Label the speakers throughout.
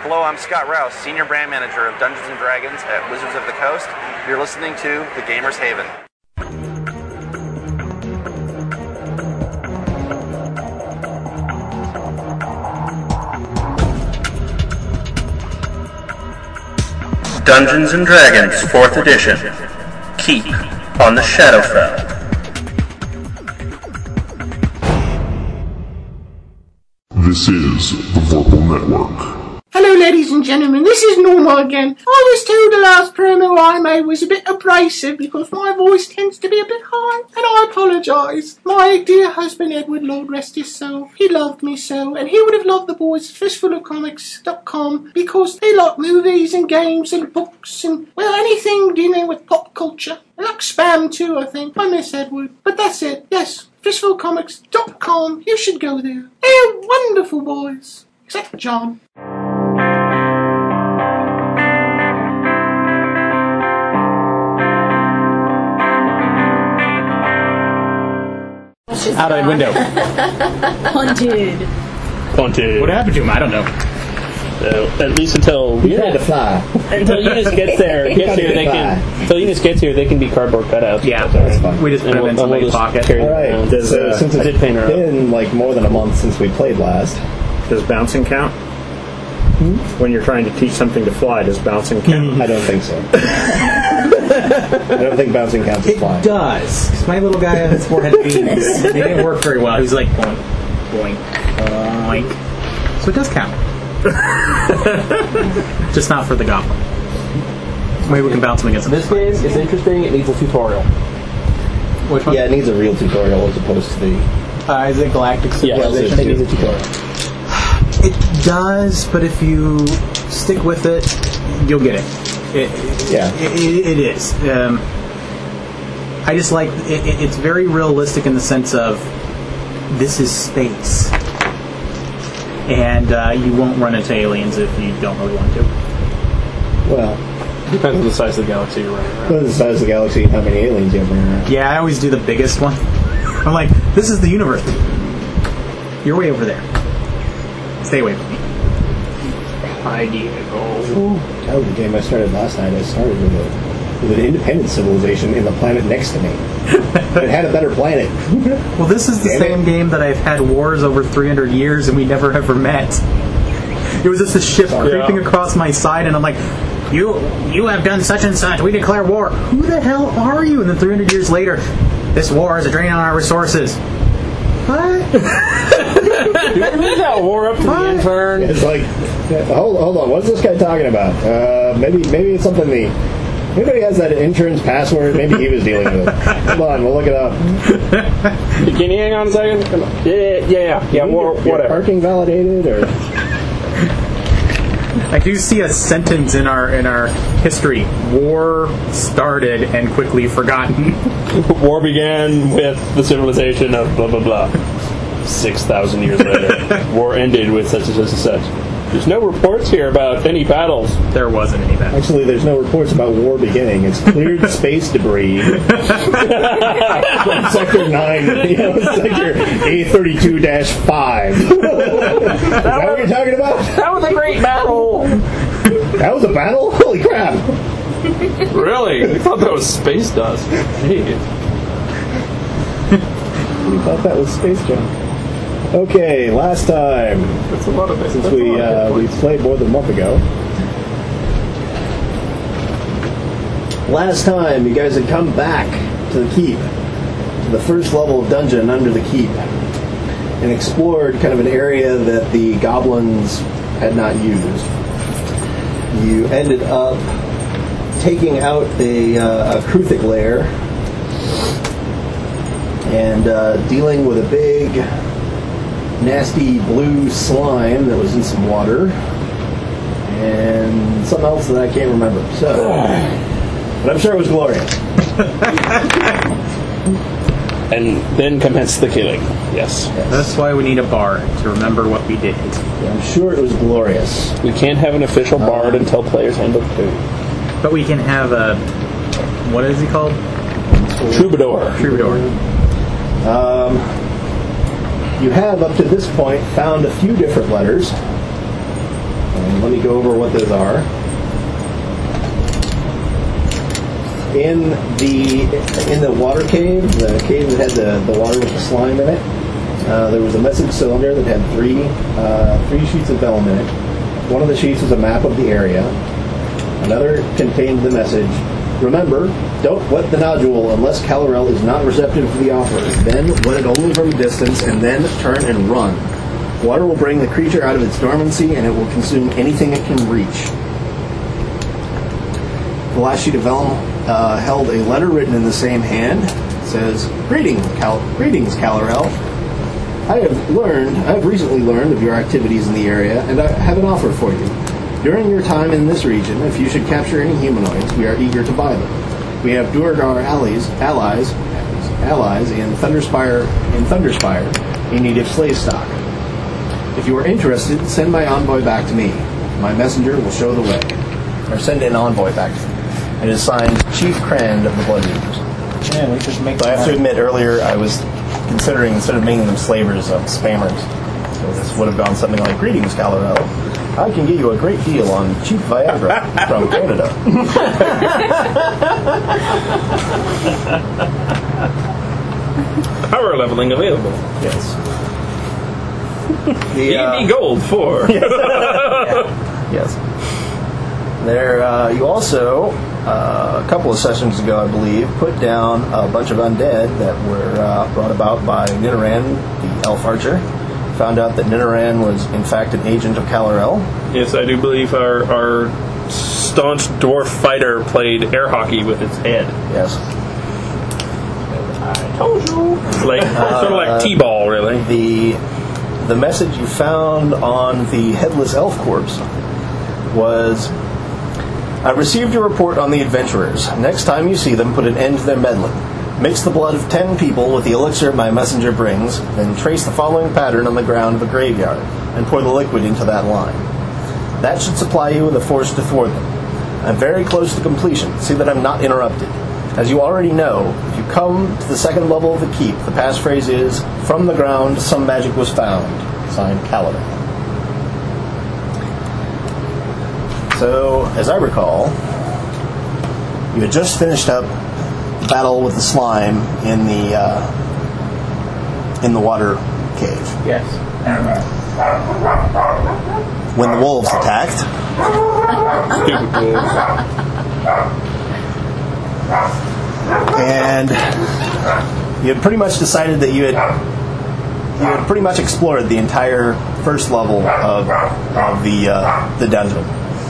Speaker 1: Hello, I'm Scott Rouse, Senior Brand Manager of Dungeons & Dragons at Wizards of the Coast. You're listening to The Gamer's Haven.
Speaker 2: Dungeons & Dragons 4th Edition. Keep on the Shadowfell.
Speaker 3: This is the Vorpal Network.
Speaker 4: Hello, ladies and gentlemen, this is Norma again. I was told the last promo I made was a bit abrasive because my voice tends to be a bit high, and I apologise. My dear husband Edward, Lord rest his soul, he loved me so, and he would have loved the boys at fistfulofcomics.com because they like movies and games and books and, well, anything dealing with pop culture. They like Spam too, I think. I miss Edward. But that's it, yes. fistfulofcomics.com, you should go there. They're wonderful boys. Except John.
Speaker 5: Outside window.
Speaker 6: Hunted.
Speaker 5: What happened to him? I don't know.
Speaker 7: At least until
Speaker 8: he tried to fly.
Speaker 7: Until Eunice gets there, until Eunice gets here, they can be cardboard cutouts.
Speaker 5: Yeah, that's fine. We just put them in somebody's pocket.
Speaker 8: All right. So since it's been like more than a month since we played last,
Speaker 9: does bouncing count? When you're trying to teach something to fly, does bouncing count?
Speaker 8: I don't think so. I don't think bouncing counts as flying.
Speaker 5: It does. My little guy on his forehead beams. It didn't work very well. He was like boink, boink, boink. So it does count. Just not for the goblin. Maybe we can bounce him against him.
Speaker 7: This game is interesting. It needs a tutorial.
Speaker 5: Which one?
Speaker 8: Yeah, it needs a real tutorial as opposed to the...
Speaker 5: Is it Galactic Civilization?
Speaker 7: Yeah, it needs a tutorial.
Speaker 5: It does, but if you stick with it, you'll get it. It is. I just like it's very realistic in the sense of this is space, and you won't run into aliens if you don't really want to.
Speaker 8: Well,
Speaker 7: depends on the size of the galaxy you're running around.
Speaker 8: Depends on the size of the galaxy and how many aliens you have running around.
Speaker 5: Yeah, I always do the biggest one. I'm like, this is the universe. You're way over there. Stay away from me.
Speaker 7: Hi, Diego.
Speaker 8: That was the game I started last night. I started with an independent civilization in the planet next to me. It had a better planet.
Speaker 5: Well, this is the same game that I've had wars over 300 years and we never ever met. It was just a ship creeping across my side and I'm like, you have done such and such. We declare war. Who the hell are you? And then 300 years later, this war is a drain on our resources. What?
Speaker 7: Who's that war up to the intern?
Speaker 8: It's like, hold on, what's this guy talking about? Maybe it's something maybe he has that intern's password. Maybe he was dealing with it. Hold on, we'll look it up.
Speaker 7: Can you hang on a second? Yeah. Whatever.
Speaker 8: Parking validated or?
Speaker 5: I do see a sentence in our history. War started and quickly forgotten.
Speaker 7: War began with the civilization of blah blah blah. 6,000 years later, war ended with such and such and such. There's no reports here about any battles.
Speaker 5: There wasn't any battles.
Speaker 8: Actually, there's no reports about war beginning. It's cleared space debris from Sector 9, Sector A32-5. Is that what you're talking about?
Speaker 7: That was a great battle!
Speaker 8: That was a battle? Holy crap!
Speaker 7: Really? I thought that was space dust. Gee.
Speaker 8: We thought that was space junk. Okay, last time.
Speaker 7: That's a lot of it.
Speaker 8: Since we played more than a month ago. Last time, you guys had come back to the keep, to the first level of dungeon under the keep, and explored kind of an area that the goblins had not used. You ended up taking out a Kruthic lair and dealing with a big, nasty blue slime that was in some water, and something else that I can't remember. So, but I'm sure it was glorious.
Speaker 7: And then commenced the killing. Yes.
Speaker 5: That's why we need a bard to remember what we did.
Speaker 8: Yeah, I'm sure it was glorious.
Speaker 7: We can't have an official bard until players handbook 2.
Speaker 5: But we can have a... What is he called?
Speaker 7: Troubadour.
Speaker 8: You have, up to this point, found a few different letters. And let me go over what those are. In the water cave, the cave that had the water with the slime in it, there was a message cylinder that had three sheets of vellum in it. One of the sheets was a map of the area. Another contained the message, "Remember, don't wet the nodule unless Caloral is not receptive to the offer. Then wet it only from a distance, and then turn and run. Water will bring the creature out of its dormancy, and it will consume anything it can reach." The last sheet of vellum held a letter written in the same hand. It says, Greetings, Caloral. I have recently learned of your activities in the area, and I have an offer for you. During your time in this region, if you should capture any humanoids, we are eager to buy them. We have Duergar allies in Thunderspire, a native slave stock. If you are interested, send my envoy back to me. My messenger will show the way. Or send an envoy back to me. It is signed Chief Krand of the Blood Eaters.
Speaker 5: Yeah, we just make.
Speaker 8: So I have to admit, earlier I was considering, instead of making them slavers, spammers. So this would have gone something like, "Greetings, Caloral. I can get you a great deal on cheap Viagra from Canada."
Speaker 7: Power leveling available.
Speaker 8: Yes.
Speaker 7: EB Gold 4.
Speaker 8: Yes. There, you also, a couple of sessions ago, I believe, put down a bunch of undead that were brought about by Ninaran, the elf archer. Found out that Ninaran was, in fact, an agent of Caloral.
Speaker 7: Yes, I do believe our staunch dwarf fighter played air hockey with its head.
Speaker 8: Yes.
Speaker 7: I told you. Like, sort of like T-ball, really.
Speaker 8: The message you found on the headless elf corpse was, "I received your report on the adventurers. Next time you see them, put an end to their meddling. Mix the blood of 10 people with the elixir my messenger brings, then trace the following pattern on the ground of a graveyard, and pour the liquid into that line. That should supply you with a force to thwart them. I'm very close to completion. See that I'm not interrupted. As you already know, if you come to the second level of the keep, the passphrase is, 'From the ground, some magic was found.' Signed, Caladan." So, as I recall, you had just finished up the battle with the slime in the water cave.
Speaker 5: Yes.
Speaker 8: When the wolves attacked.
Speaker 7: Stupid wolves.
Speaker 8: And you had pretty much decided that you had pretty much explored the entire first level of the dungeon.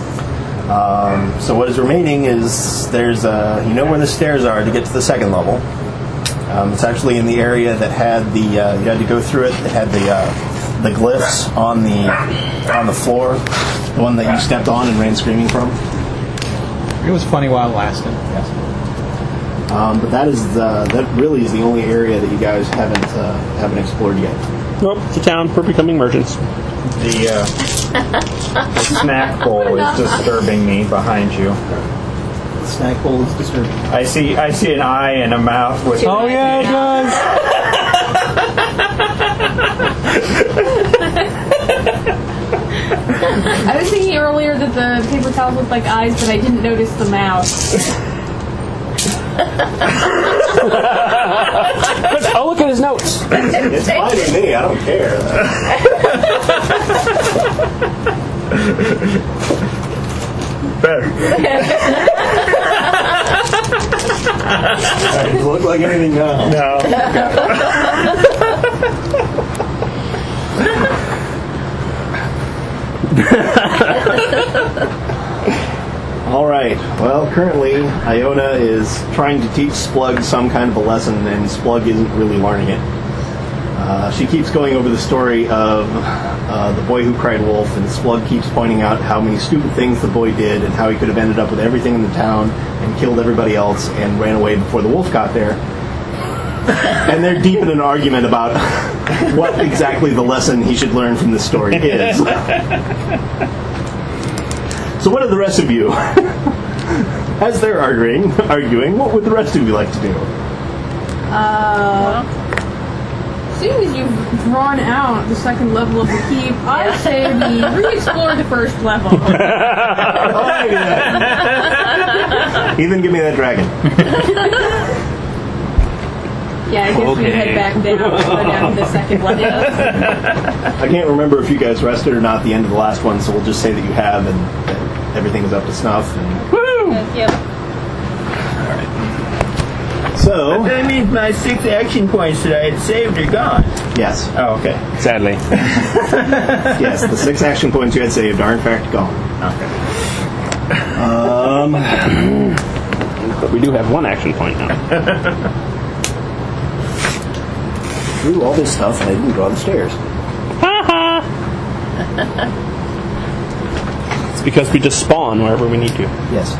Speaker 8: So what is remaining is there's you know where the stairs are to get to the second level. It's actually in the area that had you had to go through it. It had the glyphs on the floor, the one that you stepped on and ran screaming from.
Speaker 5: It was funny while it lasted.
Speaker 8: Yes. But that really is the only area that you guys haven't explored yet.
Speaker 7: Nope, it's a town. We're becoming merchants.
Speaker 9: The snack bowl is disturbing me behind you.
Speaker 8: The snack bowl is disturbing.
Speaker 9: I see an eye and a mouth with.
Speaker 5: Oh yeah, it does.
Speaker 6: I was thinking earlier that the paper towels looked like eyes, but I didn't notice the mouth.
Speaker 7: Oh, look at his notes.
Speaker 8: It's biting me. I don't care. Does it look like anything now?
Speaker 9: No.
Speaker 8: All right. Well, currently, Iona is trying to teach Splug some kind of a lesson, and Splug isn't really learning it. She keeps going over the story of the boy who cried wolf, and Splug keeps pointing out how many stupid things the boy did and how he could have ended up with everything in the town and killed everybody else and ran away before the wolf got there. And they're deep in an argument about what exactly the lesson he should learn from this story is. So what do the rest of you? As they're arguing, what would the rest of you like to do?
Speaker 6: Seeing as you've drawn out the second level of the keep, I say we re-explore the first level.
Speaker 8: Even give me that dragon.
Speaker 6: Yeah, I guess we head back down, go down to the second level.
Speaker 8: I can't remember if you guys rested or not at the end of the last one, so we'll just say that you have and that everything is up to snuff. And...
Speaker 7: Woo!
Speaker 6: Yep.
Speaker 8: So...
Speaker 10: That means my 6 action points that I had saved are gone.
Speaker 8: Yes.
Speaker 10: Oh, okay.
Speaker 7: Sadly.
Speaker 8: Yes, the 6 action points you had saved are in fact gone.
Speaker 10: Okay.
Speaker 7: But we do have 1 action point now.
Speaker 8: Through all this stuff and I didn't go on the stairs.
Speaker 7: It's because we just spawn wherever we need to.
Speaker 8: Yes.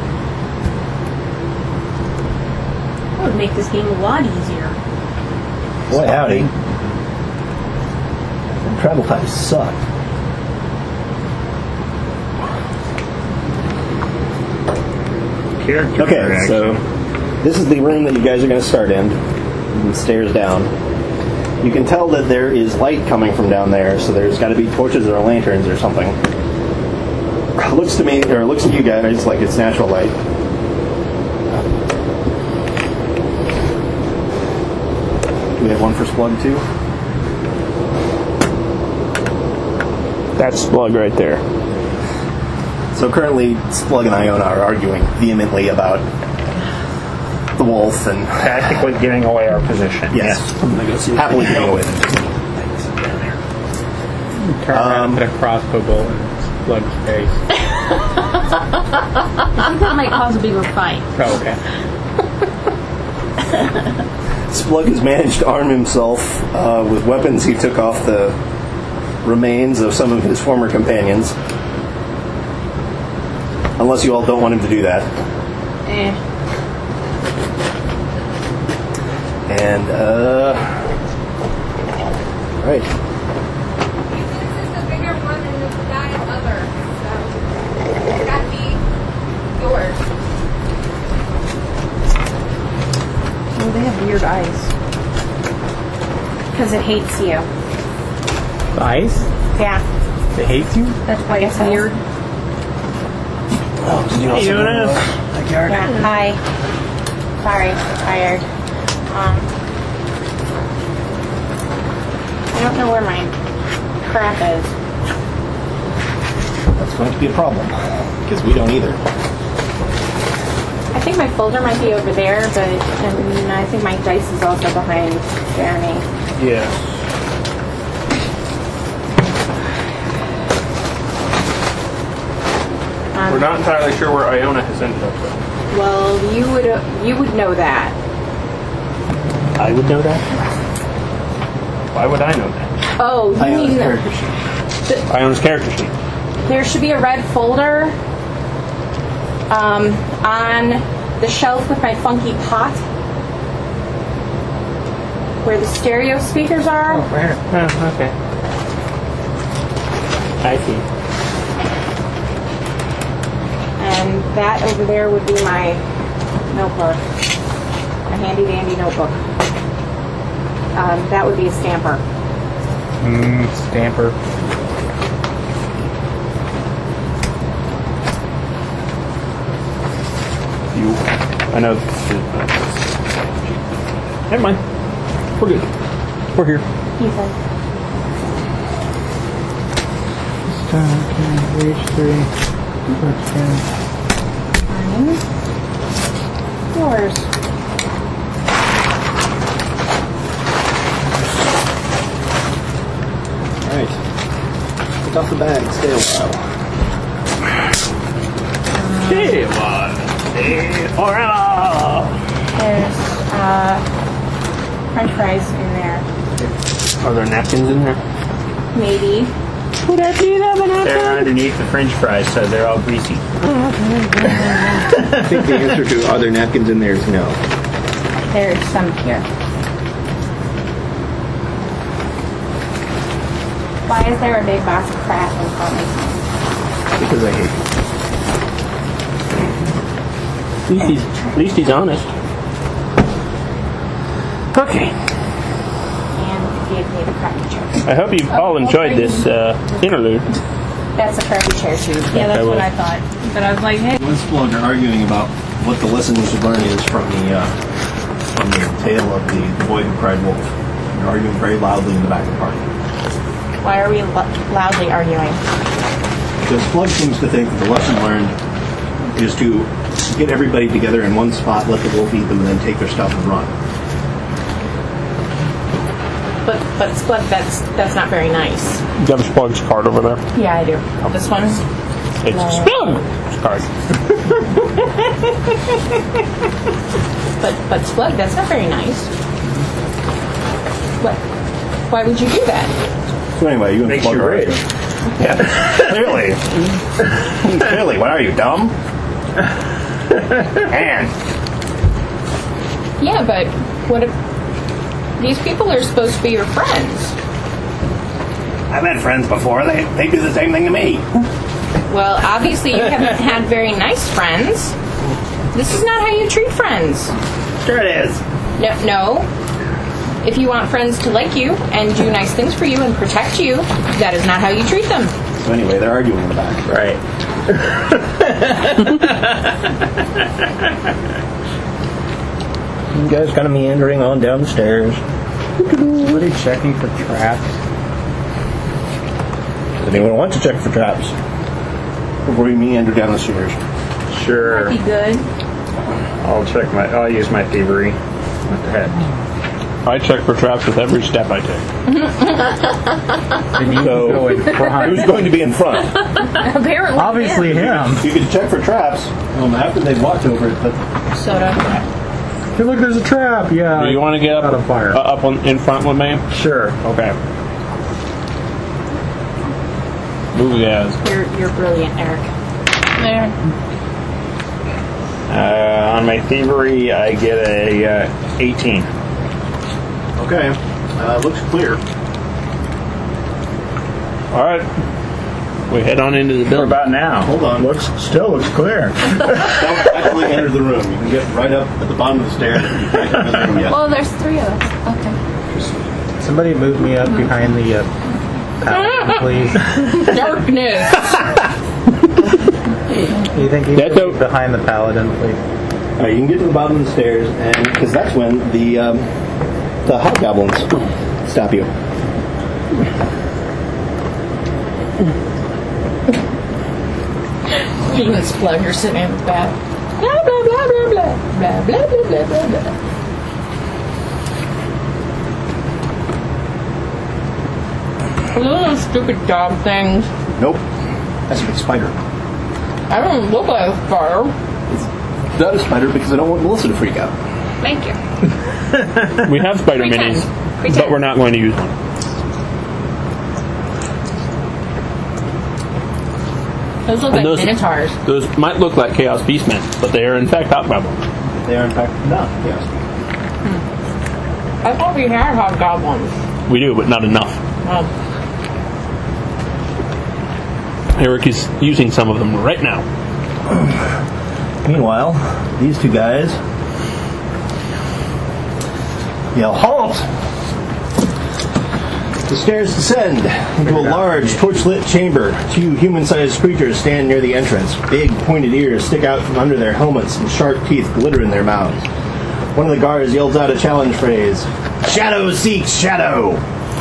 Speaker 6: That would make this game a lot easier.
Speaker 8: Boy, howdy. Travel times suck. Okay, so this is the room that you guys are going to start in. And stairs down. You can tell that there is light coming from down there, so there's got to be torches or lanterns or something. It looks to me, or it looks to you guys like it's natural light. Do we have one for Splug too?
Speaker 7: That's Splug right there.
Speaker 8: So currently, Splug and Iona are arguing vehemently about the wolf and
Speaker 9: Tactically giving away our position.
Speaker 8: yes, happily giving away the
Speaker 9: Turn around and put a crossbow bolt in Plug's face.
Speaker 6: I think that might cause a bigger fight.
Speaker 9: Oh, okay.
Speaker 8: Splug has managed to arm himself with weapons he took off the remains of some of his former companions. Unless you all don't want him to do that. And, right.
Speaker 11: This is the bigger one and the giant other. So, it's got to be yours.
Speaker 12: Oh, they have weird eyes. Because it hates you.
Speaker 9: Eyes?
Speaker 12: Yeah.
Speaker 9: It hates you?
Speaker 12: That's why it's weird.
Speaker 8: Oh, did you also go to the backyard?
Speaker 12: Yeah, hi. Sorry, tired. I don't know where my crap is.
Speaker 8: That's going to be a problem, because we don't either.
Speaker 12: I think my folder might be over there, but and I think my dice is also behind Jeremy.
Speaker 7: Yes. We're not entirely sure where Iona has ended up, though.
Speaker 12: Well, you would know that.
Speaker 7: I would know that? Why would I know that?
Speaker 12: Oh, you
Speaker 8: Iona's
Speaker 12: mean
Speaker 8: character sheet.
Speaker 7: Iona's character sheet.
Speaker 12: there should be a red folder on the shelf with my funky pot, where the stereo speakers are.
Speaker 7: Oh, where? Oh, okay. I see.
Speaker 12: And that over there would be my notebook, a handy dandy notebook. That would be a stamper.
Speaker 9: Stamper.
Speaker 7: I know. Never mind. We're good. We're here.
Speaker 9: Page 3.
Speaker 12: Fine. Yours.
Speaker 8: Alright. Take off the bag, stay a while.
Speaker 12: There's French fries in there.
Speaker 7: Are there napkins in there?
Speaker 12: Maybe.
Speaker 9: They're underneath the French fries, so they're all greasy.
Speaker 8: I think the answer to are there napkins in there is no.
Speaker 12: There's some here. Why is there a big box of crap in front of me?
Speaker 8: Because I hate you.
Speaker 7: At least he's honest. Okay.
Speaker 12: And gave me the crappy chair.
Speaker 7: I hope you've all enjoyed this interlude.
Speaker 12: That's a crappy chair too. Yeah, that's what I thought. But I was like, hey.
Speaker 8: Let's are arguing about what the lesson we should learn is from the tale of the boy who cried wolf. They're arguing very loudly in the back of the party.
Speaker 12: Why are we loudly arguing?
Speaker 8: Because Plug seems to think that the lesson learned is to get everybody together in one spot, let the wolf eat them, and then take their stuff and run.
Speaker 12: But Splug, that's not very nice.
Speaker 7: You have Splug's card over there.
Speaker 12: Yeah, I do. This one?
Speaker 7: It's Splug's card.
Speaker 12: But Splug, that's not very nice. What? Why would you do that?
Speaker 8: So anyway, you and Plug are arguing. Yeah, clearly. What are you, dumb? And.
Speaker 12: Yeah, but what if these people are supposed to be your friends?
Speaker 8: I've had friends before. They do the same thing to me.
Speaker 12: Well, obviously you haven't had very nice friends. This is not how you treat friends.
Speaker 8: Sure it is.
Speaker 12: No. If you want friends to like you and do nice things for you and protect you, that is not how you treat them.
Speaker 8: So anyway, they're arguing in the back.
Speaker 9: Right.
Speaker 10: You guys kind of meandering on down the stairs.
Speaker 9: Are they checking for traps?
Speaker 10: Does anyone want to check for traps?
Speaker 8: Before we meander down the stairs.
Speaker 9: Sure.
Speaker 12: That'd be good.
Speaker 9: I'll use my thievery. What the heck?
Speaker 7: I check for traps with every step I take.
Speaker 9: So, go in front.
Speaker 8: Who's going to be in front?
Speaker 12: Apparently,
Speaker 9: obviously him.
Speaker 8: You can check for traps after they've walked over it, but
Speaker 12: soda.
Speaker 9: Hey, look, there's a trap. Yeah.
Speaker 7: Do you want to get up
Speaker 9: on fire?
Speaker 7: In front with me?
Speaker 9: Sure.
Speaker 7: Okay. Move guys.
Speaker 12: You're brilliant, Eric. There.
Speaker 9: On my thievery, I get a 18.
Speaker 8: okay. Looks clear.
Speaker 7: All right. We head on into the building.
Speaker 9: What about now?
Speaker 8: Hold on.
Speaker 9: Still looks clear.
Speaker 8: Don't actually enter the room. You can get right up at the bottom of the stairs. You can't enter the room yet.
Speaker 12: Well, there's 3 of us. Okay.
Speaker 5: Somebody move me up behind the paladin, please.
Speaker 12: Darkness.
Speaker 5: You think you can move behind the paladin, please?
Speaker 8: All right, you can get to the bottom of the stairs, and because that's when the hobgoblins stop you.
Speaker 12: You and Splug are sitting in the back. Blah, blah, blah, blah, blah. Blah, blah, blah, blah, blah, blah. Are those stupid dog things?
Speaker 8: Nope. That's a big spider.
Speaker 12: I don't look like a spider.
Speaker 8: It's not a spider because I don't want Melissa to freak out.
Speaker 12: Thank you.
Speaker 7: We have spider
Speaker 12: Pretend.
Speaker 7: minis,
Speaker 12: Pretend.
Speaker 7: but we're not going to use them.
Speaker 12: Those look like minotaurs.
Speaker 7: Those might look like Chaos Beastmen, but they are in fact hobgoblins.
Speaker 8: They are in fact not. Yes.
Speaker 12: I thought we had hobgoblins.
Speaker 7: We do, but not enough.
Speaker 12: Oh.
Speaker 7: Eric is using some of them right now.
Speaker 8: Meanwhile, these two guys yell, "Halt!" The stairs descend into a large, torch-lit chamber. 2 human-sized creatures stand near the entrance. Big, pointed ears stick out from under their helmets, and sharp teeth glitter in their mouths. One of the guards yells out a challenge phrase. "Shadow seeks shadow!"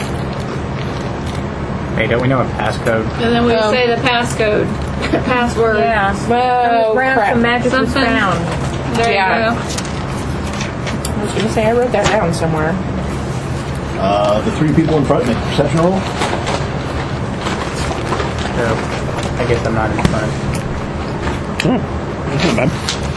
Speaker 5: Hey, don't we know a passcode?
Speaker 6: And then we say the passcode. Password.
Speaker 12: Yeah. Well,
Speaker 6: crap.
Speaker 12: some magic was
Speaker 6: Something.
Speaker 12: found.
Speaker 6: There you go.
Speaker 12: I was going to say, I wrote that down somewhere.
Speaker 8: The 3 people in front make a perception roll.
Speaker 5: So, I guess I'm not in front.
Speaker 7: That's not bad.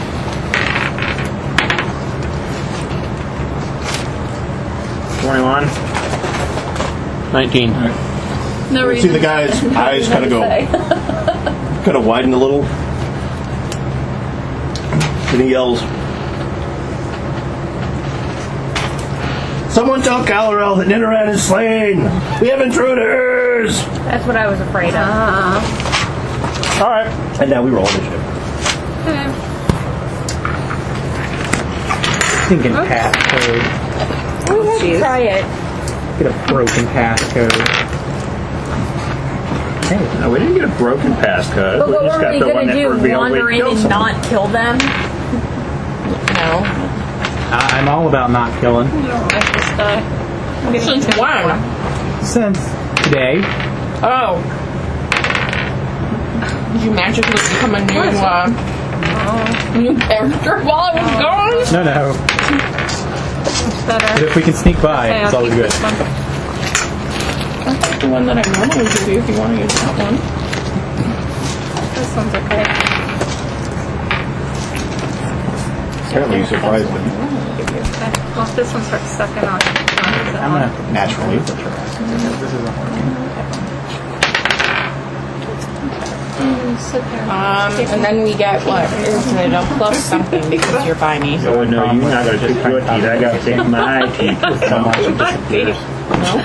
Speaker 9: $21.
Speaker 7: 19.
Speaker 6: No
Speaker 8: You
Speaker 6: reason.
Speaker 8: see the guy's eyes kind of go, kind of widen a little. Then he yells, "Someone tell Galarel that Nidoran is slain! We have intruders!"
Speaker 12: That's what I was afraid of.
Speaker 8: All right. And now we roll initiative.
Speaker 6: Okay.
Speaker 5: Thinking passcode.
Speaker 12: Let's try it.
Speaker 5: Get a broken passcode. Hey.
Speaker 9: No, we didn't get a broken passcode.
Speaker 12: But
Speaker 9: We
Speaker 12: what
Speaker 9: just
Speaker 12: were
Speaker 9: got
Speaker 12: we
Speaker 9: the one
Speaker 12: gonna
Speaker 9: that
Speaker 12: do?
Speaker 9: revealed
Speaker 12: Wander
Speaker 9: we
Speaker 12: in
Speaker 9: killed
Speaker 12: and
Speaker 9: someone.
Speaker 12: not kill them? No.
Speaker 5: I'm all about not killing.
Speaker 6: Since when?
Speaker 5: Since today.
Speaker 6: Oh. Did you magically become a new character while I was gone?
Speaker 5: No. But if we can sneak by, it's always good.
Speaker 6: That's the one that I normally give you if you want to use that one.
Speaker 12: This one's okay.
Speaker 8: Apparently you surprised them.
Speaker 12: Well, if this one starts sucking on.
Speaker 5: I'm gonna
Speaker 8: Naturally.
Speaker 5: This isn't
Speaker 6: And then we get what? Is it a plus something because you're by me?
Speaker 9: Oh, no, you're not going to take your teeth. I got to take my teeth.
Speaker 5: so much it disappears.
Speaker 6: No?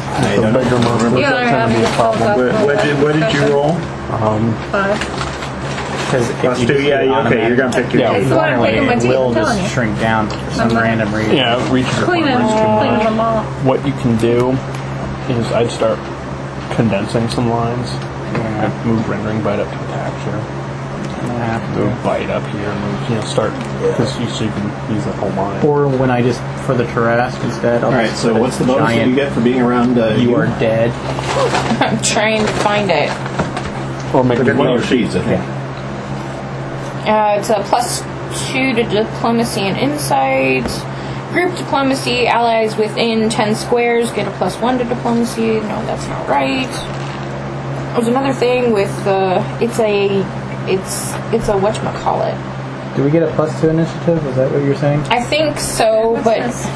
Speaker 9: What did you roll?
Speaker 12: 5.
Speaker 5: Because
Speaker 9: Plus 2, yeah, okay, you're going to pick your teeth.
Speaker 12: That's why I'm taking my teeth,
Speaker 5: will
Speaker 12: I'm telling
Speaker 5: just
Speaker 12: you.
Speaker 5: shrink down for some random reason.
Speaker 7: Yeah, reaches a
Speaker 12: Clean
Speaker 7: point
Speaker 12: them,
Speaker 7: where it's too
Speaker 12: clean
Speaker 7: much.
Speaker 12: them all.
Speaker 7: What you can do is I'd start condensing some lines. I'd move rendering byte up to attack here. Move byte up here. Move, start because so you can use that whole line.
Speaker 5: Or when I just for the Tarrasque instead.
Speaker 8: All right. So what's the bonus that you get for being around?
Speaker 5: You are dead.
Speaker 6: I'm trying to find it.
Speaker 7: Or make
Speaker 8: Look
Speaker 7: it
Speaker 8: at one of your sheets, I think.
Speaker 6: It's a plus 2 to diplomacy and insight. Group diplomacy, allies within 10 squares get a plus 1 to diplomacy. No, that's not right. There's another thing with it's a whatchamacallit.
Speaker 5: Do we get a +2 initiative? Is that what you're saying?
Speaker 6: I think so, but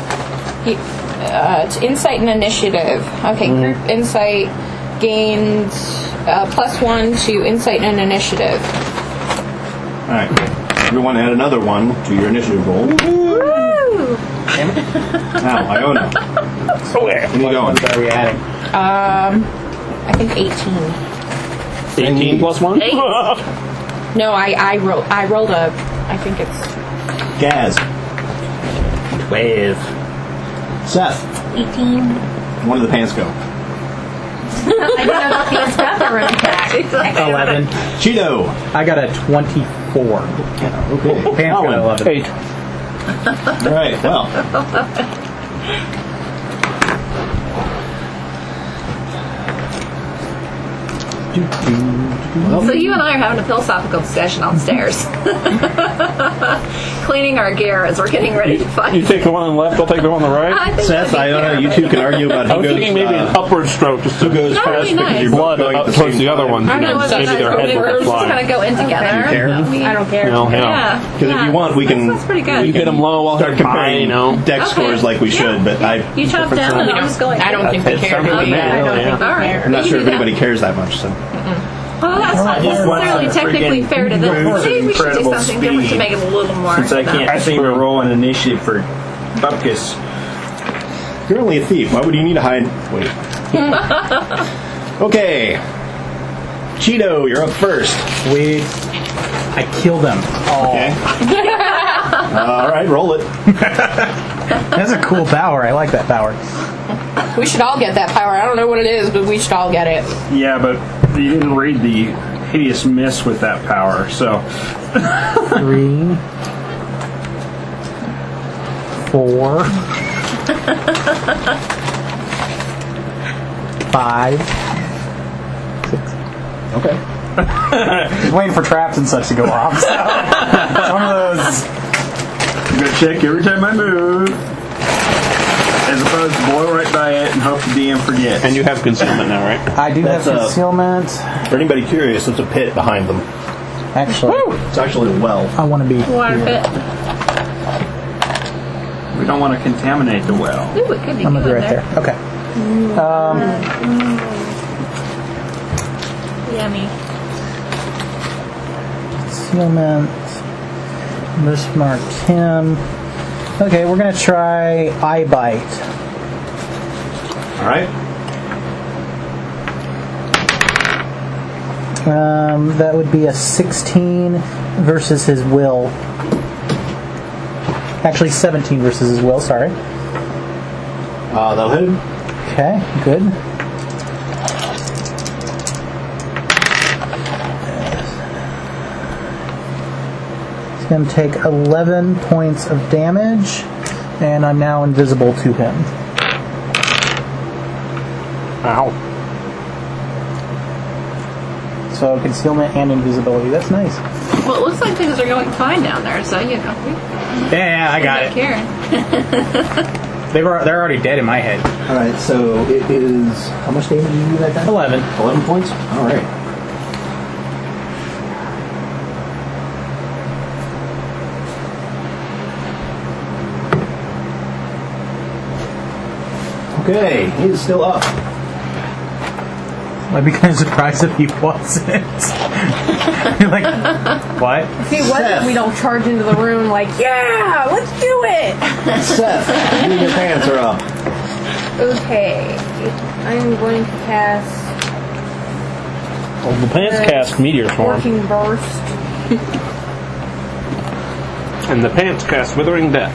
Speaker 6: it's insight and initiative. Okay, group insight gained plus 1 to insight and initiative.
Speaker 8: All right. Everyone add another 1 to your initiative roll.
Speaker 12: Woo!
Speaker 8: Now, Iona.
Speaker 7: So where?
Speaker 8: Where are you going?
Speaker 5: What are we adding?
Speaker 6: I think 18.
Speaker 7: 18 plus 1?
Speaker 12: 8.
Speaker 6: No, I rolled a. I think it's
Speaker 8: Gaz.
Speaker 9: 12.
Speaker 8: Seth.
Speaker 12: 18.
Speaker 8: One of the pants go.
Speaker 12: I didn't know the pants got the run attack.
Speaker 5: 11.
Speaker 8: Cheeto.
Speaker 5: I got a 24.
Speaker 8: Okay.
Speaker 5: Pants got 11.
Speaker 7: 8.
Speaker 8: All right. Well.
Speaker 12: So you and I are having a philosophical discussion on stairs. Cleaning our gear as we're getting ready to fight.
Speaker 7: You take the one on the left, I'll take the one on the right.
Speaker 12: I think
Speaker 8: Seth,
Speaker 12: that'd be
Speaker 8: Iona,
Speaker 12: fair.
Speaker 8: you two can argue about
Speaker 7: I
Speaker 8: who
Speaker 7: was
Speaker 8: goes.
Speaker 7: thinking maybe an upward stroke just to
Speaker 8: goes
Speaker 12: That would
Speaker 8: past
Speaker 12: be
Speaker 8: because
Speaker 12: nice.
Speaker 8: you're
Speaker 7: blood
Speaker 8: both going
Speaker 7: up
Speaker 8: at the
Speaker 7: towards
Speaker 8: same
Speaker 7: the other
Speaker 8: time.
Speaker 7: one.
Speaker 12: I know,
Speaker 7: Maybe
Speaker 12: that's
Speaker 7: their head
Speaker 12: we're
Speaker 7: will
Speaker 12: just
Speaker 7: fly.
Speaker 12: kind of go in together.
Speaker 6: I don't care.
Speaker 7: No,
Speaker 12: Yeah.
Speaker 8: Because if you want, we can.
Speaker 12: That's pretty good.
Speaker 7: You hit them low, I'll
Speaker 8: start
Speaker 7: hit them high,
Speaker 8: comparing deck
Speaker 12: Okay.
Speaker 8: scores like we should, but
Speaker 12: You chop down and I'll just go like
Speaker 6: I don't think they care.
Speaker 7: something
Speaker 6: Do we?
Speaker 7: like that,
Speaker 6: I don't
Speaker 7: yeah.
Speaker 6: think they
Speaker 12: All right.
Speaker 6: care.
Speaker 8: I'm not
Speaker 12: You
Speaker 8: sure
Speaker 12: do
Speaker 8: if
Speaker 12: that.
Speaker 8: anybody cares that much. So.
Speaker 12: Well, that's not necessarily technically fair to them. Maybe we should do
Speaker 9: incredible
Speaker 12: something different to
Speaker 9: speed.
Speaker 12: make it a little more.
Speaker 9: Since I can't seem to roll an initiative for Bupkis.
Speaker 8: You're only a thief. Why would you need to hide? Wait. Okay. Cheeto, you're up first.
Speaker 5: Sweet. I killed them.
Speaker 8: Okay. All right, roll it.
Speaker 5: That's a cool power. I like that power.
Speaker 6: We should all get that power. I don't know what it is, but we should all get it.
Speaker 9: Yeah, but you didn't read the hideous miss with that power, so.
Speaker 5: 3, 4, 5, 6.
Speaker 8: Okay.
Speaker 5: Just waiting for traps and such to go off. So. It's one of those.
Speaker 9: I'm going to check every time I move. As opposed to blow right by it and hope the DM forgets.
Speaker 7: And you have concealment now, right?
Speaker 5: I do
Speaker 8: That's
Speaker 5: have concealment.
Speaker 8: For anybody curious, there's a pit behind them.
Speaker 5: Actually,
Speaker 8: It's actually a well.
Speaker 5: I want to be.
Speaker 12: Water
Speaker 5: here.
Speaker 12: pit.
Speaker 9: We don't want to contaminate the well.
Speaker 12: Ooh, it could be
Speaker 5: I'm gonna be
Speaker 12: good
Speaker 5: right there. Okay.
Speaker 12: Yummy.
Speaker 5: Concealment. Mismark him. Okay, we're gonna try eye bite.
Speaker 8: All right.
Speaker 5: That would be a 16 versus his will. Actually, 17 versus his will. Sorry.
Speaker 8: That'll hit him.
Speaker 5: Okay, good. He's going to take 11 points of damage, and I'm now invisible to him.
Speaker 7: Ow.
Speaker 5: So concealment and invisibility. That's nice.
Speaker 13: Well, it looks like things are going fine down there, so you know.
Speaker 5: Yeah, I got it.
Speaker 13: Karen.
Speaker 5: They're already dead in my head.
Speaker 8: All right, so it is how much damage did you do that time?
Speaker 5: 11.
Speaker 8: 11 points. All right. Okay, he's still up.
Speaker 5: I'd be kind of surprised if he wasn't. You're like, what?
Speaker 12: If he wasn't, we don't charge into the room like, yeah, let's do it.
Speaker 8: Seth, you and your pants are up.
Speaker 12: Okay, I'm going to cast
Speaker 7: Well, the pants cast Meteor Swarm.
Speaker 12: Working Burst.
Speaker 7: And the pants cast Withering Death.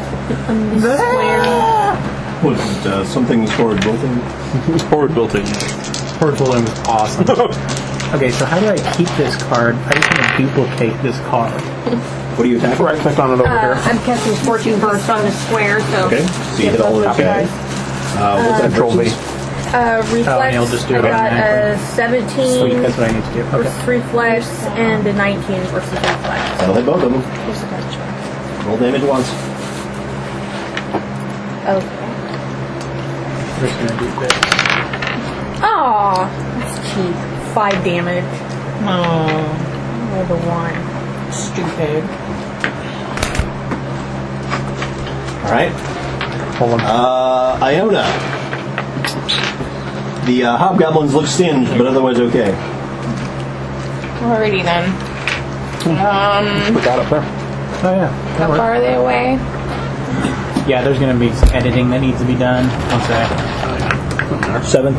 Speaker 8: Was it something's forward building?
Speaker 7: Forward building.
Speaker 5: Forward building was awesome. Okay, so how do I keep this card? I just want to duplicate this card.
Speaker 8: What do you attack?
Speaker 7: Right click on it over here.
Speaker 12: I'm casting Scorching Burst on the square, so...
Speaker 8: Okay, so you hit all those guys. What's that
Speaker 7: Control V.
Speaker 12: Reflex,
Speaker 5: and he'll just do
Speaker 12: I
Speaker 5: it
Speaker 12: got a
Speaker 5: automatically.
Speaker 12: 17
Speaker 5: Sweet, that's what I need to do.
Speaker 12: versus
Speaker 5: Okay.
Speaker 12: Reflex and a 19 versus Reflex.
Speaker 8: That'll hit both of them.
Speaker 12: Here's the damage one.
Speaker 8: Roll damage once.
Speaker 12: Okay.
Speaker 5: We're just going to do this.
Speaker 12: Aw, that's cheap. 5 damage. Roll the 1. Stupid.
Speaker 8: Alright. Iona. The hobgoblins look singed, but otherwise okay.
Speaker 6: Alrighty then.
Speaker 5: Put that up there. Oh, yeah.
Speaker 6: How far are they away?
Speaker 5: Yeah, there's going to be some editing that needs to be done. One sec. 7.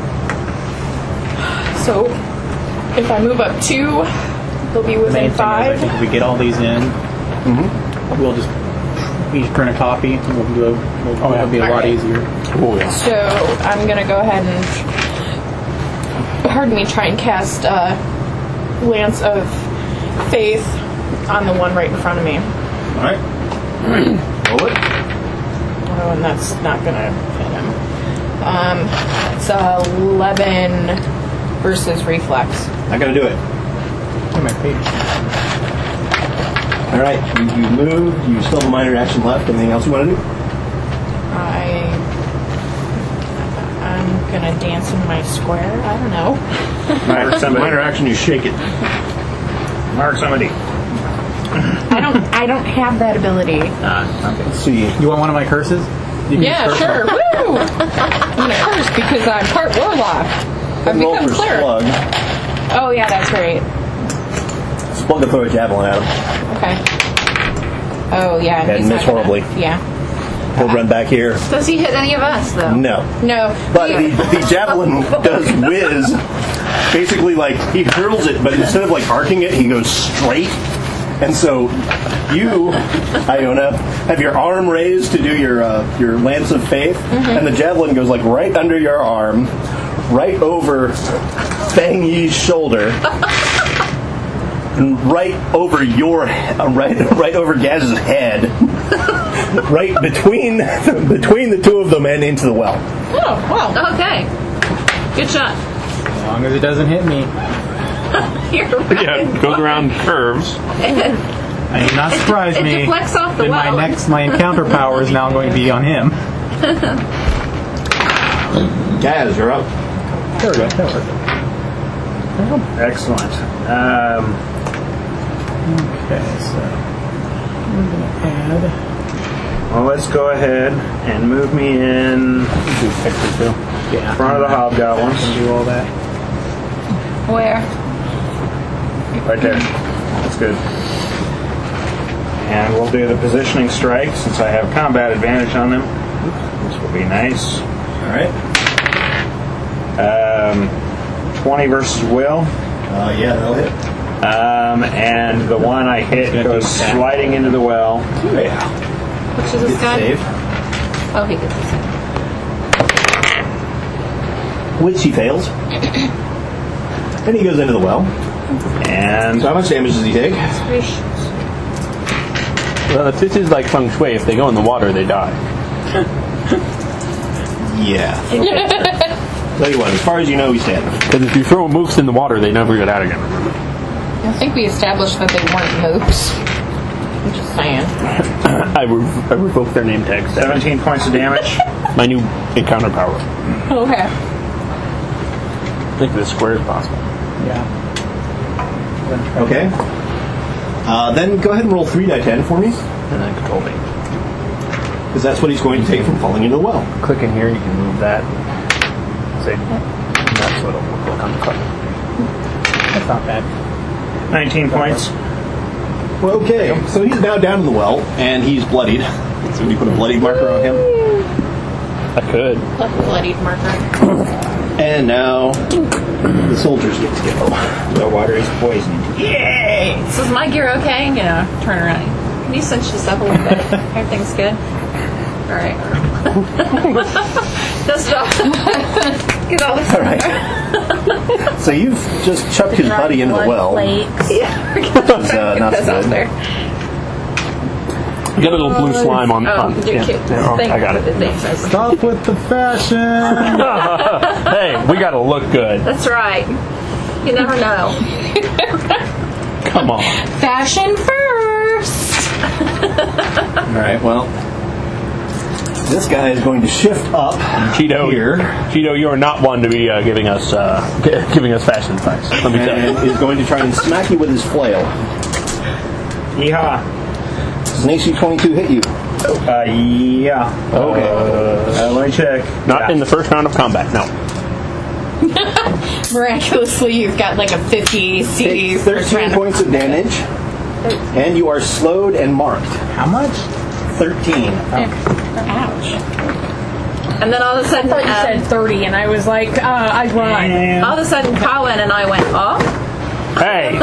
Speaker 6: So, if I move up 2, they'll be
Speaker 5: The main
Speaker 6: within
Speaker 5: thing is, I
Speaker 6: 5.
Speaker 5: think if we get all these in, we'll just each print a copy, and we'll do it'll be a lot
Speaker 6: Alright.
Speaker 5: easier.
Speaker 7: Oh, yeah.
Speaker 6: So, I'm gonna go ahead and, pardon me, try and cast Lance of Faith on the one right in front of me.
Speaker 8: Alright. Roll it.
Speaker 6: Oh, and that's not gonna hit him. It's 11 versus Reflex.
Speaker 8: Not gonna do it.
Speaker 5: On my page.
Speaker 8: Alright, you moved, you still have a minor action left. Anything else you want to do?
Speaker 6: I'm gonna dance in my square. I don't know.
Speaker 8: Minor action, you shake it.
Speaker 9: Mark somebody.
Speaker 6: I don't have that ability.
Speaker 8: Let's see.
Speaker 5: You want one of my curses? You can
Speaker 6: Yeah,
Speaker 5: curse
Speaker 6: sure.
Speaker 5: them.
Speaker 6: Woo! I'm gonna curse because I'm part warlock. I've
Speaker 8: Roll
Speaker 6: become
Speaker 8: for
Speaker 6: cleric.
Speaker 8: slug.
Speaker 6: Oh yeah, that's right.
Speaker 8: Slug will throw a javelin at him.
Speaker 6: Okay. Oh yeah.
Speaker 8: And
Speaker 6: he's
Speaker 8: miss
Speaker 6: not gonna-
Speaker 8: horribly.
Speaker 6: Yeah.
Speaker 8: He'll run back here.
Speaker 13: Does he hit any of us, though?
Speaker 8: No.
Speaker 6: No.
Speaker 8: But the javelin does whiz. Basically, like, he hurls it, but instead of, like, arcing it, he goes straight. And so you, Iona, have your arm raised to do your Lance of Faith, and the javelin goes, like, right under your arm, right over Fang Yi's shoulder, and right over your right over Gaz's head, right between the two of them and into the well.
Speaker 13: Oh, wow. Okay. Good shot.
Speaker 5: As long as it doesn't hit me.
Speaker 13: You're right.
Speaker 7: Yeah, it goes around curves.
Speaker 5: I did not surprise
Speaker 13: It
Speaker 5: me.
Speaker 13: deflects off the
Speaker 5: Then
Speaker 13: well.
Speaker 5: my encounter power is now going to be on him.
Speaker 8: Gaz, you're up.
Speaker 5: There we go. That worked.
Speaker 9: Excellent.
Speaker 5: Okay, so I'm going to add.
Speaker 9: Well, let's go ahead and move me in
Speaker 5: Do picture too. Yeah.
Speaker 9: front of the hobgoblins.
Speaker 5: Can do all that.
Speaker 6: Where?
Speaker 9: Right there. That's good. And we'll do the positioning strike since I have combat advantage on them. This will be nice.
Speaker 8: All right.
Speaker 9: 20 versus will.
Speaker 8: Yeah, that'll hit.
Speaker 9: And the one I hit goes sliding into the well.
Speaker 13: Which is this guy?
Speaker 8: Save.
Speaker 13: Oh, he gets this.
Speaker 8: which he fails. And he goes into the well.
Speaker 9: And
Speaker 8: So how much damage does he take?
Speaker 7: Well, if this is like feng shui, if they go in the water, they die.
Speaker 8: Yeah. Okay. Tell you what, as far as you know, he's dead.
Speaker 7: Because if you throw moose in the water, they never get out again.
Speaker 6: I think we established that they weren't mooks. I'm just saying.
Speaker 7: I revoked their name tags.
Speaker 9: 17 points of damage.
Speaker 7: My new encounter power.
Speaker 6: Okay.
Speaker 7: I think this square is possible.
Speaker 5: Yeah.
Speaker 8: Okay. Then go ahead and roll 3d10 for me.
Speaker 7: And then control me.
Speaker 8: Because that's what he's going to take from falling into the well.
Speaker 7: Click in here, you can move that. Say, that's what it'll look like on the card.
Speaker 5: That's not bad.
Speaker 9: 19 points.
Speaker 8: Well, okay, so he's now down in the well, and he's bloodied. So you put a bloodied marker on him.
Speaker 7: I could.
Speaker 6: A bloodied marker.
Speaker 8: And now the soldiers get to go.
Speaker 9: The water is poisoned.
Speaker 13: Yay! So is my gear okay? You know, turn around. Can you cinch this up a little bit? Everything's good? Alright. Dust it off. Get all this.
Speaker 8: Alright. So you've just chucked his buddy into the well.
Speaker 13: Yeah.
Speaker 8: Which is not
Speaker 13: That's
Speaker 8: so
Speaker 13: out
Speaker 8: good.
Speaker 13: there.
Speaker 7: Get a little blue slime on.
Speaker 13: Oh,
Speaker 7: I got it.
Speaker 5: Stop with the fashion.
Speaker 7: Hey, we gotta look good.
Speaker 13: That's right. You never know.
Speaker 7: Come on.
Speaker 6: Fashion first!
Speaker 8: Alright, well, this guy is going to shift up
Speaker 7: Cheeto,
Speaker 8: here.
Speaker 7: Cheeto, you are not one to be giving us fashion advice. Let me tell you.
Speaker 8: And is going to try and smack you with his flail.
Speaker 9: Yeehaw.
Speaker 8: Does an AC 22 hit you?
Speaker 9: Yeah.
Speaker 8: Okay.
Speaker 9: Let me check.
Speaker 7: Not in the first round of combat, no.
Speaker 6: Miraculously, you've got like a 50 CD.
Speaker 8: Take 13 points of damage, and you are slowed and marked.
Speaker 5: How much?
Speaker 8: 13.
Speaker 6: Ouch.
Speaker 13: And then all of a sudden,
Speaker 12: I thought you said 30, and I was like, I run.
Speaker 13: all of a sudden, Colin and I went, oh.
Speaker 7: Hey!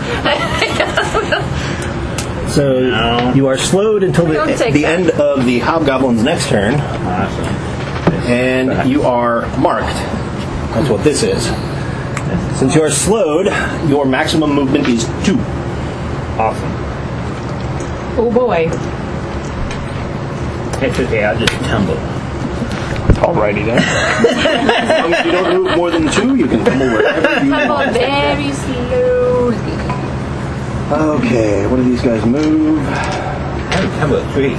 Speaker 8: So you are slowed until the end of the hobgoblin's next turn, and you are marked. That's what this is. Since you are slowed, your maximum movement is 2.
Speaker 9: Awesome.
Speaker 6: Oh boy.
Speaker 9: It's okay, I'll just tumble.
Speaker 7: Alrighty then.
Speaker 8: As long as you don't move more than 2, you can tumble wherever you want.
Speaker 6: Very slowly.
Speaker 8: Okay, what do these guys move?
Speaker 9: I'll tumble 3.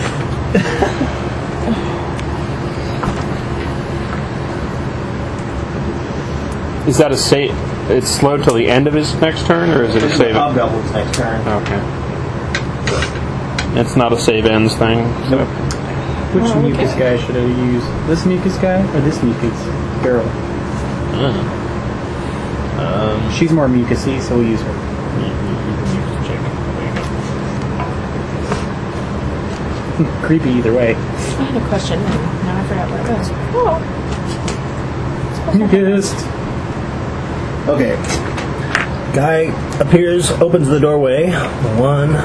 Speaker 7: Is that a save? It's slowed till the end of his next turn, or is it a save?
Speaker 8: Hobgoblin's next turn.
Speaker 7: Okay. It's not a save ends thing.
Speaker 8: Nope.
Speaker 5: Which mucus guy should I use? This mucus guy or this mucus girl? She's more mucusy, so we'll use her. Creepy either way.
Speaker 6: I had a question. Now I forgot where it goes. Oh.
Speaker 5: Mucus.
Speaker 8: Okay. Guy appears, opens the doorway. 1, 3,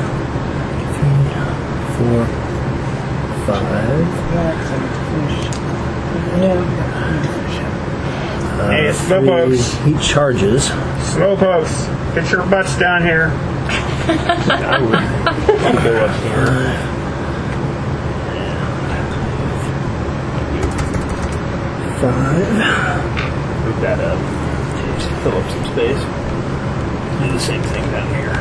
Speaker 8: 4, 5.
Speaker 9: Hey, slowpokes.
Speaker 8: He charges.
Speaker 9: Slowpokes, get your butts down here.
Speaker 7: I would go up here.
Speaker 8: 5.
Speaker 7: Move that up. Fill up some space. Do the same thing down here.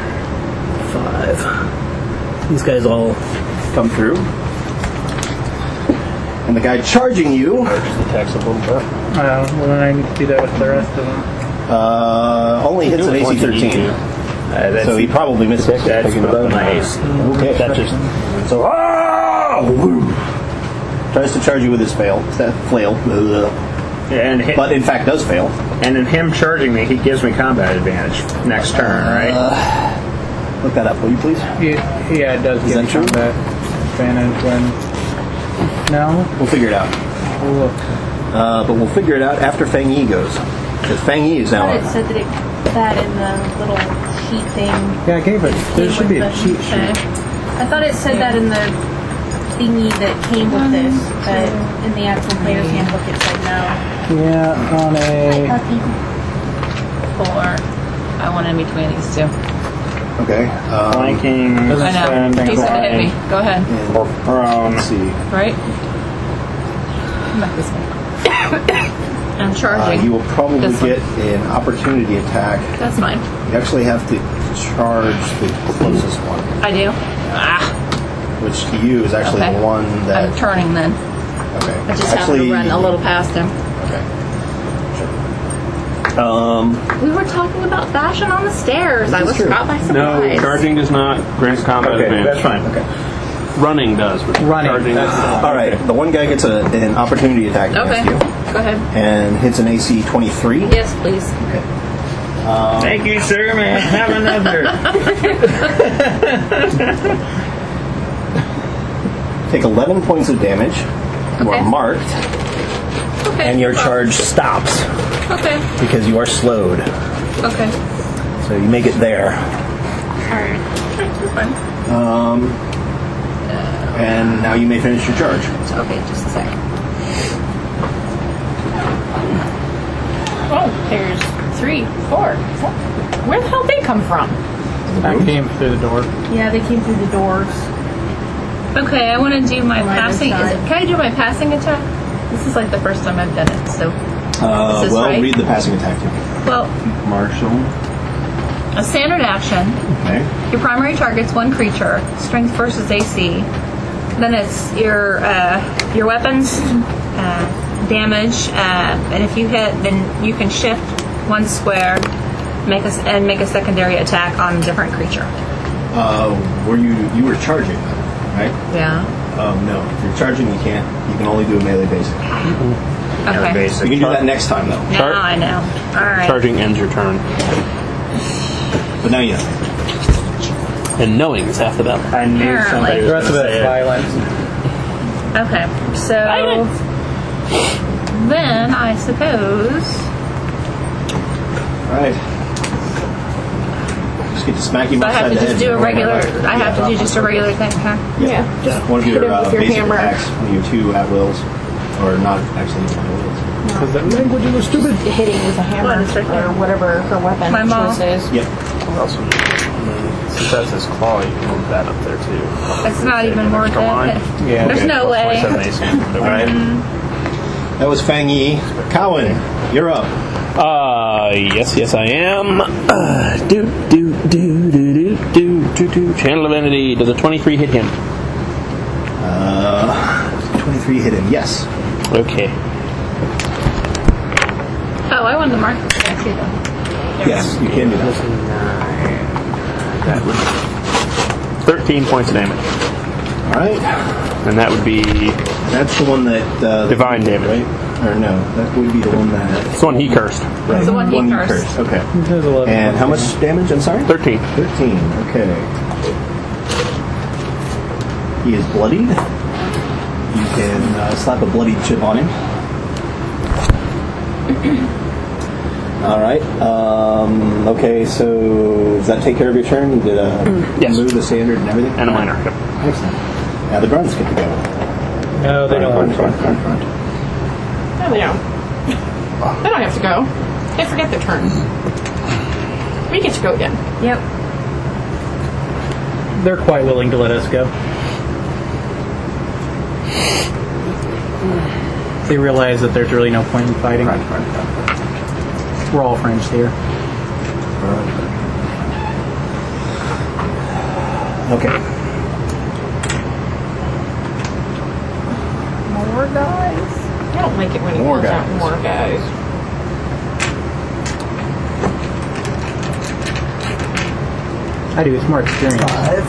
Speaker 8: 5. These guys all come through. And the guy charging you.
Speaker 7: Just attacks a little bit.
Speaker 5: Well, then I need to do that with the rest of them.
Speaker 8: Only hits an AC 13. So he probably misses.
Speaker 9: That's below my ace.
Speaker 8: Okay.
Speaker 7: That just
Speaker 8: So, tries to charge you with his flail.
Speaker 9: And
Speaker 8: But in fact does fail.
Speaker 9: And in him charging me, he gives me combat advantage next turn, right?
Speaker 8: Look that up, will you please?
Speaker 5: Yeah, it does
Speaker 8: Is
Speaker 5: give
Speaker 8: that true?
Speaker 5: combat advantage when... No?
Speaker 8: We'll figure it out.
Speaker 5: We'll look.
Speaker 8: But we'll figure it out after Fang Yi goes. Because Fang Yi is
Speaker 12: I
Speaker 8: now
Speaker 12: thought
Speaker 8: up.
Speaker 12: it said that in the little sheet thing.
Speaker 5: Yeah, I gave it. There should be a
Speaker 12: With the-
Speaker 5: cheat sheet.
Speaker 12: I thought it said that in the thingy that came with this, but in the actual player's handbook it said no.
Speaker 5: Yeah, on a...
Speaker 13: 4. I want in between these two.
Speaker 8: Okay.
Speaker 7: Flanking.
Speaker 13: I know. He's gonna hit me. Go ahead.
Speaker 7: Or prone.
Speaker 8: Let's see.
Speaker 13: Right? Come back this way. I'm charging.
Speaker 8: You will probably
Speaker 13: This one.
Speaker 8: get an opportunity attack.
Speaker 13: That's mine.
Speaker 8: You actually have to charge the closest one,
Speaker 13: I do. Ah.
Speaker 8: which to you is actually
Speaker 13: Okay.
Speaker 8: the one that.
Speaker 13: I'm turning then.
Speaker 8: Okay.
Speaker 13: I just have to run a little past him.
Speaker 8: Okay.
Speaker 13: We were talking about fashion on the stairs. I was caught by
Speaker 7: No,
Speaker 13: surprise.
Speaker 7: charging does not grant combat
Speaker 8: Okay,
Speaker 7: advantage.
Speaker 8: that's fine. Okay.
Speaker 7: Running does, but charging.
Speaker 8: All right. The one guy gets an opportunity attack
Speaker 13: Okay.
Speaker 8: against you
Speaker 13: Go ahead.
Speaker 8: and hits an AC 23.
Speaker 13: Yes, please.
Speaker 8: Okay.
Speaker 10: Thank you, sir. May I have another?
Speaker 8: Take 11 points of damage. You
Speaker 13: Okay.
Speaker 8: are marked,
Speaker 13: Okay.
Speaker 8: and your charge stops
Speaker 13: Okay.
Speaker 8: because you are slowed.
Speaker 13: Okay.
Speaker 8: So you make it there.
Speaker 13: Alright. Fine.
Speaker 8: And now you may finish your charge.
Speaker 13: Okay, just a second.
Speaker 6: Oh, there's 3, 4. Where the hell did they come from?
Speaker 5: I came through the door.
Speaker 6: Yeah, they came through the doors.
Speaker 13: Okay, I want to do my
Speaker 6: Right
Speaker 13: passing.
Speaker 6: inside.
Speaker 13: Can I do my passing attack? This is like the first time I've done it, so. This is
Speaker 8: Well,
Speaker 13: right.
Speaker 8: read the passing attack to me.
Speaker 13: Well,
Speaker 8: Marshall.
Speaker 13: a standard action.
Speaker 8: Okay.
Speaker 13: Your primary target's one creature. Strength versus AC. Then it's your weapons damage, and if you hit, then you can shift one square, make a secondary attack on a different creature.
Speaker 8: Were you were charging, right?
Speaker 13: Yeah.
Speaker 8: No. If you're charging, you can't. You can only do a melee basic.
Speaker 13: Okay.
Speaker 8: You can do that next time, though.
Speaker 13: Now I know. All right.
Speaker 7: Charging ends your turn.
Speaker 8: But now you know.
Speaker 7: And knowing is half the battle.
Speaker 10: I knew
Speaker 13: Apparently.
Speaker 10: somebody
Speaker 5: The
Speaker 10: was
Speaker 5: rest of
Speaker 10: going to
Speaker 5: it's
Speaker 10: say it.
Speaker 5: violence.
Speaker 13: Okay. So then I suppose.
Speaker 8: All right. Just get to smack you
Speaker 13: So I
Speaker 8: upside
Speaker 13: have to
Speaker 8: the
Speaker 13: just
Speaker 8: head.
Speaker 13: do a regular. I have to do just a regular thing, huh?
Speaker 8: Yeah.
Speaker 6: Just
Speaker 8: One of
Speaker 6: hit
Speaker 8: your,
Speaker 6: him with your
Speaker 8: basic
Speaker 6: hammer.
Speaker 8: attacks, one of your 2 at wills, or not actually at wills.
Speaker 5: Because that language was stupid.
Speaker 6: Hitting with a hammer
Speaker 13: Well, it's right there.
Speaker 6: or whatever her weapon
Speaker 13: My mom.
Speaker 6: choice is.
Speaker 8: Yep.
Speaker 7: Also, since that's his claw, you can move that up there too.
Speaker 13: It's not even more
Speaker 7: Extra line.
Speaker 13: than.
Speaker 5: Yeah.
Speaker 13: There's no way.
Speaker 7: 27 AC.
Speaker 8: All right. That was Fang Yi. Cowan, you're up.
Speaker 7: Yes, I am. Channel of Entity. Does a 23 hit him?
Speaker 8: 23 hit him. Yes.
Speaker 7: Okay.
Speaker 13: Oh, I wanted to mark the attack too, though.
Speaker 8: Yes, you can do that.
Speaker 7: That would 13 points of damage.
Speaker 8: All right.
Speaker 7: And that would be
Speaker 8: That's the one that
Speaker 7: divine damage.
Speaker 8: right? Or no, that would be the one that.
Speaker 7: It's the one he cursed.
Speaker 8: Right.
Speaker 13: It's the one he
Speaker 8: you
Speaker 13: cursed.
Speaker 8: Okay.
Speaker 5: There's 11
Speaker 8: And how much damage? I'm sorry.
Speaker 7: 13.
Speaker 8: 13. Okay. He is bloodied. You can slap a bloodied chip on him. All right. Okay. So does that take care of your turn? You did
Speaker 7: Yes.
Speaker 8: move the standard and everything.
Speaker 7: And a minor. Yep.
Speaker 8: Excellent. Now the grunts get to go.
Speaker 5: No, they don't want
Speaker 8: Front.
Speaker 6: No, they don't. They don't have to go. They forget their turn. We get to go again.
Speaker 13: Yep.
Speaker 5: They're quite willing to let us go. They realize that there's really no point in fighting. We're all friends here.
Speaker 8: Okay.
Speaker 6: More guys. I don't like it when he
Speaker 8: More
Speaker 6: pulls out
Speaker 8: guys.
Speaker 6: more guys.
Speaker 5: I do. It's more experience.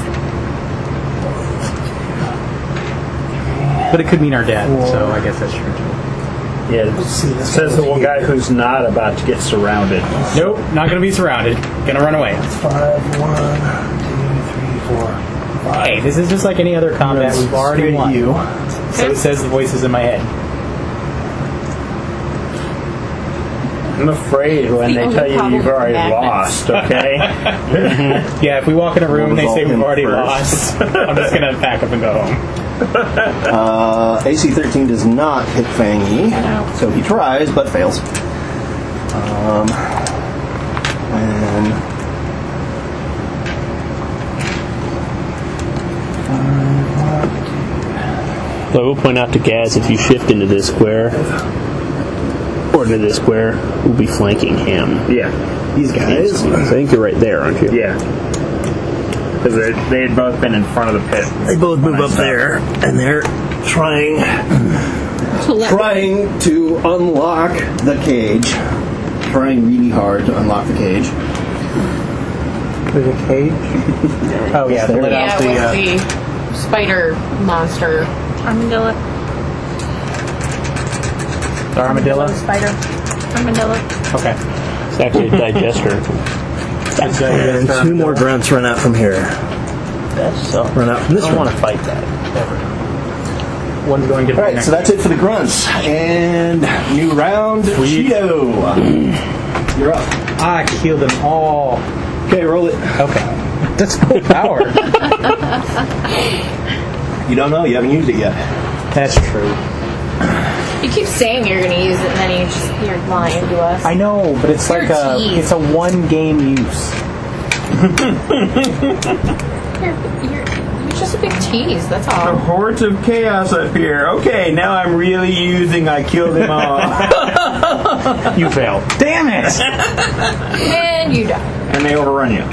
Speaker 5: But it could mean our dad, so I guess that's true too.
Speaker 9: Yeah, it says the one guy who's not about to get surrounded.
Speaker 5: Nope, not gonna be surrounded. Gonna run away.
Speaker 14: 5, 1, 2, 3, 4, 5.
Speaker 5: Hey, this is just like any other combat. We've already won. So it says the voices in my head.
Speaker 9: I'm afraid when they tell you you've already lost, okay?
Speaker 5: Yeah, if we walk in a room and they say we've already
Speaker 8: first.
Speaker 5: lost, I'm just going to pack up and go home.
Speaker 8: AC 13 does not hit Fangy, so he tries but fails.
Speaker 7: So I will point out to Gaz, if you shift into this square, or into this square, we'll be flanking him.
Speaker 9: Yeah.
Speaker 8: These guys.
Speaker 7: So I think you're right there, aren't you?
Speaker 9: Yeah. Because they had both been in front of the pit.
Speaker 2: They both move up there, and they're trying
Speaker 8: to unlock the cage. Trying really hard to unlock the cage.
Speaker 5: There's a cage? Oh, yeah.
Speaker 8: There.
Speaker 5: Let out
Speaker 6: with the spider monster.
Speaker 13: Armadillo.
Speaker 5: The armadillo?
Speaker 13: Spider. Armadillo.
Speaker 5: Okay.
Speaker 7: It's actually a digester.
Speaker 2: And two more grunts run out from here.
Speaker 7: That's
Speaker 2: Run out from this
Speaker 7: I don't
Speaker 2: one.
Speaker 7: want to fight that. Ever.
Speaker 5: One's going to
Speaker 8: Alright, so that's it for the grunts. And new round, Cheeto. You're up.
Speaker 5: I killed them all.
Speaker 8: Okay, roll it.
Speaker 5: Okay. That's full power.
Speaker 8: You don't know, you haven't used it yet.
Speaker 5: That's true.
Speaker 6: You keep saying you're going to use it, and then you're lying to us.
Speaker 5: I know, but it's like it's a one game use.
Speaker 6: You're just a big tease, that's
Speaker 9: The
Speaker 6: all.
Speaker 9: hordes of chaos up here. Okay, now I'm really using I killed them all.
Speaker 5: You failed. Damn it!
Speaker 6: And you die.
Speaker 9: And they overrun you.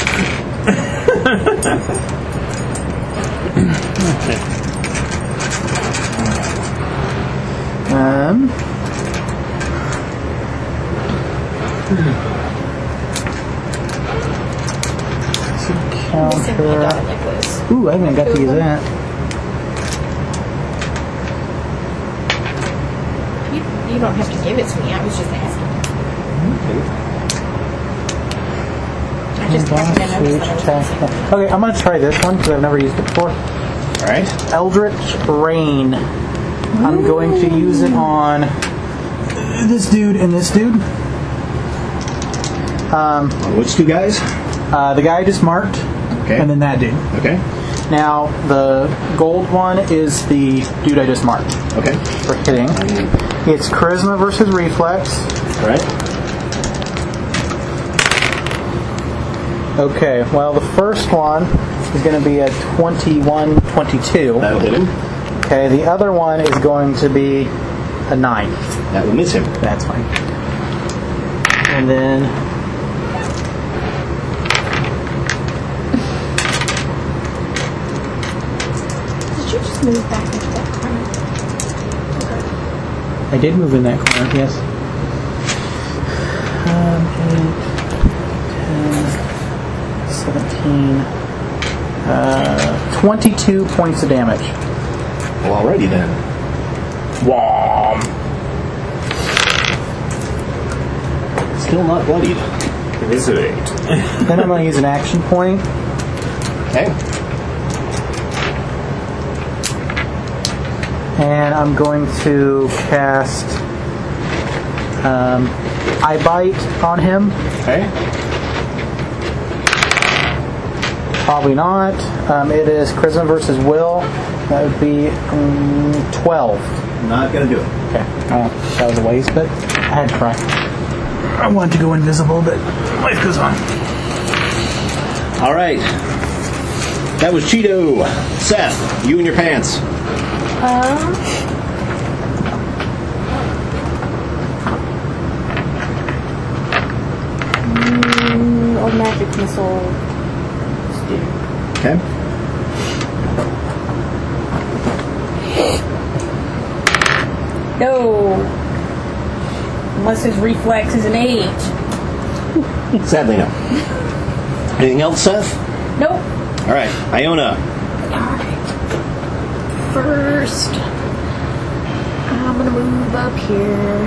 Speaker 5: Counter. Ooh, I haven't got to use that.
Speaker 6: You don't have to give it to me, I was just asking. I just happened to notice that I was missing.
Speaker 5: Okay, I'm going to try this one because I've never used it before.
Speaker 8: Alright.
Speaker 5: Eldritch Rain. I'm going to use it on this dude and this dude.
Speaker 8: Which two guys?
Speaker 5: The guy I just marked, and then that dude.
Speaker 8: Okay.
Speaker 5: Now, the gold one is the dude I just marked.
Speaker 8: Okay.
Speaker 5: For hitting. It's Charisma versus Reflex.
Speaker 8: Right.
Speaker 5: Okay, well, the first one is going to be a 21-22.
Speaker 8: That'll hit him.
Speaker 5: Okay, the other one is going to be a 9.
Speaker 8: That will miss him.
Speaker 5: That's fine. And then...
Speaker 12: Did you just move back into that corner?
Speaker 5: I did move in that corner, yes. 8, 10, 17, 22 points of damage.
Speaker 8: Well, alrighty then.
Speaker 5: Whom!
Speaker 8: Still not bloodied.
Speaker 9: Eviscerate.
Speaker 5: Then I'm going to use an action point.
Speaker 8: Okay.
Speaker 5: And I'm going to cast I Bite on him.
Speaker 8: Okay.
Speaker 5: Probably not. It is Charisma versus Will. That would be 12.
Speaker 8: Not going to do it.
Speaker 5: Okay. That was a waste, but I had to try. I wanted to go invisible, but life goes on.
Speaker 8: Alright. That was Cheeto. Seth, you and your pants.
Speaker 12: Old magic missile.
Speaker 8: Okay.
Speaker 6: No. Unless his reflex is an 8.
Speaker 8: Sadly, no. Anything else, Seth?
Speaker 6: Nope.
Speaker 8: Alright. Iona.
Speaker 6: First, I'm gonna move up here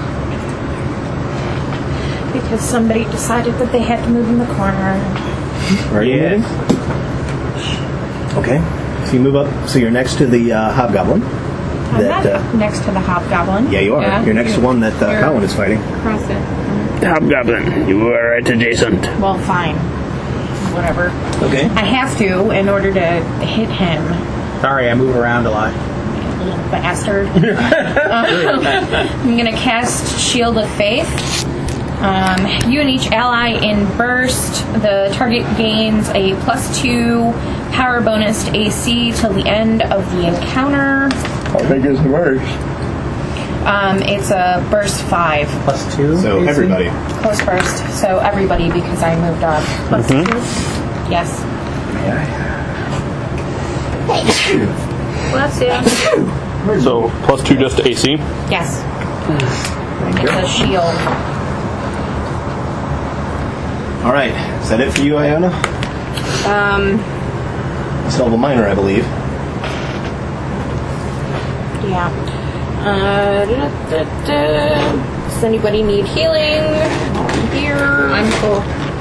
Speaker 6: because somebody decided that they had to move in the corner.
Speaker 8: Are you moving? Okay. So you move up. So you're next to the hobgoblin.
Speaker 13: I'm not next to the hobgoblin.
Speaker 8: Yeah, you are. You're next to one that Cowan is fighting.
Speaker 13: Across it.
Speaker 7: Hobgoblin, you are right adjacent.
Speaker 6: Well, fine. Whatever.
Speaker 8: Okay.
Speaker 6: I have to in order to hit him.
Speaker 5: Sorry, I move around a lot.
Speaker 6: Little bastard. I'm gonna cast Shield of Faith. You and each ally in burst. The target gains a +2 power bonus to AC till the end of the encounter.
Speaker 9: How big is the burst?
Speaker 6: It's a burst 5.
Speaker 5: +2?
Speaker 8: So
Speaker 5: AC?
Speaker 8: everybody.
Speaker 6: Close burst. So everybody, because I moved up. +2? Yes.
Speaker 13: Bless you.
Speaker 7: So +2 just to AC?
Speaker 6: Yes.
Speaker 8: Thank you.
Speaker 6: It's a shield.
Speaker 8: All right. Is that it for you, Iona? Still have a minor, I believe.
Speaker 6: Yeah. Does anybody need healing? Here.
Speaker 13: I'm full.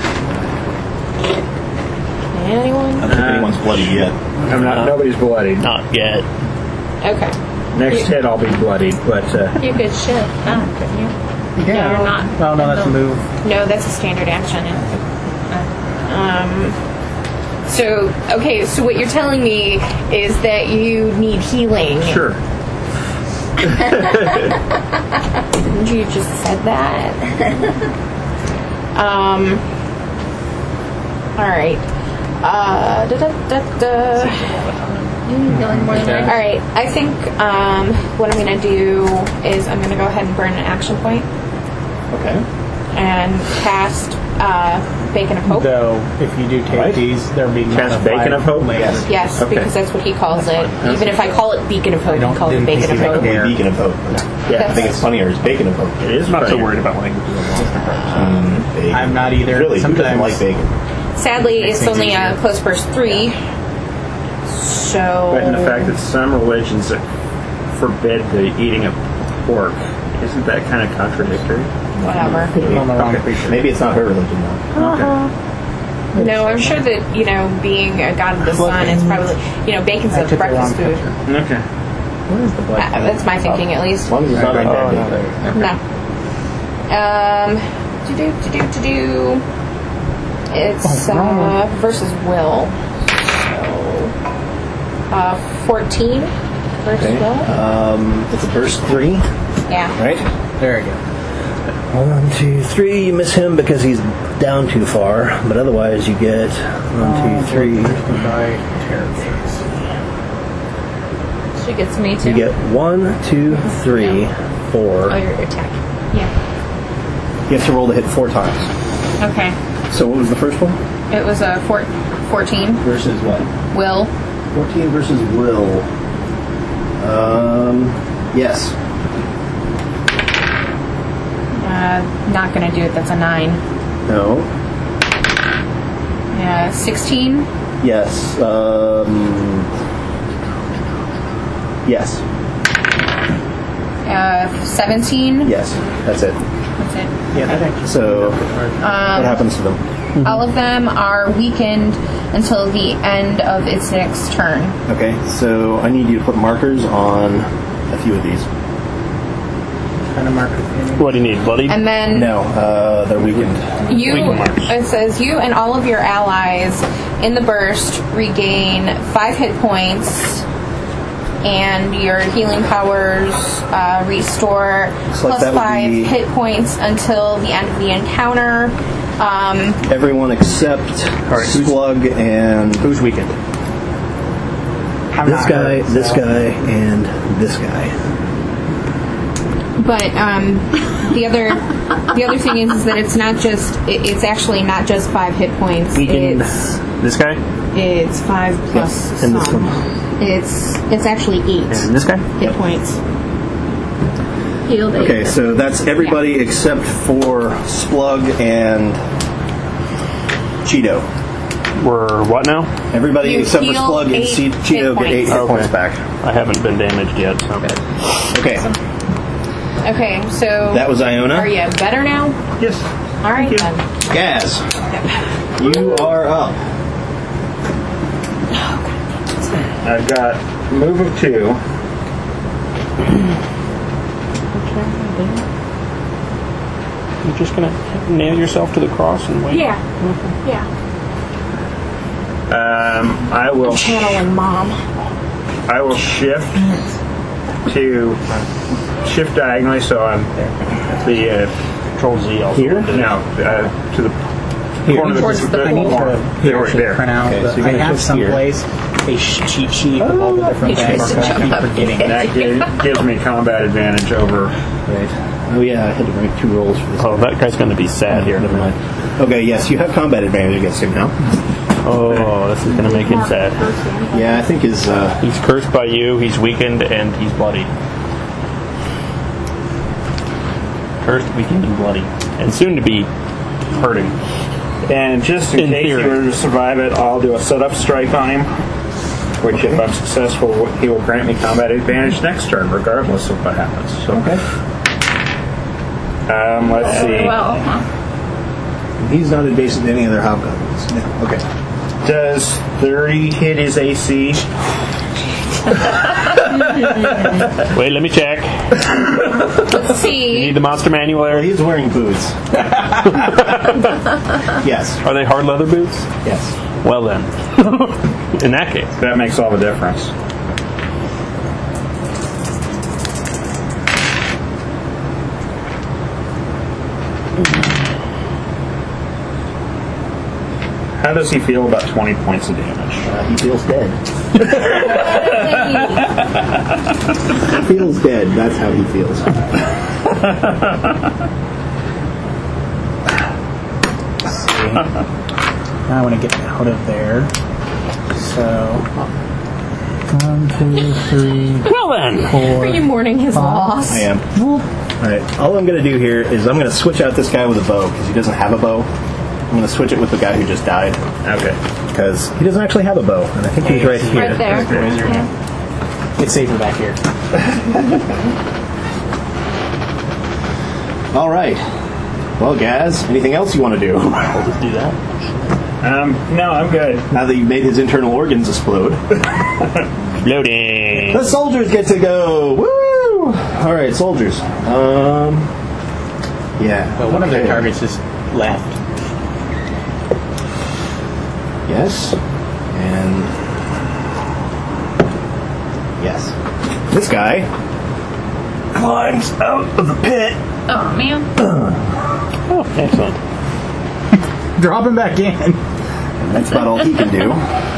Speaker 6: Anyone?
Speaker 8: I don't think anyone's bloody yet.
Speaker 9: I'm not. Nobody's bloodied.
Speaker 7: Not yet.
Speaker 6: Okay.
Speaker 9: Next hit, I'll be bloodied, but
Speaker 13: You could shift. Oh, couldn't you?
Speaker 5: Yeah.
Speaker 13: No, you're not.
Speaker 5: Oh, no, that's a move.
Speaker 6: No, that's a standard action. So what you're telling me is that you need healing.
Speaker 9: sure.
Speaker 6: You just said that. All right.
Speaker 13: Healing more than
Speaker 6: All right. I think what I'm going to do is I'm going to go ahead and burn an action point
Speaker 8: Okay.
Speaker 6: and cast Beacon of Hope.
Speaker 5: Though, if you do take
Speaker 8: Right.
Speaker 5: these, they're being
Speaker 9: Cast Beacon of Hope?
Speaker 5: Later.
Speaker 6: Yes,
Speaker 9: Okay.
Speaker 6: because that's what he calls it. Even if I call it Beacon of Hope, he calls it
Speaker 5: didn't
Speaker 6: Beacon of
Speaker 5: think
Speaker 6: Hope.
Speaker 5: he
Speaker 8: Beacon of Hope.
Speaker 9: Yeah.
Speaker 8: I think it's funnier as Bacon of Hope.
Speaker 9: It is
Speaker 7: I'm not so
Speaker 9: funny.
Speaker 7: worried about language.
Speaker 8: Bacon.
Speaker 5: I'm not either.
Speaker 8: Really, who doesn't
Speaker 5: Sometimes
Speaker 8: like bacon?
Speaker 6: Sadly,
Speaker 5: Makes
Speaker 6: it's
Speaker 5: things
Speaker 6: only a
Speaker 5: easier.
Speaker 6: close burst 3. So.
Speaker 9: But in the fact that some religions forbid the eating of pork, isn't that kind of contradictory?
Speaker 6: Whatever.
Speaker 5: on the wrong creature.
Speaker 8: Maybe it's not her religion, though.
Speaker 6: No, I'm sure that, being a god of the sun is probably, bacon's
Speaker 5: I
Speaker 6: a
Speaker 5: took the
Speaker 6: breakfast
Speaker 5: wrong
Speaker 6: food.
Speaker 9: Okay.
Speaker 5: What is the blood?
Speaker 6: That's my thinking, at least.
Speaker 8: As long as it's not undead.
Speaker 6: No. It's versus will. So 14 versus
Speaker 8: Okay.
Speaker 6: will.
Speaker 8: It's a burst 3,
Speaker 6: Yeah.
Speaker 8: right?
Speaker 5: There you go.
Speaker 8: 1, 2, 3. You miss him because he's down too far, but otherwise you get 1, 2, 3.
Speaker 5: By terrorgates.
Speaker 13: She gets me too.
Speaker 8: You get 1, 2, 3, 4.
Speaker 6: Oh, your attack. Yeah.
Speaker 8: You have to roll to hit 4 times.
Speaker 6: Okay.
Speaker 8: So what was the first one?
Speaker 6: It was a 14
Speaker 8: Versus what?
Speaker 6: will.
Speaker 8: 14 versus will. Yes.
Speaker 6: Not gonna do it. That's a 9.
Speaker 8: No.
Speaker 6: 16.
Speaker 8: Yes. Yes.
Speaker 6: 17.
Speaker 8: Yes. That's it.
Speaker 6: That's it.
Speaker 5: Yeah, that actually.
Speaker 8: So, what happens to them?
Speaker 6: All of them are weakened until the end of its next turn.
Speaker 8: Okay, so I need you to put markers on a few of these.
Speaker 5: Kind of marker.
Speaker 7: What do you need, bloody?
Speaker 6: And then
Speaker 8: No, they're weakened.
Speaker 6: it says you and all of your allies in the burst regain 5 hit points, and your healing powers restore
Speaker 8: Looks like
Speaker 6: plus
Speaker 8: that would
Speaker 6: 5
Speaker 8: be-
Speaker 6: hit points until the end of the encounter.
Speaker 8: Everyone except Slug and
Speaker 7: Who's weakened?
Speaker 5: I'm
Speaker 8: this
Speaker 5: not
Speaker 8: guy,
Speaker 5: hurt,
Speaker 8: this
Speaker 5: so-
Speaker 8: guy, and this guy.
Speaker 6: But the other thing is that it's not just it's actually not just 5 hit points.
Speaker 7: Weakened. This guy?
Speaker 6: It's 5 plus
Speaker 8: Yes, and this
Speaker 6: some.
Speaker 8: one.
Speaker 6: It's actually 8
Speaker 7: And this guy?
Speaker 6: hit points.
Speaker 13: Healed 8.
Speaker 8: Okay, so that's everybody except for Splug and Cheeto.
Speaker 7: We're what now?
Speaker 8: Everybody
Speaker 6: You
Speaker 8: except for
Speaker 6: heal
Speaker 8: Splug and
Speaker 6: 8
Speaker 8: Cheeto get 8 hit
Speaker 7: Okay.
Speaker 8: points back.
Speaker 7: I haven't been damaged yet, so.
Speaker 8: Okay,
Speaker 6: Okay, so
Speaker 8: that was Iona.
Speaker 6: are you better now?
Speaker 9: Yes.
Speaker 6: All right then.
Speaker 8: Gaz, you are up.
Speaker 9: I've got move of 2.
Speaker 7: You're just gonna nail yourself to the cross and wait.
Speaker 12: Yeah. Yeah.
Speaker 9: I will.
Speaker 12: Channeling mom.
Speaker 9: I will shift diagonally, so I'm the
Speaker 7: Control Z. Also
Speaker 9: here. No, to the corner
Speaker 5: Towards
Speaker 9: of
Speaker 5: the
Speaker 9: the
Speaker 5: need to
Speaker 9: there.
Speaker 5: print out.
Speaker 9: Okay, so
Speaker 5: I
Speaker 9: you're gonna
Speaker 5: have
Speaker 9: shift here.
Speaker 5: someplace a cheat sheet of all the different things. I keep forgetting.
Speaker 9: That gives me combat advantage over.
Speaker 8: Right. Oh yeah, I had to rank 2 rolls for this.
Speaker 7: Oh, that guy's going to be sad here.
Speaker 8: Never mind. Okay, yes, you have combat advantage against him now.
Speaker 7: Oh, this is going to make him sad.
Speaker 8: Yeah, I think his...
Speaker 7: He's cursed by you, he's weakened, and he's bloody. Cursed, weakened, and bloody. And soon to be hurting.
Speaker 9: And just in case
Speaker 7: theory.
Speaker 9: he were to survive it, I'll do a setup strike on him. Which, if I'm successful, he will grant me combat advantage next turn, regardless of what happens. So,
Speaker 8: okay.
Speaker 9: Let's see.
Speaker 12: Well,
Speaker 8: He's not adjacent to any other hobgoblins. No. Okay.
Speaker 9: Does 30 hit his AC?
Speaker 7: Wait, let me check.
Speaker 6: Let's see.
Speaker 7: You need the monster manual there?
Speaker 8: Well, he's wearing boots. Yes.
Speaker 7: Are they hard leather boots?
Speaker 8: Yes.
Speaker 7: Well then. In that case.
Speaker 9: That makes all the difference. How does he feel about 20 points of damage?
Speaker 8: He feels dead. He feels dead. That's how he feels.
Speaker 5: Now I want to get out of there. So 1, 2, 3.
Speaker 7: Well then.
Speaker 5: 4.
Speaker 6: Are you mourning his loss?
Speaker 8: I am. Alright, all I'm going to do here is I'm going to switch out this guy with a bow, because he doesn't have a bow. I'm going to switch it with the guy who just died.
Speaker 9: Okay.
Speaker 8: Because he doesn't actually have a bow, and I think he's right here.
Speaker 6: Right there.
Speaker 5: It's safer back here.
Speaker 8: Alright. Well, Gaz, anything else you want to do?
Speaker 7: I'll just do that.
Speaker 9: No, I'm good.
Speaker 8: Now that you've made his internal organs explode.
Speaker 7: Loading.
Speaker 8: The soldiers get to go! Woo! Alright, soldiers. Yeah.
Speaker 5: But one of their targets just left.
Speaker 8: Yes. And... yes. This guy climbs out of the pit.
Speaker 13: Oh, man.
Speaker 7: Oh, excellent.
Speaker 5: Drop him back in.
Speaker 8: And that's about all he can do.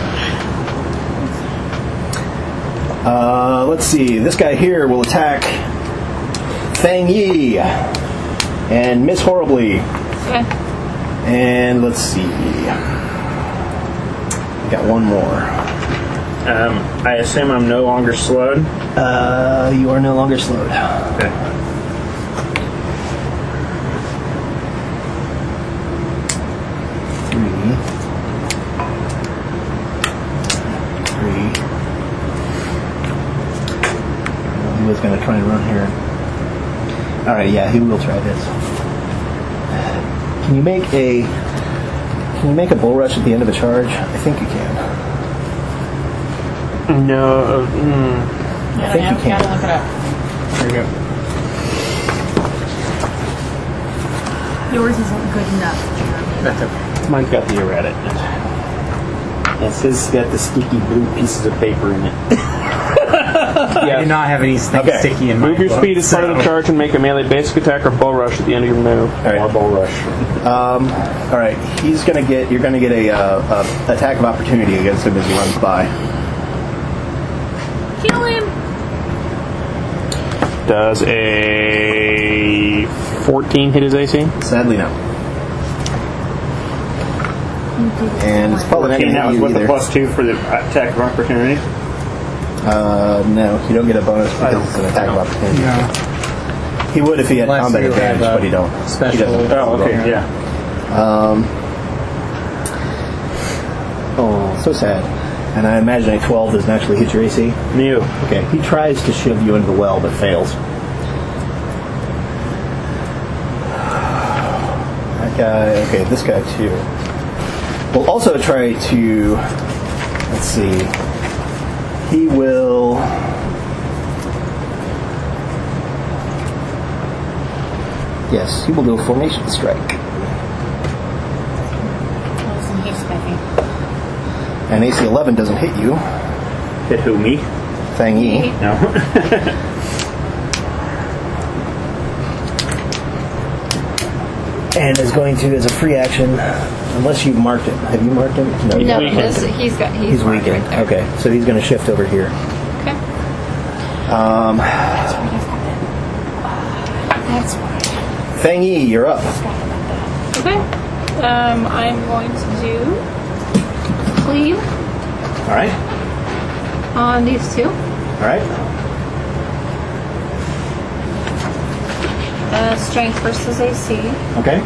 Speaker 8: Let's see. This guy here will attack Fang Yi and miss horribly.
Speaker 13: Okay.
Speaker 8: And let's see. Got one more.
Speaker 9: I assume I'm no longer slowed?
Speaker 8: You are no longer slowed.
Speaker 9: Okay.
Speaker 8: Three. He was going to try and run here. Alright, yeah, he will try this. Can you make a bull rush at the end of a charge? I think you can.
Speaker 7: No.
Speaker 8: I think you can.
Speaker 12: Gotta look it up.
Speaker 5: There you go.
Speaker 13: Yours isn't good enough.
Speaker 5: That's okay.
Speaker 7: Mine's got the errata in it.
Speaker 15: It says it's got the sticky blue pieces of paper in it.
Speaker 5: I do not have anything sticky in my
Speaker 7: Move your
Speaker 5: book,
Speaker 7: speed as part of the charge and make a melee basic attack or bull rush at the end of your move.
Speaker 8: Or
Speaker 15: bull rush.
Speaker 8: Alright, you're going to get a attack of opportunity against him as he runs by.
Speaker 13: Kill him.
Speaker 7: Does a 14 hit his AC?
Speaker 8: Sadly, no. And it's probably not going to
Speaker 9: That
Speaker 8: hit
Speaker 9: was
Speaker 8: you
Speaker 9: with the
Speaker 8: either.
Speaker 9: +2 for the attack of opportunity?
Speaker 8: No, you don't get a bonus because it's an attack of opportunity.
Speaker 5: No.
Speaker 8: He would if he had
Speaker 5: Unless
Speaker 8: combat
Speaker 5: you
Speaker 8: advantage,
Speaker 5: have,
Speaker 8: but he don't.
Speaker 5: special-
Speaker 8: He doesn't.
Speaker 9: Oh, okay, yeah.
Speaker 8: Oh, so sad. And I imagine a 12 doesn't actually hit your AC.
Speaker 9: No.
Speaker 8: Okay, he tries to shove you into the well, but fails. That guy, okay, this guy too. We'll also try to, let's see, he will... Yes, he will do a formation strike. And AC 11 doesn't hit you.
Speaker 9: Hit who, me?
Speaker 8: Fang Yi.
Speaker 9: No.
Speaker 8: And is going to, as a free action, unless you've marked him. Have you marked him?
Speaker 13: No, he's
Speaker 8: weakened.
Speaker 13: right there.
Speaker 8: Okay, so he's going to shift over here.
Speaker 13: Okay.
Speaker 12: That's why.
Speaker 8: Fang Yi, you're up.
Speaker 13: Okay. I'm going to do cleave
Speaker 8: All right.
Speaker 13: on these two.
Speaker 8: All right.
Speaker 13: Strength versus AC.
Speaker 8: Okay.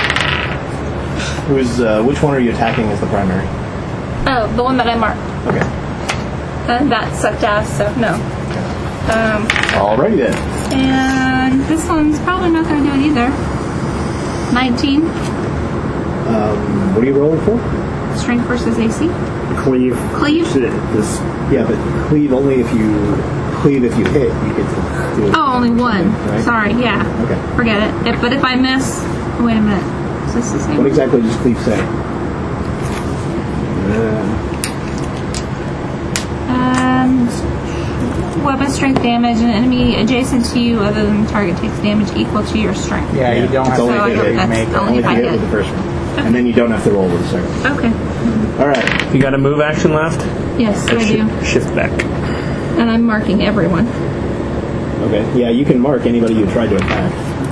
Speaker 8: Which one are you attacking as the primary?
Speaker 13: Oh, the one that I marked.
Speaker 8: Okay.
Speaker 13: And that sucked ass, so no.
Speaker 8: Alrighty then.
Speaker 13: And this one's probably not going to do it either. 19.
Speaker 8: What are you rolling for?
Speaker 13: Strength versus AC.
Speaker 9: Cleave.
Speaker 13: Cleave?
Speaker 8: Yeah, but cleave only if you hit. You get to do it.
Speaker 13: Oh, only one.
Speaker 8: Right?
Speaker 13: Sorry, yeah.
Speaker 8: Okay.
Speaker 13: Forget it. But if I miss... Wait a minute. Is this the same?
Speaker 8: What exactly does cleave say?
Speaker 13: Weapon strength damage. An enemy adjacent to you other than the target takes damage equal to your strength.
Speaker 5: Yeah, you don't have to
Speaker 13: make it. Only if I
Speaker 8: hit
Speaker 13: hit.
Speaker 8: with the first one. And then you don't have to roll with the second one.
Speaker 13: Okay.
Speaker 8: All right.
Speaker 7: You got a move action left?
Speaker 13: Yes, I do.
Speaker 7: Shift back.
Speaker 13: And I'm marking everyone.
Speaker 8: Okay. Yeah, you can mark anybody you tried to attack.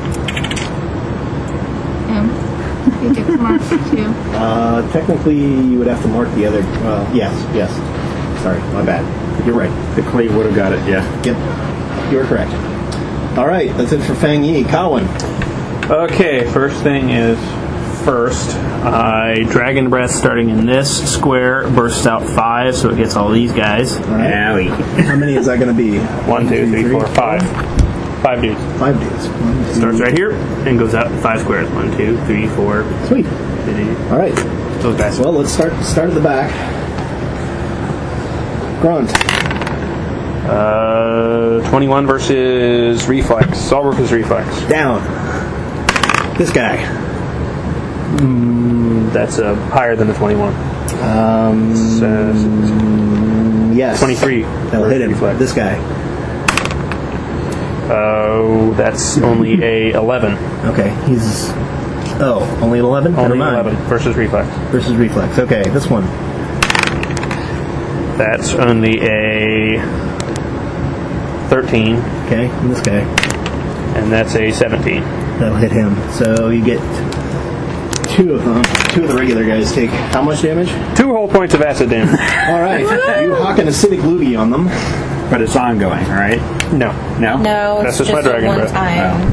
Speaker 13: You get to mark too.
Speaker 8: Technically, you would have to mark the other. Yes. Sorry, my bad. You're right.
Speaker 9: The cleave would have got it, yeah.
Speaker 8: Yep. You're correct. All right, that's it for Fang Yi. Cowan.
Speaker 7: Okay, first thing is I Dragon Breath starting in this square, bursts out 5, so it gets all these guys.
Speaker 8: All right. How many is that going to be?
Speaker 7: 1, 2, 3, 4, 5. 5 dudes.
Speaker 8: 5 dudes.
Speaker 7: Starts right here and goes out 5 squares. 1, 2, 3, 4.
Speaker 8: Sweet. All right.
Speaker 7: Those guys.
Speaker 8: Well, let's start at the back. Grunt.
Speaker 7: 21 versus Reflex. All work is Reflex.
Speaker 8: Down. This guy.
Speaker 7: That's higher than the 21.
Speaker 8: Yes.
Speaker 7: 23.
Speaker 8: That'll hit him.
Speaker 7: Reflex.
Speaker 8: This guy.
Speaker 7: Oh, that's only a 11.
Speaker 8: Okay, he's... Oh, only an 11?
Speaker 7: Only
Speaker 8: Never mind.
Speaker 7: 11 versus Reflex.
Speaker 8: Versus Reflex. Okay, this one.
Speaker 7: That's only a 13.
Speaker 8: Okay, and this guy.
Speaker 7: And that's a 17.
Speaker 8: That'll hit him. So you get 2 of them. 2 of the regular guys take how much damage?
Speaker 7: 2 whole points of acid damage.
Speaker 8: All right. You hawk an acidic loogie on them.
Speaker 9: But it's ongoing, right?
Speaker 7: No.
Speaker 9: No?
Speaker 12: No,
Speaker 7: That's
Speaker 12: it's
Speaker 7: just my Dragon
Speaker 12: one
Speaker 7: Breath.
Speaker 12: time.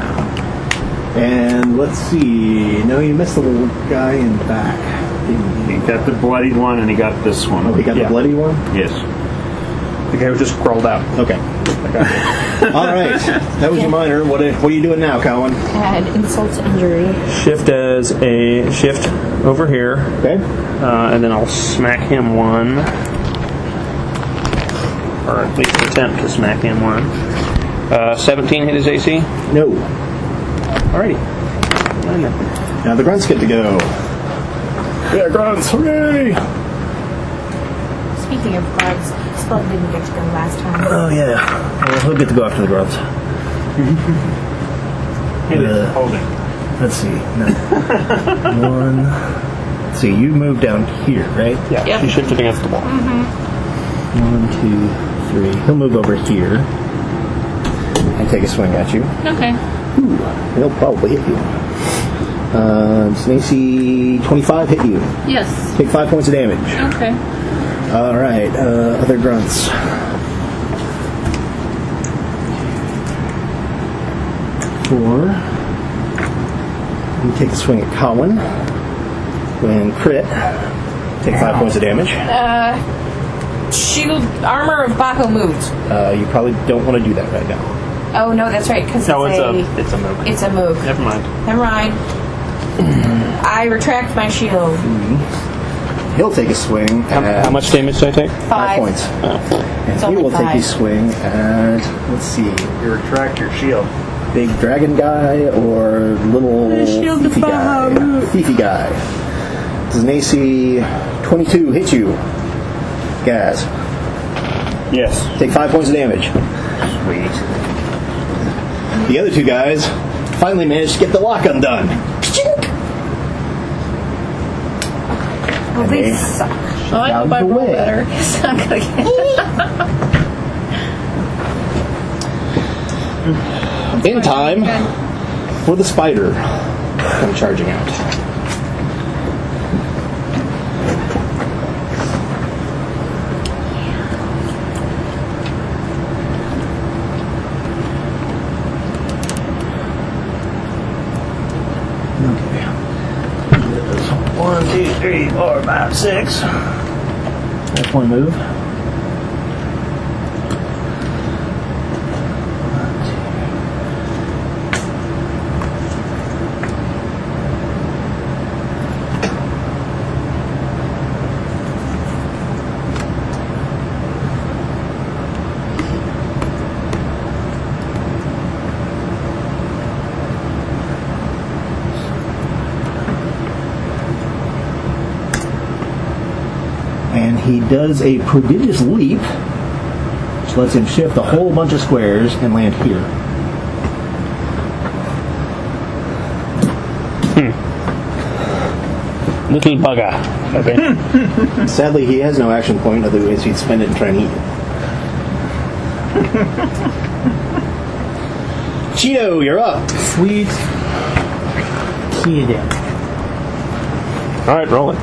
Speaker 8: And let's see. No, you missed the little guy in the back.
Speaker 9: He got the bloodied one and he got this one.
Speaker 8: Oh, he got the bloody one?
Speaker 9: Yes.
Speaker 7: The guy who just crawled out.
Speaker 8: Okay. All right. That was your minor. What are you doing now, Cowan?
Speaker 12: Add insult to injury.
Speaker 7: Shift as a shift over here.
Speaker 8: Okay.
Speaker 7: And then I'll smack him 1. Or at least attempt to smack him 1. 17 hit his AC?
Speaker 8: No.
Speaker 7: Alrighty.
Speaker 8: Now the grunts get to go. Yeah, grunts. Hooray!
Speaker 12: Speaking of grunts, Spud didn't get to go last time.
Speaker 8: Oh, yeah. Well, he'll get to go after the grunts.
Speaker 9: Holding.
Speaker 8: Let's see. No. 1. Let's see. You move down here, right?
Speaker 7: Yeah,
Speaker 13: Yep.
Speaker 7: she shifted against the wall.
Speaker 8: 1, 2, 3. He'll move over here and take a swing at you.
Speaker 13: Okay.
Speaker 8: Ooh, he'll probably hit you. Does an AC 25 hit you?
Speaker 13: Yes.
Speaker 8: Take 5 points of damage.
Speaker 13: Okay.
Speaker 8: All right, other grunts. 4. You take a swing at Cowan. When crit, take 5 points of damage.
Speaker 12: Shield armor of Baco moved.
Speaker 8: You probably don't want to do that right now.
Speaker 12: Oh no, that's right, because
Speaker 7: No,
Speaker 12: it's
Speaker 7: it's a move.
Speaker 12: It's a move.
Speaker 7: Never mind.
Speaker 12: Never mind. I retract my shield.
Speaker 8: He'll take a swing.
Speaker 7: How much damage did I take?
Speaker 8: 5 points.
Speaker 12: It's
Speaker 8: And he
Speaker 12: only
Speaker 8: will take
Speaker 12: 5.
Speaker 8: a swing at, let's see.
Speaker 9: You retract your shield.
Speaker 8: big dragon guy or little thiefy guy? Thiefy guy. Does an AC 22 hit you, Gaz?
Speaker 9: Yes.
Speaker 8: Take 5 points of damage.
Speaker 9: Sweet.
Speaker 8: The other two guys finally managed to get the lock undone.
Speaker 13: Oh, they suck. Oh, I hope I roll better. Because I'm going to get
Speaker 8: In time for the spider come charging out.
Speaker 14: Okay. 1, 2, 3, 4, 5, 6. That's one move. And he does a prodigious leap, which lets him shift a whole bunch of squares and land here.
Speaker 7: Little bugger. Okay.
Speaker 8: Sadly, he has no action point, otherwise he'd spend it and try and eat it. Cheeto, you're up.
Speaker 5: Sweet. Key it in.
Speaker 7: Alright, roll it.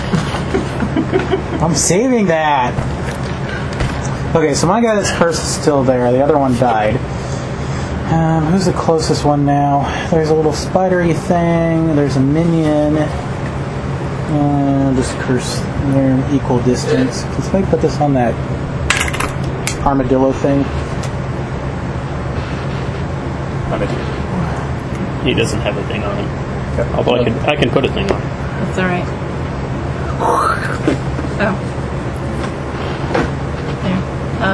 Speaker 5: I'm saving that. Okay, so my guy that's cursed is still there. The other one died. Who's the closest one now? There's a little spidery thing. There's a minion. Just curse. They're in equal distance. Let's maybe put this on that armadillo thing.
Speaker 7: He doesn't have a thing on him. Although I can put a thing on him.
Speaker 13: That's alright. Oh. There.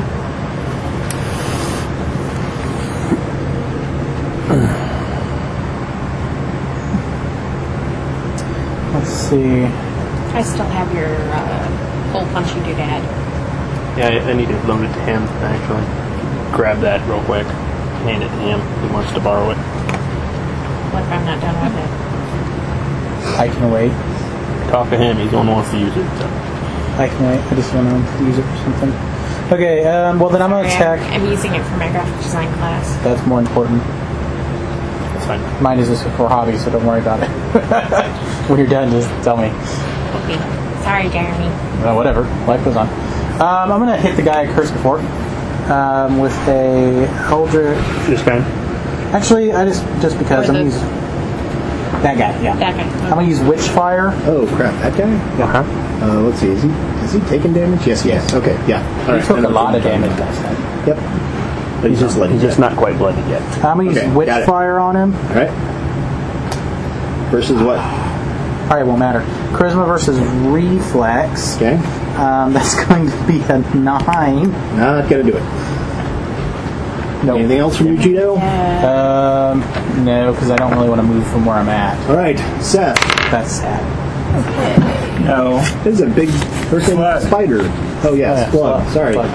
Speaker 5: Let's see.
Speaker 6: I still have your hole punchy doodad.
Speaker 7: Yeah, I need to loan it to him, actually. Grab that real quick. Hand it to him. He wants to borrow it.
Speaker 6: What if I'm not done with it?
Speaker 5: I can wait.
Speaker 7: Talk to him. He's the one who wants to use it. So.
Speaker 5: I can wait. I just want to use it for something. Okay, well then I'm going to attack.
Speaker 6: I'm using it for my graphic design class.
Speaker 5: That's more important.
Speaker 7: That's fine.
Speaker 5: Mine is just for hobby, so don't worry about it. When you're done, just tell me.
Speaker 6: Okay. Sorry, Jeremy.
Speaker 5: Whatever. Life goes on. I'm going to hit the guy I cursed before with a Eldritch.
Speaker 7: This guy?
Speaker 5: Actually, I just because I'm going to use that guy. Yeah.
Speaker 6: That guy.
Speaker 5: I'm going to use Witchfire.
Speaker 8: Oh crap, that guy?
Speaker 5: Uh-huh.
Speaker 8: Let's see, is he taking damage? Yes, he is. Okay, yeah.
Speaker 5: He took a lot of damage last time.
Speaker 8: Yep. But he's just
Speaker 7: not quite bloodied yet.
Speaker 5: I'm going to use Witchfire on him.
Speaker 8: Alright. Versus what?
Speaker 5: Alright, won't matter. Charisma versus Reflex.
Speaker 8: Okay.
Speaker 5: That's going to be a 9.
Speaker 8: Not going to do it.
Speaker 5: Nope.
Speaker 8: Anything else from you, Cheeto?
Speaker 5: No, because I don't really want to move from where I'm at.
Speaker 8: Alright, Seth.
Speaker 5: That's sad.
Speaker 8: No. This is a big person spider. Oh, yes, Slug. Sorry.
Speaker 13: Slug.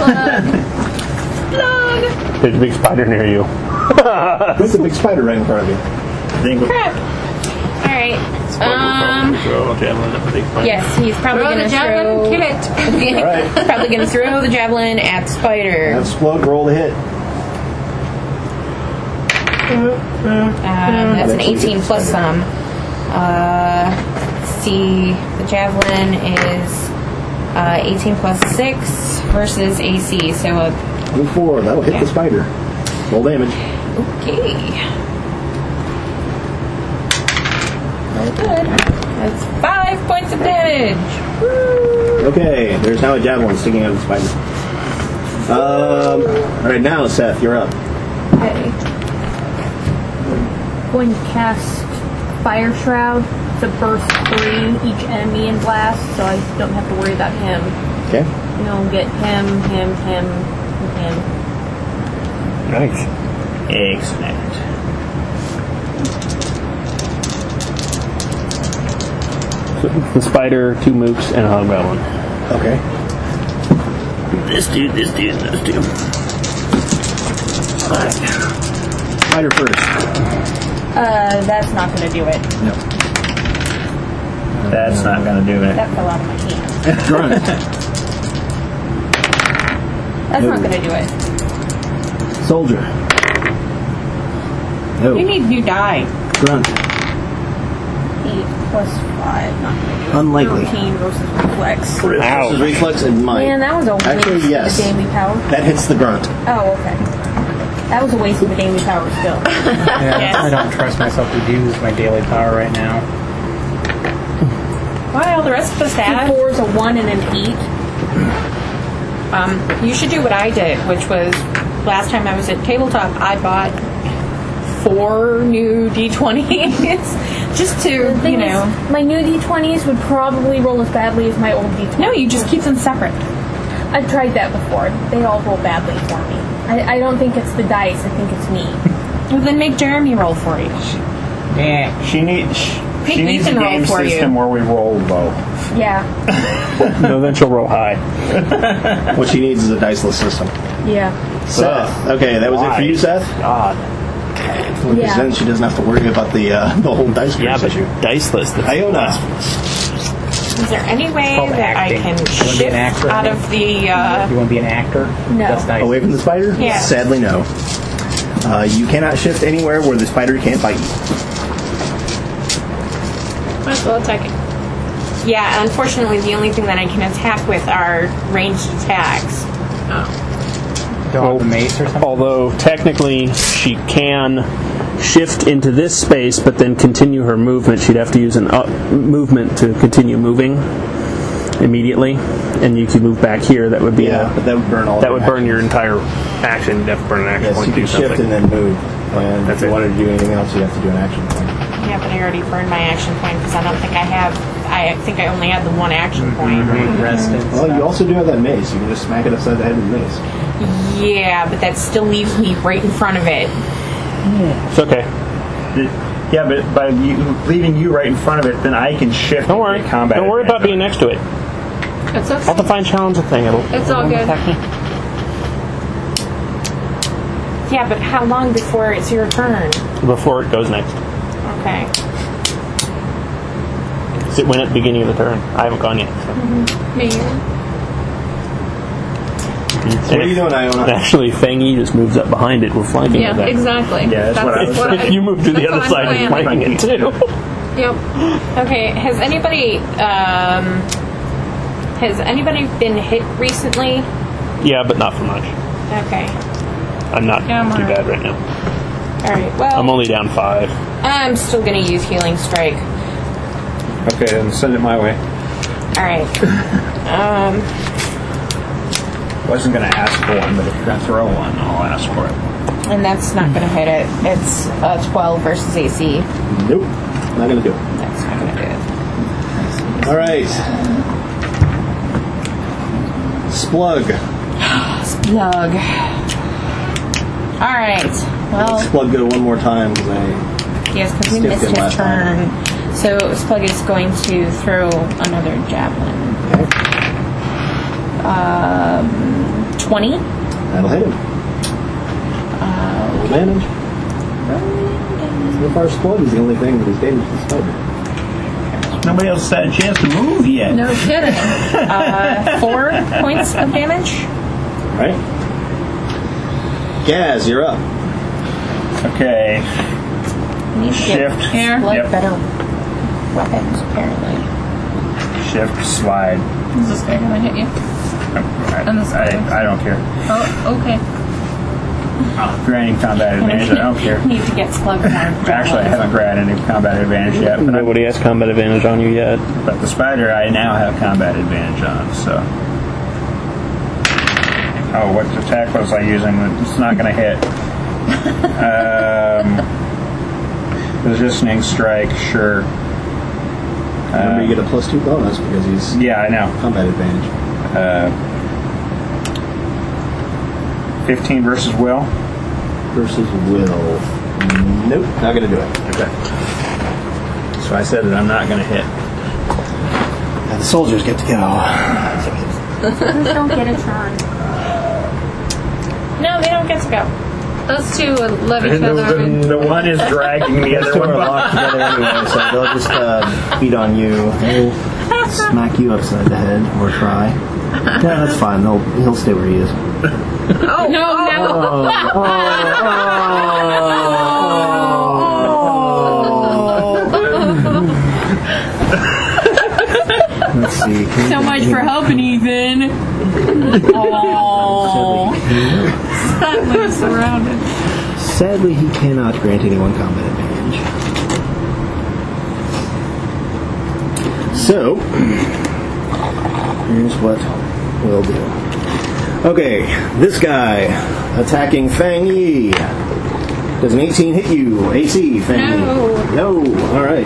Speaker 7: There's a big spider near you.
Speaker 8: There's a big spider right in front of you.
Speaker 6: Crap. Alright.
Speaker 7: Throw a javelin at the big spider.
Speaker 6: Yes, he's probably
Speaker 13: Throw
Speaker 6: going
Speaker 13: the
Speaker 6: to
Speaker 13: javelin,
Speaker 6: throw...
Speaker 13: kill it.
Speaker 8: Alright.
Speaker 6: He's probably going to throw the javelin at the spider.
Speaker 8: Have Slug roll the hit.
Speaker 6: That's an 18 plus some. Let's see, the javelin is 18 plus 6 versus AC, so a
Speaker 8: 24, that'll hit the spider. Roll damage.
Speaker 6: okay. Good. That's 5 points of damage. Woo.
Speaker 8: Okay, there's now a javelin sticking out of the spider. Alright, now Seth, you're up.
Speaker 12: Okay. Going to cast Fire Shroud to burst 3 each enemy in blast, so I don't have to worry about him.
Speaker 8: Okay.
Speaker 12: You'll get him, and him.
Speaker 7: Nice.
Speaker 9: Excellent.
Speaker 7: So the spider, 2 mooks, and a hobgoblin.
Speaker 8: Okay.
Speaker 9: This dude, and those two.
Speaker 8: Spider first.
Speaker 12: That's not going to do it.
Speaker 8: No.
Speaker 9: That's not going to do it.
Speaker 12: That fell out of my hand.
Speaker 8: Grunt.
Speaker 12: That's not going to do it.
Speaker 14: Soldier. No.
Speaker 12: You need new die.
Speaker 14: Grunt.
Speaker 12: 8 plus 5. Not going to do it.
Speaker 14: Unlikely.
Speaker 12: 13 versus reflex.
Speaker 8: Versus reflex and mine.
Speaker 12: Man, that was a waste
Speaker 8: Actually, yes.
Speaker 12: of the daily power.
Speaker 8: That hits the grunt.
Speaker 12: Oh, okay. That was a waste of the daily power still.
Speaker 5: Yeah, I don't trust myself to use my daily power right now.
Speaker 6: Well, the rest of us have.
Speaker 12: 2 4s, a 1, and an 8.
Speaker 6: You should do what I did, which was last time I was at tabletop, I bought 4 new D20s just to,
Speaker 12: The thing is, my new D20s would probably roll as badly as my old D20s.
Speaker 6: No, you just keep them separate.
Speaker 12: I've tried that before. They all roll badly for me. I don't think it's the dice. I think it's me.
Speaker 6: Well, then make Jeremy roll for you.
Speaker 5: Yeah.
Speaker 9: She needs
Speaker 6: Ethan
Speaker 9: a
Speaker 6: roll
Speaker 9: game
Speaker 6: for you.
Speaker 9: system where we roll low.
Speaker 12: Yeah.
Speaker 7: No, then she'll roll high.
Speaker 8: What she needs is a diceless system.
Speaker 12: Yeah.
Speaker 8: Seth. Okay, that was it for you, Seth?
Speaker 7: God.
Speaker 8: Because
Speaker 12: Yeah.
Speaker 8: then she doesn't have to worry about the whole dice curse issue.
Speaker 7: Diceless.
Speaker 8: Iona.
Speaker 6: Is there any way
Speaker 5: called
Speaker 6: that
Speaker 5: acting.
Speaker 6: I can
Speaker 5: You wanna be an
Speaker 6: shift
Speaker 5: actor?
Speaker 6: out of the...
Speaker 5: You want to be an actor?
Speaker 12: No.
Speaker 5: That's nice.
Speaker 8: Away from the spider?
Speaker 6: Yeah.
Speaker 8: Sadly, no. You cannot shift anywhere where the spider can't bite you.
Speaker 6: Well, attack it. Yeah, unfortunately, the only thing that I can attack with are ranged attacks.
Speaker 5: Don't have a mace or something?
Speaker 7: Although technically she can shift into this space, but then continue her movement. She'd have to use an movement to continue moving immediately, and you could move back here. That would be
Speaker 8: but that would burn all.
Speaker 7: that would burn your entire action. You'd have to burn an action
Speaker 8: Yes,
Speaker 7: point
Speaker 8: you
Speaker 7: to do
Speaker 8: can shift
Speaker 7: something.
Speaker 8: and then move. And
Speaker 7: That's
Speaker 8: if you
Speaker 7: it.
Speaker 8: wanted to do anything else, you have to do an action point.
Speaker 6: Yeah, but I already burned my action point because I don't think I have... I think I only had the one action point.
Speaker 5: Rested.
Speaker 8: Well, you also do have that mace. You can just smack it upside the head with the mace.
Speaker 6: Yeah, but that still leaves me right in front of it.
Speaker 7: It's okay.
Speaker 9: Yeah, but by leaving you right in front of it, then I can shift.
Speaker 7: Don't worry.
Speaker 9: Combat.
Speaker 7: Don't worry about being next to it.
Speaker 6: It's okay.
Speaker 7: I'll define challenge a thing.
Speaker 6: It's all good.
Speaker 7: attack me.
Speaker 6: Yeah, but how long before it's your turn?
Speaker 7: Before it goes next.
Speaker 6: Okay.
Speaker 7: It went at the beginning of the turn. I haven't gone yet. So.
Speaker 6: Me.
Speaker 8: So what are you doing, Iona?
Speaker 7: Actually, Fangy just moves up behind it. We're flanking
Speaker 6: Yeah,
Speaker 7: with that.
Speaker 6: exactly.
Speaker 9: Yeah, that's what I was
Speaker 7: If you move to the other side, you're flanking it too.
Speaker 6: Yep. Okay. Has anybody been hit recently?
Speaker 7: Yeah, but not for much.
Speaker 6: Okay.
Speaker 7: I'm not
Speaker 6: Yeah, I'm
Speaker 7: too
Speaker 6: alright.
Speaker 7: bad right now.
Speaker 6: All right. Well,
Speaker 7: I'm only down 5.
Speaker 6: I'm still gonna use healing strike.
Speaker 9: Okay, then send it my way.
Speaker 6: All right.
Speaker 9: Wasn't going to ask for one, but if you're going to throw one, I'll ask for it.
Speaker 6: And that's not gonna hit it. It's 12 versus AC.
Speaker 8: Nope. Not going to do it.
Speaker 6: That's not gonna do it.
Speaker 8: All right. Splug.
Speaker 6: Splug. All right. Well,
Speaker 8: Splug go one more time because I
Speaker 6: yes, because we
Speaker 8: skipped
Speaker 6: missed
Speaker 8: it
Speaker 6: his
Speaker 8: last
Speaker 6: turn. So Splug is going to throw another javelin. 20.
Speaker 8: That'll hit him. Roll damage. So far, Splug is the only thing that is damaged to the spider.
Speaker 9: Nobody else had a chance to move yet.
Speaker 6: No kidding. 4 points of damage.
Speaker 8: All right. Gaz, you're up.
Speaker 9: Okay.
Speaker 6: Need to
Speaker 9: Shift.
Speaker 6: get Splug
Speaker 9: Yep.
Speaker 6: better weapons, apparently.
Speaker 9: Shift, slide.
Speaker 13: Is this guy gonna hit you? And this guy.
Speaker 9: I don't care.
Speaker 13: Oh, okay.
Speaker 9: Granting combat advantage, I don't care.
Speaker 6: Need to get Splug more.
Speaker 9: Actually, I haven't granted any combat advantage yet. But
Speaker 7: Nobody has combat advantage on you yet.
Speaker 9: But the spider, I now have combat advantage on, so. Oh, what attack was I using? It's not going to hit. Positioning strike, sure.
Speaker 8: Remember, you get a +2 bonus because he's
Speaker 9: Yeah, I know.
Speaker 8: combat advantage.
Speaker 9: 15 versus will.
Speaker 14: versus Will. Nope, not going to do it.
Speaker 9: Okay. So I said that I'm not going to hit.
Speaker 14: And the soldiers get to go.
Speaker 12: Soldiers don't get a turn.
Speaker 6: No, they don't get to go.
Speaker 13: Those two love each other.
Speaker 9: The one is dragging the
Speaker 14: Those
Speaker 9: other
Speaker 14: two
Speaker 9: one
Speaker 14: are locked together anyway, so they'll just beat on you. They'll smack you upside the head, or try. Yeah, that's fine. He'll stay where he is.
Speaker 13: Oh, no.
Speaker 14: Let's see.
Speaker 6: So much for helping, Ethan. Oh.
Speaker 13: Suddenly surrounded.
Speaker 14: Sadly, he cannot grant anyone combat advantage. So, here's what we'll do. Okay, this guy attacking Fang Yi. Does an 18 hit you? AC, Fang Yi? No. Alright.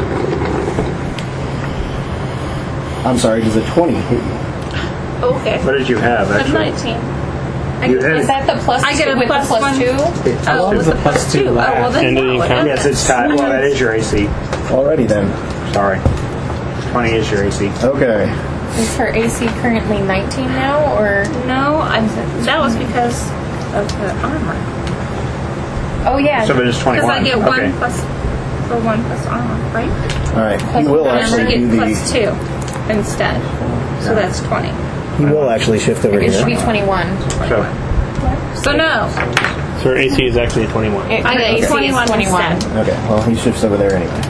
Speaker 14: I'm sorry, does a 20 hit you?
Speaker 13: Okay.
Speaker 9: What did you have,
Speaker 13: That's
Speaker 9: actually?
Speaker 13: 19.
Speaker 6: Is that the plus
Speaker 13: I get a
Speaker 6: two with
Speaker 13: plus
Speaker 6: the plus
Speaker 13: one.
Speaker 6: 2?
Speaker 13: Oh, it was a plus 2. Oh, well, then
Speaker 7: End of the
Speaker 13: no, it
Speaker 7: encounter?
Speaker 9: Yes, it's tied. Well, that is your AC.
Speaker 14: Alrighty then.
Speaker 9: Sorry. 20 is your AC.
Speaker 14: Okay.
Speaker 6: Is her AC currently 19 now, or?
Speaker 13: No, that was because of the armor.
Speaker 6: Oh, yeah.
Speaker 9: So it is 21.
Speaker 13: Because I get 1
Speaker 9: Okay.
Speaker 13: plus armor, right?
Speaker 14: Alright, he will
Speaker 13: And I
Speaker 14: actually
Speaker 13: get
Speaker 14: do the...
Speaker 13: plus 2 instead. So that's 20.
Speaker 14: He will actually shift over
Speaker 6: It should be
Speaker 14: here.
Speaker 6: 21.
Speaker 13: So no.
Speaker 7: So her AC is actually 21.
Speaker 6: It,
Speaker 13: I
Speaker 6: her
Speaker 13: get
Speaker 6: AC
Speaker 13: 21
Speaker 6: is 21.
Speaker 13: instead.
Speaker 14: Okay, well, he shifts over there anyway.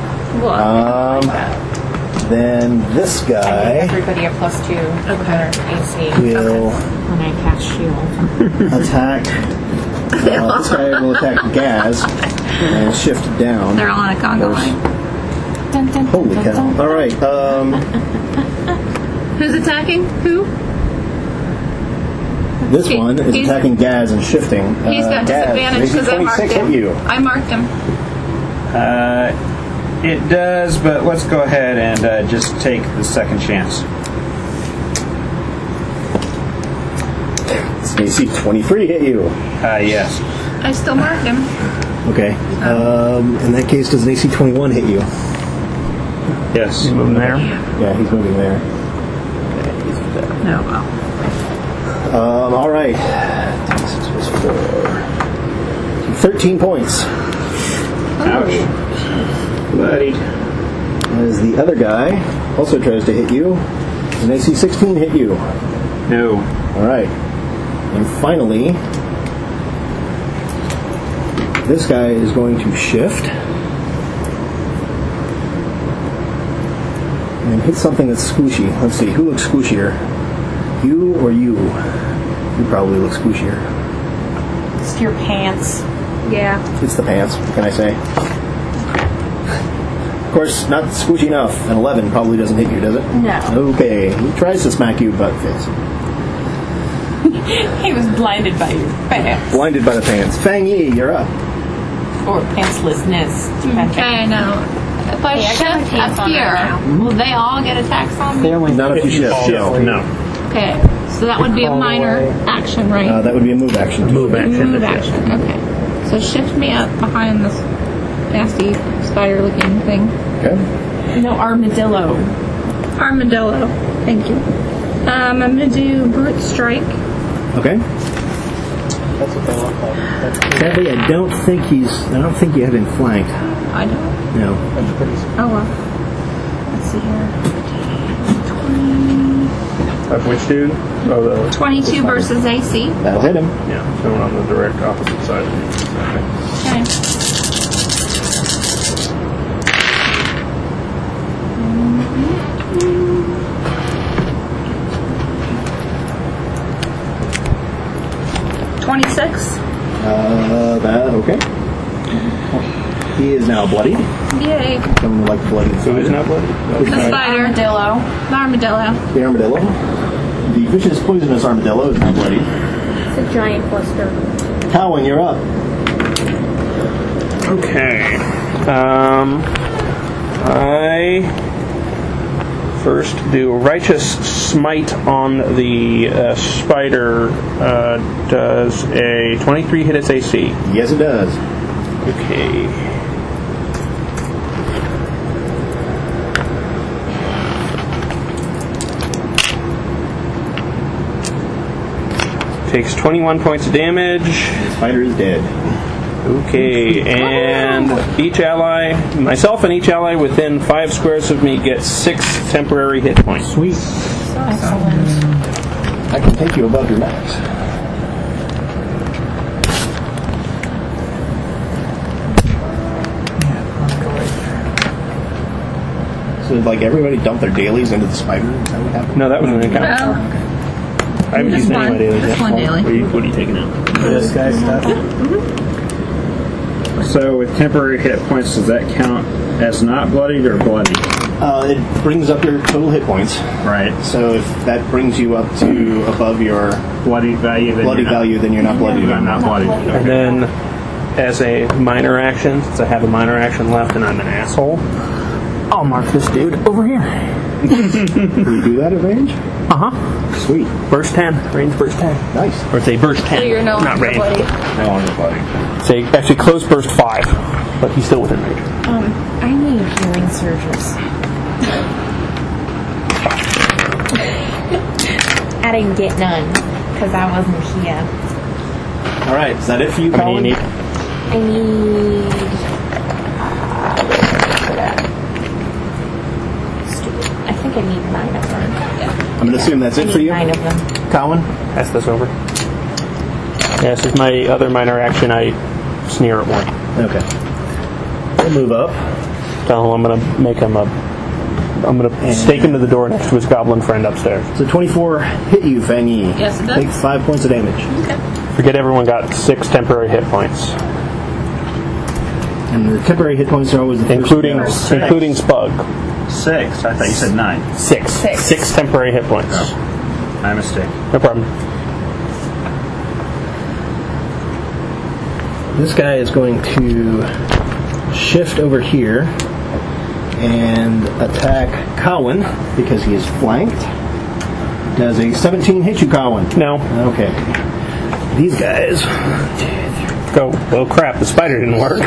Speaker 14: Then this guy
Speaker 6: Everybody a plus 2 for their AC.
Speaker 14: will
Speaker 6: When I cast shield.
Speaker 14: attack. This guy will attack Gaz and shift down.
Speaker 13: They're all on a conga line.
Speaker 14: Holy cow! All right.
Speaker 13: Who's attacking? Who?
Speaker 14: This one is
Speaker 13: He's-
Speaker 14: attacking Gaz and shifting.
Speaker 13: He's got
Speaker 14: Gaz,
Speaker 13: disadvantage because I marked
Speaker 14: 26
Speaker 13: him.
Speaker 14: hit you.
Speaker 13: I marked him.
Speaker 9: It does, but let's go ahead and just take the second chance.
Speaker 14: AC 23 hit you.
Speaker 9: Yes.
Speaker 13: I still marked him.
Speaker 14: Okay. In that case, does an AC 21 hit you?
Speaker 9: Yes. You moving there?
Speaker 14: Yeah, he's moving there.
Speaker 13: No.
Speaker 14: All right. 6 plus 4. 13 points.
Speaker 9: Ouch. Bloodied.
Speaker 14: As the other guy also tries to hit you. Does an AC 16 hit you?
Speaker 9: No.
Speaker 14: All right. And finally, this guy is going to shift and hit something that's squishy. Let's see, who looks squishier? You or you? You probably look squishier.
Speaker 6: It's your pants.
Speaker 13: Yeah.
Speaker 14: It's the pants, what can I say? Of course, not squishy enough. An 11 probably doesn't hit you, does it?
Speaker 6: No.
Speaker 14: Okay, he tries to smack you about the face.
Speaker 6: He was blinded by your pants.
Speaker 14: Blinded by the pants. Fang Yi, you're up.
Speaker 6: Or pantslessness.
Speaker 13: Okay, I know. If I
Speaker 6: Hey, I got my
Speaker 13: shift
Speaker 6: pants
Speaker 13: up
Speaker 6: on
Speaker 13: here,
Speaker 6: right
Speaker 13: will they all get attacks on me?
Speaker 14: Not if you shift.
Speaker 9: No.
Speaker 13: Okay, so that would be a minor action, right?
Speaker 14: That would be a move action.
Speaker 9: Move action.
Speaker 13: Move action, okay. So shift me up behind this nasty spider-looking thing.
Speaker 14: Okay.
Speaker 6: No, armadillo.
Speaker 13: Armadillo, thank you. I'm going to do brute strike.
Speaker 14: Okay. Sadly, I don't think you have him flanked.
Speaker 13: I don't.
Speaker 14: No.
Speaker 13: Oh well. Let's see here.
Speaker 7: Of which dude? Oh, the
Speaker 13: 22 versus AC.
Speaker 14: That'll hit him.
Speaker 7: Yeah, going on the direct opposite side.
Speaker 13: Okay.
Speaker 14: Okay. He is now bloodied.
Speaker 13: Yay.
Speaker 14: Someone like bloody.
Speaker 7: So he's not bloody?
Speaker 13: The spider. Armadillo. The armadillo.
Speaker 14: The armadillo. The vicious, poisonous armadillo is now bloodied.
Speaker 12: It's a giant blister.
Speaker 14: Cowan, you're up.
Speaker 7: Okay. I first. Do a righteous smite on the spider. Does a 23 hit its AC?
Speaker 14: Yes, it does.
Speaker 7: Okay. Takes 21 points of damage.
Speaker 14: The spider is dead.
Speaker 7: Okay, and each ally, myself and each ally within 5 squares of me gets 6 temporary hit points.
Speaker 5: Sweet.
Speaker 6: Excellent.
Speaker 14: I can take you above your max. So did, like, everybody dump their dailies into the spider? Is that what happened?
Speaker 7: No, that was an encounter.
Speaker 13: Oh.
Speaker 7: I haven't used any of my dailies yet.
Speaker 13: Just one daily.
Speaker 7: What are you taking out?
Speaker 5: This guy's stuff.
Speaker 9: So with temporary hit points, does that count as not bloodied or bloodied?
Speaker 14: It brings up your total hit points.
Speaker 9: Right.
Speaker 14: So if that brings you up to above your
Speaker 9: bloody value, then
Speaker 14: you're not bloodied.
Speaker 9: I'm not bloodied. Okay.
Speaker 7: And then, as a minor action, since I have a minor action left and I'm an asshole, I'll mark this dude over here.
Speaker 14: Can you do that at range?
Speaker 7: Uh-huh.
Speaker 14: Sweet.
Speaker 7: Burst 10. Range burst 10.
Speaker 14: Nice.
Speaker 7: Or say burst 10.
Speaker 6: So you're no
Speaker 7: not
Speaker 6: longer
Speaker 7: range.
Speaker 6: bloody.
Speaker 9: No longer bloody.
Speaker 7: Say, actually, close burst 5. But he's still within range.
Speaker 12: I need healing surges. I didn't get none because I wasn't here.
Speaker 14: All right. Is that it for you,
Speaker 7: How many
Speaker 14: Colin?
Speaker 7: do you need?
Speaker 12: I need. I think I need 9 of them.
Speaker 14: I'm going to assume that's it for you,
Speaker 12: 9 of them.
Speaker 14: Colin.
Speaker 7: Pass this over. Yeah, this is my other minor action. I sneer at one.
Speaker 14: Okay. We'll move up.
Speaker 7: Tell him I'm going to make him I'm going to stake him to the door next to his goblin friend upstairs.
Speaker 14: So 24 hit you, Fang Yi.
Speaker 13: Yes, it does.
Speaker 14: Take 5 points of damage.
Speaker 13: Okay.
Speaker 7: Forget everyone got 6 temporary hit points.
Speaker 14: And the temporary hit points are always the
Speaker 7: Including Spug.
Speaker 9: 6. I thought you said 9.
Speaker 7: 6. 6 temporary hit points.
Speaker 9: My mistake.
Speaker 7: No problem.
Speaker 14: This guy is going to shift over here and attack Cowan because he is flanked. Does a 17 hit you, Cowan?
Speaker 7: No.
Speaker 14: Okay. These guys
Speaker 7: go. Oh crap! The spider didn't work.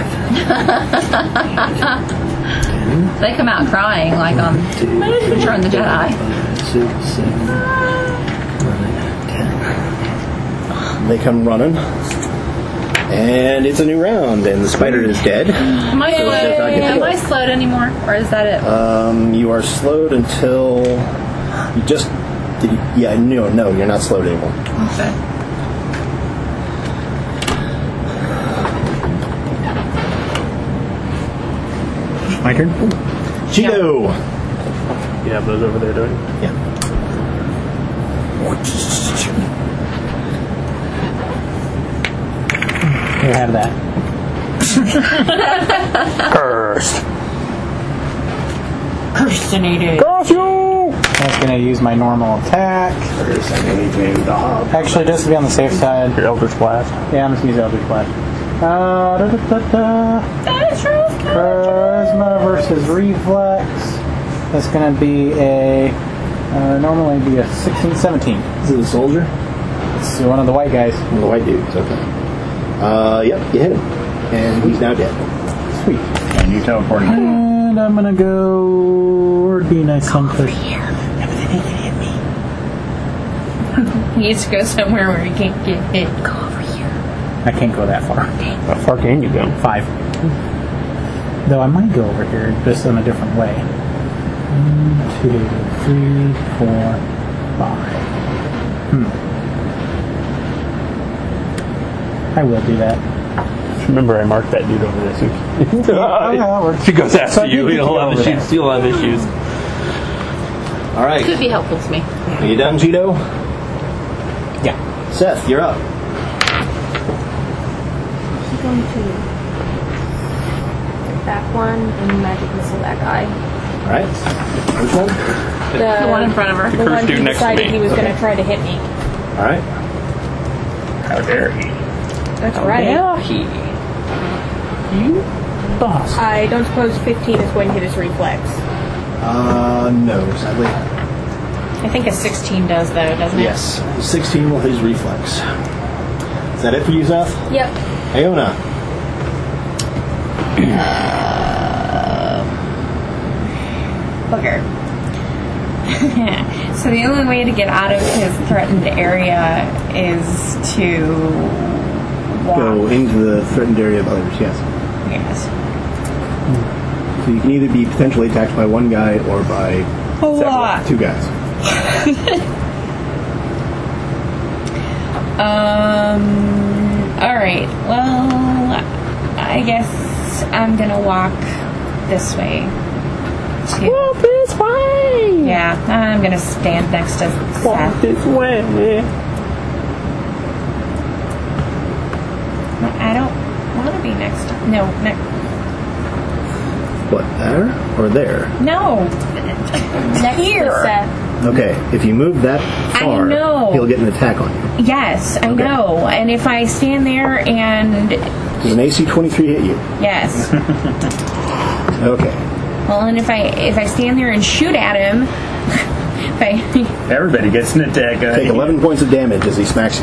Speaker 13: They come out crying like on Return of the Jedi.
Speaker 14: 6, 7, 9, 10. They come running. And it's a new round, and the spider is dead.
Speaker 13: Am I slowed anymore? Or is that it?
Speaker 14: You are slowed until you just... No, you're not slowed anymore.
Speaker 13: Okay.
Speaker 9: My turn?
Speaker 14: Cheeto!
Speaker 7: You have those over there, don't you?
Speaker 14: Yeah.
Speaker 5: You have that.
Speaker 7: Cursed.
Speaker 6: Cursinated.
Speaker 7: Curse you!
Speaker 5: I was going to use my normal attack. Actually, just to be on the safe side.
Speaker 7: Your Eldritch Blast.
Speaker 5: Yeah, I'm just going to use Eldritch Blast. Charisma versus Reflex. That's going to be a... normally be a 16, 17.
Speaker 14: Is it a soldier?
Speaker 5: It's one of the white guys.
Speaker 14: One of the white dudes, okay. Yep, you hit him. And he's now dead.
Speaker 5: Sweet.
Speaker 9: And you teleporting.
Speaker 5: And I'm going to go... Where'd be nice someplace?
Speaker 6: He needs to go somewhere where he can't get hit. Go over here.
Speaker 5: I can't go that far.
Speaker 7: How far can you go?
Speaker 5: 5. Though I might go over here, just in a different way. 1, 2, 3, 4, 5. I will do that.
Speaker 7: Remember, I marked that dude over there.
Speaker 5: If
Speaker 7: he goes after you, he'll have issues. You'll have issues.
Speaker 14: All right.
Speaker 13: Could be helpful to me.
Speaker 14: Are you done, Cheeto?
Speaker 5: Yeah.
Speaker 14: Seth, you're up.
Speaker 12: I'm going to that one and magic missile that guy.
Speaker 14: All right. Which one?
Speaker 12: The
Speaker 13: one in front of her.
Speaker 12: The one
Speaker 7: dude
Speaker 12: who
Speaker 7: next to
Speaker 12: decided
Speaker 7: me.
Speaker 12: he was going to try to hit me.
Speaker 14: All right.
Speaker 7: How dare he?
Speaker 12: That's right.
Speaker 7: You boss.
Speaker 12: I don't suppose 15 is going to hit his reflex.
Speaker 14: No, sadly.
Speaker 13: I think a 16 does, though, doesn't it?
Speaker 14: Yes. 16 will his reflex. Is that it for you, Seth?
Speaker 13: Yep.
Speaker 14: Iona.
Speaker 13: Booger. So the only way to get out of his threatened area is to walk.
Speaker 14: Go into the threatened area of others, yes.
Speaker 13: Yes.
Speaker 14: So you can either be potentially attacked by one guy or by
Speaker 13: A lot.
Speaker 14: two guys.
Speaker 13: Alright. Well, I guess I'm gonna walk this way. Walk this way! Yeah, I'm gonna stand next to Seth.
Speaker 9: Walk this way.
Speaker 13: I don't want to be next to... No,
Speaker 14: What, there or there?
Speaker 13: No!
Speaker 12: Next
Speaker 13: Here!
Speaker 12: to Seth.
Speaker 14: Okay, if you move that far,
Speaker 13: know.
Speaker 14: he'll get an attack on you.
Speaker 13: Yes, I know. And if I stand there and...
Speaker 14: Does an AC 23 hit you?
Speaker 13: Yes.
Speaker 14: Okay.
Speaker 13: Well, and if I stand there and shoot at him...
Speaker 9: Everybody gets an attack.
Speaker 14: Take 11 points of damage as he smacks you.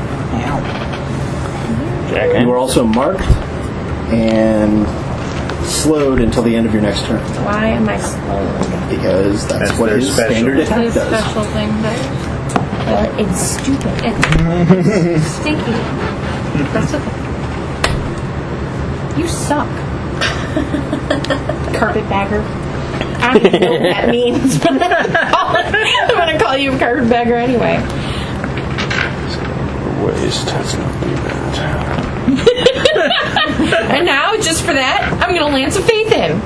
Speaker 14: You are also marked and slowed until the end of your next turn.
Speaker 13: Why am I slowed?
Speaker 14: Because that's what his standard attack
Speaker 12: His
Speaker 14: does.
Speaker 12: special thing does.
Speaker 13: Well, it's stupid.
Speaker 12: It's stinky. That's okay.
Speaker 13: You suck. Carpetbagger. I don't even know what that means, but I'm going to call you a carpetbagger anyway.
Speaker 7: Waste. That's not too bad.
Speaker 13: And now, just for that, I'm going to lance of faith in.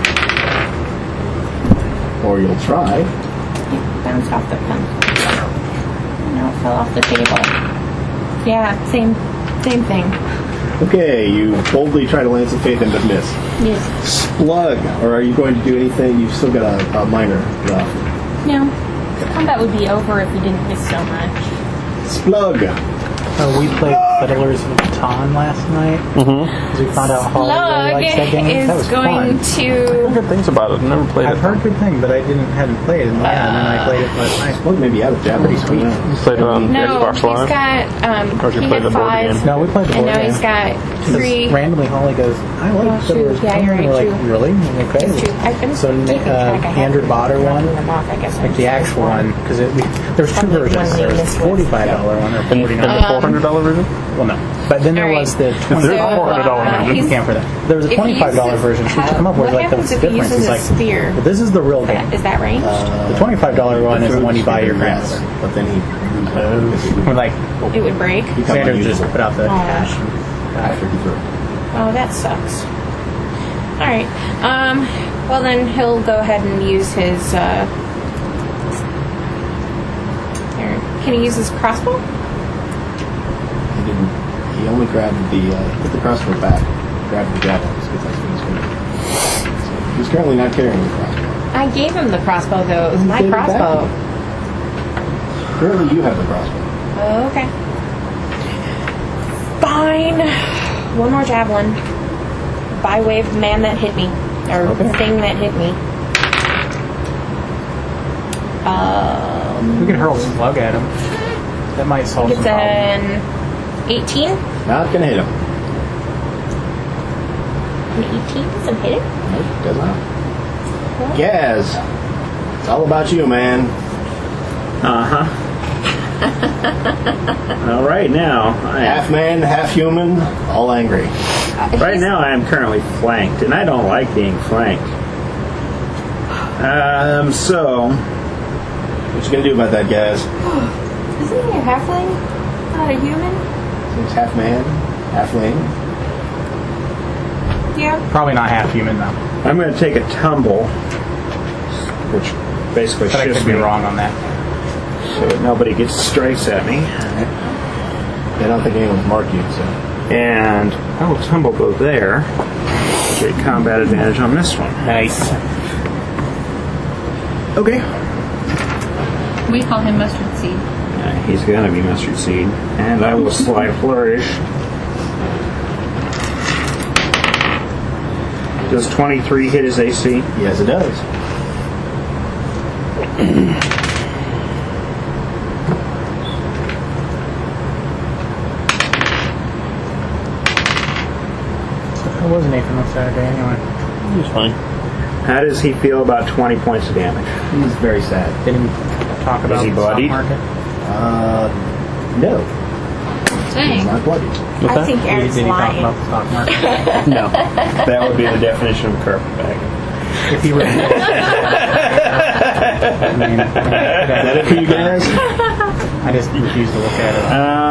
Speaker 14: Or you'll try.
Speaker 13: It bounced off the pen. No, it fell off the table. Yeah, same thing.
Speaker 14: Okay, you boldly try to lance a faith in but miss.
Speaker 13: Yes.
Speaker 14: Splug, or are you going to do anything? You've still got a minor left.
Speaker 12: No. Combat would be over if we didn't miss so much.
Speaker 14: Splug.
Speaker 5: We played Settlers of Catan last night. Because we found out Holly really likes that game. That was
Speaker 13: going
Speaker 5: fun.
Speaker 13: to...
Speaker 7: I've heard good things about it. I've never played it.
Speaker 5: I've heard good things, but I hadn't played it. And then I played it last night.
Speaker 14: Splug may be out of Japanese.
Speaker 5: Sweet.
Speaker 7: You played it on
Speaker 13: No,
Speaker 7: Xbox
Speaker 13: he's
Speaker 7: Live?
Speaker 13: got...
Speaker 7: Or you
Speaker 13: he
Speaker 7: played
Speaker 13: had
Speaker 7: the board
Speaker 13: 5.
Speaker 7: game?
Speaker 5: No, we played the board
Speaker 13: And now
Speaker 5: game.
Speaker 13: he's got 3...
Speaker 5: Randomly, Holly goes, I like Settlers of
Speaker 13: Yeah,
Speaker 5: Catan.
Speaker 13: you're right,
Speaker 5: We're like,
Speaker 13: true.
Speaker 5: really? Okay.
Speaker 13: It's true. I've been
Speaker 5: So
Speaker 13: keeping track. I haven't
Speaker 5: Andrew bought her one.
Speaker 13: them off, I guess.
Speaker 5: Like the actual one, because there's two versions. There's the $45 one or $49.
Speaker 7: And the $400 version?
Speaker 5: Well, no. But then there was the $20
Speaker 7: There's a $400
Speaker 5: version. You can camp for that. There was a
Speaker 13: if he
Speaker 5: $25
Speaker 13: uses-
Speaker 5: version. So you come up with
Speaker 13: what
Speaker 5: like the
Speaker 13: happens if he
Speaker 5: difference.
Speaker 13: uses
Speaker 5: It's
Speaker 13: a
Speaker 5: like,
Speaker 13: spear?
Speaker 5: but this is the real game.
Speaker 13: Is that range?
Speaker 5: The $25 one is the one you buy your
Speaker 14: Yes,
Speaker 5: grandmother.
Speaker 14: but then he
Speaker 5: When like
Speaker 13: It would break.
Speaker 5: Xander just put out the
Speaker 13: Oh.
Speaker 5: cash.
Speaker 14: after he threw it.
Speaker 13: Oh, that sucks. Alright. Well, then he'll go ahead and use his, Can he use his crossbow?
Speaker 14: He didn't. He only grabbed put the crossbow back, grabbed the javelins because that's what he's going to do. So he's currently not carrying the crossbow.
Speaker 13: I gave him the crossbow, though. It was my
Speaker 14: gave it back.
Speaker 13: crossbow.
Speaker 14: Currently, you have the crossbow.
Speaker 13: Oh, okay. Fine. One more javelin. By way of the man that hit me. Or thing that hit me.
Speaker 5: We can hurl Slug at him. That might solve
Speaker 13: It's
Speaker 5: some problems.
Speaker 13: an 18?
Speaker 14: Not going to hit him.
Speaker 13: An 18 doesn't hit it?
Speaker 14: Nope, does not. Gaz, it's all about you, man.
Speaker 9: Well, right now,
Speaker 14: Half man, half human, all angry.
Speaker 9: right now I am currently flanked, and I don't like being flanked. So
Speaker 14: What you going to do about that, Gaz?
Speaker 13: Isn't he a halfling? Not a human?
Speaker 14: He's half man, half lane.
Speaker 13: Yeah.
Speaker 5: Probably not half human though.
Speaker 9: I'm going to take a tumble, which basically
Speaker 5: But I
Speaker 9: shifts
Speaker 5: could be
Speaker 9: me
Speaker 5: wrong on that.
Speaker 9: so that nobody gets strikes at me.
Speaker 14: I don't think anyone's marked you, so.
Speaker 9: And I will tumble go there. Get combat advantage on this one.
Speaker 5: Nice.
Speaker 14: Okay.
Speaker 12: We call him mustard seed.
Speaker 9: He's going to be mustard seed. And I will slide flourish. Does 23 hit his AC?
Speaker 14: Yes, it does.
Speaker 5: I wasn't Nathan on Saturday anyway.
Speaker 7: He's fine.
Speaker 9: How does he feel about 20 points of damage?
Speaker 8: He's very sad.
Speaker 5: Didn't talk about
Speaker 9: Is he
Speaker 5: the stock
Speaker 9: bloodied?
Speaker 5: market.
Speaker 8: No.
Speaker 6: Dang.
Speaker 8: He's not bloody.
Speaker 12: I think Eric's
Speaker 5: Did he talk
Speaker 12: lying.
Speaker 5: about the stock market?
Speaker 9: No. That would be the definition of a carpetbag.
Speaker 5: If he were, I mean,
Speaker 8: Is that it for you guys?
Speaker 5: I just refuse to look at it.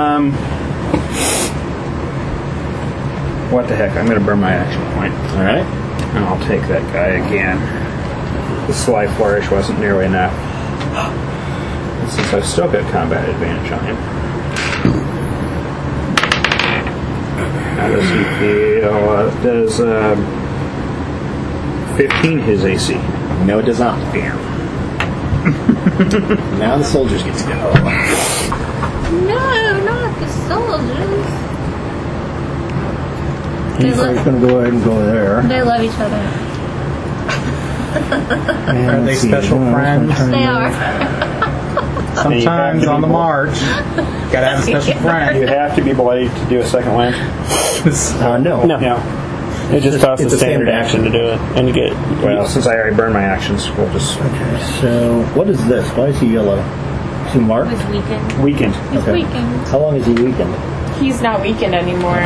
Speaker 9: What the heck? I'm going to burn my action point.
Speaker 8: All right.
Speaker 9: And I'll take that guy again. The Sly Flourish wasn't nearly enough. And since I've still got combat advantage on him. How does he feel? Does 15 his AC?
Speaker 8: No, it does not.
Speaker 9: Damn.
Speaker 8: Now the soldiers get to go.
Speaker 6: No, not the soldiers.
Speaker 14: He's going to go ahead and go there.
Speaker 6: They love each other.
Speaker 5: Are they special friends?
Speaker 6: They are.
Speaker 5: Sometimes on the march, gotta have a special friend.
Speaker 9: You have to be bloodied to do a second land?
Speaker 8: No.
Speaker 7: No. It just costs a standard action to do it. And you get...
Speaker 9: Well, since I already burned my actions, we'll just...
Speaker 14: Okay, so what is this? Why is he yellow? Is he marked?
Speaker 6: He's weakened.
Speaker 9: Weakened.
Speaker 6: He's weakened.
Speaker 14: How long is he weakened?
Speaker 12: He's not weakened anymore.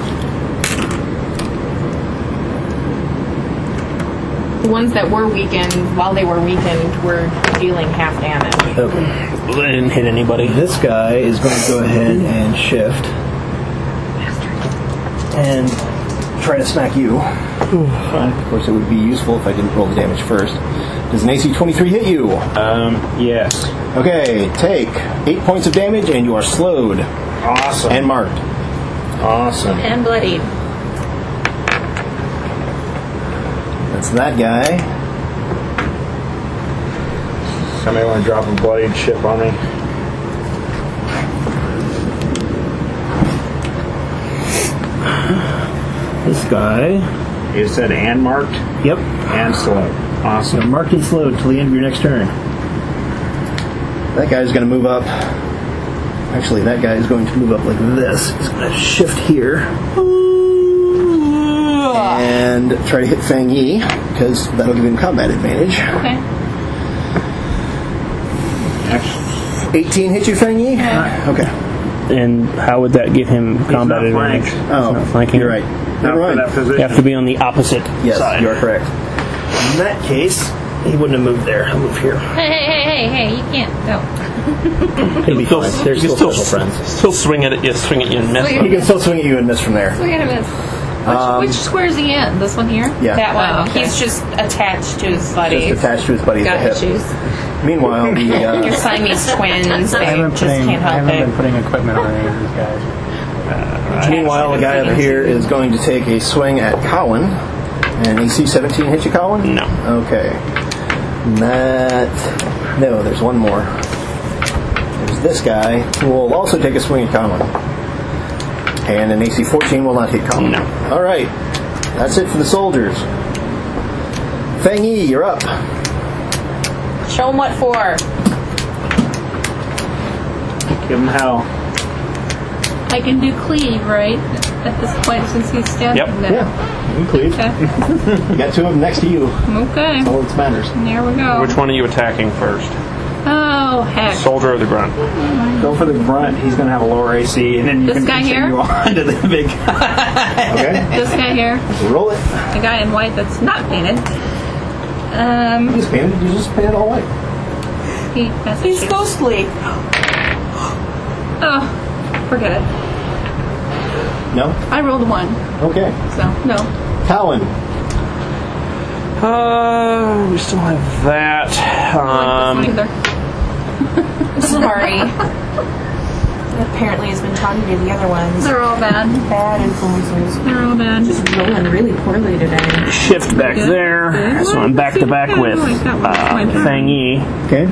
Speaker 12: The ones that were weakened, while they were weakened, were dealing half damage.
Speaker 14: Okay.
Speaker 7: They didn't hit anybody.
Speaker 14: This guy is going to go ahead and shift. And try to smack you. Of course, it would be useful if I didn't roll the damage first. Does an AC 23 hit you?
Speaker 9: Yes.
Speaker 14: Okay, take 8 points of damage and you are slowed.
Speaker 9: Awesome.
Speaker 14: And marked.
Speaker 9: Awesome.
Speaker 6: And bloodied.
Speaker 14: That's that guy.
Speaker 9: Somebody want to drop a bloodied ship on me?
Speaker 14: This guy.
Speaker 9: You said and marked?
Speaker 14: Yep.
Speaker 9: And slowed. Awesome.
Speaker 14: So marked and slowed till the end of your next turn. That guy's going to move up. Actually, that guy is going to move up like this. He's going to shift here. And try to hit Fang Yi, because that'll give him combat advantage.
Speaker 6: Okay.
Speaker 14: 18 hit you, Fang Yi?
Speaker 6: Yeah.
Speaker 14: Okay.
Speaker 7: And how would that give him combat advantage?
Speaker 14: Oh,
Speaker 7: not flanking.
Speaker 14: you're right. Never mind.
Speaker 7: You have to be on the opposite side.
Speaker 14: You are correct. In that case, he wouldn't have moved there. I'll move here.
Speaker 6: Hey, you can't go.
Speaker 14: He'll be fine. They're still special friends.
Speaker 7: Still swing at you and miss.
Speaker 14: He can still swing at you and miss from there.
Speaker 6: Swing at him. Which square is he in? This one here?
Speaker 14: Yeah.
Speaker 12: That one.
Speaker 6: Oh, okay.
Speaker 12: He's just attached to his buddy.
Speaker 14: Just attached to his buddy at the
Speaker 12: Got
Speaker 14: hip.
Speaker 12: issues.
Speaker 14: Meanwhile,
Speaker 12: Your Siamese twins, they
Speaker 5: I haven't
Speaker 12: just can't help
Speaker 5: been
Speaker 12: it.
Speaker 5: putting equipment on any of these guys.
Speaker 14: Meanwhile, the guy over here is going to take a swing at Cowan. And AC 17 hit you, Cowan?
Speaker 7: No.
Speaker 14: Okay. No, there's one more. There's this guy who will also take a swing at Cowan. And an AC 14 will not hit Cowan.
Speaker 7: No.
Speaker 14: All right. That's it for the soldiers. Fang Yi, you're up.
Speaker 12: Show him what for.
Speaker 9: Give him hell.
Speaker 6: I can do cleave, right? At this point, since he's standing there.
Speaker 14: Yeah, you can cleave.
Speaker 6: Okay.
Speaker 14: You got two of them next to you.
Speaker 6: Okay.
Speaker 14: That's all that matters.
Speaker 6: There we go.
Speaker 7: Which one are you attacking first?
Speaker 6: Oh, heck.
Speaker 7: Soldier or the grunt?
Speaker 9: Go for the grunt. He's going to have a lower AC, and then you
Speaker 6: This
Speaker 9: can
Speaker 6: guy
Speaker 9: continue
Speaker 6: here?
Speaker 9: on to the big guy.
Speaker 14: Okay.
Speaker 6: This guy here.
Speaker 14: Roll it.
Speaker 6: The guy in white that's not painted.
Speaker 14: He's painted. You just painted all white.
Speaker 12: He's ghostly.
Speaker 6: Oh, forget it.
Speaker 14: No?
Speaker 6: I rolled a 1.
Speaker 14: Okay.
Speaker 6: So, no.
Speaker 14: Cowan.
Speaker 7: We still have that.
Speaker 12: Sorry. Apparently has been talking to the other ones.
Speaker 6: They're all bad.
Speaker 12: Bad influences.
Speaker 6: They're all bad.
Speaker 12: Just rolling really poorly today.
Speaker 7: Shift back
Speaker 6: Good.
Speaker 7: there.
Speaker 6: Good.
Speaker 7: So I'm back to back with Fang Yi.
Speaker 14: Okay.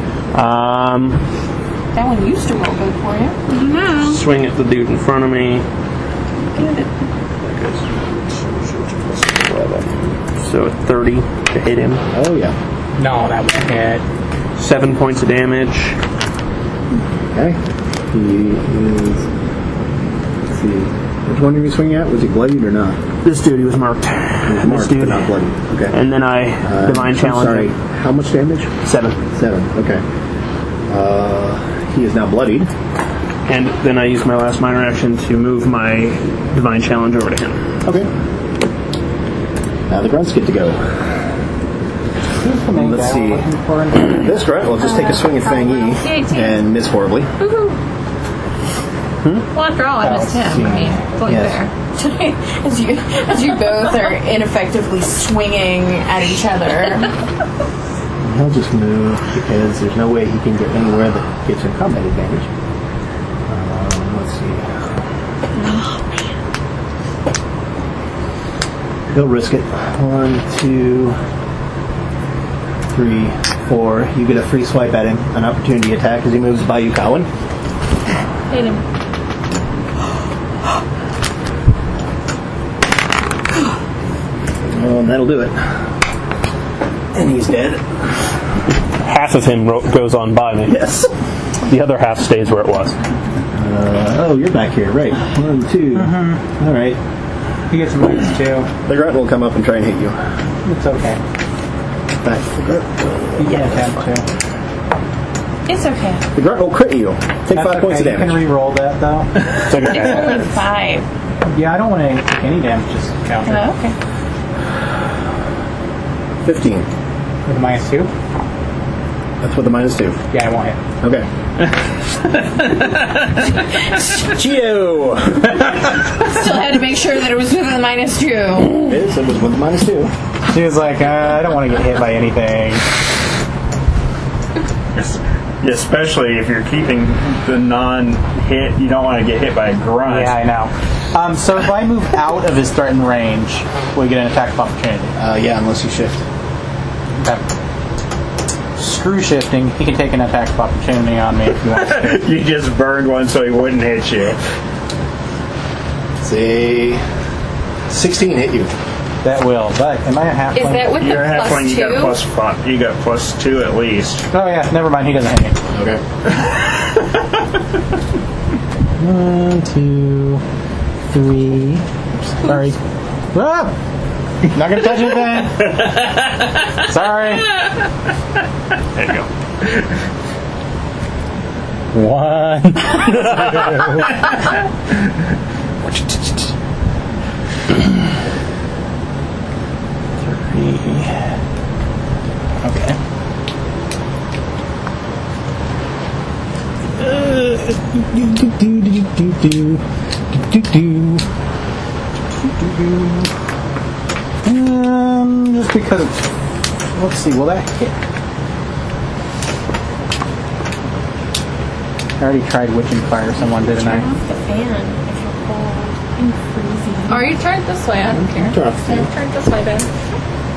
Speaker 12: That one used to roll good for you.
Speaker 6: No.
Speaker 7: Swing at the dude in front of me. So 30 to hit him.
Speaker 14: Oh, yeah.
Speaker 5: No, that was hit.
Speaker 7: 7 points of damage.
Speaker 14: Okay. He is. Let's see. Which one are you swinging at? Was he bloodied or not?
Speaker 7: This dude, he was marked.
Speaker 14: He was marked, but not bloodied. Okay.
Speaker 7: And then I divine challenge.
Speaker 14: Sorry. How much damage?
Speaker 7: 7.
Speaker 14: 7. Okay. He is now bloodied.
Speaker 7: And then I use my last minor action to move my divine challenge over to him.
Speaker 14: Okay. Now the grunts get to go. Let's see. This grunt will just take a swing at Fang Yi and miss horribly.
Speaker 13: Well, after all, I missed him. I mean, it's only fair.
Speaker 6: as you both are ineffectively swinging at each other.
Speaker 14: He'll just move because there's no way he can get anywhere that gets him combat advantage. Let's see. He'll risk it. 1, 2, 3, 4. You get a free swipe at him. An opportunity attack as he moves by you, Cowan.
Speaker 13: Hit him.
Speaker 14: And that'll do it. And he's dead.
Speaker 7: Half of him goes on by me.
Speaker 14: Yes.
Speaker 7: The other half stays where it was.
Speaker 14: Oh, you're back here. Right. 1, 2. All right.
Speaker 5: You get some minus 2.
Speaker 14: The grunt will come up and try and hit you.
Speaker 5: It's okay.
Speaker 14: Back to the grunt.
Speaker 5: You can attempt to.
Speaker 13: It's okay.
Speaker 14: The grunt will crit you. Take 5 points of damage.
Speaker 5: You can re-roll that, though.
Speaker 13: It's only 5.
Speaker 5: Yeah, I don't want to take any damage, just counter.
Speaker 13: Oh, okay.
Speaker 14: 15.
Speaker 5: With a minus 2?
Speaker 14: That's with the minus 2.
Speaker 5: Yeah, I won't hit.
Speaker 14: Okay. Cheeto!
Speaker 6: Still had to make sure that it was with a minus 2.
Speaker 14: It is. It was with the minus 2.
Speaker 5: She was like, I don't want to get hit by anything.
Speaker 9: Especially if you're keeping the non-hit, you don't want to get hit by a grunt.
Speaker 5: Yeah, I know. So if I move out of his threatened range, will we get an attack of opportunity?
Speaker 14: Yeah, unless you shift.
Speaker 5: Okay. Screw shifting. He can take an attack of opportunity on me if he wants to.
Speaker 9: You just burned one so he wouldn't hit you.
Speaker 14: Say 16 hit you.
Speaker 5: That will, but am I a halfling?
Speaker 6: Is that with
Speaker 9: You're
Speaker 6: the
Speaker 9: a
Speaker 6: plus
Speaker 9: halfling,
Speaker 6: 2?
Speaker 9: you got plus 5. You got plus 2 at least.
Speaker 5: Oh yeah, never mind. He doesn't hit me.
Speaker 14: Okay.
Speaker 5: 1, 2, 3. Sorry. Ah! Not gonna touch anything. Sorry.
Speaker 9: There you go.
Speaker 5: 1. 3. Okay. Just because let's see, will that hit? I already tried witching fire someone, didn't I?
Speaker 12: Turn off the fan if you're cold and freezing.
Speaker 13: Or you turn it this way, I don't care.
Speaker 14: Turn off the fan.
Speaker 13: Turn it this way, babe.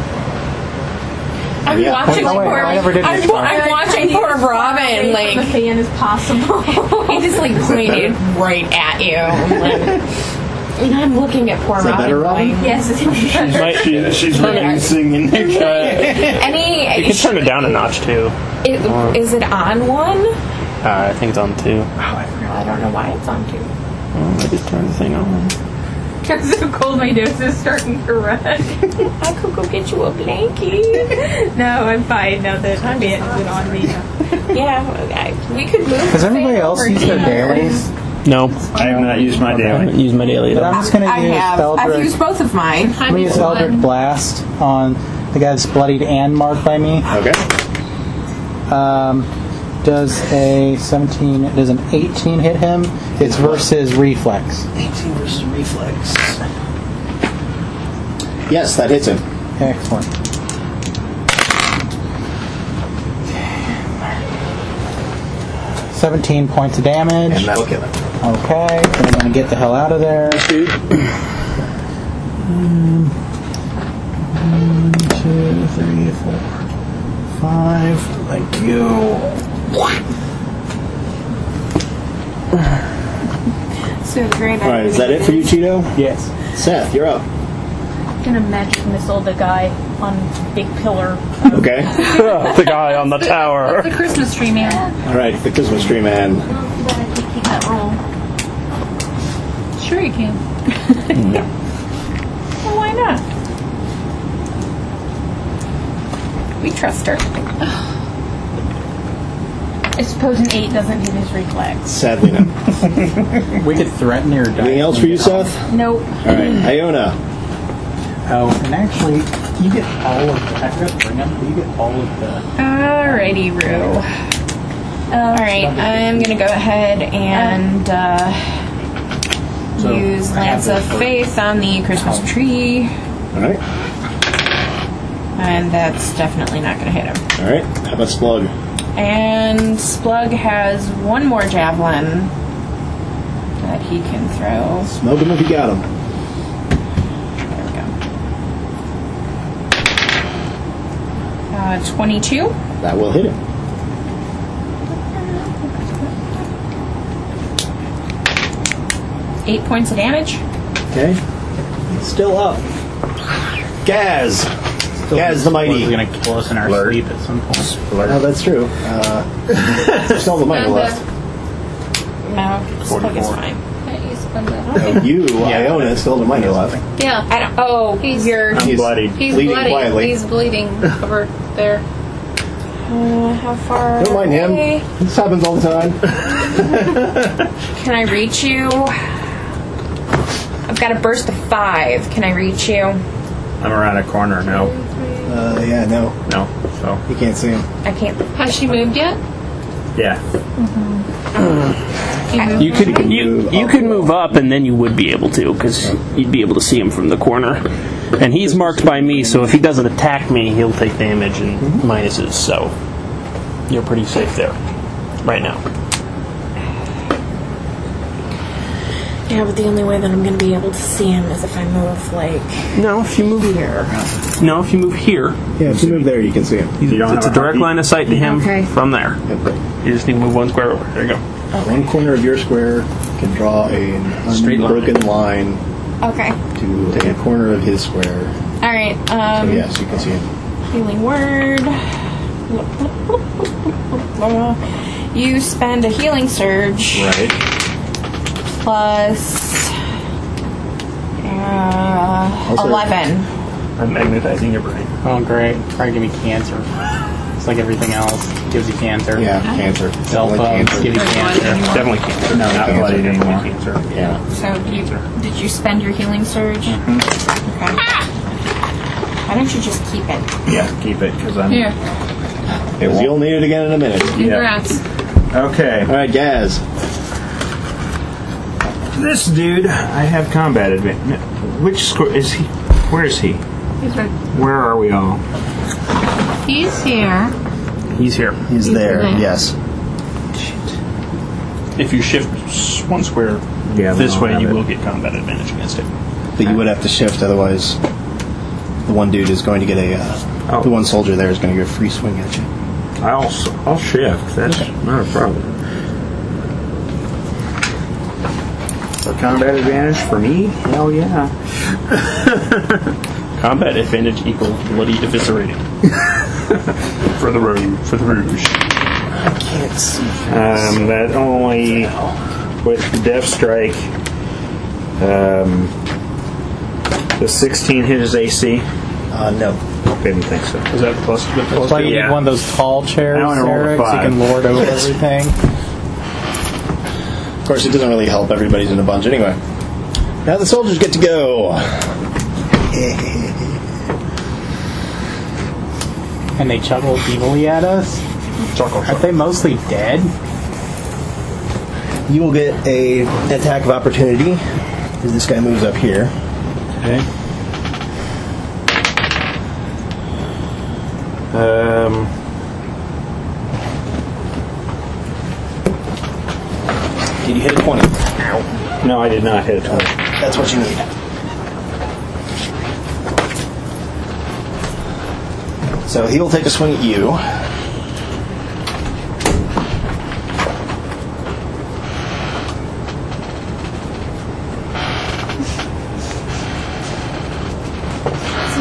Speaker 6: I'm watching I'm watching poor Robin, like
Speaker 12: the fan is possible.
Speaker 6: he just like pointed right at you. And I'm looking at poor
Speaker 14: Is that
Speaker 6: Robin.
Speaker 14: better, Robin?
Speaker 6: Going,
Speaker 12: Yes,
Speaker 9: She's releasing and
Speaker 6: any
Speaker 7: You can turn it down a notch too.
Speaker 6: is it on 1?
Speaker 7: I think it's on 2.
Speaker 6: I don't know why it's on 2.
Speaker 7: I just turned the thing on.
Speaker 13: It's so cold, my nose is starting to run.
Speaker 6: I could go get you a blankie.
Speaker 13: No, I'm fine now that I'm it on me.
Speaker 6: Yeah, we could move.
Speaker 5: Does everybody else use their dailies?
Speaker 7: No.
Speaker 9: I have not used my
Speaker 7: I
Speaker 9: daily.
Speaker 7: haven't used my daily
Speaker 5: But
Speaker 7: either.
Speaker 5: I'm just going to use
Speaker 6: I've
Speaker 5: Eldritch.
Speaker 6: used both of mine.
Speaker 5: I'm going to use Eldritch Blast on the guy that's bloodied and marked by me.
Speaker 14: Okay.
Speaker 5: Does a 17, does an 18 hit him? It's versus reflex.
Speaker 14: 18 versus reflex. Yes, that hits him.
Speaker 5: Excellent. Okay. 17 points of damage.
Speaker 14: And that'll kill him.
Speaker 5: Okay, then I'm going to get the hell out of there.
Speaker 14: Dude.
Speaker 5: 1, 2, 3, 4, 5. Thank you.
Speaker 12: So great.
Speaker 14: Alright, is that it for you, Cheeto?
Speaker 5: Yes.
Speaker 14: Seth, you're up.
Speaker 13: gonna magic missile the guy on big pillar.
Speaker 8: Okay.
Speaker 7: The guy on the tower.
Speaker 13: The Christmas tree man.
Speaker 8: All right, the Christmas tree man.
Speaker 13: Keep that roll. Sure you can.
Speaker 7: No.
Speaker 6: Well, why not? We trust her.
Speaker 13: I suppose an 8 doesn't hit his reflex.
Speaker 8: Sadly, no.
Speaker 5: We could threaten her.
Speaker 8: Anything else for you, Seth?
Speaker 13: Nope.
Speaker 8: All right, Iona.
Speaker 5: Oh, and actually, you get all of the... I forgot to bring up, but you get all of the...
Speaker 6: Alrighty, Rue. Alright, I'm gonna go ahead and use Lance of Faith on the Christmas tree.
Speaker 8: Alright.
Speaker 6: And that's definitely not gonna hit him.
Speaker 8: Alright, how about Splug?
Speaker 6: And Splug has one more javelin that he can throw.
Speaker 8: Smoke him if you got him.
Speaker 6: There we go. 22.
Speaker 8: That will hit him.
Speaker 6: Eight points of damage.
Speaker 8: Okay. Still up. Gaz. Gaz the Mighty.
Speaker 5: He's going to kill us in our sleep at some point.
Speaker 8: Oh, that's true. There's still the Mighty left.
Speaker 6: No, Splug is fine.
Speaker 8: No, you, Iona, still the Mighty left.
Speaker 12: Yeah.
Speaker 6: I don't. Oh, you're.
Speaker 8: He's bloody.
Speaker 12: He's
Speaker 8: bleeding
Speaker 12: bloody.
Speaker 8: quietly.
Speaker 12: He's bleeding over there.
Speaker 6: How far?
Speaker 8: Don't mind him.
Speaker 6: away?
Speaker 8: This happens all the time.
Speaker 6: Can I reach you? I've got a burst of 5. Can I reach you?
Speaker 9: I'm around a corner now.
Speaker 8: Yeah, no.
Speaker 9: No, so.
Speaker 8: You can't see him.
Speaker 6: I can't.
Speaker 12: Has she moved yet?
Speaker 9: Yeah.
Speaker 16: You could move up, and then you would be able to, because you'd be able to see him from the corner. And he's marked by me, so if he doesn't attack me, he'll take damage and minuses. So you're pretty safe there right now.
Speaker 6: Yeah, but the only way that I'm going to be able to see him is if I move, like...
Speaker 16: No, if you move here. No, if you move here.
Speaker 8: Yeah, if you move there, you can see him.
Speaker 16: It's a direct line of sight to him from there.
Speaker 8: Yep.
Speaker 16: You just need to move one square over. There you go.
Speaker 8: One corner of your square can draw an unbroken line
Speaker 6: Okay.
Speaker 8: to a corner of his square.
Speaker 6: Alright,
Speaker 8: So yes, you can see him.
Speaker 6: healing word. You spend a healing surge.
Speaker 9: Right.
Speaker 6: Plus... 11.
Speaker 16: I'm magnetizing your brain.
Speaker 5: Oh, great. Probably give me cancer. It's like everything else. Gives you cancer.
Speaker 8: Yeah, cancer.
Speaker 5: Cell phones give you cancer.
Speaker 16: Definitely cancer.
Speaker 9: No, not bloody anymore.
Speaker 16: Cancer.
Speaker 8: Yeah.
Speaker 6: So did you spend your healing surge? Okay. Why don't you just keep it?
Speaker 9: Yeah, keep it, because I'm...
Speaker 12: Here.
Speaker 8: You'll need it again in a minute.
Speaker 12: Congrats.
Speaker 9: Okay.
Speaker 8: All right, Gaz.
Speaker 9: This dude, I have combat advantage. Which score is he? Where is he?
Speaker 12: He's right.
Speaker 9: Where are we all?
Speaker 12: He's here.
Speaker 16: He's here.
Speaker 8: He's there,
Speaker 12: there.
Speaker 8: yes.
Speaker 16: If you shift one square this
Speaker 9: I'll
Speaker 16: way,
Speaker 9: have
Speaker 16: you
Speaker 9: it.
Speaker 16: will get combat advantage against it.
Speaker 8: But you would have to shift, otherwise the one dude is going to get a... The one soldier there is going to get a free swing at you.
Speaker 9: I'll shift. That's not a problem. So combat advantage for me? Hell yeah.
Speaker 16: Combat advantage equals bloody eviscerating. For the rouge.
Speaker 8: I can't see.
Speaker 9: That only with Death Strike. The 16 hit his AC.
Speaker 8: No.
Speaker 9: Didn't think so.
Speaker 16: Is that plus?
Speaker 5: It's like you need one of those tall chairs,
Speaker 9: Now I roll a
Speaker 5: Eric, so you
Speaker 9: 5.
Speaker 5: can lord over everything.
Speaker 8: Of course, it doesn't really help. Everybody's in a bunch anyway. Now the soldiers get to go.
Speaker 5: And they chuckle evilly at us. Aren't they mostly dead?
Speaker 8: You will get a attack of opportunity as this guy moves up here.
Speaker 5: Okay.
Speaker 8: Did you hit a 20?
Speaker 9: No, I did not hit a 20.
Speaker 8: That's what you need. So he will take a swing at you.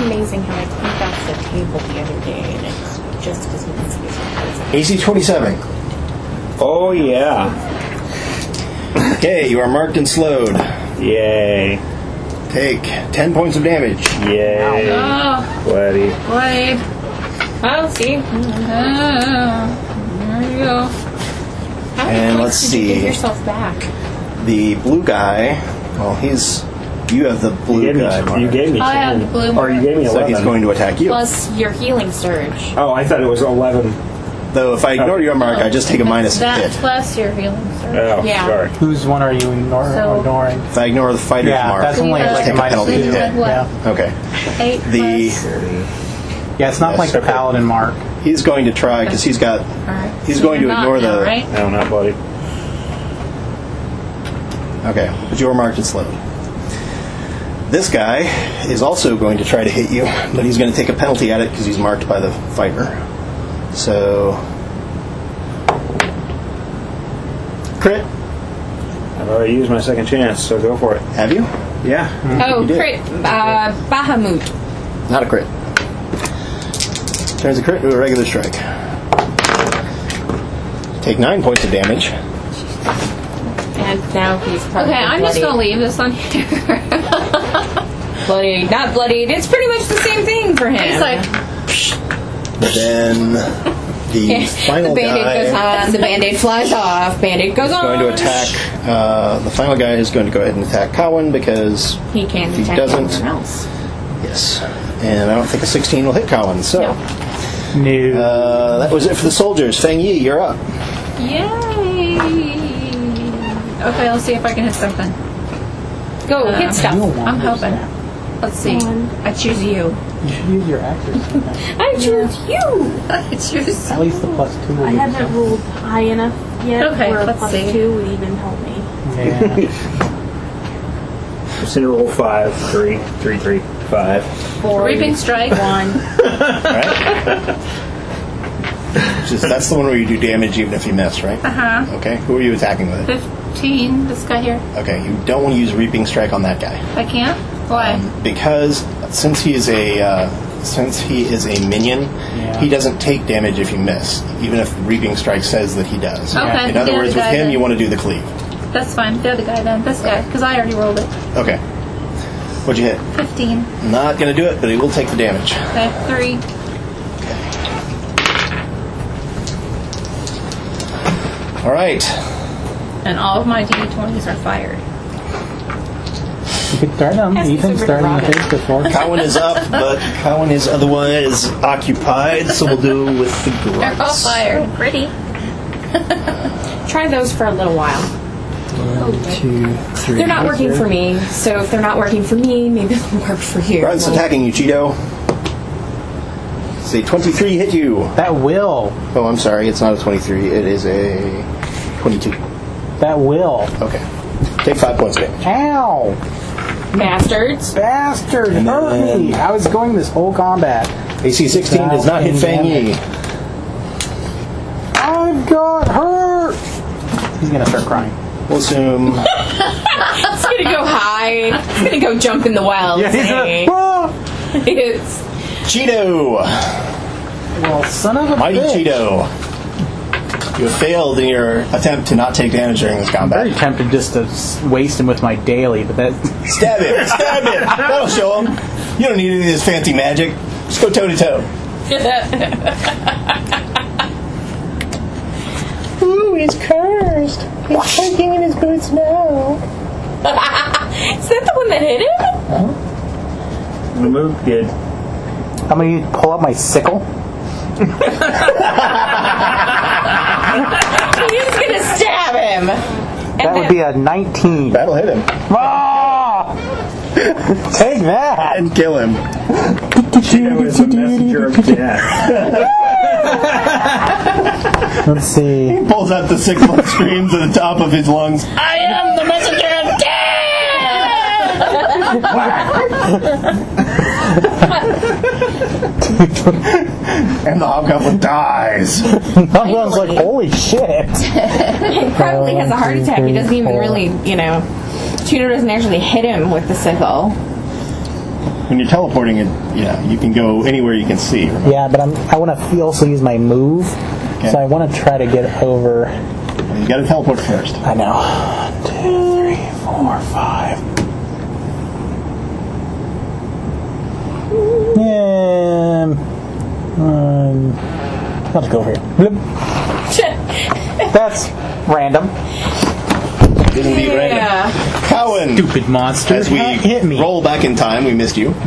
Speaker 12: amazing how I cleaned off the table the other day and it's just as messy as it was.
Speaker 8: AC 27.
Speaker 9: Oh, yeah.
Speaker 8: Okay, you are marked and slowed.
Speaker 9: Yay.
Speaker 8: Take 10 points of damage.
Speaker 9: Yay.
Speaker 6: Oh.
Speaker 9: Bloody.
Speaker 6: Wait. Oh, see. There you go.
Speaker 12: How
Speaker 8: And
Speaker 12: many
Speaker 8: let's
Speaker 12: points did you
Speaker 8: see.
Speaker 12: give yourself back?
Speaker 8: The blue guy, well, you have the blue guy marked.
Speaker 9: You gave me 10.
Speaker 6: I have the blue
Speaker 9: Or you gave me 11.
Speaker 8: So he's going to attack you.
Speaker 12: Plus your healing surge.
Speaker 9: Oh, I thought it was 11.
Speaker 8: Though if I ignore your mark, I just take a minus
Speaker 6: That
Speaker 8: hit.
Speaker 6: plus your healing surge.
Speaker 9: Oh,
Speaker 12: Yeah.
Speaker 9: sorry.
Speaker 5: Whose one are you ignoring?
Speaker 8: If I ignore the fighter's mark,
Speaker 5: that's only
Speaker 8: I just
Speaker 5: like
Speaker 8: take
Speaker 5: a
Speaker 8: a
Speaker 5: minus
Speaker 8: penalty
Speaker 5: 2.
Speaker 8: hit.
Speaker 5: Yeah.
Speaker 8: Okay.
Speaker 6: 8
Speaker 8: The
Speaker 5: Yeah, it's not like the paladin mark.
Speaker 8: he's going to try because he's got.
Speaker 6: Alright.
Speaker 8: He's
Speaker 6: So
Speaker 8: going to
Speaker 6: you're
Speaker 8: ignore
Speaker 6: not now,
Speaker 8: the.
Speaker 6: right?
Speaker 9: No, not bloody.
Speaker 8: Okay, but you're marked and slowed. This guy is also going to try to hit you, but he's going to take a penalty at it because he's marked by the fighter. So. Crit.
Speaker 9: I've already used my second chance, so go for it.
Speaker 8: Have you?
Speaker 9: Yeah.
Speaker 6: Oh,
Speaker 8: You did.
Speaker 6: crit. Bahamut.
Speaker 8: Not a crit. Turns a crit to a regular strike. Take 9 points of damage.
Speaker 12: And now he's probably
Speaker 6: Okay, I'm just gonna leave this on here.
Speaker 12: bloodied. Not bloodied. It's pretty much the same thing for him.
Speaker 6: He's like,
Speaker 8: Then the final
Speaker 12: the band-aid
Speaker 8: guy
Speaker 12: goes on. The band-aid flies off. Band-aid goes
Speaker 8: is
Speaker 12: on.
Speaker 8: going to attack. The final guy is going to go ahead and attack Cowan because
Speaker 12: He can't
Speaker 8: if he
Speaker 12: attack
Speaker 8: doesn't.
Speaker 12: anyone else.
Speaker 8: Yes, and I don't think a 16 will hit Cowan. So
Speaker 5: No.
Speaker 8: that was it for the soldiers. Feng Yi, you're up.
Speaker 6: yay! Okay, let's see if I can hit something.
Speaker 12: Go hit stuff.
Speaker 6: I'm hoping. Let's see. I choose you.
Speaker 5: You should use your accuracy.
Speaker 12: I choose you.
Speaker 6: I choose.
Speaker 5: At least the +2 will
Speaker 17: I
Speaker 5: be
Speaker 17: haven't rolled high enough yet
Speaker 6: Okay,
Speaker 17: where a
Speaker 6: let's see.
Speaker 17: +2 would even help me.
Speaker 5: Yeah.
Speaker 9: Just gonna roll 5, 3, 3, 3, 5.
Speaker 12: 4.
Speaker 6: Reaping strike.
Speaker 12: 1.
Speaker 8: That's the one where you do damage even if you miss, right?
Speaker 6: Uh-huh.
Speaker 8: Okay. Who are you attacking with?
Speaker 6: 15. This guy here.
Speaker 8: Okay, you don't want to use Reaping Strike on that guy.
Speaker 6: I can't? Why?
Speaker 8: Because since he is a minion, he doesn't take damage if you miss, even if Reaping Strike says that he does.
Speaker 6: Okay,
Speaker 8: In other
Speaker 6: the
Speaker 8: words,
Speaker 6: other
Speaker 8: with
Speaker 6: guy
Speaker 8: him,
Speaker 6: then.
Speaker 8: you want to do the cleave.
Speaker 6: That's fine. The other guy then. This guy. Because I already rolled it.
Speaker 8: Okay. What'd you hit?
Speaker 6: 15.
Speaker 8: Not going to do it, but he will take the damage.
Speaker 6: Okay, 3.
Speaker 8: All right.
Speaker 6: And all of my D20s are fired.
Speaker 5: You could start him.
Speaker 6: Yes,
Speaker 5: Ethan
Speaker 6: it's a
Speaker 5: starting
Speaker 6: rocket.
Speaker 5: with his before.
Speaker 8: Cowan is up, but Cowan is otherwise occupied, so we'll do with the
Speaker 6: They're all
Speaker 8: grunts.
Speaker 6: fired.
Speaker 12: Pretty. Try those for a little while.
Speaker 5: 1, 2, 3.
Speaker 12: They're not working for me, so if they're not working for me, maybe they'll work for you.
Speaker 8: Grunts attacking you, Cheeto. Say 23 hit you.
Speaker 5: That will.
Speaker 8: Oh, I'm sorry. It's not a 23. It is a 22.
Speaker 5: That will.
Speaker 8: Okay. Take 5 points of damage.
Speaker 5: Ow!
Speaker 12: Bastards.
Speaker 5: Bastard!
Speaker 8: And
Speaker 5: Hurt
Speaker 8: then-
Speaker 5: me! I was going this whole combat.
Speaker 8: AC 16 does not hit Fang Yi.
Speaker 5: I got hurt! He's gonna start crying.
Speaker 8: We'll assume.
Speaker 12: It's gonna go hide. It's gonna go jump in the well.
Speaker 5: Yeah, he's
Speaker 12: Hey. It's
Speaker 8: Cheeto!
Speaker 5: Well, son of a
Speaker 8: Mighty
Speaker 5: bitch.
Speaker 8: Cheeto. You have failed in your attempt to not take damage during this
Speaker 5: I'm
Speaker 8: combat.
Speaker 5: very tempted just to waste him with my daily, but that...
Speaker 8: Stab him! Stab him! That'll show him. You don't need any of this fancy magic. Just go toe to toe.
Speaker 12: Ooh, he's cursed. He's shaking in his boots now. Is that the one that hit him?
Speaker 9: The move did.
Speaker 5: I'm gonna pull up my sickle.
Speaker 12: He's gonna stab him.
Speaker 5: That would be a 19.
Speaker 8: That'll hit him.
Speaker 5: Ah! Take that!
Speaker 8: And kill him.
Speaker 9: Cheeto is a messenger of death.
Speaker 5: Let's see.
Speaker 8: He pulls out the sickle and screams at the top of his lungs.
Speaker 12: I am the messenger of
Speaker 8: And the hobgoblin dies.
Speaker 5: Hobgoblin's like, holy shit!
Speaker 12: He probably has a heart attack. He doesn't even really, Cheeto doesn't actually hit him with the sickle.
Speaker 14: when you're teleporting, you can go anywhere you can see. Remember?
Speaker 5: Yeah, but I want to also use my move, so I want to try to get over.
Speaker 14: Well, you got to teleport first.
Speaker 5: I know. 1, 2, 3, 4, 5. Yeah. Let's go over here. Bloop. That's random.
Speaker 14: Indeed, random. Cowan.
Speaker 5: Stupid monster.
Speaker 14: As we
Speaker 5: hit me.
Speaker 14: roll back in time, we missed you.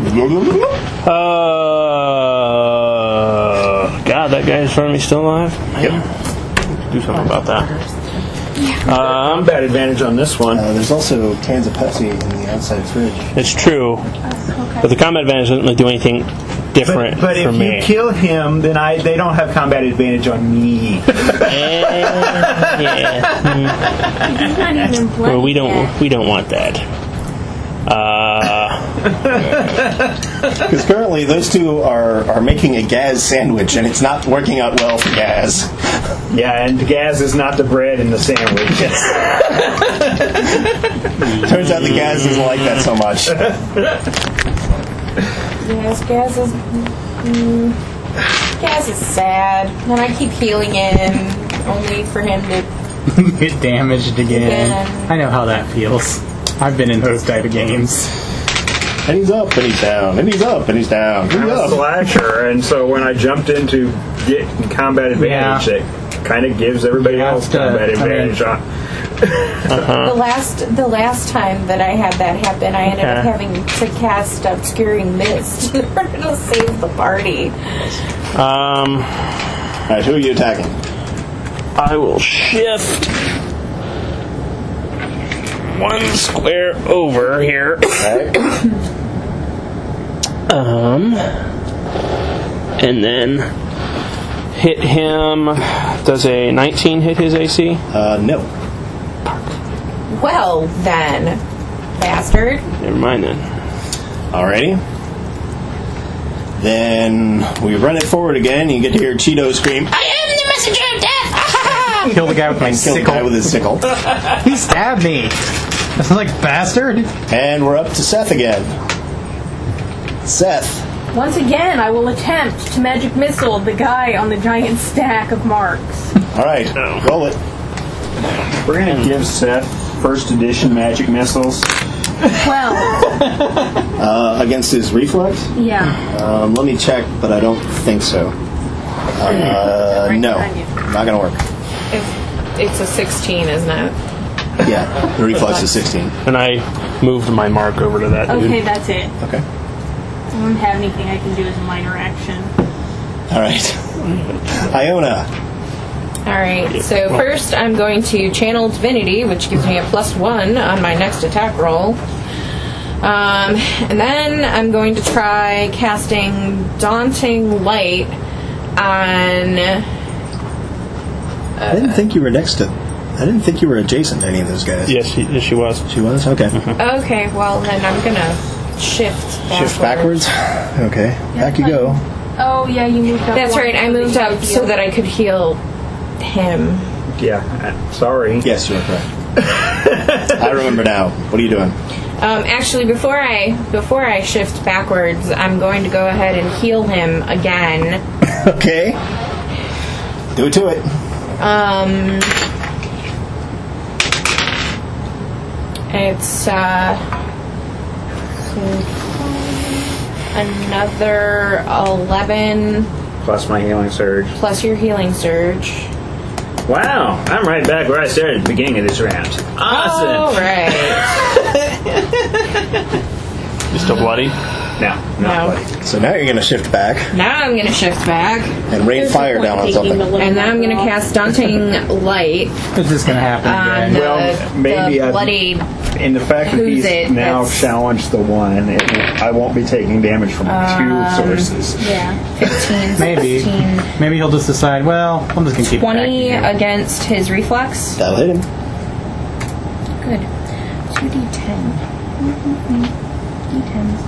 Speaker 16: God, that guy in front of me still alive?
Speaker 14: Yep.
Speaker 16: Do something about that.
Speaker 9: Combat advantage on this one.
Speaker 14: There's also cans of Pepsi in the outside fridge.
Speaker 16: It's true. But the combat advantage doesn't really do anything different
Speaker 9: but
Speaker 16: for
Speaker 9: if
Speaker 16: me.
Speaker 9: you kill him, then they don't have combat advantage on me.
Speaker 17: He's not even bloody
Speaker 16: Well, we
Speaker 17: yet.
Speaker 16: don't want that.
Speaker 14: Because currently those two are making a Gaz sandwich, and it's not working out well for Gaz.
Speaker 9: Yeah, and Gaz is not the bread in the sandwich.
Speaker 14: Turns out the Gaz doesn't like that so much.
Speaker 6: Yes, Gaz is sad, and I keep healing him, only for him to
Speaker 5: Get damaged again. I know how that feels. I've been in those type of games.
Speaker 14: And he's up, and he's down, and he's up, and he's down.
Speaker 9: I'm a slasher, and so when I jumped into getting combat advantage, it kind of gives everybody else combat advantage on.
Speaker 6: The last time that I had that happen, I ended up having to cast Obscuring Mist in order to save the party.
Speaker 14: Alright, who are you attacking?
Speaker 16: I will shift 1 square over here. And then hit him. Does a 19 hit his AC?
Speaker 14: No.
Speaker 6: Well, then, bastard.
Speaker 16: Never mind then.
Speaker 14: Alrighty. Then we run it forward again. You get to hear Cheeto scream,
Speaker 6: I am the messenger of death!
Speaker 5: Kill the guy with my
Speaker 14: kill the
Speaker 5: sickle.
Speaker 14: guy with his sickle.
Speaker 5: He stabbed me. That's like bastard.
Speaker 14: And we're up to Seth again. Seth.
Speaker 17: Once again, I will attempt to magic missile the guy on the giant stack of marks.
Speaker 14: Alright, roll it.
Speaker 9: We're going to give Seth first edition magic missiles.
Speaker 17: 12.
Speaker 14: Against his reflex?
Speaker 17: Yeah.
Speaker 14: Let me check, but I don't think so. No. Not gonna work.
Speaker 6: It's a 16, isn't it?
Speaker 14: Yeah, the reflex is 16.
Speaker 16: And I moved my mark over to that dude.
Speaker 17: Okay, that's it.
Speaker 14: Okay.
Speaker 17: I don't have anything I can do as a minor action.
Speaker 14: Alright. Iona.
Speaker 6: Alright, so first I'm going to channel Divinity, which gives me a +1 on my next attack roll. And then I'm going to try casting Daunting Light on...
Speaker 14: I didn't think you were next to... I didn't think you were adjacent to any of those guys.
Speaker 16: Yes, she was.
Speaker 14: She was? Okay.
Speaker 6: Okay, well then I'm gonna shift
Speaker 14: backwards. Okay. Back you go.
Speaker 17: Oh, yeah, you moved up.
Speaker 6: That's right, I moved up so that I could heal him.
Speaker 9: Yeah, sorry.
Speaker 14: Yes, you're correct. I remember now. What are you doing?
Speaker 6: Actually, before I shift backwards, I'm going to go ahead and heal him again.
Speaker 14: Okay. Do it to it.
Speaker 6: It's another 11
Speaker 9: Plus my healing surge.
Speaker 6: plus your healing surge.
Speaker 9: Wow, I'm right back where I started at the beginning of this round. Awesome!
Speaker 6: All right.
Speaker 16: You still bloody?
Speaker 9: No, not bloody.
Speaker 14: So now you're going to shift back
Speaker 6: Now I'm going to shift back.
Speaker 14: and rain fire down on something.
Speaker 6: And then I'm going to cast Daunting Light
Speaker 5: What's this gonna happen
Speaker 6: on
Speaker 5: again?
Speaker 9: Well, maybe
Speaker 6: the
Speaker 9: I-
Speaker 6: bloody...
Speaker 9: And the fact that
Speaker 6: Who's
Speaker 9: he's
Speaker 6: it?
Speaker 9: now
Speaker 6: That's-
Speaker 9: challenged the one, I won't be taking damage from two sources.
Speaker 6: Yeah, 15,
Speaker 5: Maybe.
Speaker 6: 16,
Speaker 5: Maybe he'll just decide, well, I'm just gonna keep
Speaker 6: 20
Speaker 5: attacking
Speaker 6: against his reflex.
Speaker 14: That'll hit him.
Speaker 6: Good. 2d10. D10s.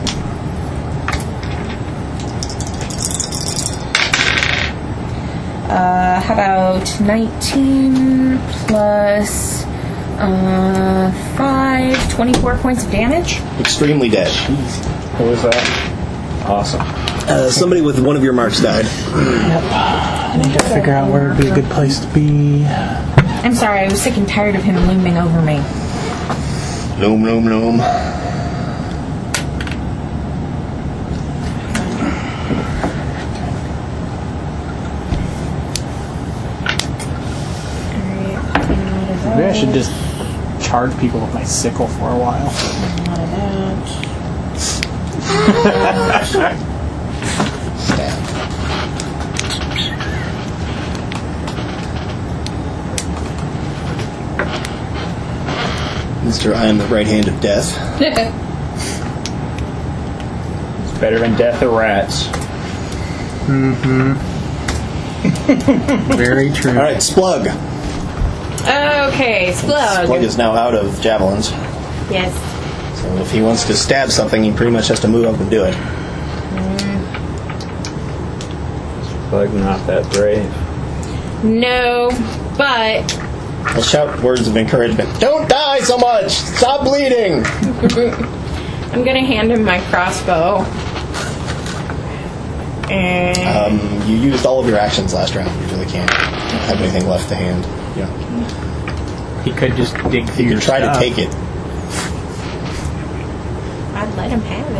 Speaker 6: How about 19 plus 5, 24 points of damage?
Speaker 14: Extremely dead.
Speaker 9: What was that? Awesome.
Speaker 14: Somebody with one of your marks died.
Speaker 5: Yep. I need to figure out where would be a good place to be.
Speaker 6: I'm sorry, I was sick and tired of him looming over me.
Speaker 14: Loom, loom, loom.
Speaker 5: Maybe I should just charge people with my sickle for a while.
Speaker 14: Mr. I am the right hand of death.
Speaker 9: It's better than death or rats.
Speaker 5: Mm-hmm. Very true.
Speaker 14: Alright, Splug.
Speaker 6: Okay, Splug.
Speaker 14: Splug is now out of javelins.
Speaker 6: Yes.
Speaker 14: So if he wants to stab something, he pretty much has to move up and do it.
Speaker 9: Splug not that brave.
Speaker 6: No, but...
Speaker 14: I'll shout words of encouragement. Don't die so much! Stop bleeding!
Speaker 6: I'm gonna hand him my crossbow. And...
Speaker 14: You used all of your actions last round. You really can't have anything left to hand. Yeah.
Speaker 5: He could just dig through
Speaker 14: You
Speaker 5: your
Speaker 14: could try
Speaker 5: stuff.
Speaker 14: to take it.
Speaker 6: I'd let him have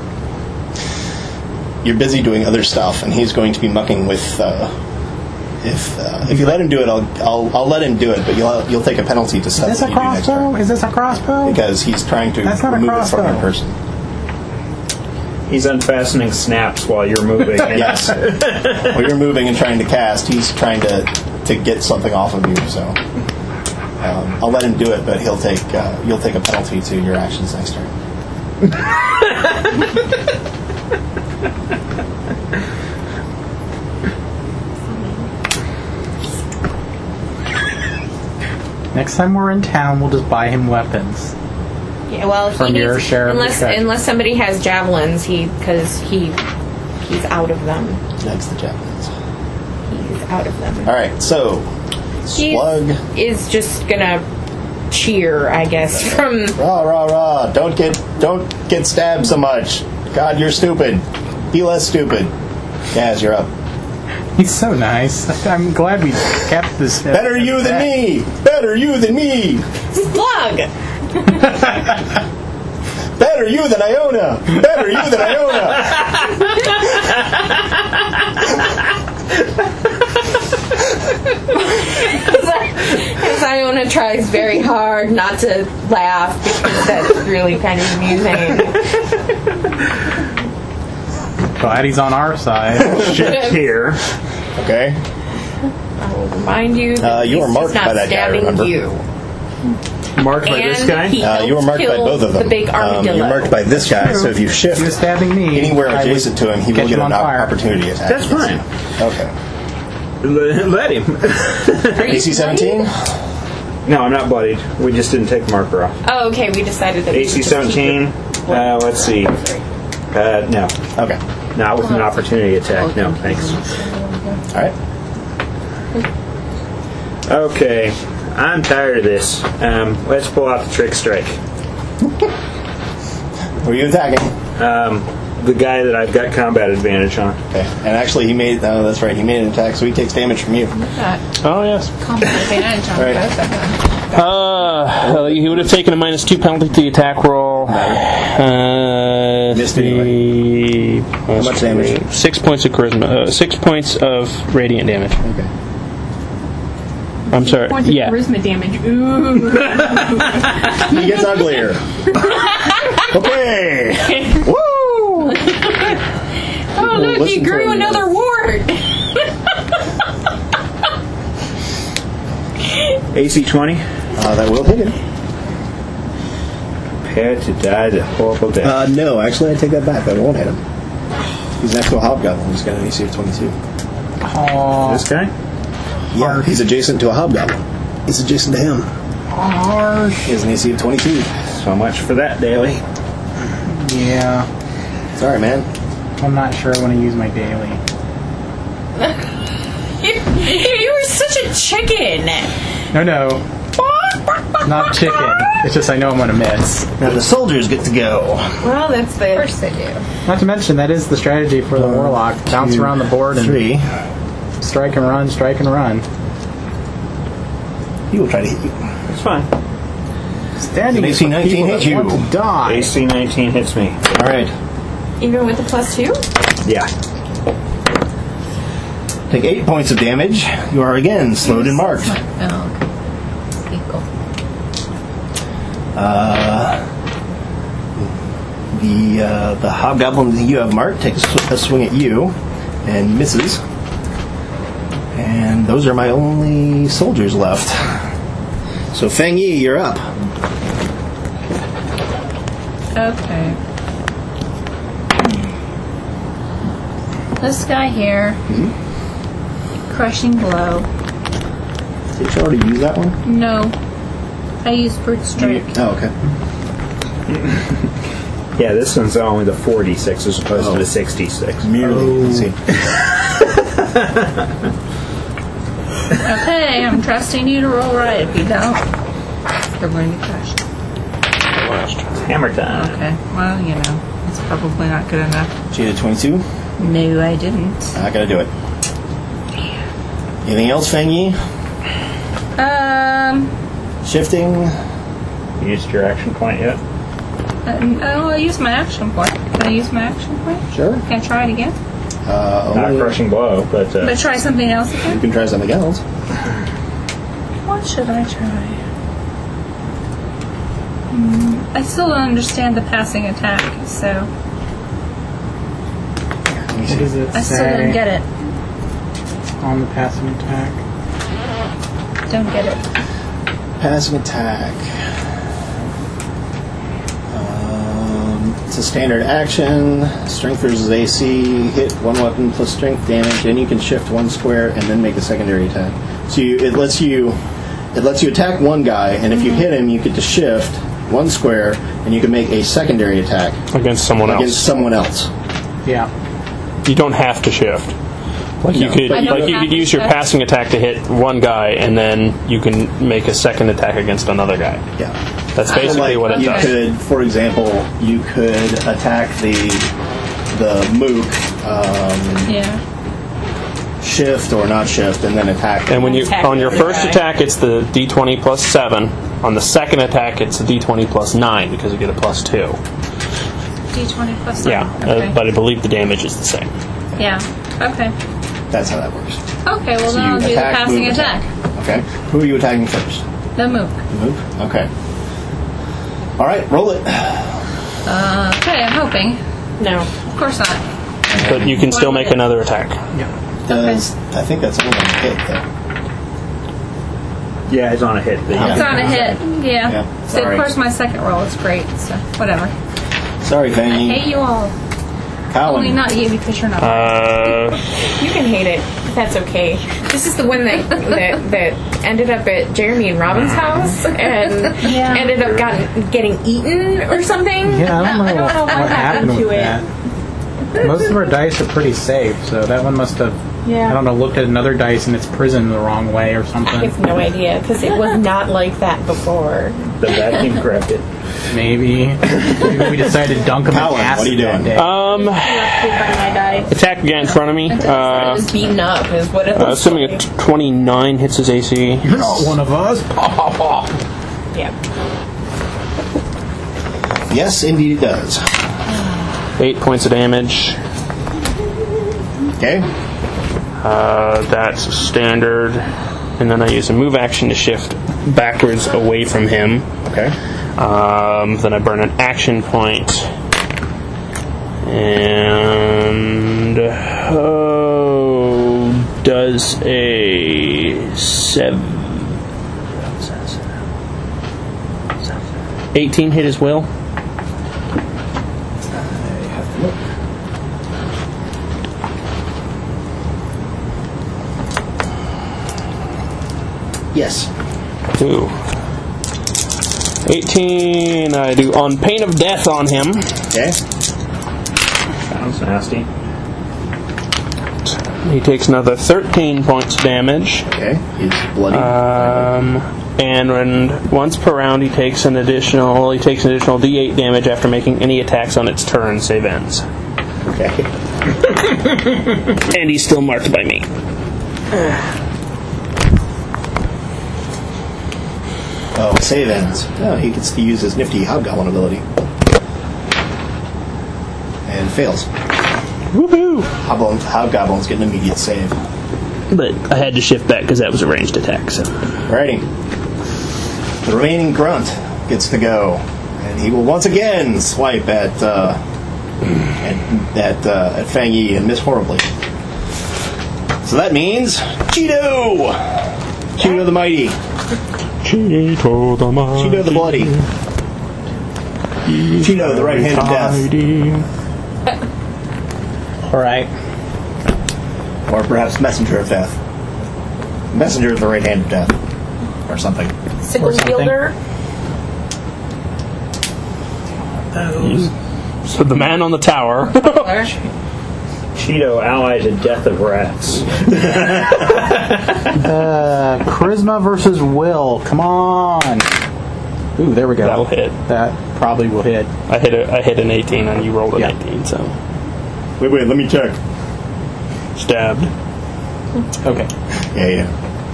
Speaker 6: it.
Speaker 14: You're busy doing other stuff, and he's going to be mucking with. If you let him do it, I'll let him do it, but you'll take a penalty to stuff.
Speaker 5: Is this a crossbow? Is this a crossbow?
Speaker 14: Because he's trying to
Speaker 5: That's not a
Speaker 14: remove it from
Speaker 5: crossbow.
Speaker 14: your person.
Speaker 9: He's unfastening snaps while you're moving.
Speaker 14: Yes. While you're moving and trying to cast, he's trying to get something off of you. So I'll let him do it, but you'll take a penalty to your actions next turn.
Speaker 5: Next time we're in town, we'll just buy him weapons.
Speaker 6: Yeah, well,
Speaker 5: From
Speaker 6: he
Speaker 5: your
Speaker 6: needs,
Speaker 5: share of the cut.
Speaker 6: unless somebody has javelins, because he's out of them.
Speaker 14: Next, the javelins.
Speaker 6: He's out of them.
Speaker 14: All right, so
Speaker 6: He
Speaker 14: Slug.
Speaker 6: is just gonna cheer, I guess. From
Speaker 14: Rah rah rah! Don't get stabbed so much. God, you're stupid. Be less stupid. Gaz, you're up.
Speaker 5: He's so nice. I'm glad we kept this.
Speaker 14: Better you than me. Better you than me.
Speaker 6: Slug.
Speaker 14: Better you than Iona. Better you than Iona.
Speaker 6: As Iona tries very hard not to laugh because that's really kind of amusing.
Speaker 5: Glad he's on our side.
Speaker 9: Shift here.
Speaker 14: Okay.
Speaker 6: I will remind you that
Speaker 14: you were
Speaker 6: he's
Speaker 14: marked
Speaker 6: not
Speaker 14: by that guy,
Speaker 6: stabbing
Speaker 14: remember?
Speaker 6: you.
Speaker 9: Marked by this guy?
Speaker 6: He
Speaker 14: You were marked by
Speaker 6: killed
Speaker 14: both of them.
Speaker 6: The big armadillo.
Speaker 14: You're marked by this guy, so if you shift
Speaker 5: He was stabbing me.
Speaker 14: anywhere
Speaker 5: I
Speaker 14: adjacent to him, he will
Speaker 5: catch
Speaker 14: get
Speaker 5: him
Speaker 14: an
Speaker 5: on fire.
Speaker 14: opportunity attack.
Speaker 9: That's fine.
Speaker 14: Okay.
Speaker 9: Let him.
Speaker 14: AC 17?
Speaker 9: No, I'm not bloodied. We just didn't take the marker off.
Speaker 6: Oh, okay. We decided that.
Speaker 9: AC 17. Let's see. No.
Speaker 14: Okay.
Speaker 9: Not with an opportunity attack. No, thanks.
Speaker 14: All right.
Speaker 9: Okay. I'm tired of this. Let's pull out the trick strike.
Speaker 14: Who are you attacking?
Speaker 9: The guy that I've got combat advantage on.
Speaker 14: Okay. And actually, he made. Oh, that's right. He made an attack, so he takes damage from you.
Speaker 16: Oh, yes.
Speaker 6: Combat advantage on
Speaker 14: Right.
Speaker 16: He would have taken a -2 penalty to the attack roll.
Speaker 14: Missed anyway. How much damage?
Speaker 16: 6 points of charisma. 6 points of radiant damage.
Speaker 14: Okay.
Speaker 16: I'm sorry.
Speaker 17: Points of
Speaker 16: Yeah.
Speaker 17: charisma damage. Ooh.
Speaker 14: He gets uglier. Okay. Woo!
Speaker 6: Oh, look, he
Speaker 14: Listen
Speaker 6: grew
Speaker 14: for
Speaker 6: another wart.
Speaker 9: AC 20.
Speaker 14: That will hit him.
Speaker 9: Prepare to die the horrible death.
Speaker 14: No, actually, I take that back. That won't hit him. He's next to a hobgoblin. He's got an AC of 22.
Speaker 5: Aww.
Speaker 9: This guy?
Speaker 14: Yeah, he's adjacent to a hobgoblin. He's adjacent to him. He has an AC of 22.
Speaker 9: So much for that daily.
Speaker 5: Yeah.
Speaker 14: Sorry, man.
Speaker 5: I'm not sure I want to use my daily.
Speaker 6: You were such a chicken.
Speaker 5: No. Not chicken. It's just I know I'm going to miss.
Speaker 14: Now the soldiers get to go.
Speaker 17: Well, that's the.
Speaker 6: Of course they do.
Speaker 5: Not to mention, that is the strategy for the Warlock. Bounce around the board and
Speaker 14: 3.
Speaker 5: strike and run, strike and run.
Speaker 14: He will try to hit you.
Speaker 9: It's fine.
Speaker 5: Standing
Speaker 14: AC 19 hits you.
Speaker 5: want to die.
Speaker 9: AC 19 hits me.
Speaker 14: All right.
Speaker 17: Even with the +2?
Speaker 9: Yeah.
Speaker 14: Take 8 points of damage. You are again slowed and marked.
Speaker 6: Oh, okay. Equal.
Speaker 14: The hobgoblin that you have marked takes a swing at you and misses. And those are my only soldiers left. So Feng Yi, you're up.
Speaker 13: Okay. This guy here. Crushing blow.
Speaker 14: Did you already use that one?
Speaker 13: No. I used brute strike.
Speaker 14: Oh, okay.
Speaker 9: Yeah, this one's only the 46 as opposed to the 66.
Speaker 14: Merely. See.
Speaker 13: Okay, I'm trusting you to roll right. If you don't, they're going to crush.
Speaker 9: It's hammer time.
Speaker 13: Okay, well, you know, it's probably not good enough.
Speaker 14: Did you get a 22?
Speaker 13: No, I didn't.
Speaker 14: Not gonna do it. Anything else, Feng Yi? Shifting?
Speaker 9: You used your action point yet?
Speaker 13: Oh, I used my action point. Can I use my action point?
Speaker 14: Sure.
Speaker 13: Can I try it again?
Speaker 9: Not crushing blow, but...
Speaker 13: But try something else again?
Speaker 14: You can try something else.
Speaker 13: What should I try? I still don't understand the passing attack, so...
Speaker 5: What does it
Speaker 13: I still don't get it.
Speaker 5: On the passing attack?
Speaker 13: Don't get it.
Speaker 14: Passing attack. It's a standard action. Strength versus AC. Hit one weapon plus strength damage, and you can shift one square and then make a secondary attack. So it lets you attack one guy, and if you hit him, you get to shift one square, and you can make a secondary attack
Speaker 16: against someone else.
Speaker 5: Yeah.
Speaker 16: You don't have to shift. You could use your passing attack to hit one guy, and then you can make a second attack against another guy.
Speaker 14: Yeah.
Speaker 16: That's basically what it does.
Speaker 14: You could, for example, you could attack the mook, shift or not shift, and then attack.
Speaker 16: And when you on your first attack, it's the d20 plus 7. On the second attack, it's the d20 plus 9 because you get a plus 2.
Speaker 13: D20 plus 7.
Speaker 16: Yeah,
Speaker 13: Okay.
Speaker 16: but I believe the damage is the same.
Speaker 13: Yeah. Okay.
Speaker 14: That's how that works.
Speaker 13: Okay, well
Speaker 14: So
Speaker 13: then
Speaker 14: you
Speaker 13: I'll do the
Speaker 14: attack,
Speaker 13: passing
Speaker 14: move,
Speaker 13: attack.
Speaker 14: Okay. Who are you attacking first?
Speaker 13: The mook.
Speaker 14: The mook? Okay. All right, roll it.
Speaker 13: Okay, I'm hoping. No. Of course not.
Speaker 16: But you can still make another attack.
Speaker 5: Yeah.
Speaker 14: I think that's only on a hit, though.
Speaker 9: Yeah, it's on a hit.
Speaker 13: It's on a hit. Yeah.
Speaker 14: Yeah,
Speaker 13: So of
Speaker 14: sorry.
Speaker 13: course my second roll is great, so whatever.
Speaker 14: Sorry,
Speaker 13: I
Speaker 14: Fanny.
Speaker 13: hate you all. Only
Speaker 14: Colin.
Speaker 13: not you because you're not.
Speaker 17: You can hate it. That's okay. This is the one that ended up at Jeremy and Robin's house and ended up getting eaten or something.
Speaker 5: Yeah, I don't know what happened
Speaker 17: to
Speaker 5: with
Speaker 17: it.
Speaker 5: that. Most of our dice are pretty safe, so that one must have, I don't know, looked at another dice and it's prisoned the wrong way or something.
Speaker 17: I have no idea because it was not like that before.
Speaker 9: The vacuum grabbed it.
Speaker 5: Maybe we decided to dunk him in
Speaker 14: Colin,
Speaker 5: acid
Speaker 14: what are you doing?
Speaker 5: that day.
Speaker 16: Attack again in front of me.
Speaker 17: It was beaten up is what it was.
Speaker 16: Assuming a 29 hits his AC.
Speaker 5: You're not one of us.
Speaker 17: Yeah.
Speaker 14: Yes, indeed it does.
Speaker 16: 8 points of damage.
Speaker 14: Okay.
Speaker 16: That's standard. And then I use a move action to shift backwards away from him.
Speaker 14: Okay.
Speaker 16: Then I burn an action point. And does a 18 hit as well?
Speaker 14: Yes.
Speaker 16: Ooh. 18, I do on pain of death on him.
Speaker 14: Okay.
Speaker 9: Sounds nasty.
Speaker 16: He takes another 13 points damage.
Speaker 14: Okay. He's bloody.
Speaker 16: And once per round, he takes an additional D8 damage after making any attacks on its turn, save ends.
Speaker 8: Okay.
Speaker 16: And he's still marked by me.
Speaker 8: Oh, save ends. Oh, he gets to use his nifty Hobgoblin ability. And fails.
Speaker 16: Woohoo!
Speaker 8: Hobgoblin's get an immediate save.
Speaker 16: But I had to shift back because that was a ranged attack. So.
Speaker 8: Alrighty. The remaining grunt gets to go, and he will once again swipe at Fang-Yi and miss horribly. So that means Cheeto! Cheeto the Mighty.
Speaker 7: Cheeto the Mighty.
Speaker 8: Cheeto the Bloody. Cheeto the Right Hand of Death.
Speaker 5: Alright.
Speaker 8: Or perhaps Messenger of Death. Messenger of the Right Hand of Death. Or something.
Speaker 17: Sickle wielder.
Speaker 16: So the man on the tower.
Speaker 9: Cheeto allied to Death of Rats.
Speaker 5: Charisma versus Will. Come on. Ooh, there we go.
Speaker 16: That'll hit.
Speaker 5: That probably will hit.
Speaker 16: I hit an 18 and you rolled an 18, so.
Speaker 8: Wait, let me check.
Speaker 16: Stabbed.
Speaker 5: Okay.
Speaker 8: Yeah.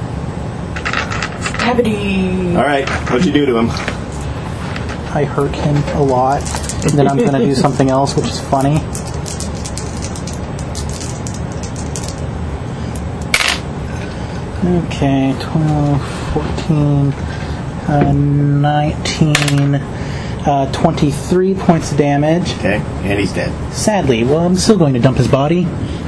Speaker 17: Stabbity.
Speaker 8: Alright, what'd you do to him?
Speaker 5: I hurt him a lot. And then I'm going to do something else, which is funny. Okay, 12, 14, 19, 23 points of damage.
Speaker 8: Okay, and he's dead.
Speaker 5: Sadly, well, I'm still going to dump his body.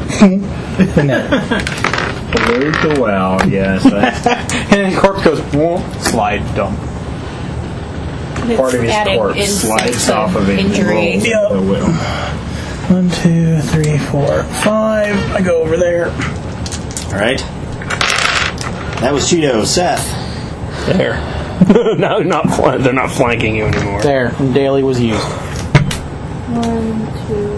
Speaker 9: Allude to well, yes.
Speaker 5: And then corpse goes, whoa, slide, dump.
Speaker 9: Part of his corpse slides off of it and rolls into the will.
Speaker 5: 1, 2, 3, 4, 5. I go over there.
Speaker 8: Alright. That was Cheeto. Seth.
Speaker 16: There. No, they're not flanking you anymore.
Speaker 5: There, and Daily was used.
Speaker 12: 1, 2.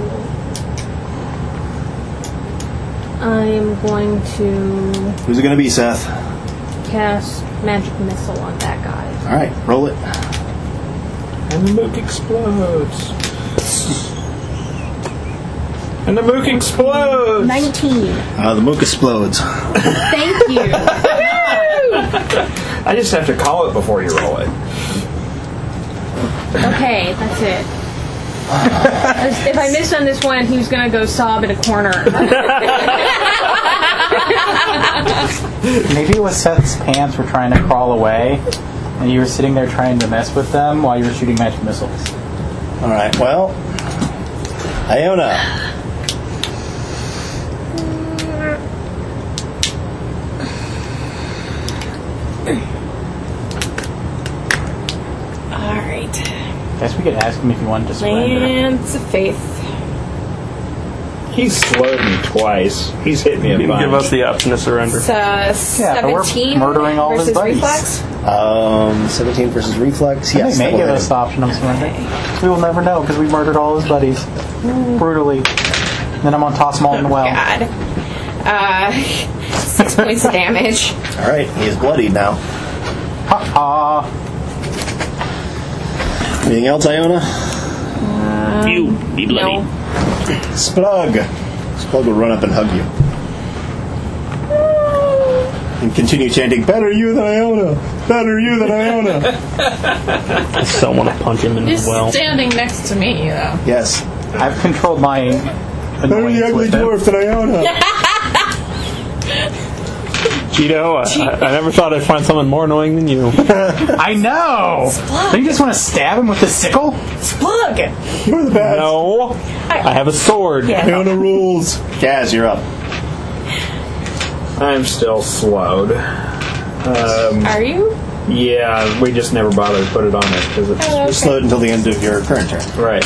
Speaker 12: I am going to
Speaker 8: Who's it going to be, Seth?
Speaker 12: cast Magic Missile on that guy.
Speaker 8: Alright, roll it.
Speaker 9: And the mook explodes. And the mook explodes.
Speaker 12: 19.
Speaker 8: The mook explodes.
Speaker 12: Thank you.
Speaker 9: I just have to call it before you roll it.
Speaker 12: Okay, that's it. If I missed on this one, he was going to go sob in a corner.
Speaker 5: Maybe it was Seth's pants were trying to crawl away, and you were sitting there trying to mess with them while you were shooting magic missiles.
Speaker 8: Alright, well, Iona.
Speaker 17: Alright.
Speaker 5: Guess we could ask him if he wanted to surrender.
Speaker 17: Lance of Faith.
Speaker 9: He's slowed me twice. He's hit me a bunch.
Speaker 16: Give us the option to surrender.
Speaker 17: It's 17
Speaker 5: murdering all his
Speaker 17: versus
Speaker 5: buddies.
Speaker 17: reflex.
Speaker 8: 17 versus reflex.
Speaker 5: Yes,
Speaker 8: Yes,
Speaker 5: they may
Speaker 8: that
Speaker 5: give
Speaker 8: will
Speaker 5: us the option of surrender. We will never know because we murdered all his buddies brutally. Then I'm gonna toss them all in the well.
Speaker 17: God. 6 points of damage.
Speaker 8: Alright, he is bloodied now.
Speaker 5: Ha
Speaker 8: Anything else, Iona?
Speaker 16: You be bloody.
Speaker 17: No.
Speaker 8: Splug. Splug will run up and hug you. And continue chanting, better you than Iona! Better you than Iona!
Speaker 16: I still want to punch him in the
Speaker 17: Just
Speaker 16: well.
Speaker 17: standing next to me, though.
Speaker 8: Yes.
Speaker 5: I've controlled my
Speaker 8: Better the ugly dwarf than Iona!
Speaker 7: Cheeto, I never thought I'd find someone more annoying than you.
Speaker 5: I know! Don't you just want to stab him with the sickle?
Speaker 17: Splug!
Speaker 8: You're the best!
Speaker 7: No! I have a sword.
Speaker 17: Yeah.
Speaker 8: Iona rules! Kaz, you're up.
Speaker 9: I'm still slowed.
Speaker 17: Are you?
Speaker 9: Yeah, we just never bothered to put it on it because it's
Speaker 8: You're slowed until the end of your current turn.
Speaker 9: right.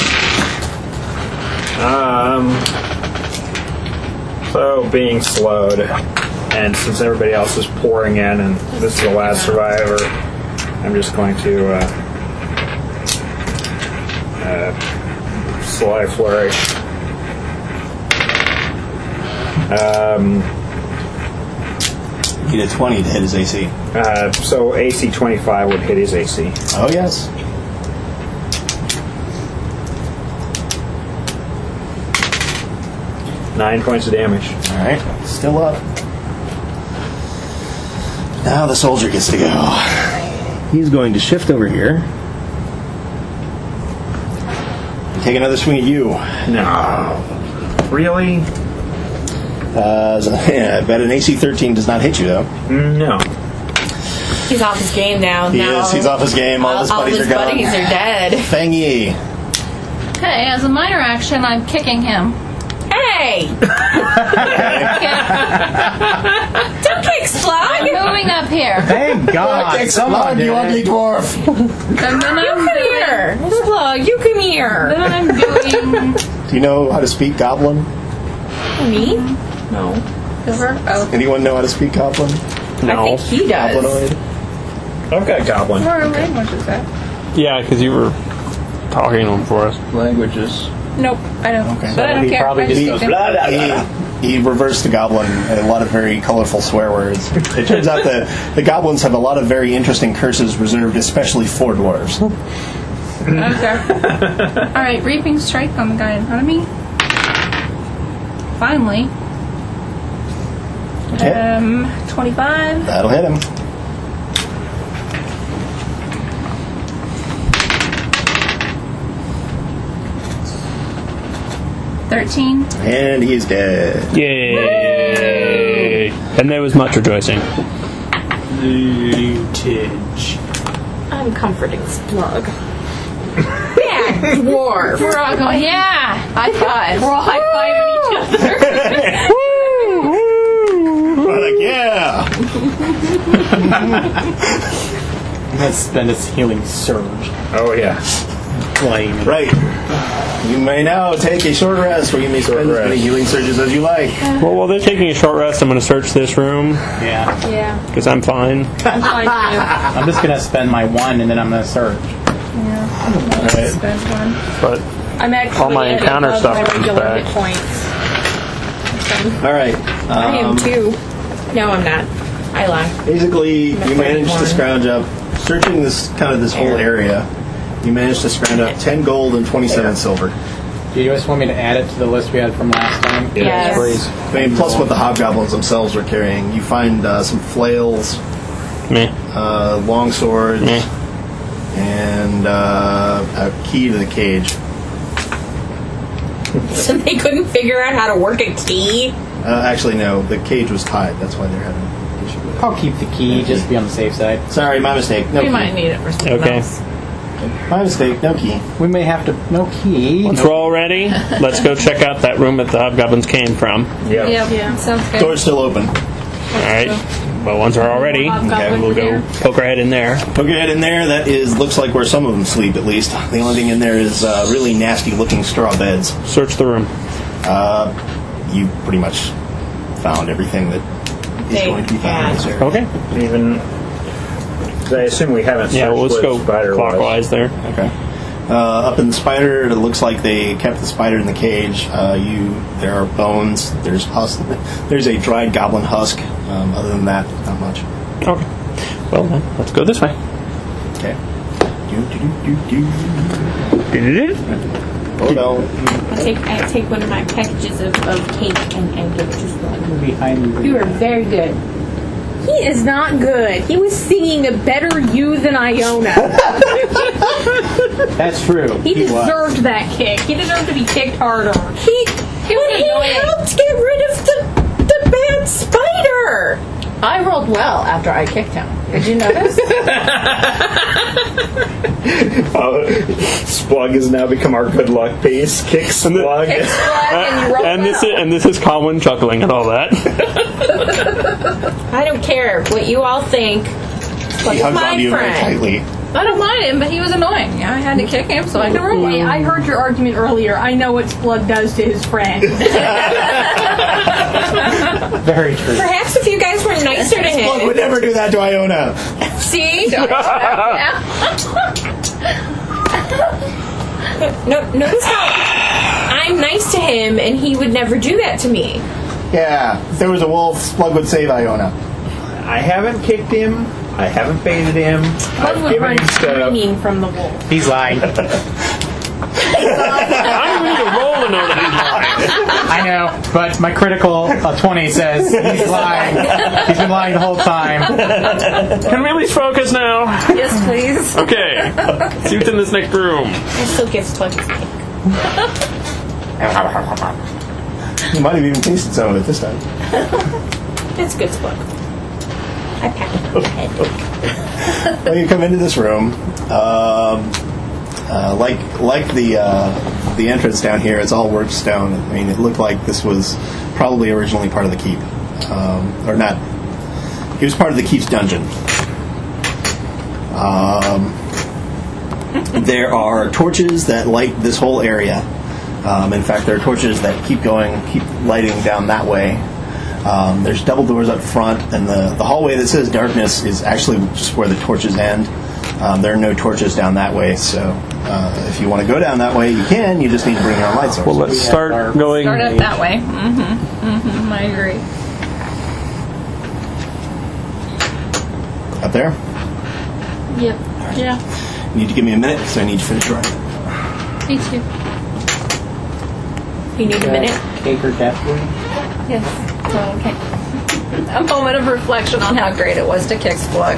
Speaker 9: So being slowed, and since everybody else is pouring in, and this is the last survivor, I'm just going to Sly Flourish.
Speaker 8: Need a 20 to hit his AC.
Speaker 9: So AC 25 would hit his AC.
Speaker 8: Oh, yes.
Speaker 9: Nine points of damage.
Speaker 8: All right, still up. Now the soldier gets to go. He's going to shift over here. Take another swing at you.
Speaker 9: No. Really?
Speaker 8: I bet an AC 13 does not hit you, though.
Speaker 9: No.
Speaker 17: He's off his game now.
Speaker 8: He is. He's off his game. All his buddies are gone.
Speaker 17: All his buddies are dead.
Speaker 8: Fang Yi.
Speaker 13: Okay, as a minor action, I'm kicking him.
Speaker 17: Hey! Don't kick Slug!
Speaker 13: I'm moving up here.
Speaker 5: Thank God. Come on,
Speaker 8: you ugly dwarf.
Speaker 13: And then
Speaker 17: You come here! Slug, you come here!
Speaker 13: Then I'm doing...
Speaker 8: Do you know how to speak Goblin?
Speaker 17: Me? No.
Speaker 13: Silver? Oh.
Speaker 8: Anyone know how to speak Goblin?
Speaker 17: No. I think he does.
Speaker 8: Goblinoid?
Speaker 9: I've got Goblin.
Speaker 13: What language is that?
Speaker 7: Yeah, because you were talking to him for us.
Speaker 10: Languages.
Speaker 13: Nope, I don't.
Speaker 8: Okay.
Speaker 13: But I don't care. I just kicked him.
Speaker 8: He reversed the Goblin a lot of very colorful swear words. It turns out the Goblins have a lot of very interesting curses reserved especially for dwarves.
Speaker 13: Okay. Alright, Reaping Strike on the guy in front of me. Finally. 25.
Speaker 8: That'll hit him.
Speaker 13: $13.
Speaker 8: And he's dead.
Speaker 7: Yay! And there was much rejoicing.
Speaker 5: Lootage.
Speaker 17: I'm comforting Slug. Bad dwarf!
Speaker 13: We're all going, yeah! High five. We're all high fiving each other.
Speaker 8: We're like, yeah!
Speaker 5: Let's spend his healing surge.
Speaker 9: Oh, yeah.
Speaker 5: Flame.
Speaker 8: Right. You may now take a short rest where you may spend as many healing surges as you like.
Speaker 7: Well, while they're taking a short rest, I'm going to search this room.
Speaker 5: Yeah.
Speaker 17: Yeah.
Speaker 7: Because I'm fine.
Speaker 13: I'm fine too.
Speaker 5: I'm just going to spend my 1 and then I'm going to surge.
Speaker 13: Yeah.
Speaker 8: Right.
Speaker 13: Spend one.
Speaker 7: But
Speaker 17: I'm actually
Speaker 7: all my
Speaker 17: at
Speaker 7: encounter
Speaker 17: above
Speaker 7: stuff
Speaker 17: my
Speaker 7: comes
Speaker 17: regular
Speaker 7: back.
Speaker 17: hit points.
Speaker 8: All right.
Speaker 17: I am too. No, I'm not. I lie.
Speaker 8: Basically, you managed to scrounge up, searching this whole area. You managed to scrounge up 10 gold and 27 silver.
Speaker 5: Do you just want me to add it to the list we had from last time?
Speaker 17: Yes.
Speaker 5: Please.
Speaker 8: I mean, plus what the hobgoblins themselves were carrying. You find some flails, long swords, and a key to the cage.
Speaker 17: So they couldn't figure out how to work a key?
Speaker 8: Actually, no. The cage was tied. That's why they're having an issue with it.
Speaker 5: I'll keep the key, just to be on the safe side.
Speaker 8: Sorry, my mistake. No
Speaker 17: We
Speaker 8: key.
Speaker 17: might need it for something else.
Speaker 8: My mistake. No key.
Speaker 5: We may have to... No key.
Speaker 7: Once we're all ready, let's go check out that room that the hobgoblins came from.
Speaker 9: Yep.
Speaker 13: Yeah, sounds good.
Speaker 8: Door's still open.
Speaker 7: Alright. Well, once we're all ready, we'll go poke our head in there.
Speaker 8: Poke your head in there. That looks like where some of them sleep, at least. The only thing in there is really nasty-looking straw beds.
Speaker 7: Search the room.
Speaker 8: You pretty much found everything that is going to be found in this area.
Speaker 7: Okay.
Speaker 9: Even... I assume we haven't searched
Speaker 7: Yeah, well, let's
Speaker 9: where
Speaker 7: go
Speaker 9: the spider
Speaker 7: clockwise there.
Speaker 8: Okay. Up in the spider, it looks like they kept the spider in the cage. There are bones. There's a dried goblin husk. Other than that, not much.
Speaker 7: Okay. Well then, let's go this way.
Speaker 8: Okay. Oh no.
Speaker 17: I take one of my packages of cake and give it to Slug.
Speaker 5: Behind
Speaker 17: You are very good. He is not good. He was singing a better you than Iona.
Speaker 5: That's true.
Speaker 13: He deserved that kick. He deserved to be kicked harder.
Speaker 17: He helped get rid of the bad spider.
Speaker 6: I rolled well after I kicked him. Did you notice?
Speaker 9: Splug has now become our good luck piece. Kick Splug.
Speaker 6: Kick Splug and you roll
Speaker 7: and this is Colin chuckling at all that.
Speaker 17: I don't care what you all think.
Speaker 8: He hugs on you very tightly.
Speaker 13: I don't mind him, but he was annoying. Yeah, I had to kick him so I could roll.
Speaker 12: Hey, I heard your argument earlier. I know what Splug does to his friend.
Speaker 5: Very true.
Speaker 17: Perhaps if you guys were nicer to him.
Speaker 8: Splug would never do that to Iona.
Speaker 17: See? Notice how I'm nice to him and he would never do that to me.
Speaker 8: Yeah, if there was a wolf, Splug would save Iona.
Speaker 9: I haven't kicked him. I haven't baited him.
Speaker 17: One
Speaker 9: I've
Speaker 17: would
Speaker 9: given
Speaker 17: run
Speaker 9: him stuff.
Speaker 17: screaming from the wolf.
Speaker 5: He's lying.
Speaker 16: I don't need to roll to know that he's lying.
Speaker 5: I know, but my critical 20 says he's lying. He's been lying the whole time.
Speaker 16: Can we at least focus now?
Speaker 17: Yes, please.
Speaker 16: Okay. See what's in this next room.
Speaker 17: I still get Spud his cake.
Speaker 8: You might have even tasted some of it this time.
Speaker 17: It's good Spud. I pat your head.
Speaker 8: Well, you come into this room. Like the entrance down here, it's all worked stone. I mean, it looked like this was probably originally part of the keep, or not. It was part of the keep's dungeon. There are torches that light this whole area. In fact, there are torches that keep lighting down that way. There's double doors up front, and the hallway that says darkness is actually just where the torches end. There are no torches down that way, so if you want to go down that way, you can. You just need to bring your own light source.
Speaker 16: Well, let's start going.
Speaker 13: Start up that way. I agree.
Speaker 8: Up there?
Speaker 13: Yep. Yeah.
Speaker 8: You need to give me a minute, because I need to finish writing.
Speaker 13: Me too.
Speaker 17: You need a minute?
Speaker 5: Cake or death room?
Speaker 13: Yes. Okay. A moment of reflection on how great it was to kick Splug.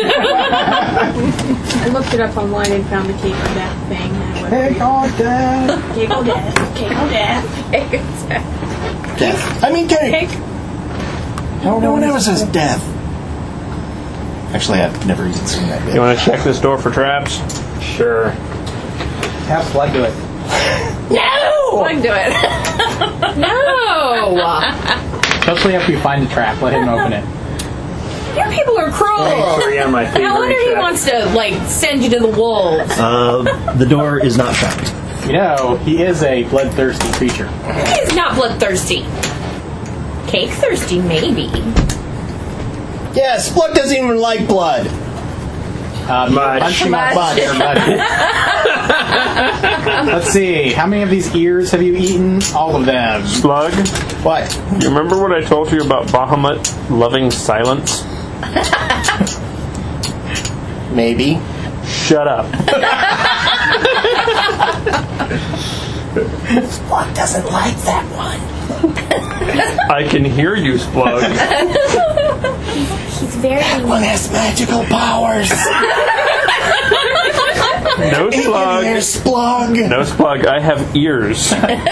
Speaker 12: I looked it up online and found the cake or death thing.
Speaker 8: Cake or death.
Speaker 12: Cake or death. Cake or death.
Speaker 8: Death. I mean cake. No one ever says death. Actually, I've never even seen that yet.
Speaker 16: You want to check this door for traps?
Speaker 9: Sure.
Speaker 5: Have Flood do it.
Speaker 17: No!
Speaker 13: Splug do it.
Speaker 17: No!
Speaker 5: Especially after you find the trap, let him open it.
Speaker 17: You people are cruel.
Speaker 9: 23 on my
Speaker 17: No
Speaker 9: thievery
Speaker 17: wonder he
Speaker 9: check.
Speaker 17: wants to, send you to the wolves.
Speaker 14: The door is not trapped.
Speaker 5: You know, he is a bloodthirsty creature.
Speaker 17: He's not bloodthirsty. Cake thirsty, maybe.
Speaker 8: Yes, blood doesn't even like blood.
Speaker 5: Punching
Speaker 17: Much.
Speaker 5: butt, everybody. Let's see. How many of these ears have you eaten? All of them.
Speaker 16: Slug?
Speaker 8: What?
Speaker 16: You remember what I told you about Bahamut loving silence?
Speaker 8: Maybe.
Speaker 16: Shut up.
Speaker 8: Blood doesn't like that one.
Speaker 16: I can hear you, Splug.
Speaker 17: He's very...
Speaker 8: That one has magical powers.
Speaker 16: No Splug.
Speaker 8: Here's Splug.
Speaker 16: No Splug. I have ears.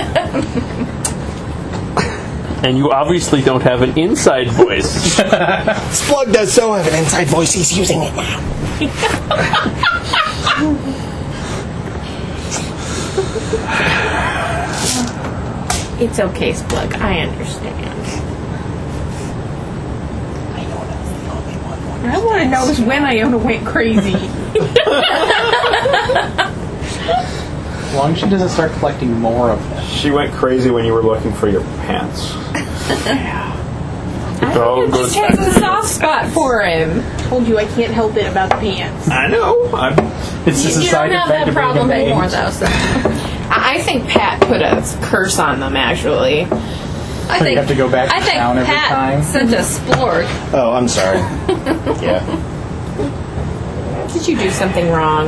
Speaker 16: And you obviously don't have an inside voice.
Speaker 8: Splug does so have an inside voice. He's using it now.
Speaker 17: It's okay, Splug. I understand.
Speaker 12: I want to know when Iona went crazy.
Speaker 5: As long as she doesn't start collecting more of them.
Speaker 9: She went crazy when you were looking for your pants.
Speaker 16: Oh,
Speaker 17: Just has a soft spot for him.
Speaker 12: Told you I can't help it about the pants.
Speaker 9: I know.
Speaker 5: It's just a
Speaker 17: You
Speaker 5: side
Speaker 17: don't have
Speaker 5: effect
Speaker 17: that
Speaker 5: of
Speaker 17: problem
Speaker 5: being
Speaker 17: anymore,
Speaker 5: age.
Speaker 17: though. So. I think Pat put a curse on them, actually.
Speaker 5: So you have to go back to town every
Speaker 17: Pat
Speaker 5: time?
Speaker 17: sent a splorg.
Speaker 8: Oh, I'm sorry. Yeah.
Speaker 17: Did you do something wrong?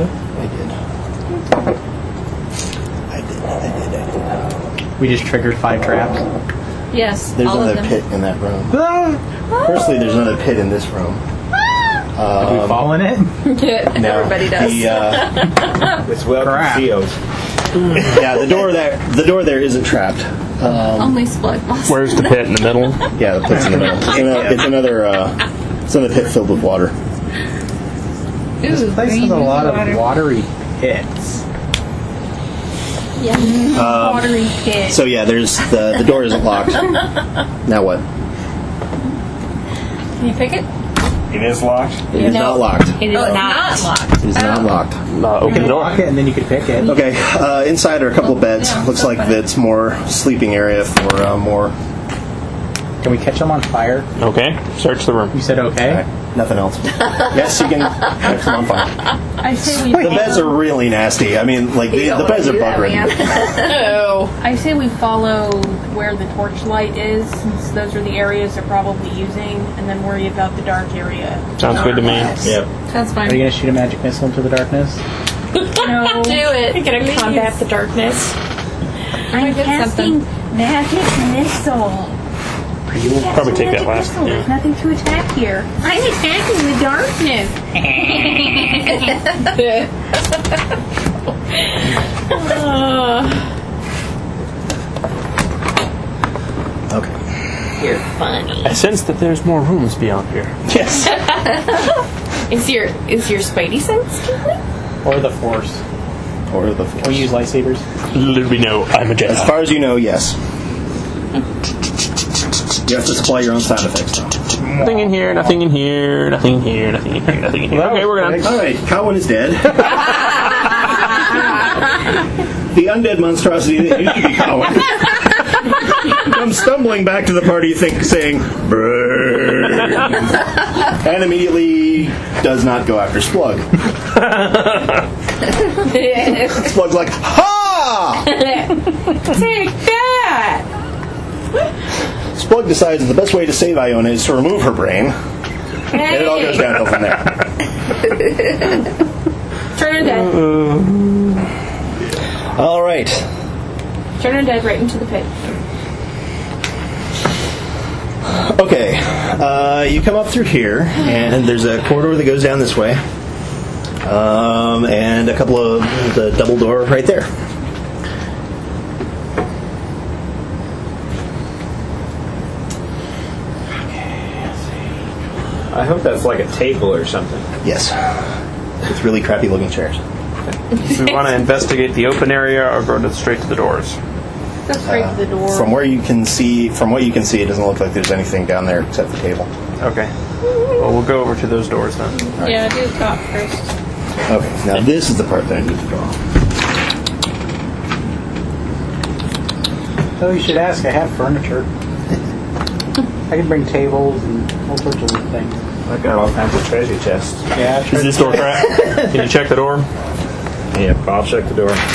Speaker 8: I did.
Speaker 5: We just triggered 5 traps.
Speaker 17: Yes,
Speaker 8: There's
Speaker 17: all of
Speaker 8: another
Speaker 17: them.
Speaker 8: pit in that room. Firstly, there's another pit in this room.
Speaker 5: Have we fallen in?
Speaker 8: No.
Speaker 17: Everybody does.
Speaker 9: It's well concealed.
Speaker 8: Yeah, the door there isn't trapped.
Speaker 13: Only Splug.
Speaker 16: Where's the pit in the middle?
Speaker 8: Yeah, the pit's in the middle. It's another pit filled with water.
Speaker 5: This place has a lot of watery pits.
Speaker 12: Yeah. Watery pit.
Speaker 8: So yeah, there's the door isn't locked. Now what?
Speaker 13: Can you pick it?
Speaker 9: It is locked?
Speaker 8: It is not locked.
Speaker 17: It is not locked.
Speaker 8: It is not locked.
Speaker 16: Open the door.
Speaker 5: Lock it and then you can pick it.
Speaker 8: Okay, inside are a couple beds. Looks like it's more sleeping area for more
Speaker 5: Can we catch them on fire?
Speaker 16: Okay. Search the room.
Speaker 5: You said okay?
Speaker 8: Nothing else. Yes, you can catch them on fire.
Speaker 13: I say we.
Speaker 8: The beds are really nasty. I mean, like, the beds are bug-ridden.
Speaker 13: I say we follow where the torchlight is, since those are the areas they're probably using, and then worry about the dark area.
Speaker 16: Sounds good to me.
Speaker 5: Yep.
Speaker 17: That's fine.
Speaker 5: Are you going to shoot a magic missile into the darkness?
Speaker 13: No.
Speaker 17: Do it. You're going to combat the darkness.
Speaker 13: I'm casting magic missile.
Speaker 16: You'll probably take that last.
Speaker 13: Missile. There's nothing to attack here. I'm attacking the darkness.
Speaker 8: Okay.
Speaker 17: You're funny.
Speaker 16: I sense that there's more rooms beyond here.
Speaker 8: Yes.
Speaker 17: Is your spidey sense tingling?
Speaker 5: Or the Force.
Speaker 8: Or the Force.
Speaker 5: Or use lightsabers?
Speaker 16: Literally no. I'm a Jedi.
Speaker 8: As far as you know, yes. You have to supply your own sound effects, though.
Speaker 16: Nothing in here, nothing in here, nothing in here, nothing in here, nothing in here. Okay, we're gonna.
Speaker 8: Alright, Cowan is dead. The undead monstrosity that used to be Cowan comes stumbling back to the party saying, "Brrr," and immediately does not go after Splug. Splug's like, "Ha!
Speaker 17: Take that!"
Speaker 8: Splug decides that the best way to save Iona is to remove her brain, and it all goes downhill from there.
Speaker 17: Turn her dead.
Speaker 8: All right.
Speaker 17: Turn her dead right into the pit.
Speaker 8: Okay, you come up through here, and there's a corridor that goes down this way, and a couple of the double door right there.
Speaker 9: I hope that's like a table or something.
Speaker 8: Yes, with really crappy looking chairs.
Speaker 16: Do we want to investigate the open area or go straight to the doors?
Speaker 13: Go straight to the door.
Speaker 8: From what you can see, it doesn't look like there's anything down there except the table.
Speaker 16: Okay. Well, we'll go over to those doors then.
Speaker 8: Right.
Speaker 13: Yeah, do the top first.
Speaker 8: Okay, now this is the part that I need to draw.
Speaker 5: Oh, you should ask. I have furniture. I can bring tables and all sorts of things.
Speaker 9: I've got all kinds of treasure chests.
Speaker 5: Yeah.
Speaker 16: Is this door cracked? Can you check the door?
Speaker 9: Yeah, I'll check the door.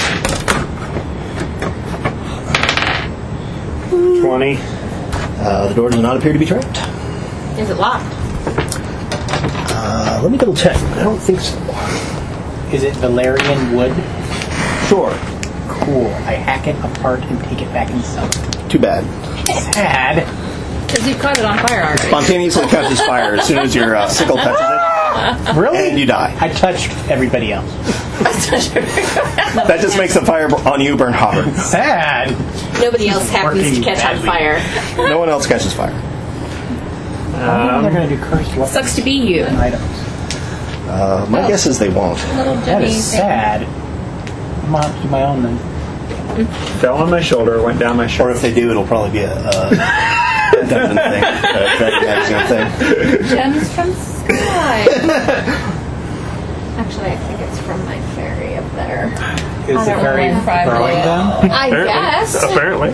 Speaker 9: 20.
Speaker 8: The door does not appear to be trapped.
Speaker 17: Is it locked?
Speaker 8: Let me double check. I don't think so.
Speaker 5: Is it Valerian wood?
Speaker 8: Sure.
Speaker 5: Cool. I hack it apart and take it back inside.
Speaker 8: Too bad.
Speaker 5: Sad.
Speaker 17: Because you caught it on fire already.
Speaker 8: Spontaneously catches fire as soon as your sickle touches it.
Speaker 5: Really?
Speaker 8: And you die.
Speaker 5: I touched everybody else.
Speaker 8: That just makes the fire on you burn hotter.
Speaker 5: Sad.
Speaker 17: Nobody else happens to catch on fire.
Speaker 8: No one else catches fire.
Speaker 5: They're going to do cursed weapons.
Speaker 17: Sucks to be you.
Speaker 5: Items.
Speaker 8: My guess is they won't.
Speaker 5: That is sad. I'm going to have to do my own then.
Speaker 9: Fell on my shoulder, went down my
Speaker 8: Or
Speaker 9: shoulder.
Speaker 8: if they do, it'll probably be a dungeon thing. Dragon magazine thing.
Speaker 17: Gems from sky. Actually, I think it's from my fairy up there.
Speaker 5: Is the fairy throwing them?
Speaker 17: I guess.
Speaker 16: Apparently.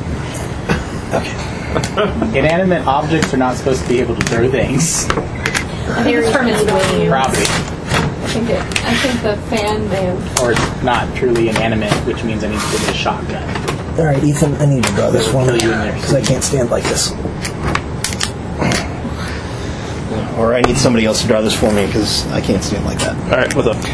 Speaker 5: Inanimate objects are not supposed to be able to throw things.
Speaker 17: I think it's from its wings.
Speaker 5: Probably.
Speaker 17: I think the fan may.
Speaker 5: Or it's not truly inanimate, which means I need to give it a shotgun.
Speaker 8: All right, Ethan, I need to draw this for me because I can't stand like this. Or I need somebody else to draw this for me because I can't stand like that.
Speaker 16: All right, what's up?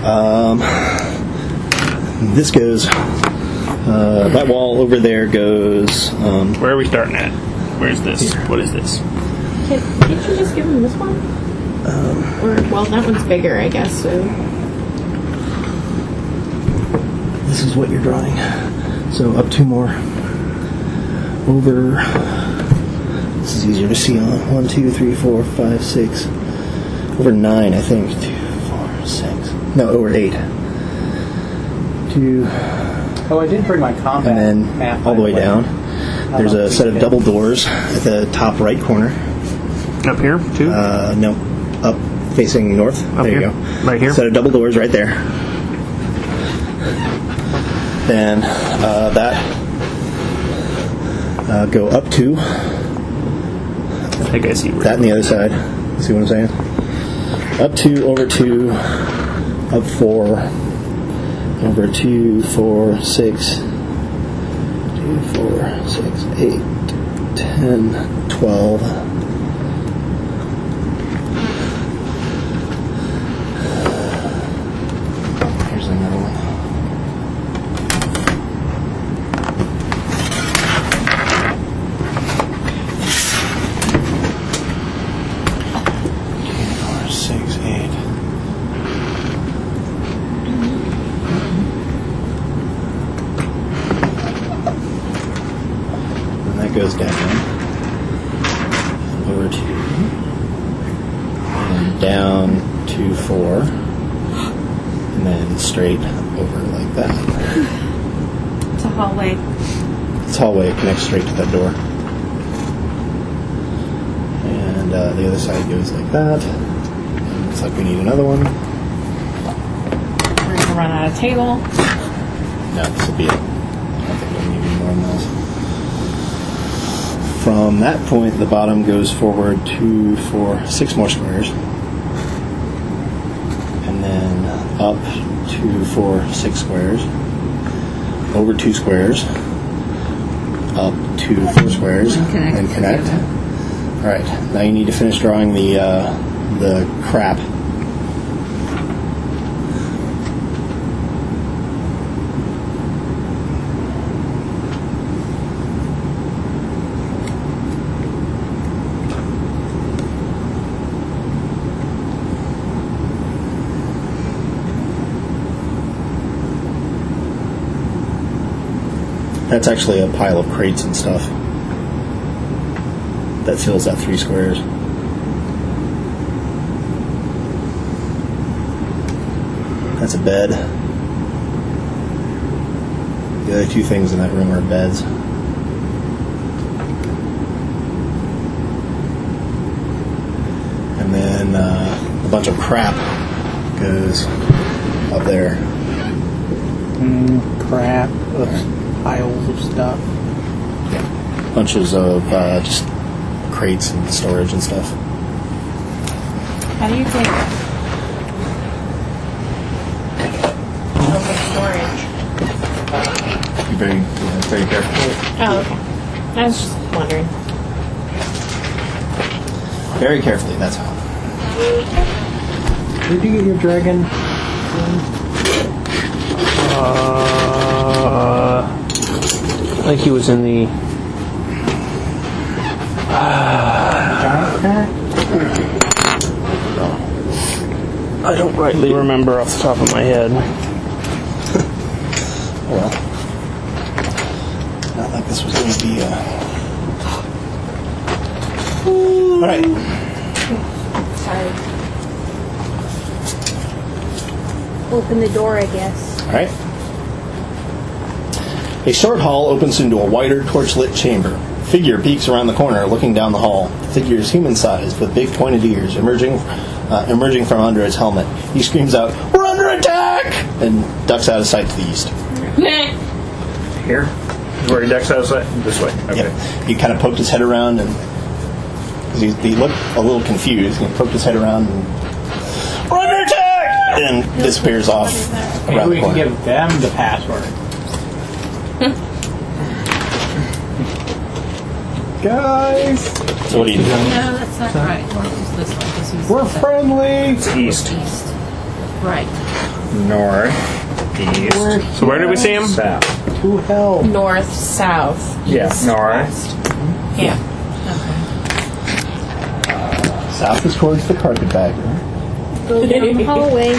Speaker 8: This goes. That wall over there goes.
Speaker 16: Where are we starting at? Where's this? What is this?
Speaker 17: Did you just give him this one? Well, that one's bigger, I guess. So.
Speaker 8: This is what you're drawing. So up 2 more. Over. This is easier to see on 1, 2, 3, 4, 5, 6. Over 9, I think. 2, 4, 6. No, over 8. 2.
Speaker 5: Oh, I did bring my combat
Speaker 8: And then
Speaker 5: map.
Speaker 8: all the way down. There's a set of double doors at the top right corner.
Speaker 16: Up here, too?
Speaker 8: No. Up facing north.
Speaker 16: Up
Speaker 8: there
Speaker 16: here?
Speaker 8: you go.
Speaker 16: Right here?
Speaker 8: Set of double doors right there. Then that go up 2.
Speaker 16: I think I see where
Speaker 14: that on the other side. See what I'm saying? Up 2, over 2, up 4, over 2, 4, 6, 2, 4, 6, 8, 10, 12. Here's another one. Goes down over 2 and down 2, 4 and then straight over like that.
Speaker 13: It's a hallway.
Speaker 14: It's a hallway, it connects straight to that door. And the other side goes like that. And looks like we need another one.
Speaker 17: We're gonna run out of table.
Speaker 14: No, this will be it. I don't think we'll need any more than this. From that point, the bottom goes forward 2, 4, 6 more squares. And then up 2, 4, 6 squares. Over 2 squares. Up 2, 4 squares. And connect. Alright, now you need to finish drawing the crap. That's actually a pile of crates and stuff that fills that 3 squares. That's a bed. The other 2 things in that room are beds. And then a bunch of crap goes up there.
Speaker 5: Crap. Piles of stuff.
Speaker 14: Yeah. Bunches of just crates and storage and stuff.
Speaker 17: How do you take open storage?
Speaker 14: Be very careful.
Speaker 17: Oh, okay. I was just wondering.
Speaker 14: Very carefully, that's how.
Speaker 5: Did you get your dragon?
Speaker 16: I think he was in the. I don't rightly remember off the top of my head.
Speaker 14: Well, not like this was going to be Alright.
Speaker 12: Sorry. Open the door, I guess.
Speaker 14: Alright. A short hall opens into a wider, torch-lit chamber. A figure peeks around the corner, looking down the hall. The figure is human-sized, with big pointed ears emerging from under its helmet. He screams out, "We're under attack!" and ducks out of sight to the east.
Speaker 9: Here? Where he ducks out of sight? This way. Okay.
Speaker 14: Yeah. He kind of poked his head around, and he looked a little confused. He poked his head around and, "We're under attack!" and disappears off around the
Speaker 5: Maybe we can
Speaker 14: corner.
Speaker 5: give them the password. Guys!
Speaker 14: So what are you doing?
Speaker 18: No, that's not right. It's this one. This is
Speaker 5: We're friendly!
Speaker 9: It's east.
Speaker 18: right.
Speaker 9: North. East.
Speaker 16: So where did we see him?
Speaker 9: South.
Speaker 5: To hell.
Speaker 17: North, south.
Speaker 9: Yeah,
Speaker 17: east,
Speaker 9: north.
Speaker 17: west. Yeah.
Speaker 14: South is towards the carpetbagger.
Speaker 12: Go down the hallway.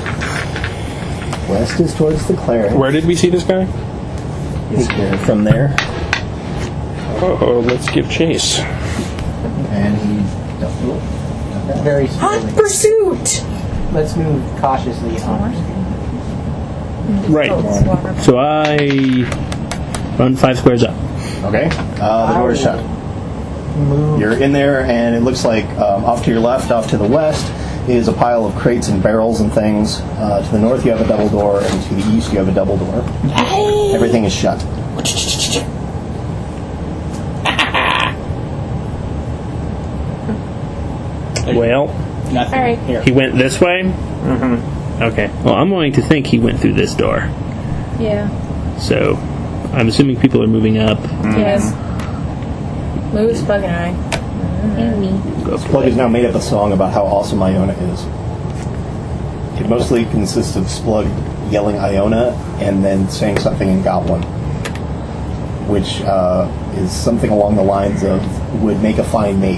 Speaker 14: West is towards the cleric.
Speaker 16: Where did we see this guy?
Speaker 14: From there.
Speaker 16: Oh, let's give chase.
Speaker 14: And he
Speaker 5: Very
Speaker 17: Hot
Speaker 5: slowly.
Speaker 17: pursuit!
Speaker 5: Let's move cautiously on.
Speaker 16: Right. So I run 5 squares up.
Speaker 14: Okay. The door is shut. You're in there, and it looks like off to your left, off to the west, is a pile of crates and barrels and things. To the north, you have a double door, and to the east, you have a double door. Everything is shut.
Speaker 16: Well,
Speaker 5: Nothing.
Speaker 6: All right.
Speaker 5: Here.
Speaker 16: he went this way? Mm-hmm. Okay. Well, I'm going to think he went through this door.
Speaker 6: Yeah.
Speaker 16: So, I'm assuming people are moving up.
Speaker 6: Yes. Louis, Bug, and I. And me.
Speaker 8: Splug has now made up a song about how awesome Iona is. It mostly consists of Splug yelling Iona and then saying something in Goblin, which is something along the lines of, would make a fine mate.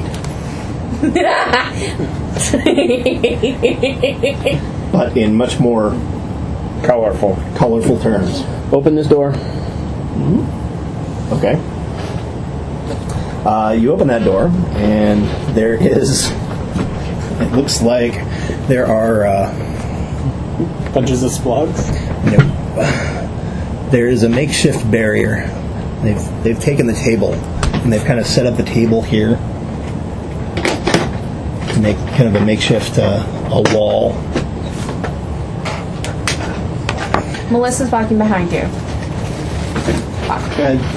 Speaker 8: But in much more colorful terms.
Speaker 16: Open this door.
Speaker 8: Okay. You open that door, and there is. It looks like there are
Speaker 5: bunches of Splugs.
Speaker 8: Nope. There is a makeshift barrier. They've taken the table, and they've kind of set up the table here to make kind of a makeshift a wall.
Speaker 17: Melissa's walking behind you.
Speaker 8: Good.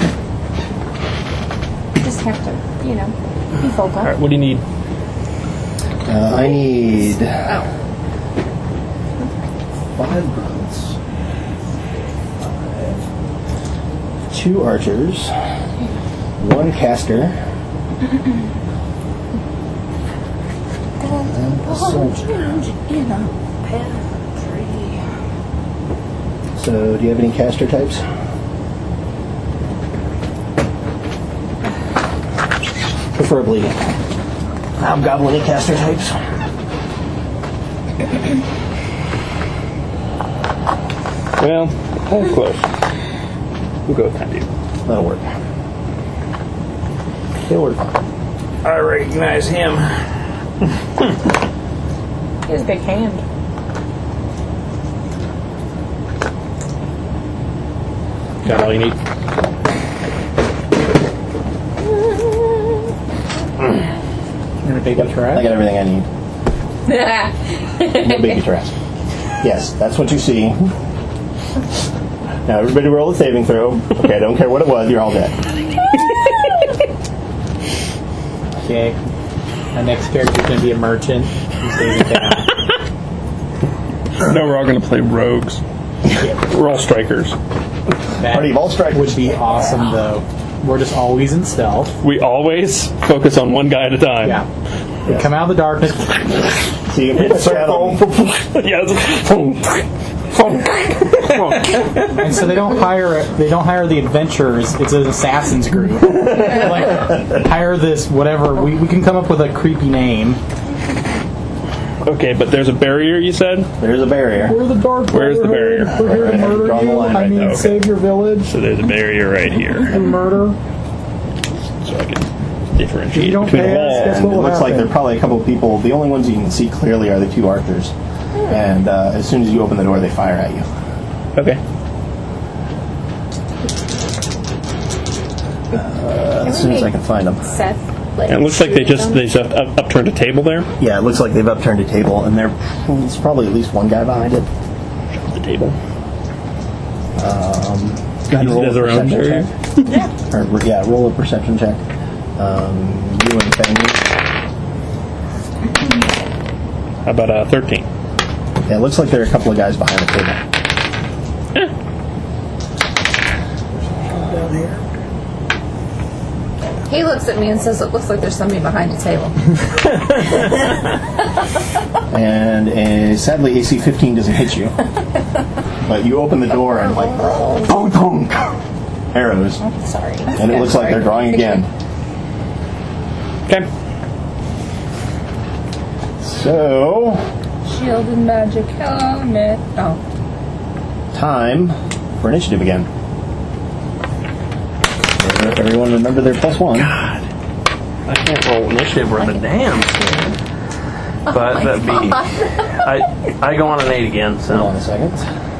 Speaker 17: You just have to, be vocal.
Speaker 16: All right, what do you need?
Speaker 8: I need
Speaker 17: 5
Speaker 8: grunts, 2 archers, 1 caster, and a soldier. So, do you have any caster types? Preferably hobgoblin caster types.
Speaker 16: Well, that's close. We'll go with that, dude.
Speaker 8: That'll work. It'll work.
Speaker 9: I recognize him.
Speaker 17: He has a big hand.
Speaker 16: Got all you need?
Speaker 5: And a baby Tarrasque?
Speaker 8: I got everything I need. No baby Tarrasque. Yes, that's what you see. Now everybody roll a saving throw. Okay, I don't care what it was, you're all dead.
Speaker 5: Okay. Our next character is going to be a merchant. He's saving down.
Speaker 16: No, we're all going to play rogues. We're all strikers.
Speaker 8: Party of all strikers
Speaker 5: would be awesome, though. We're just always in stealth.
Speaker 16: We always focus on one guy at a time.
Speaker 5: Yeah. We come out of the darkness.
Speaker 8: So you put a shadow.
Speaker 5: And so they don't hire the adventurers. It's an assassins group. Like, hire this whatever. We can come up with a creepy name.
Speaker 16: Okay, but there's a barrier, you said?
Speaker 8: There's a barrier.
Speaker 5: We're the dark.
Speaker 16: Where's the barrier?
Speaker 5: We're here to murder
Speaker 8: Draw the
Speaker 5: you.
Speaker 8: line
Speaker 5: I
Speaker 8: right
Speaker 5: mean,
Speaker 8: there.
Speaker 5: save your village.
Speaker 16: So there's a barrier right here.
Speaker 5: And murder.
Speaker 16: So I can differentiate
Speaker 5: You don't
Speaker 16: between
Speaker 5: pay
Speaker 16: the
Speaker 5: us,
Speaker 16: walls.
Speaker 5: guess
Speaker 8: And
Speaker 5: what
Speaker 8: it
Speaker 5: will
Speaker 8: looks like
Speaker 5: happen?
Speaker 8: there are probably a couple of people. The only ones you can see clearly are the 2 archers. And as soon as you open the door, they fire at you.
Speaker 16: Okay.
Speaker 8: As soon as I can find them.
Speaker 12: Seth.
Speaker 16: And it looks like they just upturned a table there.
Speaker 8: Yeah, it looks like they've upturned a table, and there's probably at least one guy behind it.
Speaker 16: The table.
Speaker 8: Go ahead and roll
Speaker 16: Does
Speaker 8: a
Speaker 16: their own
Speaker 8: perception
Speaker 16: barrier?
Speaker 8: check. Roll a perception check. You and Fanny.
Speaker 16: How about 13?
Speaker 8: Yeah, it looks like there are a couple of guys behind the table. Down here.
Speaker 18: He looks at me and says, "It looks like there's somebody behind the table."
Speaker 8: And sadly, AC 15 doesn't hit you. But you open the door and boom, boom, arrows.
Speaker 12: Sorry.
Speaker 8: And it looks like they're drawing again.
Speaker 16: Okay.
Speaker 8: So,
Speaker 18: Shield and magic helmet. Oh.
Speaker 8: time for initiative again. Everyone remember their +1.
Speaker 16: God. I can't roll initiative worth a damn thing. But that'd be... I go on an 8 again, so...
Speaker 8: Hold on a second.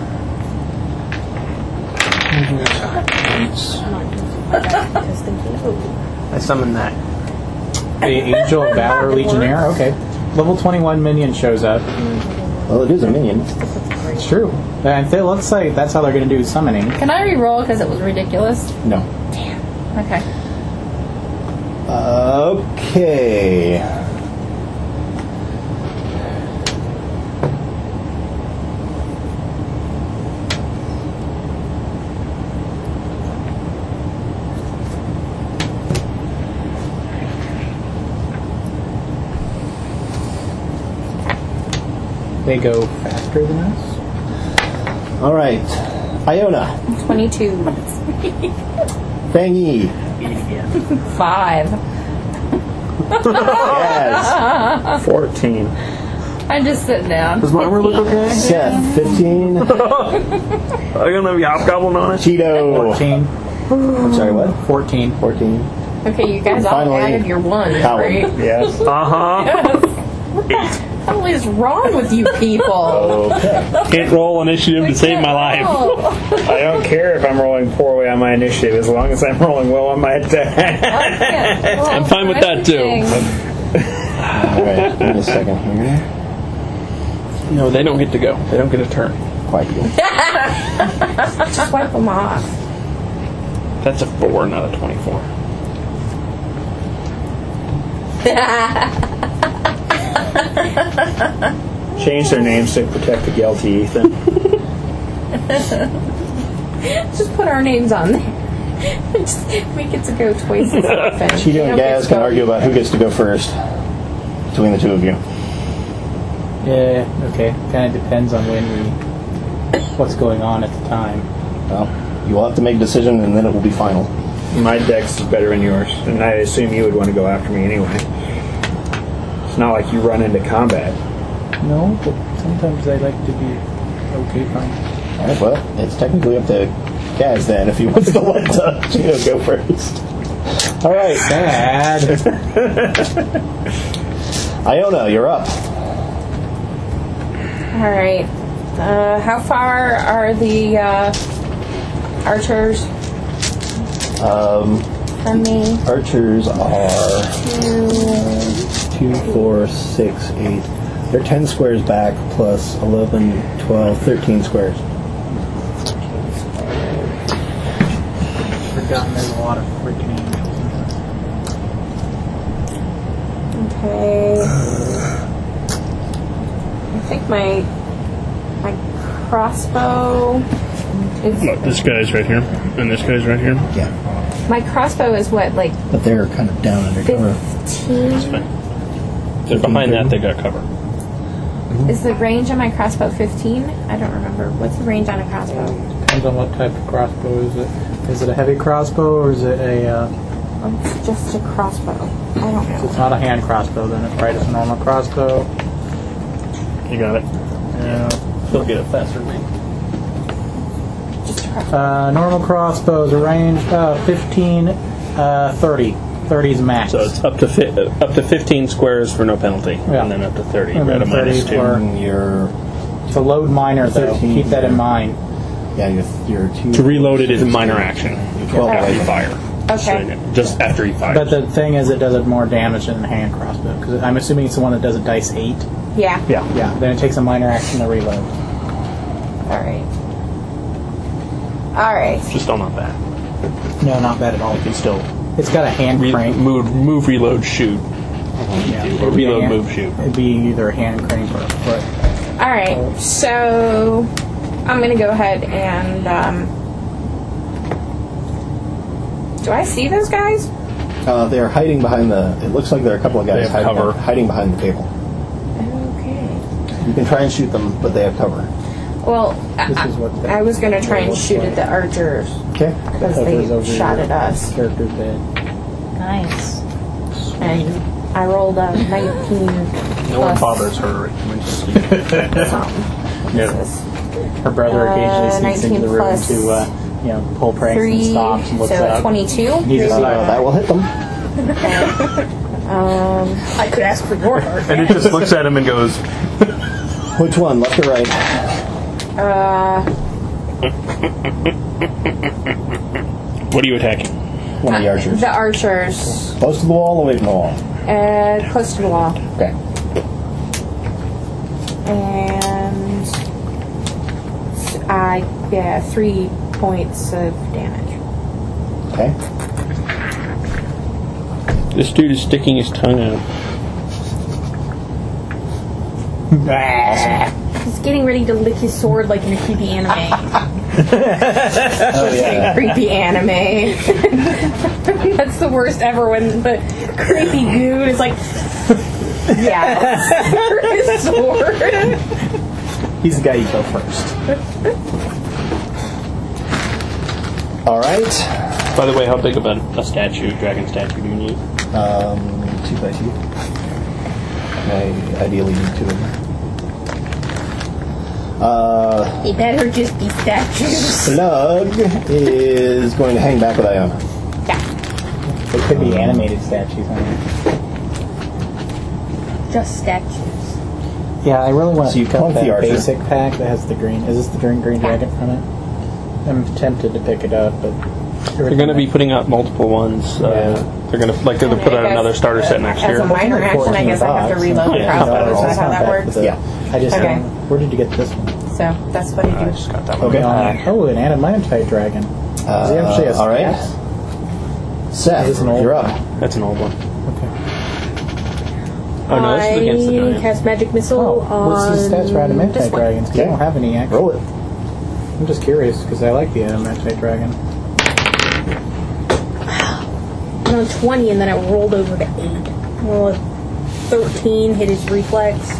Speaker 16: I summon that.
Speaker 5: The Angel of Valor Legionnaire. Okay. Level 21 minion shows up.
Speaker 8: Well, it is a minion.
Speaker 5: It's true. And it looks like that's how they're going to do summoning.
Speaker 18: Can I re-roll because it was ridiculous?
Speaker 8: No.
Speaker 18: Okay.
Speaker 8: Okay.
Speaker 5: They go faster than us.
Speaker 14: All right. Iona.
Speaker 6: 22.
Speaker 14: Fang Yi.
Speaker 6: 5.
Speaker 14: Yes.
Speaker 9: 14.
Speaker 6: I'm just sitting down.
Speaker 16: Does my armor look okay?
Speaker 14: Seth. 15.
Speaker 16: I gonna be hobgoblin on it.
Speaker 14: Cheeto.
Speaker 5: 14.
Speaker 14: I'm sorry, what?
Speaker 5: 14.
Speaker 14: 14.
Speaker 6: Okay, you guys all
Speaker 14: Finally,
Speaker 6: added your 1,
Speaker 14: Colin.
Speaker 6: right?
Speaker 9: Yes.
Speaker 6: What the hell is wrong with you people?
Speaker 16: Can't roll initiative to save my life.
Speaker 9: I don't care if I'm rolling poorly on my initiative as long as I'm rolling well on my attack.
Speaker 16: I'm fine with that too.
Speaker 14: Alright, give me a second here.
Speaker 16: No, they don't get to go. They don't get a turn.
Speaker 14: Quite good.
Speaker 6: Just wipe them off.
Speaker 16: That's a 4, not a 24.
Speaker 9: Change their names to protect the guilty, Ethan.
Speaker 6: Just put our names on there. Just, we get to go twice as often.
Speaker 14: Cheeto and Gaz can argue about who gets to go first between the two of you.
Speaker 5: Yeah, okay. Kind of depends on what's going on at the time.
Speaker 14: Well, you will have to make a decision and then it will be final.
Speaker 9: My dex is better than yours, and I assume you would want to go after me anyway. It's not like you run into combat.
Speaker 5: No, but sometimes I like to be okay fine.
Speaker 14: Alright, well, it's technically up to Gaz then if he wants to let Cheeto go first. Alright.
Speaker 5: Bad.
Speaker 14: Iona, you're up.
Speaker 6: Alright. How far are the archers from me?
Speaker 14: Archers are 2, 4, 6, 8. They're 10 squares back plus 11, 12, 13 squares.
Speaker 5: Forgotten there's a lot of freaking angels.
Speaker 6: Okay. I think my crossbow is...
Speaker 16: Look, this guy's right here, and this guy's right here.
Speaker 14: Yeah.
Speaker 6: My crossbow is what, like...
Speaker 14: But they're kind of down under cover.
Speaker 6: 15?
Speaker 16: That's fine. They're behind that, they got cover.
Speaker 6: Is the range on my crossbow 15? I don't remember. What's the range on a crossbow?
Speaker 5: Depends on what type of crossbow is it. Is it a heavy crossbow or is it a...
Speaker 6: It's just a crossbow. I don't know.
Speaker 5: So it's not a hand crossbow then, it's right as a normal crossbow.
Speaker 16: You got it.
Speaker 5: Yeah.
Speaker 16: He'll get it faster than me.
Speaker 6: Just a crossbow.
Speaker 5: Normal crossbows are range 15, 30. 30 is max.
Speaker 16: So it's up to 15 squares for no penalty, and then up to 30
Speaker 5: And
Speaker 16: at
Speaker 5: then
Speaker 16: a minus 2.
Speaker 5: It's a load minor, though.
Speaker 14: 13,
Speaker 5: Keep that in mind.
Speaker 14: Yeah, you're 2.
Speaker 16: To reload it is a minor action.
Speaker 14: 12
Speaker 16: After you fire.
Speaker 6: Okay.
Speaker 16: So, just after you fire.
Speaker 5: But the thing is, it does it more damage than a hand crossbow. Because I'm assuming it's the one that does a dice 8.
Speaker 6: Yeah.
Speaker 16: Yeah.
Speaker 5: Yeah, then it takes a minor action to reload.
Speaker 6: Alright. Alright.
Speaker 16: Just still not bad.
Speaker 5: No, not bad at all.
Speaker 16: You can still
Speaker 5: It's got a hand crank.
Speaker 16: move, reload, shoot.
Speaker 5: Yeah.
Speaker 16: Or reload, move, shoot.
Speaker 5: It'd be either a hand crank or a foot.
Speaker 6: Alright, so I'm going to go ahead and... do I see those guys?
Speaker 14: They're hiding behind the... It looks like there are a couple of guys
Speaker 16: They have cover.
Speaker 14: hiding behind the table.
Speaker 6: Okay.
Speaker 14: You can try and shoot them, but they have cover.
Speaker 6: Well, I was going to try and shoot at the archers.
Speaker 14: Okay.
Speaker 6: Because they shot at us.
Speaker 5: Character's dead.
Speaker 6: Nice. And I rolled a 19
Speaker 16: No one
Speaker 6: plus
Speaker 16: bothers her when she's
Speaker 6: something.
Speaker 5: Her brother occasionally sneaks into the
Speaker 6: 19
Speaker 5: room
Speaker 6: plus
Speaker 5: to, pull pranks
Speaker 6: 3,
Speaker 5: and stops and looks
Speaker 6: so
Speaker 5: up.
Speaker 6: 22.
Speaker 14: That will hit them.
Speaker 6: I could ask for your heart.
Speaker 16: And it just looks at him and goes...
Speaker 14: Which one, left or right?
Speaker 16: What are you attacking?
Speaker 14: One of the archers.
Speaker 6: The archers.
Speaker 14: Close to the wall, away from the wall.
Speaker 6: Close to the wall.
Speaker 14: Okay.
Speaker 6: And 3 points of damage.
Speaker 14: Okay.
Speaker 16: This dude is sticking his tongue out.
Speaker 6: He's getting ready to lick his sword like in a creepy anime.
Speaker 14: Oh, yeah.
Speaker 6: Creepy anime. That's the worst ever when the creepy dude is like...
Speaker 17: Yeah. His sword.
Speaker 5: He's the guy you kill first.
Speaker 14: All right.
Speaker 16: By the way, how big of a dragon statue do you need?
Speaker 14: 2x2. I ideally need 2 of them.
Speaker 17: He better just be statues.
Speaker 14: Slug is going to hang back with Iona.
Speaker 5: They could be animated statues.
Speaker 12: Just statues.
Speaker 5: Yeah, I really want
Speaker 14: So you
Speaker 5: to pick up
Speaker 14: plunk the
Speaker 5: that
Speaker 14: archer.
Speaker 5: basic pack that has the green. Is this the green dragon from it? I'm tempted to pick it up, but
Speaker 16: They're going to be putting out multiple ones. They're going to put out another starter set next year.
Speaker 17: As a minor action, I guess I have to reload the crossbow. Is that how that works?
Speaker 5: I just
Speaker 17: Okay.
Speaker 5: where did you get this one?
Speaker 17: So that's what I do.
Speaker 16: just got that
Speaker 14: Okay.
Speaker 5: Oh, an adamantite dragon. Is he actually a
Speaker 14: all right. Seth,
Speaker 5: Is this an old
Speaker 14: you're
Speaker 5: one?
Speaker 14: up.
Speaker 16: That's an old one.
Speaker 5: Okay.
Speaker 16: Oh no, this is against the giant.
Speaker 12: Cast magic missile on.
Speaker 5: What's the stats for adamantite
Speaker 12: this one.
Speaker 5: dragons? Because I don't have any actually.
Speaker 14: Roll it.
Speaker 5: I'm just curious because I like the adamantite dragon.
Speaker 12: I rolled 20 and then I rolled over to 8. Roll a 13, hit his reflex.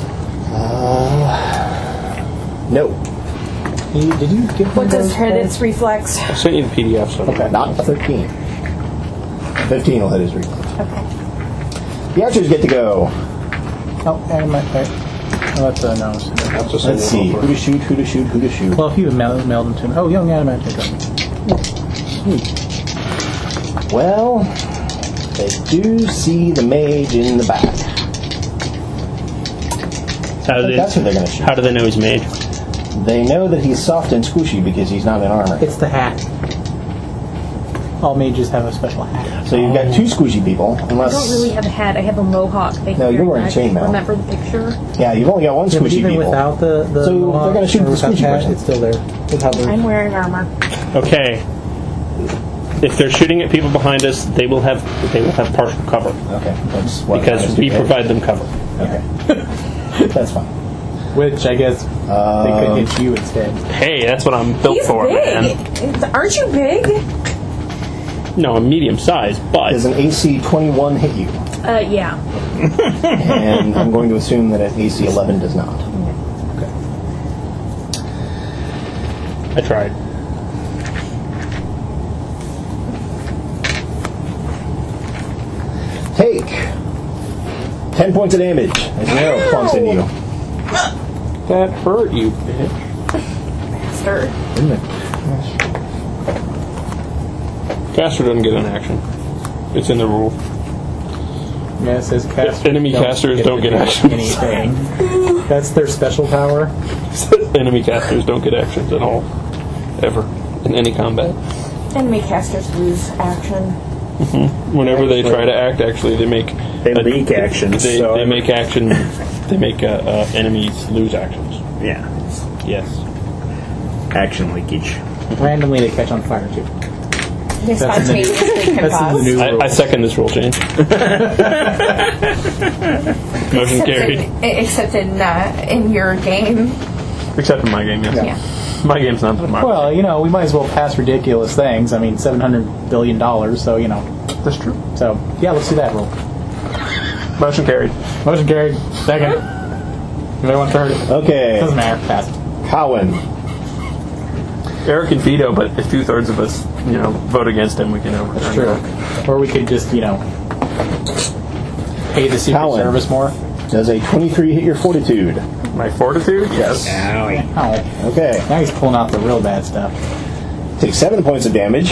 Speaker 14: No.
Speaker 5: Did you give
Speaker 17: What does Reddit's reflex?
Speaker 16: I sent you the PDF. So
Speaker 14: Okay, not 13. 15 will hit his reflex.
Speaker 17: Okay.
Speaker 14: The archers get to go.
Speaker 5: Oh, adamantite. Oh, that's no.
Speaker 14: Let's see. Who to shoot, who to shoot, who to shoot.
Speaker 5: Well, if you mailed them to me. Oh, young adamantite dragon.
Speaker 14: Well, they do see the mage in the back. That's what they're going to shoot.
Speaker 16: How do they know he's mage?
Speaker 14: They know that he's soft and squishy because he's not in armor.
Speaker 5: It's the hat. All mages have a special hat.
Speaker 14: So you've got 2 squishy people, unless...
Speaker 12: I don't really have a hat. I have a mohawk. Thank
Speaker 14: No,
Speaker 12: you
Speaker 14: you're
Speaker 12: very
Speaker 14: wearing
Speaker 12: much.
Speaker 14: chainmail.
Speaker 12: Remember the picture?
Speaker 14: Yeah, you've only got 1
Speaker 5: Yeah, but
Speaker 14: squishy
Speaker 5: even
Speaker 14: people.
Speaker 5: without the
Speaker 14: so they're going to shoot the
Speaker 5: without
Speaker 14: squishy
Speaker 5: hat,
Speaker 14: person.
Speaker 5: it's still there. Without the
Speaker 17: I'm wearing armor.
Speaker 16: Okay. If they're shooting at people behind us, they will have partial cover.
Speaker 14: Okay, that's what
Speaker 16: because we provide them cover.
Speaker 14: Okay, that's fine.
Speaker 5: Which I guess they could hit you instead.
Speaker 16: Hey, that's what I'm built
Speaker 17: He's
Speaker 16: for,
Speaker 17: big.
Speaker 16: man.
Speaker 17: Aren't you big?
Speaker 16: No, I'm medium sized, but
Speaker 14: Does an AC 21 hit you?
Speaker 12: Yeah.
Speaker 14: And I'm going to assume that an AC 11 does not. Okay.
Speaker 16: I tried.
Speaker 14: Take 10 points of damage as an arrow plunks into you.
Speaker 16: That hurt you, bitch.
Speaker 17: Bastard.
Speaker 14: Isn't it?
Speaker 16: Caster doesn't get an action. It's in the rule.
Speaker 5: Yeah, it says casters.
Speaker 16: Enemy casters don't get actions.
Speaker 5: Anything. That's their special power.
Speaker 16: Enemy casters don't get actions at all. Ever. In any combat.
Speaker 17: Enemy casters lose action.
Speaker 16: Whenever they try to act, actually, they make...
Speaker 9: They leak actions.
Speaker 16: They make action... They make enemies lose actions.
Speaker 9: Yeah.
Speaker 16: Yes.
Speaker 9: Action leakage.
Speaker 5: Randomly they catch on fire too.
Speaker 17: They spontaneously can pause.
Speaker 16: I second this rule change. Motion carried.
Speaker 17: Except in your game.
Speaker 16: Except in my game, yes.
Speaker 17: Yeah.
Speaker 16: My game's not that much.
Speaker 5: Well, we might as well pass ridiculous things. I mean, $700 billion, so,
Speaker 16: That's true.
Speaker 5: So, yeah, let's do that rule.
Speaker 16: Motion carried.
Speaker 5: Motion carried. Second. Anybody want to heard it?
Speaker 14: Okay.
Speaker 5: Doesn't matter. Pass.
Speaker 14: Cowan.
Speaker 16: Eric can veto, but if 2/3 of us, vote against him, we can overturn
Speaker 5: That's true. Or we could just, pay the Secret
Speaker 14: Cowan.
Speaker 5: Service more.
Speaker 14: Does a 23 hit your fortitude?
Speaker 16: My fortitude? Yes.
Speaker 9: Owie.
Speaker 5: Oh.
Speaker 14: Okay.
Speaker 5: Now he's pulling out the real bad stuff.
Speaker 14: Take 7 points of damage.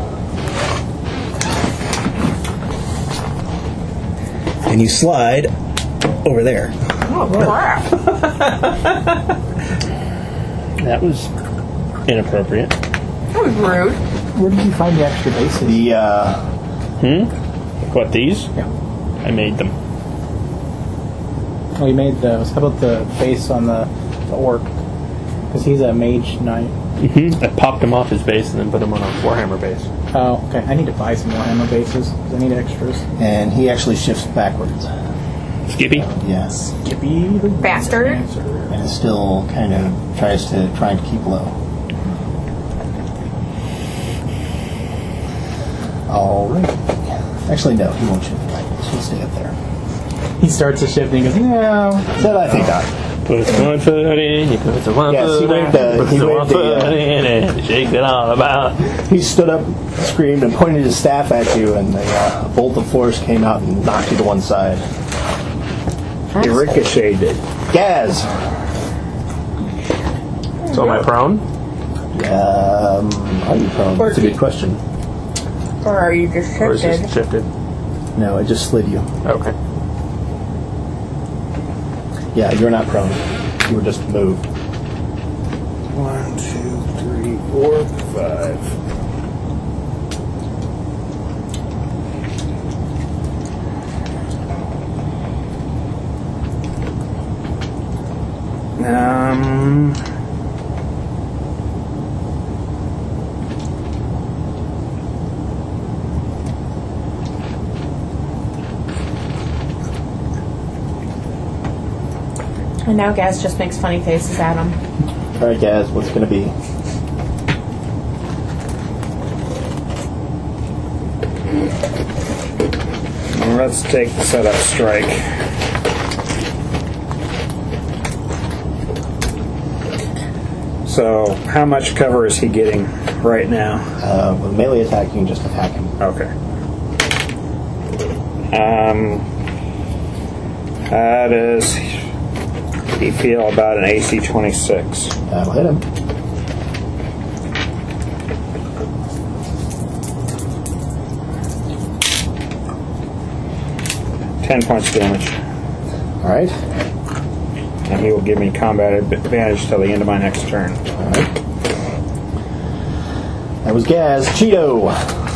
Speaker 14: And you slide over there.
Speaker 17: Oh, crap.
Speaker 16: That was inappropriate.
Speaker 17: That was rude.
Speaker 5: Where did you find the extra bases?
Speaker 16: What, these?
Speaker 5: Yeah.
Speaker 16: I made them.
Speaker 5: Oh, you made those. How about the base on the orc? Because he's a mage knight.
Speaker 16: I popped him off his base and then put him on a Warhammer base.
Speaker 5: Oh, okay. I need to buy some more ammo bases because I need extras.
Speaker 14: And he actually shifts backwards.
Speaker 16: Skippy?
Speaker 14: Yes.
Speaker 5: Skippy the
Speaker 17: Bastard.
Speaker 14: And is still kind of trying to keep low. All right. Actually, no, he won't shift backwards. He'll stay up there.
Speaker 5: He starts to shift and he goes, no.
Speaker 8: Then I think not.
Speaker 16: Put one foot in, you put the one
Speaker 8: Yes, he
Speaker 16: foot
Speaker 8: waved
Speaker 16: out, put
Speaker 8: he
Speaker 16: the
Speaker 8: waved
Speaker 16: one foot in, and shake it all about.
Speaker 8: He stood up, screamed, and pointed his staff at you, and a bolt of force came out and knocked you to one side.
Speaker 9: He ricocheted.
Speaker 8: Gaz.
Speaker 16: So am I prone?
Speaker 8: Are you prone? That's a good question.
Speaker 17: Or are you just shifted?
Speaker 16: Or is it shifted?
Speaker 8: No, I just slid you.
Speaker 16: Okay.
Speaker 8: Yeah, you're not prone. You were just moved. 1, 2, 3, 4, 5.
Speaker 17: And now Gaz just makes funny faces at him.
Speaker 8: All right, Gaz, what's it going to be?
Speaker 9: Let's take the setup strike. So, how much cover is he getting right now?
Speaker 8: With melee attack, you can just attack him.
Speaker 9: Okay. How does he feel about an AC 26?
Speaker 8: That'll hit him.
Speaker 9: $10 points damage.
Speaker 8: Alright.
Speaker 9: And he will give me combat advantage till the end of my next turn.
Speaker 8: Alright. That was Gaz. Cheeto!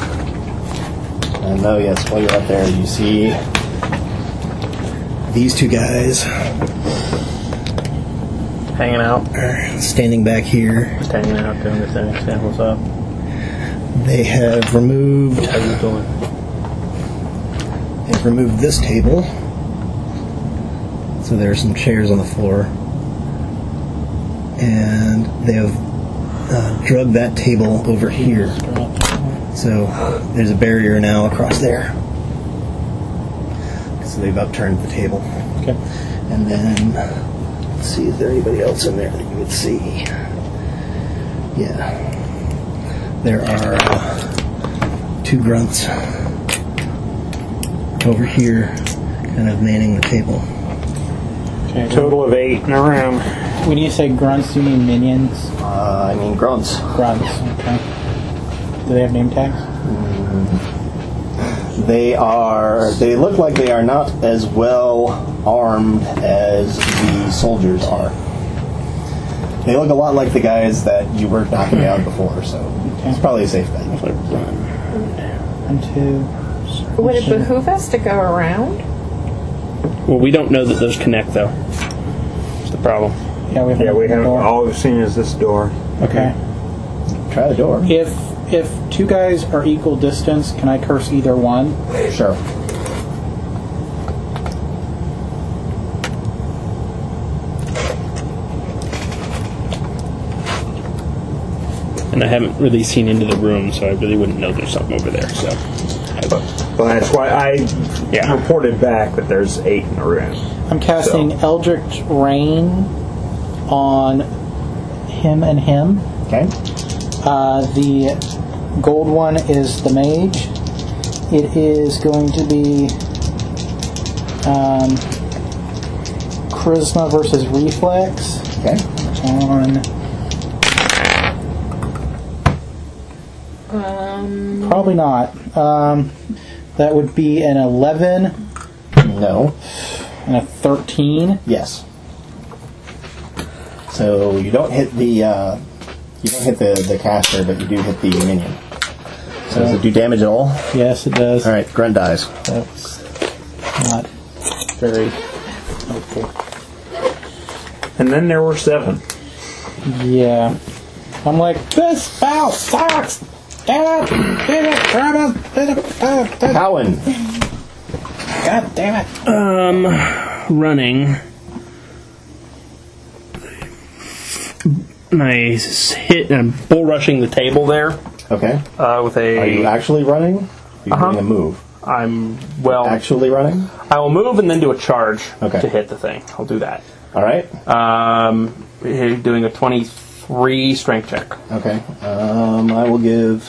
Speaker 8: And yes, while you're up there, you see these two guys
Speaker 16: hanging out,
Speaker 8: standing back here.
Speaker 16: Just hanging out, doing this thing. Stand what's up.
Speaker 8: They have removed.
Speaker 16: How you doing?
Speaker 8: They've removed this table, so there are some chairs on the floor, and they have drugged that table over here. So there's a barrier now across there. So they've upturned the table.
Speaker 5: Okay.
Speaker 8: And then, let's see, is there anybody else in there that you would see? Yeah. There are two grunts over here, kind of manning the table.
Speaker 5: Okay.
Speaker 9: Total of 8 in a room.
Speaker 5: When you say grunts, do you mean minions?
Speaker 8: I mean grunts.
Speaker 5: Grunts, okay. Do they have name tags?
Speaker 8: They look like they are not as well armed as the soldiers are. They look a lot like the guys that you were knocking down before, so it's probably a safe bet.
Speaker 5: 1, 2.
Speaker 17: Would it behoove us to go around?
Speaker 16: Well, we don't know that those connect, though. That's the problem.
Speaker 5: Yeah, we
Speaker 9: have all we've seen is this door.
Speaker 5: Okay.
Speaker 8: Try the door.
Speaker 5: If two guys are equal distance, can I curse either one?
Speaker 8: Sure.
Speaker 16: And I haven't really seen into the room, so I really wouldn't know there's something over there. So,
Speaker 9: well, that's why I reported back that there's 8 in the room.
Speaker 5: I'm casting Eldritch Rain on him and him.
Speaker 8: Okay.
Speaker 5: The gold one is the mage. It is going to be charisma versus reflex.
Speaker 8: Okay.
Speaker 5: Probably not. That would be an 11.
Speaker 8: No.
Speaker 5: And a 13.
Speaker 8: Yes. So you don't hit the caster, but you do hit the minion. So does it do damage at all?
Speaker 5: Yes, it does.
Speaker 8: All right, Grunt dies.
Speaker 5: That's not very helpful.
Speaker 9: And then there were 7.
Speaker 5: Yeah. I'm like, this spell sucks! Damn it!
Speaker 8: Cowan.
Speaker 5: God damn it.
Speaker 16: Running. Nice hit and bull rushing the table there.
Speaker 8: Okay.
Speaker 16: With a.
Speaker 8: Are you actually running? Are you doing a move?
Speaker 16: I'm
Speaker 14: actually running.
Speaker 16: I will move and then do a charge to hit the thing. I'll do that.
Speaker 14: All right.
Speaker 16: Doing a 23 strength check.
Speaker 14: Okay. I will give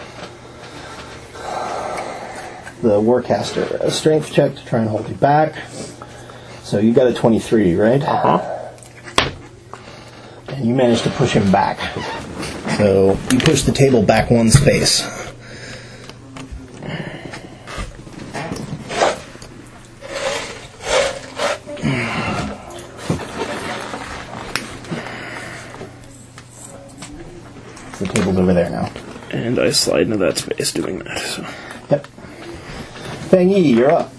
Speaker 14: the Warcaster a strength check to try and hold you back. So you got a 23, right? And you managed to push him back. So you push the table back one space. The table's over there now.
Speaker 16: And I slide into that space doing that. So.
Speaker 14: Yep. Fang Yi, you're up.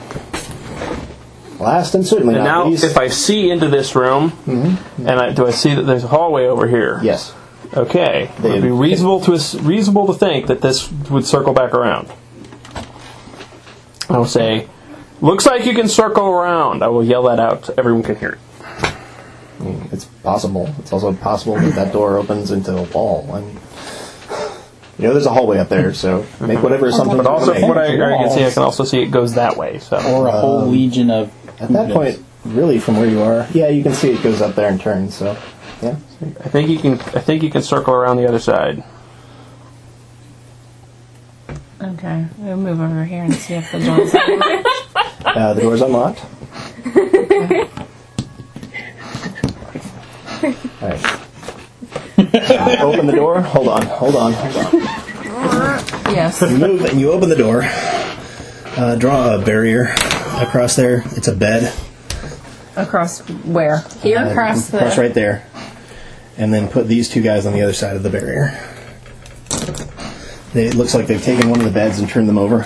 Speaker 14: Last and certainly
Speaker 16: and
Speaker 14: not
Speaker 16: now,
Speaker 14: least.
Speaker 16: if I see into this room, and do I see that there's a hallway over here?
Speaker 14: Yes.
Speaker 16: Okay. It would be reasonable to think that this would circle back around. I will say, looks like you can circle around. I will yell that out so everyone can hear it.
Speaker 14: It's possible. It's also possible that door opens into a wall. There's a hallway up there, so make whatever assumptions.
Speaker 16: But also, from what I can see, I can also see it goes that way. So.
Speaker 5: Or a whole legion of.
Speaker 14: At that point, really, from where you are, you can see it goes up there and turns. So, yeah.
Speaker 16: I think you can circle around the other side.
Speaker 18: Okay, we'll move over here and see if the door's unlocked.
Speaker 14: The door's unlocked. All right. Open the door. Hold on.
Speaker 18: Yes.
Speaker 14: You move and you open the door. Draw a barrier across there. It's a bed.
Speaker 18: Across where? Here?
Speaker 14: Across right there. And then put these two guys on the other side of the barrier. It looks like they've taken one of the beds and turned them over.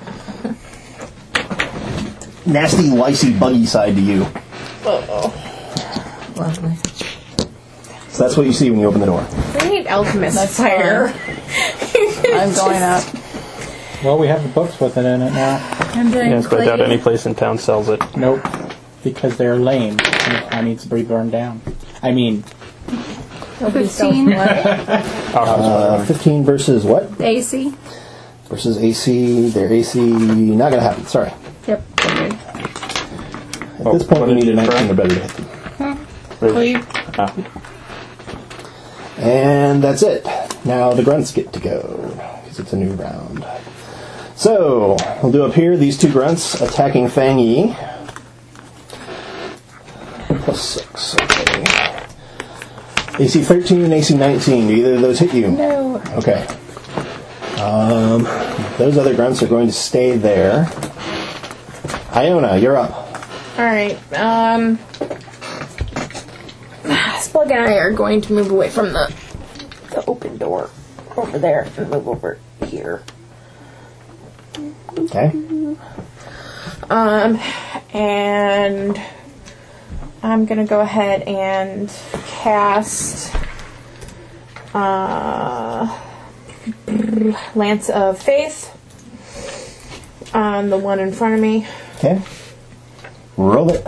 Speaker 14: Nasty, licey, buggy side to you.
Speaker 18: Uh-oh. Lovely.
Speaker 14: So that's what you see when you open the door.
Speaker 17: We need alchemist fire.
Speaker 18: I'm going up.
Speaker 5: Well, we have the books with it in it now.
Speaker 18: I'm doing
Speaker 16: Yes, but I doubt any place in town sells it.
Speaker 5: Nope. Because they're lame. I need to be burned down. I mean...
Speaker 18: 15 what?
Speaker 14: 15 versus what?
Speaker 18: AC.
Speaker 14: Versus AC. Their AC, not going to happen. Sorry.
Speaker 18: Yep. Okay.
Speaker 14: At this point, you need a 19 or better to hit them. And that's it. Now the grunts get to go, because it's a new round. So, we'll do up here, these two grunts attacking Fang Yi. +6, okay. AC 13 and AC 19, do either of those hit you?
Speaker 18: No.
Speaker 14: Okay. Those other grunts are going to stay there. Iona, you're up.
Speaker 17: Alright, Splug and I are going to move away from the open door over there and move over here.
Speaker 14: Okay.
Speaker 17: And I'm gonna go ahead and cast Lance of Faith on the one in front of me.
Speaker 14: Okay. Roll it.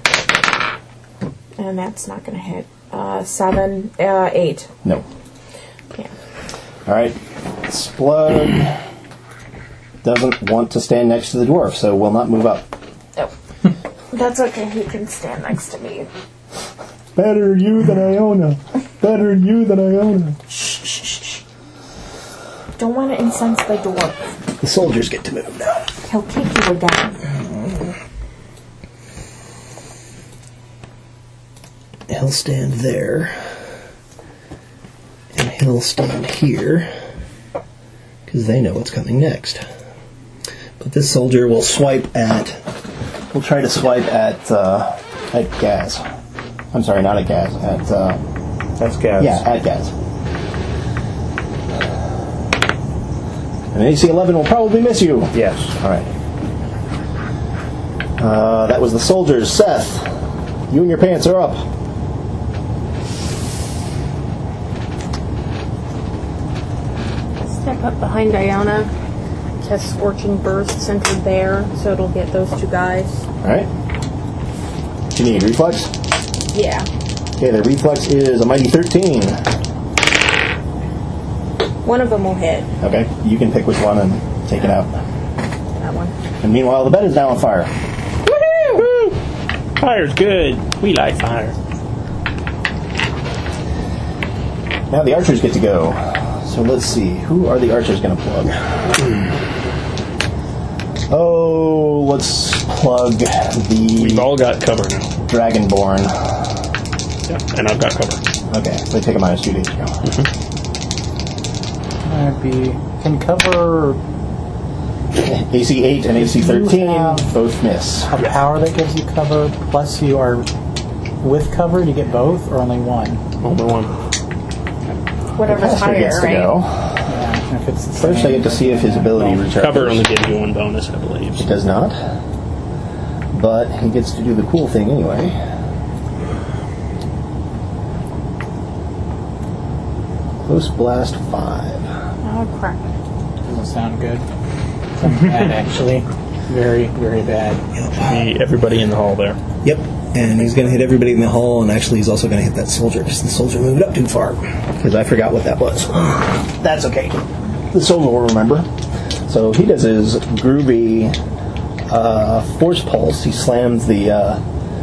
Speaker 17: And that's not gonna hit. 7, 8.
Speaker 14: No.
Speaker 17: Yeah.
Speaker 14: Alright. Splug doesn't want to stand next to the dwarf, so will not move up.
Speaker 17: Oh. That's okay, he can stand next to me.
Speaker 14: Better you than Iona. Better you than Iona.
Speaker 17: Shh. Don't want to incense the dwarf.
Speaker 14: The soldiers get to move now.
Speaker 17: He'll kick you down.
Speaker 14: He'll stand there. And he'll stand here. Because they know what's coming next. But this soldier will swipe at... We'll try to swipe at Gaz. I'm sorry, not at Gaz.
Speaker 9: That's Gaz.
Speaker 14: Yeah, at Gaz. And AC 11 will probably miss you.
Speaker 9: Yes.
Speaker 14: Alright. That was the soldiers. Seth, you and your pants are up.
Speaker 17: Step up behind Iona. Cast Scorching Burst centered there, so it'll get those two guys.
Speaker 14: Alright. Do you need reflex?
Speaker 17: Yeah.
Speaker 14: Okay, the reflex is a mighty 13.
Speaker 17: One of them will hit.
Speaker 14: Okay, you can pick which one and take it out.
Speaker 12: that one.
Speaker 14: And meanwhile, the bed is now on fire.
Speaker 16: Woohoo! Fire's good. We like fire.
Speaker 14: Now the archers get to go. So let's see. Who are the archers going to plug? Oh, let's plug the...
Speaker 16: We've all got cover now.
Speaker 14: Dragonborn.
Speaker 16: Yeah, and I've got cover.
Speaker 14: Okay, they take a minus 2 days to go.
Speaker 5: That'd be... Can cover...
Speaker 14: AC 8 and AC 13 both miss.
Speaker 5: A power that gives you cover, plus you are with cover, you get both, or only one?
Speaker 16: Only one.
Speaker 17: Whatever's
Speaker 14: Caster
Speaker 17: higher,
Speaker 14: gets to
Speaker 17: right?
Speaker 14: go.
Speaker 5: Yeah, if it's the
Speaker 14: First,
Speaker 5: same.
Speaker 14: I get to see if his ability recharges.
Speaker 16: Cover only gives you one bonus, I believe.
Speaker 14: It does not. But he gets to do the cool thing anyway. Close blast 5.
Speaker 12: Oh, crap.
Speaker 5: Doesn't sound good. Sounds bad, actually. Very, very bad.
Speaker 16: Everybody in the hall there.
Speaker 14: Yep. And he's going to hit everybody in the hall, and actually he's also going to hit that soldier, because the soldier moved up too far. Because I forgot what that was. That's okay. The soldier will remember. So he does his groovy force pulse. He slams the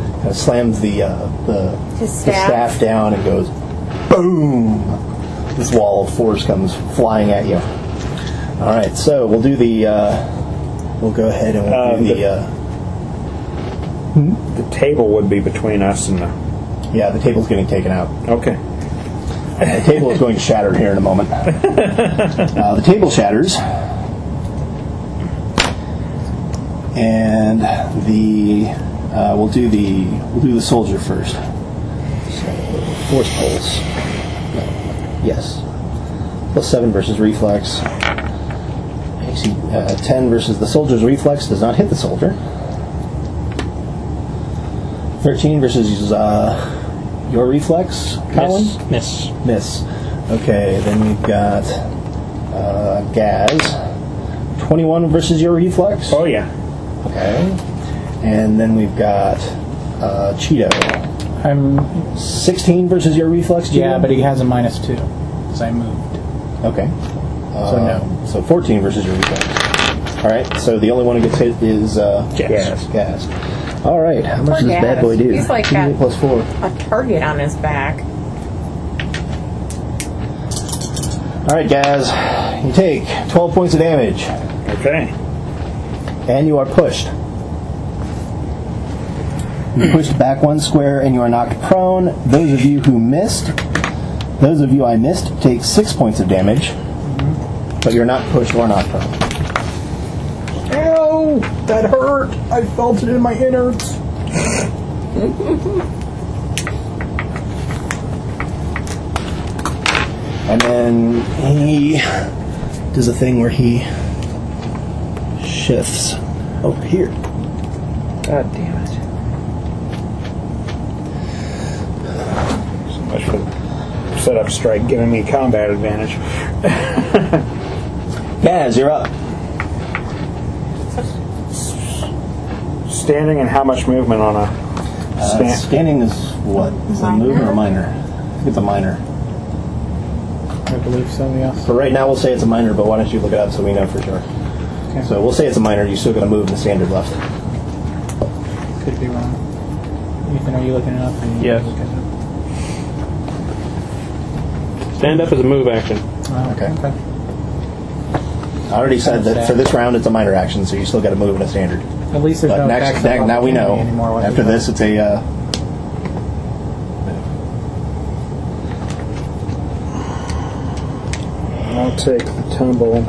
Speaker 14: staff down and goes boom. This wall of force comes flying at you. All right, so we'll do the. We'll go ahead and we'll do the.
Speaker 9: The table would be between us and the...
Speaker 14: Yeah, the table's getting taken out.
Speaker 9: Okay.
Speaker 14: The table is going to shatter here in a moment. The table shatters. And we'll do the soldier first. So, force pulse. No. Yes. Plus 7 versus reflex. AC 10 versus the soldier's reflex does not hit the soldier. 13 versus your reflex, Colin?
Speaker 16: Miss.
Speaker 14: Okay, then we've got Gaz. 21 versus your reflex?
Speaker 9: Oh, yeah.
Speaker 14: Okay. And then we've got Cheeto.
Speaker 5: I'm
Speaker 14: 16 versus your reflex, Cheeto?
Speaker 5: Yeah, but he has a minus 2, because I moved.
Speaker 14: Okay.
Speaker 5: So no.
Speaker 14: So 14 versus your reflex. Alright, so the only one who gets hit is Gaz. All right, how much does this bad boy do?
Speaker 17: He's like
Speaker 14: 2d8 plus 4.
Speaker 17: a target on his back.
Speaker 14: All right, Gaz, you take 12 points of damage.
Speaker 9: Okay.
Speaker 14: And you are pushed. You're pushed back 1 square and you are knocked prone. Those of you I missed, take 6 points of damage. But you're not pushed or knocked prone.
Speaker 5: Ow! That hurt! I felt it in my innards.
Speaker 14: And then he does a thing where he shifts over here.
Speaker 9: God damn it. So much for setup strike giving me combat advantage.
Speaker 14: Gaz, you're up.
Speaker 9: Standing and how much movement on a
Speaker 14: standing is what? Is it a movement or a minor? I think it's a minor.
Speaker 5: I believe so, yeah.
Speaker 14: For right now, we'll say it's a minor, but why don't you look it up so we know for sure? Okay. So we'll say it's a minor. You still got to move in the standard left.
Speaker 5: Could be wrong. Ethan, are you looking it up?
Speaker 16: Yes. Stand up is a move action.
Speaker 5: Oh, okay.
Speaker 14: I already said that for this round it's a minor action, so you still got to move in a standard.
Speaker 5: At least there's
Speaker 14: but
Speaker 5: no
Speaker 14: next, now we know.
Speaker 5: Anymore
Speaker 14: After this, it's a.
Speaker 9: I'll take the tumble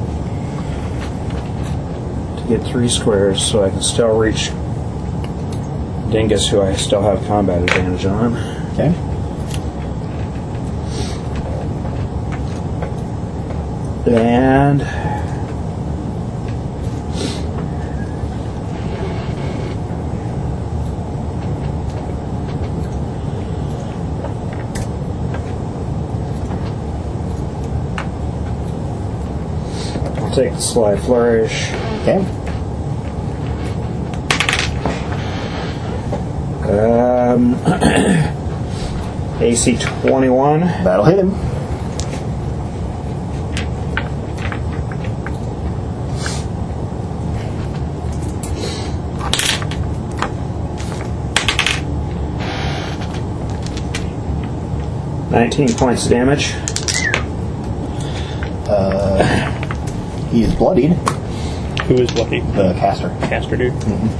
Speaker 9: to get 3 squares so I can still reach Dingus, who I still have combat advantage on.
Speaker 14: Okay.
Speaker 9: And I'll take the Sly Flourish.
Speaker 14: Okay.
Speaker 9: AC 21.
Speaker 14: That'll hit him.
Speaker 9: 19 points of damage.
Speaker 14: He is bloodied.
Speaker 16: Who is bloodied?
Speaker 14: The caster.
Speaker 16: Caster dude.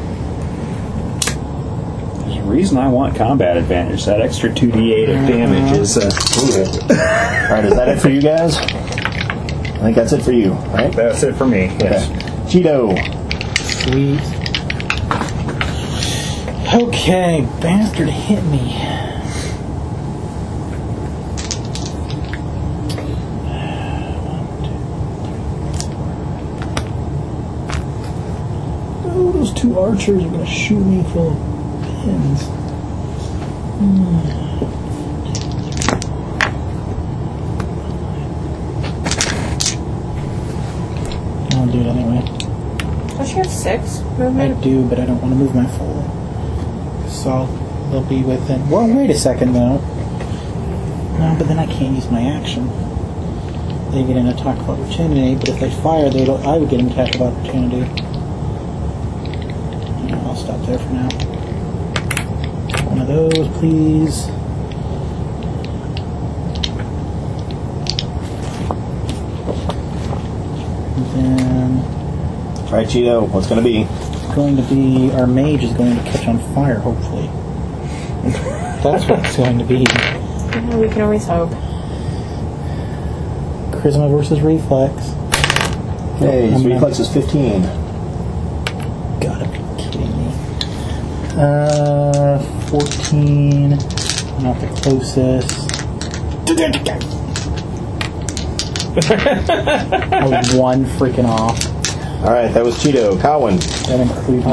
Speaker 9: There's a reason I want combat advantage. That extra 2d8 of damage is cool.
Speaker 14: Alright, is that it for you guys? I think that's it for you, right?
Speaker 9: That's it for me, yes.
Speaker 14: Okay. Cheeto.
Speaker 5: Sweet. Okay, bastard hit me. Oh, those two archers are going to shoot me full of pins. I'll do it anyway.
Speaker 17: Don't you have 6 movement?
Speaker 5: I do, but I don't want to move my full. So they'll be within. Well, wait a second though. No, but then I can't use my action. They get an attack of opportunity, but if they fire, I would get an attack of opportunity. I'll stop there for now. One of those, please. And then.
Speaker 14: Alright, Cheeto, what's going to be?
Speaker 5: It's going to be. Our mage is going to catch on fire, hopefully. That's what it's going to be.
Speaker 17: Yeah, we can always hope.
Speaker 5: Charisma versus reflex.
Speaker 14: Hey, his reflex is 15.
Speaker 5: Gotta be kidding me. 14. Not the closest. I was one freaking off.
Speaker 14: Alright, that was Cheeto. Cowan.
Speaker 5: That includes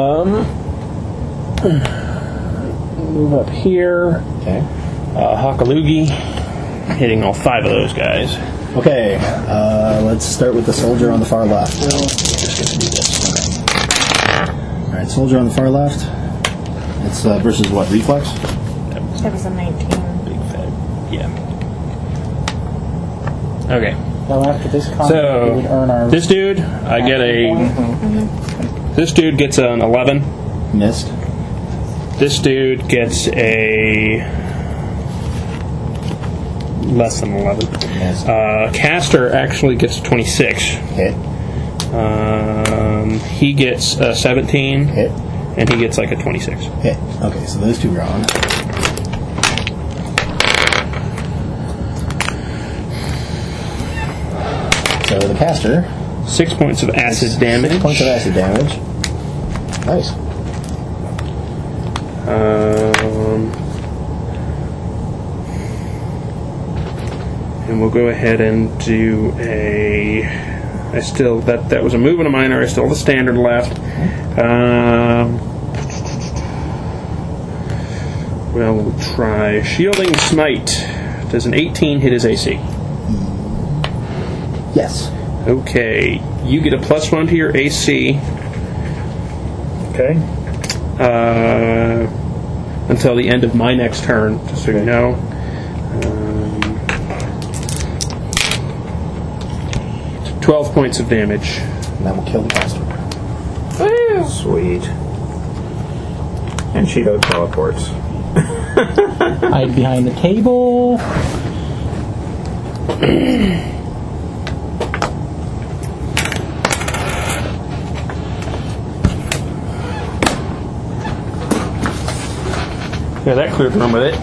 Speaker 16: move up here.
Speaker 14: Okay.
Speaker 16: Hakalugi, hitting all 5 of those guys.
Speaker 14: Okay, let's start with the soldier on the far left.
Speaker 16: We're just going to do this.
Speaker 14: Alright, soldier on the far left. It's versus what? Reflex?
Speaker 17: That was a 19.
Speaker 16: Big fat. Yeah. Okay.
Speaker 5: Well, after this combat, we would earn our.
Speaker 16: This dude, I get a. This dude gets an 11.
Speaker 14: Missed.
Speaker 16: This dude gets a. Less than 11.
Speaker 14: Yes.
Speaker 16: Caster actually gets 26.
Speaker 14: Hit.
Speaker 16: He gets a 17.
Speaker 14: Hit.
Speaker 16: And he gets like a 26.
Speaker 14: Hit. Okay, so those two are on. So the caster.
Speaker 16: 6 points of acid damage.
Speaker 14: 6 points of acid damage. Nice.
Speaker 16: And we'll go ahead and do a. I still that was a move and a minor. I still have the standard left. Well, we'll try shielding smite. Does an 18 hit his AC?
Speaker 14: Yes.
Speaker 16: Okay, you get a +1 to your AC.
Speaker 9: Okay.
Speaker 16: Until the end of my next turn, just so you know. 12 points of damage.
Speaker 14: And that will kill the caster.
Speaker 17: Woo!
Speaker 9: Sweet. And Cheeto teleports.
Speaker 5: Hide behind the table.
Speaker 16: Yeah, that cleared the room with it.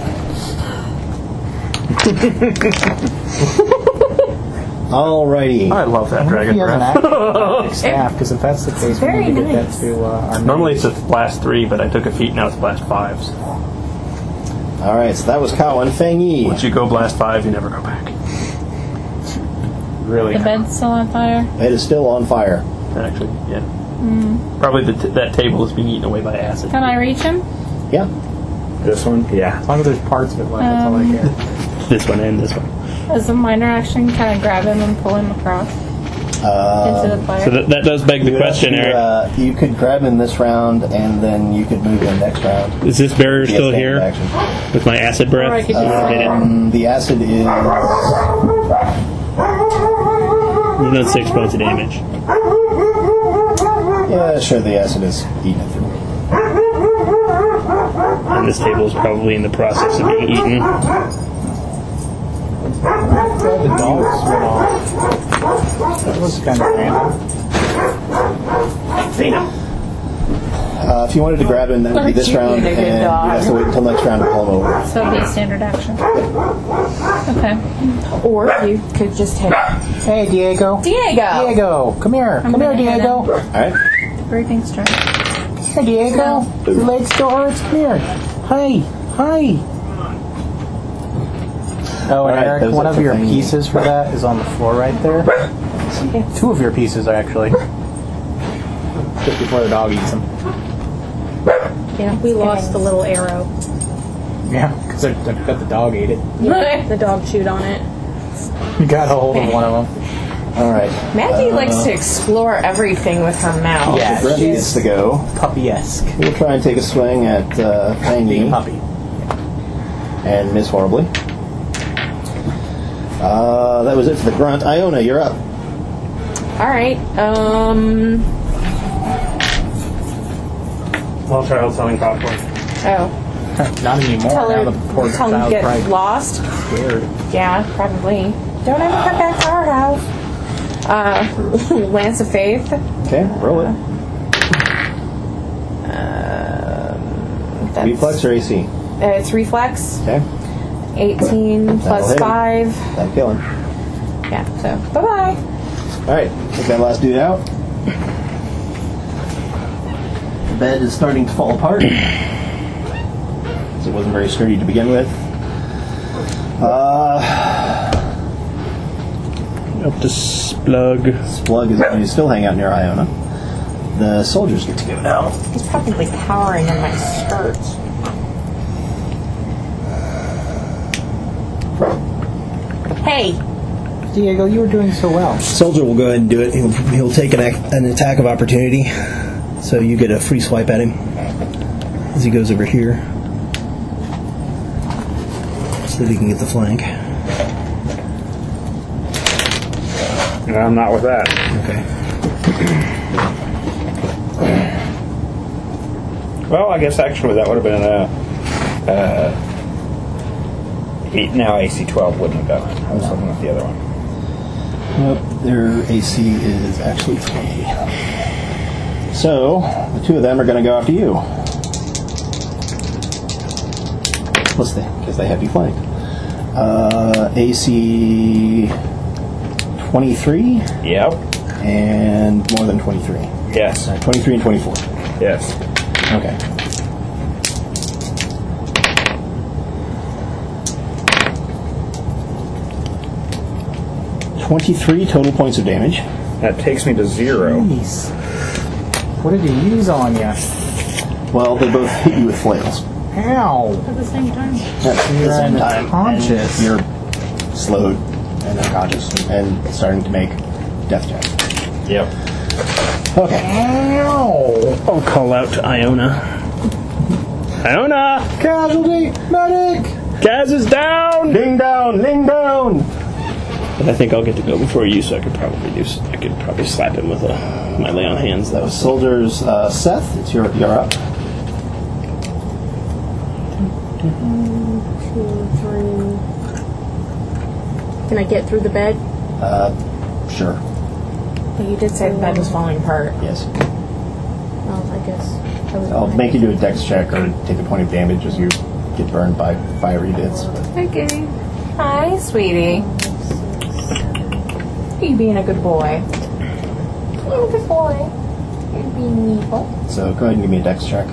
Speaker 14: Alrighty.
Speaker 16: I love that dragon breath.
Speaker 5: Staff, because if that's the case, we need to get that to our.
Speaker 16: Normally it's a blast 3, but I took a feat, now it's blast 5s.
Speaker 14: Alright, so that was Cowan. Fang Yi.
Speaker 16: Once you go blast 5, you never go back. Really?
Speaker 18: The bed's still on fire?
Speaker 14: It is still on fire.
Speaker 16: Actually, yeah. Probably that table is being eaten away by acid.
Speaker 18: Can I reach him?
Speaker 14: Yeah.
Speaker 9: This one? Yeah.
Speaker 5: As long as there's parts of it left, that's all I care.
Speaker 16: This one and this one.
Speaker 18: As a minor action, kind of grab him and pull him across into the fire.
Speaker 16: So that does beg the question, Eric.
Speaker 14: You could grab him this round, and then you could move him next round.
Speaker 16: Is this barrier still here?
Speaker 14: Action.
Speaker 16: With my acid breath?
Speaker 18: Or I could just
Speaker 14: The acid is...
Speaker 16: You've done 6 points of damage.
Speaker 14: Yeah, sure, the acid is eating it through.
Speaker 16: And this table is probably in the process of being eaten.
Speaker 5: The dogs went off. That was kind of random.
Speaker 8: If you wanted to grab him, that would be this round, and you'd have to wait until next round to pull him over.
Speaker 13: So it'd be a standard action. Okay.
Speaker 17: Or you could just hit.
Speaker 5: Hey, Diego. Diego, come here. Come here, Diego.
Speaker 8: All right.
Speaker 13: Briefing's turn.
Speaker 5: Hey, Diego. Your leg still hurts. Come here. Hi. Oh, and
Speaker 8: Alright,
Speaker 5: Eric,
Speaker 8: those
Speaker 5: one
Speaker 8: are
Speaker 5: of
Speaker 8: for
Speaker 5: your
Speaker 8: thingy.
Speaker 5: pieces for that is on the floor right there. Two of your pieces, actually. Just before the dog eats them.
Speaker 13: Yeah, we lost the little arrow.
Speaker 5: Yeah, because I bet the dog ate it.
Speaker 13: Yeah, the dog chewed on it.
Speaker 5: You got a hold of one of them.
Speaker 8: All right.
Speaker 17: Maggie likes to explore everything with her mouth.
Speaker 8: Yeah, Brenda gets to go.
Speaker 5: Puppy-esque.
Speaker 8: We'll try and take a swing at Tiny
Speaker 5: puppy.
Speaker 8: And miss horribly. That was it for the grunt. Iona, you're up.
Speaker 17: All right.
Speaker 7: I'll try telling popcorn.
Speaker 17: Oh.
Speaker 5: Not anymore.
Speaker 17: Tell
Speaker 5: now
Speaker 17: her,
Speaker 5: the poor
Speaker 17: tell him to
Speaker 5: child's
Speaker 17: get
Speaker 5: probably
Speaker 17: lost.
Speaker 5: scared.
Speaker 17: Yeah, probably. Don't ever come back to our house. Lance of Faith.
Speaker 8: Okay, roll it.
Speaker 17: That's,
Speaker 8: Reflex or AC?
Speaker 17: It's reflex.
Speaker 8: Okay.
Speaker 17: 18 plus
Speaker 8: hit him.
Speaker 17: 5.
Speaker 8: That'll kill him.
Speaker 17: Yeah, so bye-bye.
Speaker 8: Alright, take that last dude out. The bed is starting to fall apart. It wasn't very sturdy to begin with.
Speaker 16: Up to Splug.
Speaker 8: Splug is going to still hang out near Iona. The soldiers get to go now.
Speaker 17: He's probably cowering in my skirt. Hey!
Speaker 5: Diego, you were doing so well.
Speaker 14: Soldier will go ahead and do it. He'll take an attack of opportunity. So you get a free swipe at him as he goes over here. So that he can get the flank.
Speaker 9: I'm not with that.
Speaker 14: Okay.
Speaker 9: Well, I guess actually that would have been now AC 12 wouldn't have done it. I was looking at the other one.
Speaker 8: Nope, their AC is actually 20. So, the two of them are going to go after you. Because they have you flanked. AC 23?
Speaker 9: Yep.
Speaker 8: And more than 23?
Speaker 9: Yes.
Speaker 8: 23 and 24?
Speaker 9: Yes.
Speaker 8: Okay. $23 total points of damage.
Speaker 9: That takes me to 0.
Speaker 5: Jeez. What did you use on you?
Speaker 8: Well, they both hit you with flails.
Speaker 5: Ow!
Speaker 13: At the same time.
Speaker 8: At the same time.
Speaker 5: Unconscious.
Speaker 8: And you're slowed and unconscious and starting to make death checks.
Speaker 9: Yep.
Speaker 8: Okay.
Speaker 5: Ow!
Speaker 16: I'll call out to Iona. Iona!
Speaker 5: Casualty! Medic!
Speaker 16: Kaz is down!
Speaker 8: Ding down! Ding down!
Speaker 16: But I think I'll get to go before you, so I could probably slap him with my lay on hands. That was
Speaker 8: Soldiers, Seth, it's you're up.
Speaker 12: 1, 2, 3. Can I get through the bed?
Speaker 8: Sure.
Speaker 17: Well, you did say the bed was falling apart.
Speaker 8: Yes.
Speaker 12: Well, I guess I was.
Speaker 8: I'll make you do a dex check or take a point of damage as you get burned by fiery bits.
Speaker 17: Okay. Hi, sweetie. You being a good boy.
Speaker 12: Oh, good boy. You're being evil.
Speaker 8: So go ahead and give me a dex check.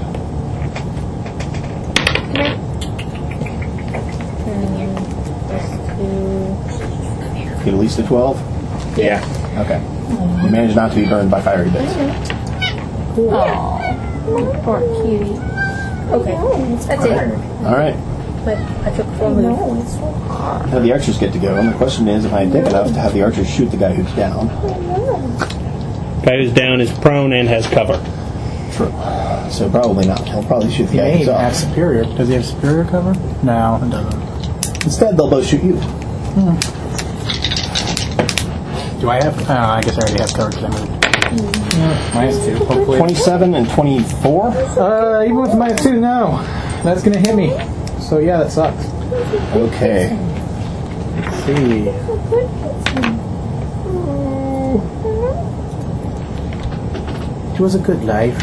Speaker 8: Get at least a 12?
Speaker 9: Yeah.
Speaker 8: Okay. You managed not to be burned by fiery bits.
Speaker 12: Aww. Poor cutie. Okay. That's it.
Speaker 8: Alright.
Speaker 12: But I took full move. No, it's so hard.
Speaker 8: Now the archers get to go, and the question is if I dig enough to have the archers shoot the guy who's down.
Speaker 16: Guy who's down is prone and has cover.
Speaker 8: True. So probably not. He'll probably shoot the
Speaker 5: He
Speaker 8: guy
Speaker 5: may
Speaker 8: who's
Speaker 5: even have
Speaker 8: off.
Speaker 5: superior. Does he have superior cover? No, it doesn't.
Speaker 8: Instead, they'll both shoot you.
Speaker 5: Do I have? I guess I already have cover because I moved. -2, hopefully.
Speaker 8: 27 and 24?
Speaker 5: Even with -2, no. That's going to hit me. So yeah, that sucks.
Speaker 8: Okay.
Speaker 5: see. It was a good life.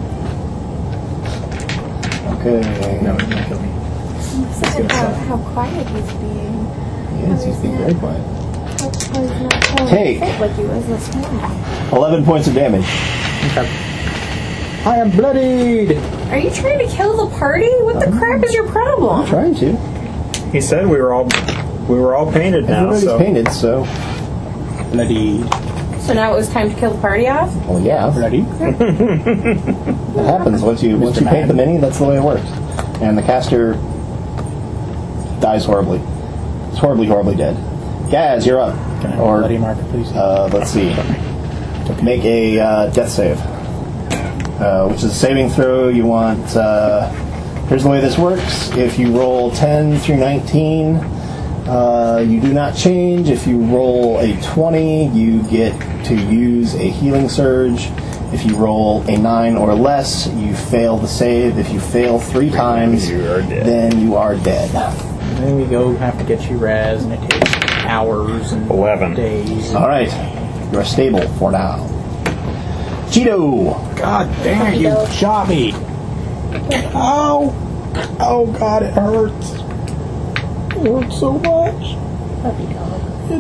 Speaker 8: Okay.
Speaker 5: No, he's gonna kill me.
Speaker 12: How quiet he's being.
Speaker 8: Yes, he's being very quiet.
Speaker 12: Take
Speaker 8: Take
Speaker 12: like he was this morning.
Speaker 8: 11 points of damage.
Speaker 5: Okay. I am bloodied!
Speaker 17: Are you trying to kill the party? What the crap is your problem?
Speaker 8: I'm trying to.
Speaker 9: He said we were all painted now.
Speaker 8: Everybody's
Speaker 9: So
Speaker 8: painted, so.
Speaker 5: Bloodied.
Speaker 17: So now it was time to kill the party off?
Speaker 8: Well, yeah.
Speaker 5: Bloodied.
Speaker 8: It happens once you paint the mini. That's the way it works. And the caster dies horribly. It's horribly dead. Gaz, you're up.
Speaker 5: Can I have
Speaker 8: Or
Speaker 5: a bloody marker, please?
Speaker 8: let's see. Make a death save, which is a saving throw. You want. Here's the way this works. If you roll 10 through 19, you do not change. If you roll a 20, you get to use a healing surge. If you roll a 9 or less, you fail the save. If you fail 3 times, then you are dead.
Speaker 5: And then we go have to get you res, and it takes hours and
Speaker 9: 11
Speaker 5: days.
Speaker 8: All right, you are stable for now. Cheeto.
Speaker 5: God damn it, you shot me. Ow! Oh God, it hurts. It hurts so much.
Speaker 12: Puppy dog.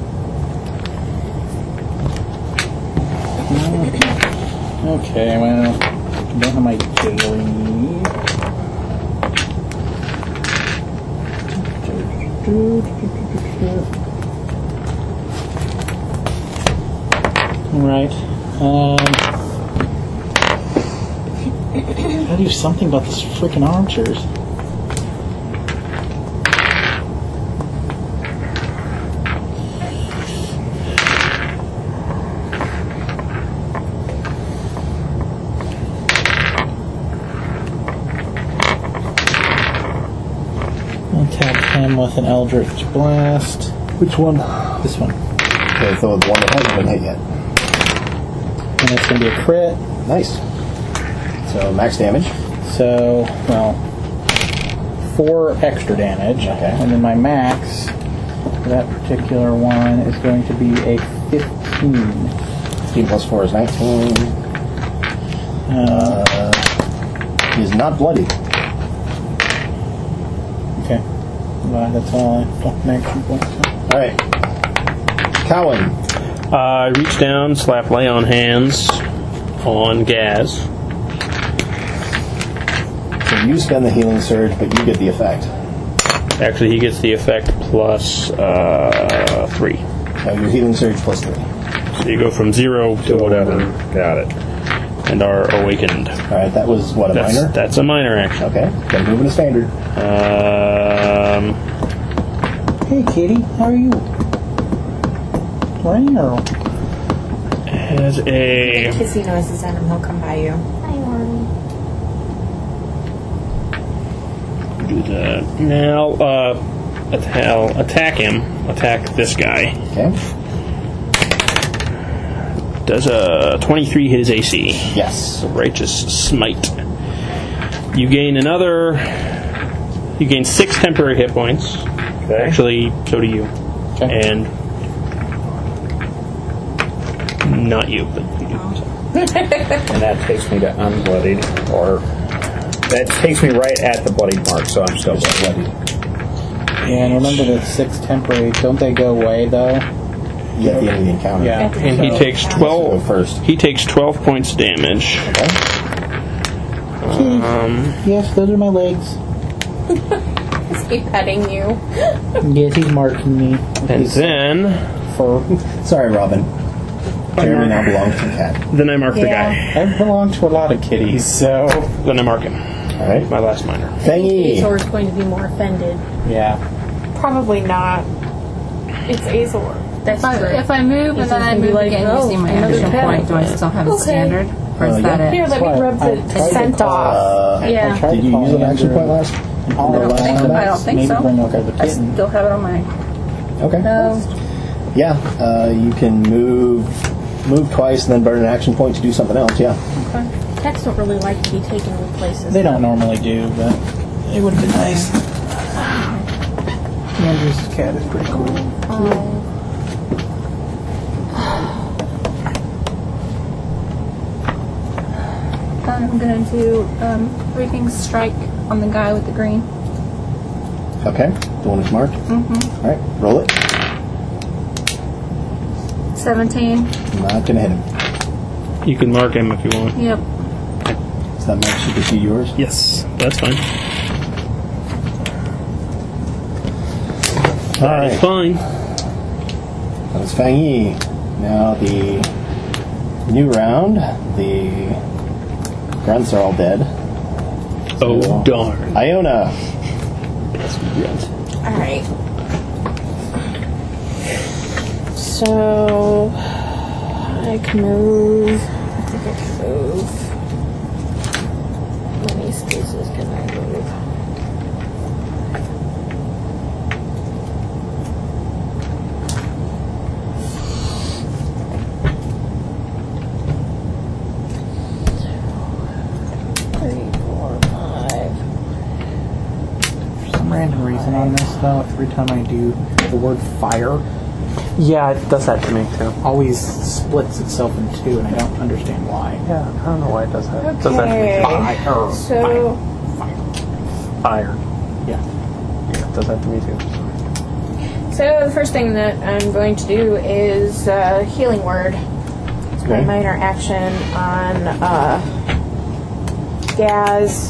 Speaker 5: Okay, well, don't have my jewelry. Right. Gotta do something about this freaking archers. Attack him with an Eldritch Blast. Which one? This one.
Speaker 8: Okay, so the one that hasn't been hit yet.
Speaker 5: And it's going to be a crit.
Speaker 8: Nice. So max damage.
Speaker 5: So, well, 4 extra damage.
Speaker 8: Okay.
Speaker 5: And then my max for that particular one is going to be a 15.
Speaker 8: 15 plus 4 is 19. He is not bloody.
Speaker 5: Okay. Well, that's all I don't make some points.
Speaker 8: Alright. Cowan.
Speaker 16: I reach down, slap lay on hands on Gaz.
Speaker 8: So you spend the healing surge, but you get the effect.
Speaker 16: Actually, he gets the effect plus 3.
Speaker 8: Your healing surge plus 3.
Speaker 16: So you go from 0 to whatever.
Speaker 9: Got it.
Speaker 16: And are awakened.
Speaker 8: Alright, that was what, a minor?
Speaker 16: That's a minor action.
Speaker 8: Okay, then moving to standard.
Speaker 5: Hey, kitty, how are you? Wow.
Speaker 16: As a...
Speaker 17: Kissy noises at him, he'll come by you.
Speaker 12: Hi, Wormy.
Speaker 16: Do that. Now, attack him. Attack this guy.
Speaker 8: Okay.
Speaker 16: Does a 23 hit his AC?
Speaker 8: Yes.
Speaker 16: Righteous Smite. You gain 6 temporary hit points.
Speaker 9: Okay.
Speaker 16: Actually, so do you.
Speaker 5: Okay.
Speaker 16: And not you, but you do.
Speaker 9: And that takes me to unbloodied, or that takes me right at the bloodied mark, so I'm still bloodied.
Speaker 5: And remember the 6 temporary, don't they go away though?
Speaker 8: Yeah, at the end of the encounter.
Speaker 5: Yeah.
Speaker 16: And he takes 12.
Speaker 8: Go first.
Speaker 16: He takes 12 points damage.
Speaker 8: Okay.
Speaker 5: Yes, those are my legs.
Speaker 17: Is he petting you?
Speaker 5: Yes, he's marking me.
Speaker 16: And then...
Speaker 8: Sorry, Robin. Jeremy now belongs to the cat.
Speaker 16: Then I mark the guy.
Speaker 5: I've belonged to a lot of kitties, so...
Speaker 16: Then I mark him.
Speaker 8: Alright.
Speaker 16: My last minor.
Speaker 8: Thangy!
Speaker 12: Azor's going to be more offended.
Speaker 5: Yeah.
Speaker 17: Probably not. It's Azor.
Speaker 12: That's true.
Speaker 18: If I move and then I move again using my action point, do I still have a standard? Or is that it?
Speaker 17: Here, let me rub the scent off.
Speaker 18: Yeah.
Speaker 8: Did you use an action point last?
Speaker 18: I don't think so. I still have it on my...
Speaker 8: Okay.
Speaker 18: No.
Speaker 8: Yeah, you can move twice and then burn an action point to do something else, yeah.
Speaker 12: Okay. Cats don't really like to be taken to places.
Speaker 5: They don't normally do, but it would have been nice. Andrew's cat is pretty cool.
Speaker 13: I'm gonna do Reaping Strike on the guy with the green.
Speaker 14: Okay. The one that's marked?
Speaker 13: Mm-hmm.
Speaker 14: Alright, roll it.
Speaker 13: 17.
Speaker 14: Not gonna hit him.
Speaker 16: You can mark him if you want.
Speaker 13: Yep.
Speaker 14: Does that match you can see yours?
Speaker 16: Yes, that's fine.
Speaker 14: Alright.
Speaker 16: Fine.
Speaker 14: That was Fang Yi. Now the new round, the grunts are all dead.
Speaker 16: Oh, darn.
Speaker 14: Iona. Yes, we grunt.
Speaker 17: Alright. So I can move. I think I can move. How many spaces can I move?
Speaker 5: For some random reason on this, though, every time I do the word fire,
Speaker 16: yeah, it does that to me too.
Speaker 5: Always splits itself in two, and I don't understand why.
Speaker 16: Yeah, I don't know why it does that.
Speaker 17: Okay.
Speaker 16: It does that to me.
Speaker 17: So
Speaker 16: Fire.
Speaker 5: Yeah.
Speaker 16: Yeah, it does that to me too.
Speaker 17: So the first thing that I'm going to do is healing word. It's my
Speaker 14: Okay.
Speaker 17: minor action on Gaz.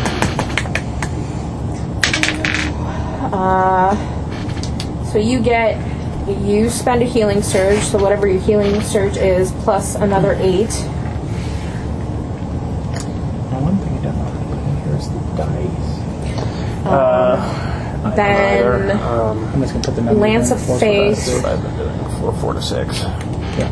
Speaker 17: So you spend a healing surge, so whatever your healing surge is, plus another 8.
Speaker 5: Now, one thing I don't know here is the dice.
Speaker 17: Then
Speaker 5: I'm just going to put the number
Speaker 17: Lance
Speaker 5: in
Speaker 17: of
Speaker 5: for
Speaker 17: Faith.
Speaker 16: That's what I've been doing. 4 to 6.
Speaker 5: Yeah.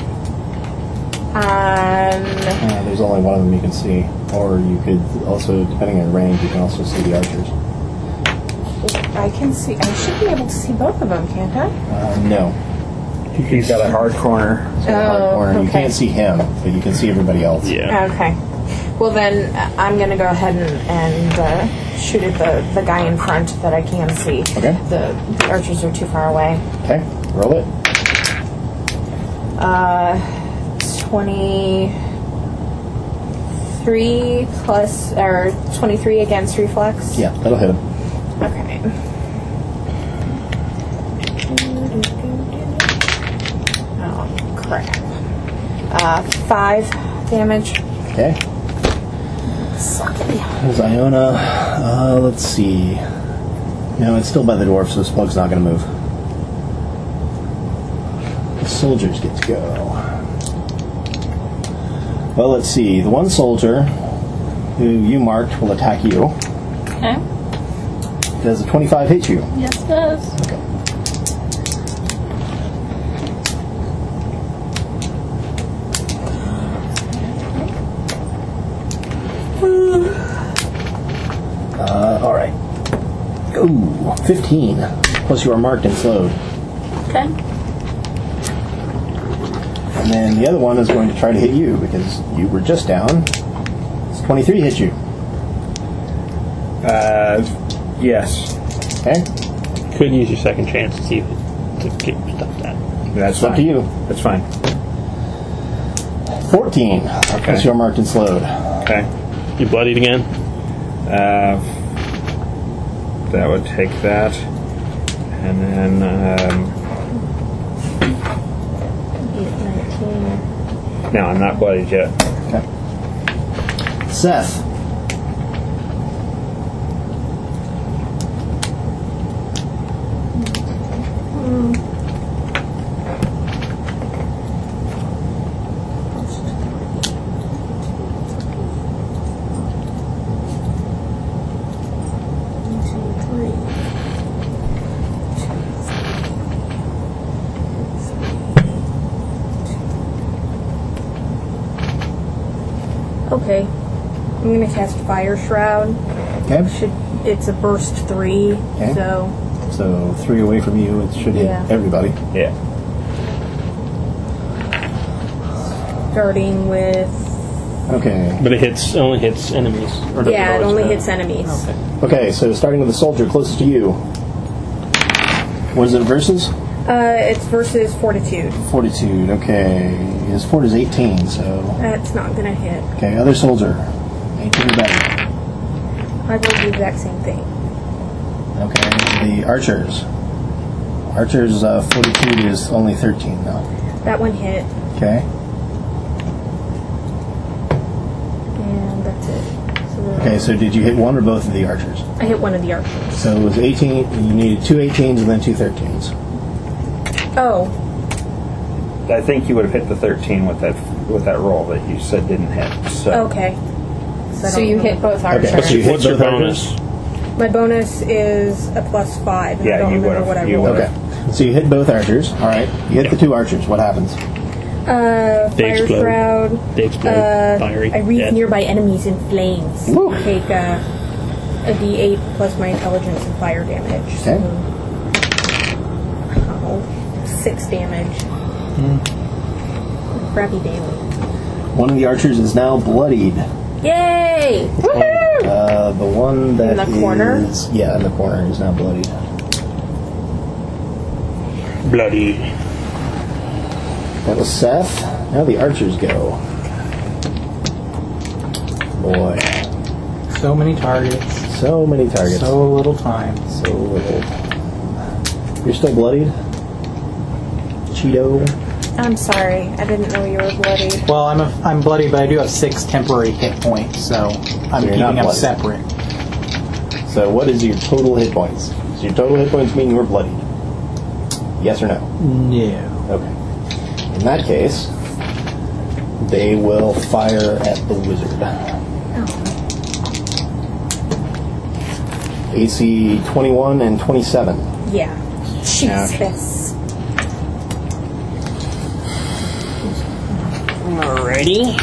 Speaker 14: There's only one of them you can see. Or you could also, depending on range, you can also see the archers.
Speaker 17: I can see. I should be able to see both of them, can't I?
Speaker 14: No.
Speaker 9: He's got a hard corner.
Speaker 14: Corner. You
Speaker 17: okay.
Speaker 14: can't see him, but you can see everybody else.
Speaker 16: Yeah.
Speaker 17: Okay. Well, then I'm going to go ahead and shoot at the guy in front that I can see.
Speaker 14: Okay.
Speaker 17: The archers are too far away.
Speaker 14: Okay, roll it.
Speaker 17: 23 plus, or 23 against reflex.
Speaker 14: Yeah, that'll hit him.
Speaker 17: Okay. Oh, crap. 5 damage.
Speaker 14: Okay.
Speaker 17: Sucky.
Speaker 14: There's Iona. Let's see. No, it's still by the dwarf, so this bug's not going to move. The soldiers get to go. Well, let's see. The one soldier who you marked will attack you.
Speaker 13: Okay.
Speaker 14: Does a 25 hit you?
Speaker 13: Yes, it does.
Speaker 14: Okay. All right. Ooh, 15. Plus you are marked and slowed.
Speaker 13: Okay.
Speaker 14: And then the other one is going to try to hit you because you were just down. It's 23 hit you.
Speaker 9: Yes.
Speaker 14: Okay.
Speaker 16: Could use your second chance to see if to get stuff that.
Speaker 9: That's
Speaker 14: It's up to you.
Speaker 9: That's fine.
Speaker 14: 14.
Speaker 9: Okay.
Speaker 14: Plus you are marked and slowed.
Speaker 9: Okay.
Speaker 16: You bloodied again?
Speaker 9: That would take that. And then,
Speaker 17: 19.
Speaker 9: no, I'm not bloodied yet.
Speaker 14: Okay. Seth.
Speaker 17: Okay. I'm going to cast Fire Shroud.
Speaker 14: Okay.
Speaker 17: It's a burst 3,
Speaker 14: Okay.
Speaker 17: so...
Speaker 14: So 3 away from you, it should hit
Speaker 17: Yeah.
Speaker 14: everybody.
Speaker 9: Yeah.
Speaker 17: Starting with...
Speaker 14: Okay.
Speaker 16: But it only hits enemies. Or does
Speaker 17: Yeah, it
Speaker 16: always
Speaker 17: only
Speaker 16: hit?
Speaker 17: hits enemies.
Speaker 16: Okay.
Speaker 14: Okay, so starting with the soldier closest to you. What is it versus?
Speaker 17: It's versus Fortitude.
Speaker 14: Fortitude, okay. His fort is 18, so...
Speaker 17: That's not going to hit.
Speaker 14: Okay, other soldier. 18 or better.
Speaker 17: I rolled the exact same thing.
Speaker 14: Okay, the archers. Archers' fortitude is only 13, though.
Speaker 17: That one hit,
Speaker 14: Okay.
Speaker 17: and that's it.
Speaker 14: Okay, so did you hit one or both of the archers?
Speaker 17: I hit one of the archers.
Speaker 14: So it was 18, you needed 2 18s and then 2 13s.
Speaker 17: Oh,
Speaker 9: I think you would have hit the 13 with that roll that you said didn't hit. So
Speaker 17: okay.
Speaker 6: So you hit both archers.
Speaker 14: Okay, so you hit
Speaker 9: what's your
Speaker 14: both
Speaker 9: bonus?
Speaker 14: archers?
Speaker 17: My bonus is a +5. And
Speaker 9: Yeah,
Speaker 17: I don't
Speaker 9: you
Speaker 17: remember
Speaker 9: would've-
Speaker 17: what I
Speaker 9: you
Speaker 17: rolled.
Speaker 9: would've.
Speaker 14: Okay, so you hit both archers. All right, you hit the 2 archers. What happens?
Speaker 17: Fire
Speaker 16: explode.
Speaker 17: shroud.
Speaker 16: They explode. Fiery.
Speaker 17: I wreath
Speaker 16: Dead.
Speaker 17: nearby enemies in flames.
Speaker 14: Woo.
Speaker 17: Take a D8 plus my intelligence and fire damage.
Speaker 14: Okay.
Speaker 17: So, 6 damage. Crappy daily.
Speaker 14: One of the archers is now bloodied.
Speaker 17: Yay!
Speaker 14: The one that
Speaker 17: In the corner?
Speaker 14: is- yeah, in the corner is now bloodied.
Speaker 16: Bloody.
Speaker 14: That was Seth. Now the archers go. Boy,
Speaker 5: So many targets.
Speaker 14: so many targets.
Speaker 5: So little time.
Speaker 14: So little. You're still bloodied? Cheeto?
Speaker 17: I'm sorry. I didn't know you were bloody.
Speaker 5: Well, I'm bloody, but I do have 6 temporary hit points, so I'm
Speaker 14: you're
Speaker 5: keeping
Speaker 14: not
Speaker 5: them
Speaker 14: bloody.
Speaker 5: separate.
Speaker 14: So what is your total hit points? Does your total hit points mean you were bloodied? Yes or no?
Speaker 5: No.
Speaker 14: Okay. In that case, they will fire at the wizard. AC 21 and 27.
Speaker 17: Yeah. Jesus.
Speaker 16: Alrighty.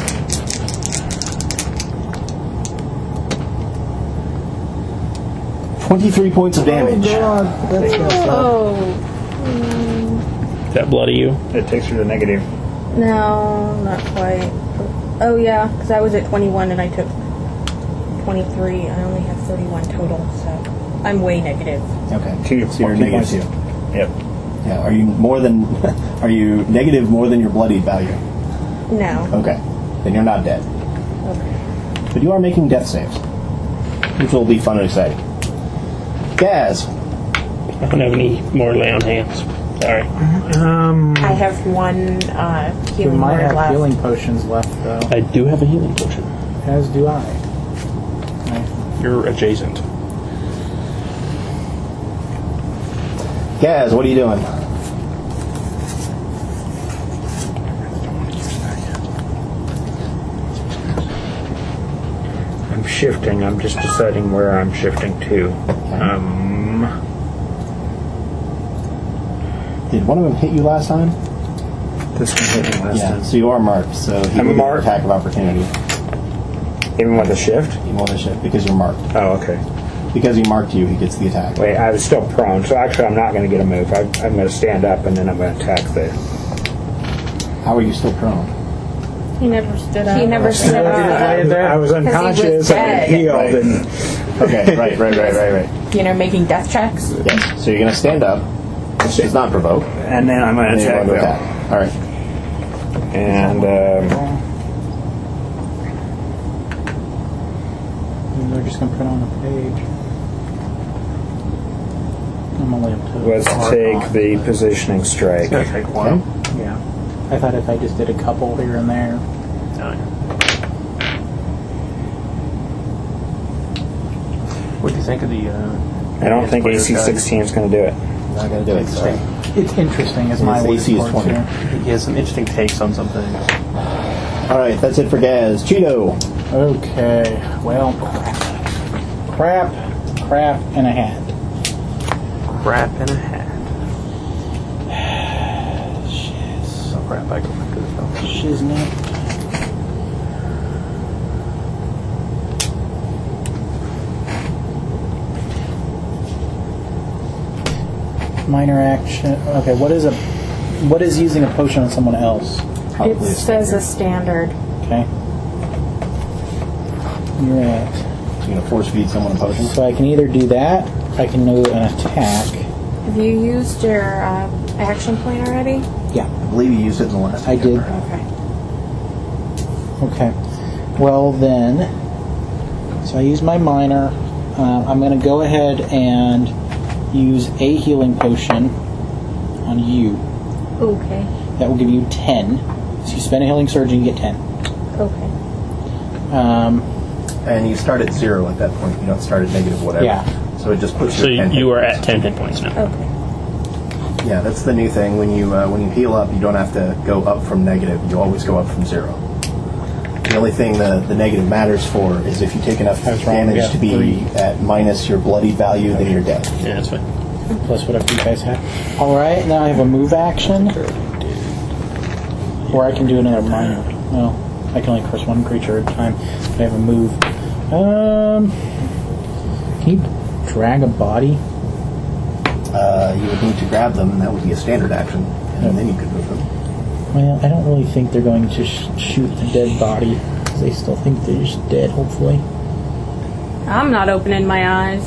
Speaker 14: $23 points of damage.
Speaker 17: Oh.
Speaker 16: Is that bloody you?
Speaker 9: It takes you to negative.
Speaker 17: No, not quite. Oh, yeah, because I was at 21 and I took 23. I only have 31 total, so I'm way negative.
Speaker 14: Okay.
Speaker 9: So
Speaker 14: you're negative 2.
Speaker 9: Yep.
Speaker 14: Yeah. Are you more than? Are you negative more than your bloodied value?
Speaker 17: No.
Speaker 14: Okay. Then you're not dead.
Speaker 17: Okay.
Speaker 14: But you are making death saves, which will be fun and exciting. Gaz.
Speaker 16: I don't have any more lay on hands. Sorry.
Speaker 12: I have one
Speaker 5: You
Speaker 12: healing
Speaker 5: might
Speaker 12: word
Speaker 5: have
Speaker 12: left.
Speaker 5: healing potions left, though.
Speaker 16: I do have a healing potion.
Speaker 5: As do I.
Speaker 16: You're adjacent.
Speaker 14: Gaz, what are you doing?
Speaker 9: I'm shifting. I'm just deciding where I'm shifting to.
Speaker 14: Did one of them hit you last time?
Speaker 9: This one hit me last
Speaker 14: Yeah,
Speaker 9: time.
Speaker 14: so you are marked, so he
Speaker 9: I'm
Speaker 14: will get an
Speaker 9: marked?
Speaker 14: attack of opportunity.
Speaker 9: Even with a shift?
Speaker 14: Even with a shift, because you're marked.
Speaker 9: Oh, okay.
Speaker 14: Because he marked you, he gets the attack.
Speaker 9: Wait, I was still prone, so actually I'm not going to get a move. I'm going to stand up and then I'm going to attack the...
Speaker 14: How are you still prone?
Speaker 17: He never stood up.
Speaker 6: He never stood up.
Speaker 9: I was unconscious and healed and...
Speaker 14: Okay, right.
Speaker 12: You know, making death checks.
Speaker 14: Yes, so you're going to stand up, which does not provoke.
Speaker 9: And then I'm going to attack them.
Speaker 14: All right.
Speaker 9: And,
Speaker 5: They're just going to put on a page. I'm only up to...
Speaker 9: let's take the positioning strike.
Speaker 16: Take one.
Speaker 5: Yeah. I thought if I just did a couple here and there...
Speaker 16: What do you think of the...
Speaker 9: I don't think AC 16 is going to do it.
Speaker 14: Not going to do it, sorry.
Speaker 5: It's interesting as my
Speaker 14: His AC is
Speaker 5: word
Speaker 14: 20.
Speaker 5: here.
Speaker 16: He has some interesting takes on some things.
Speaker 14: All right, that's it for Gaz. Cheeto.
Speaker 5: Okay, well, crap, and a hat.
Speaker 16: Crap in a hat. Shiz. Oh crap, I go back to the phone.
Speaker 5: Shiznit. Minor action. Okay, what is using a potion on someone else?
Speaker 17: It says a standard.
Speaker 5: Okay. You're right.
Speaker 14: So you're going to force feed someone a potion?
Speaker 5: So I can either do that, I can do an attack.
Speaker 17: Have you used your action point already?
Speaker 14: Yeah.
Speaker 8: I believe you used it in the last.
Speaker 14: I did.
Speaker 17: Okay.
Speaker 14: Okay. Well then, so I used my minor. I'm going to go ahead and use a healing potion on you.
Speaker 12: Okay.
Speaker 14: That will give you 10. So you spend a healing surge and you get 10.
Speaker 12: Okay.
Speaker 8: And you start at 0 at that point. You don't start at negative whatever.
Speaker 14: Yeah.
Speaker 8: So it just puts
Speaker 16: So
Speaker 8: you at 10
Speaker 16: you
Speaker 8: hit
Speaker 16: are
Speaker 8: points.
Speaker 16: at 10 hit points now.
Speaker 12: Okay.
Speaker 8: Yeah, that's the new thing. When you heal up, you don't have to go up from negative. You always go up from 0. The only thing the negative matters for is if you take enough damage to be at minus your bloody value, then you're dead.
Speaker 16: Yeah, that's fine.
Speaker 14: Plus whatever you guys have. Alright, now I have a move action. Or I can do another minor. No, I can only curse one creature at a time. But I have a move. Can you drag a body?
Speaker 8: You would need to grab them, and that would be a standard action. And then you could move them.
Speaker 14: Well, I don't really think they're going to shoot the dead body. Because they still think they're just dead, hopefully.
Speaker 12: I'm not opening my eyes.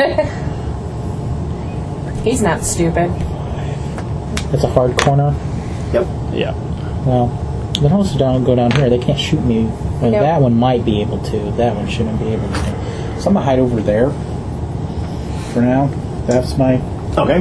Speaker 17: He's not stupid.
Speaker 14: That's a hard corner.
Speaker 8: Yep.
Speaker 16: Yeah.
Speaker 14: Well, then also don't go down here. They can't shoot me. Well,
Speaker 17: Nope.
Speaker 14: That one might be able to. That one shouldn't be able to. So I'm going to hide over there. For now. That's my...
Speaker 8: Okay.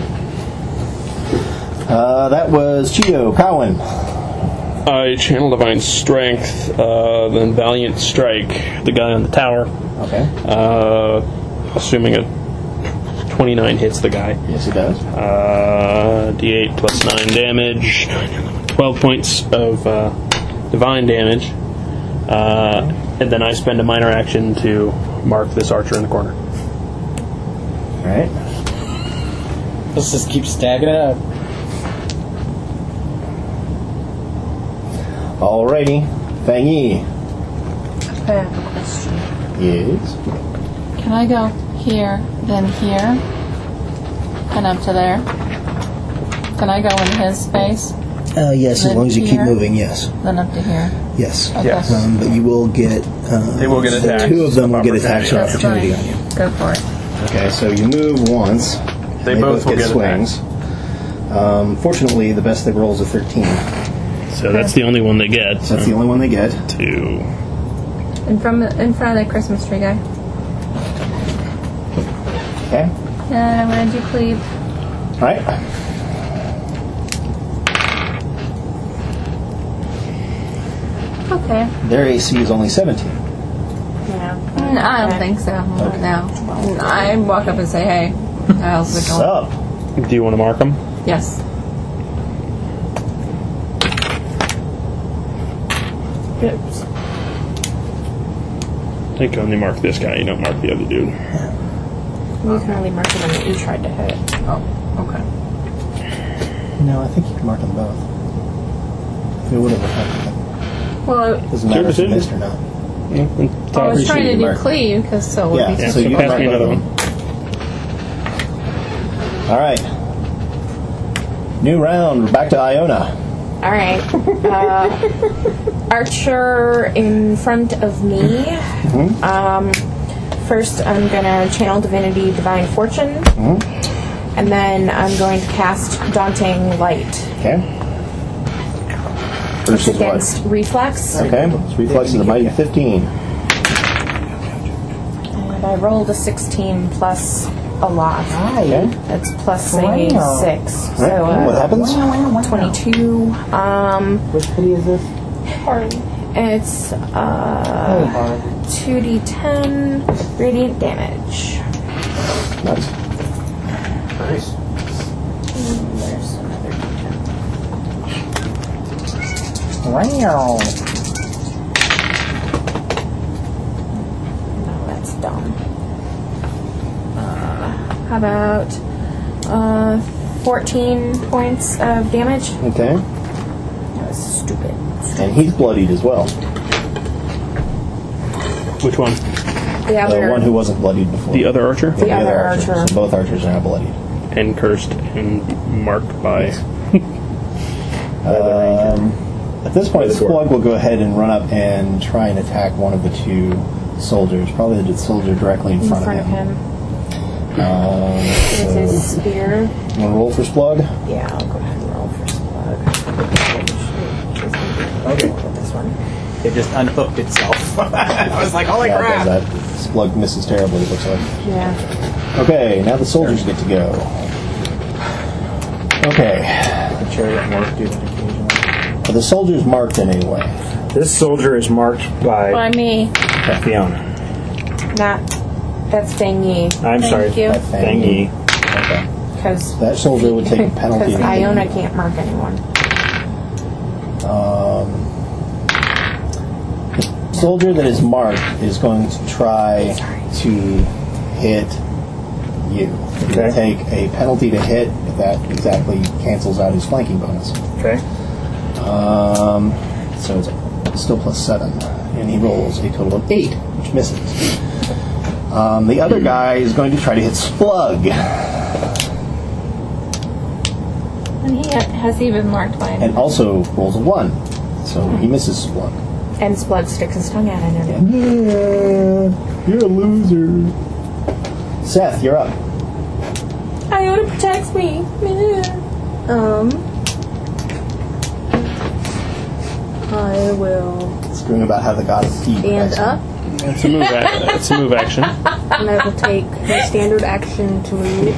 Speaker 8: That was Chio. Cowan.
Speaker 16: I channel Divine Strength, then Valiant Strike, the guy on the tower.
Speaker 8: Okay.
Speaker 16: Assuming a 29 hits the guy.
Speaker 8: Yes, it does.
Speaker 16: D8 plus 9 damage, 12 points of divine damage, and then I spend a minor action to mark this archer in the corner.
Speaker 8: Alright.
Speaker 14: Let's just keep stacking it up.
Speaker 8: Alrighty. Fang Yi.
Speaker 18: I have a question.
Speaker 8: Yes.
Speaker 18: Can I go here, then here, and up to there? Can I go in his space?
Speaker 14: Yes,
Speaker 18: Then
Speaker 14: as long as you keep
Speaker 18: here?
Speaker 14: moving, yes.
Speaker 18: Then up to here?
Speaker 14: Yes.
Speaker 18: Okay. Yes.
Speaker 14: But you will get...
Speaker 16: They will get attacks.
Speaker 14: 2 of them will get attacks of
Speaker 18: That's
Speaker 14: opportunity
Speaker 18: fine.
Speaker 14: on you.
Speaker 18: Go for it.
Speaker 8: Okay, so you move once.
Speaker 16: They both will get
Speaker 8: swings. Fortunately, the best they roll is a 13.
Speaker 16: So that's the only one they get.
Speaker 8: That's the only one they get.
Speaker 16: 2.
Speaker 12: In front of the Christmas tree guy.
Speaker 8: Okay.
Speaker 12: And I'm going to do cleave.
Speaker 8: Alright.
Speaker 12: Okay.
Speaker 8: Their AC is only 17.
Speaker 12: Yeah.
Speaker 18: I don't think so. No. I walk up and say, hey, how's it going?
Speaker 8: Sup?
Speaker 16: Do you want to mark them?
Speaker 18: Yes.
Speaker 12: Oops.
Speaker 16: I think you only mark this guy, you don't mark the other dude.
Speaker 17: You can only mark the one that you tried to hit.
Speaker 8: Oh, okay. No, I think you can mark them both. If it would have affected them.
Speaker 12: Well,
Speaker 8: Doesn't matter if you missed or not.
Speaker 12: I was trying to do cleave because so would
Speaker 8: Yeah,
Speaker 12: be
Speaker 8: so you
Speaker 16: pass
Speaker 8: mark
Speaker 16: me another
Speaker 8: both.
Speaker 16: one.
Speaker 8: Alright. New round. We're back to Iona.
Speaker 17: All right. Archer in front of me. First, I'm going to channel Divinity Divine Fortune. And then I'm going to cast Daunting Light.
Speaker 8: Okay.
Speaker 17: It's
Speaker 8: Versus
Speaker 17: against
Speaker 8: what?
Speaker 17: Reflex.
Speaker 8: Okay. It's reflex is a mighty 15.
Speaker 17: And I rolled a 16 plus a lot.
Speaker 8: Okay.
Speaker 17: That's plus a 6. So
Speaker 8: what happens?
Speaker 17: 22.
Speaker 14: Which pity is this?
Speaker 17: It's 2d10 radiant damage.
Speaker 8: Nice.
Speaker 17: There's another
Speaker 14: Wow.
Speaker 17: No, that's dumb. How about 14 points of damage?
Speaker 8: Okay.
Speaker 17: That was stupid.
Speaker 8: And he's bloodied as well.
Speaker 16: Which one?
Speaker 17: The other
Speaker 8: The one who wasn't bloodied before.
Speaker 16: The other archer?
Speaker 17: The other archer.
Speaker 8: So both archers are now bloodied.
Speaker 16: And cursed and marked by...
Speaker 8: At this point, Splug will go ahead and run up and try and attack one of the two soldiers. Probably the soldier directly in front of him.
Speaker 12: This is spear.
Speaker 14: You want to roll for Splug?
Speaker 17: Yeah, I'll go ahead and roll for Splug.
Speaker 5: Okay.
Speaker 17: This one.
Speaker 5: It just unhooked itself. I was like, holy
Speaker 14: Yeah,
Speaker 5: crap!
Speaker 14: it does that. Splug misses terribly, it looks like.
Speaker 17: Yeah.
Speaker 14: Okay, now the soldiers get to go. Okay.
Speaker 5: The chariot morph do that occasionally.
Speaker 14: Are the soldiers marked in any way?
Speaker 9: This soldier is marked by
Speaker 13: me.
Speaker 9: Fiona.
Speaker 17: That's Fang Yi.
Speaker 9: I'm sorry.
Speaker 13: you.
Speaker 14: By
Speaker 9: Fang Yi.
Speaker 14: Okay.
Speaker 17: Because
Speaker 14: That soldier would take a penalty.
Speaker 17: Because Iona can't mark anyone.
Speaker 14: The soldier that is marked is going to try to hit you. He will take a penalty to hit, if that exactly cancels out his flanking bonus.
Speaker 9: Okay.
Speaker 14: So it's still +7. And he rolls a total of 8, which misses. The other guy is going to try to hit Splug.
Speaker 13: And he has even marked by him.
Speaker 14: And also rolls a 1. So he misses Splug.
Speaker 17: And Splug sticks his tongue out at him.
Speaker 14: Yeah, you're a loser. Seth, you're up.
Speaker 12: Iona protects me. I will
Speaker 14: Screwing about how the god of Eve
Speaker 12: stand up,
Speaker 16: It's a move. It's a move action.
Speaker 12: and I will take my standard action to move.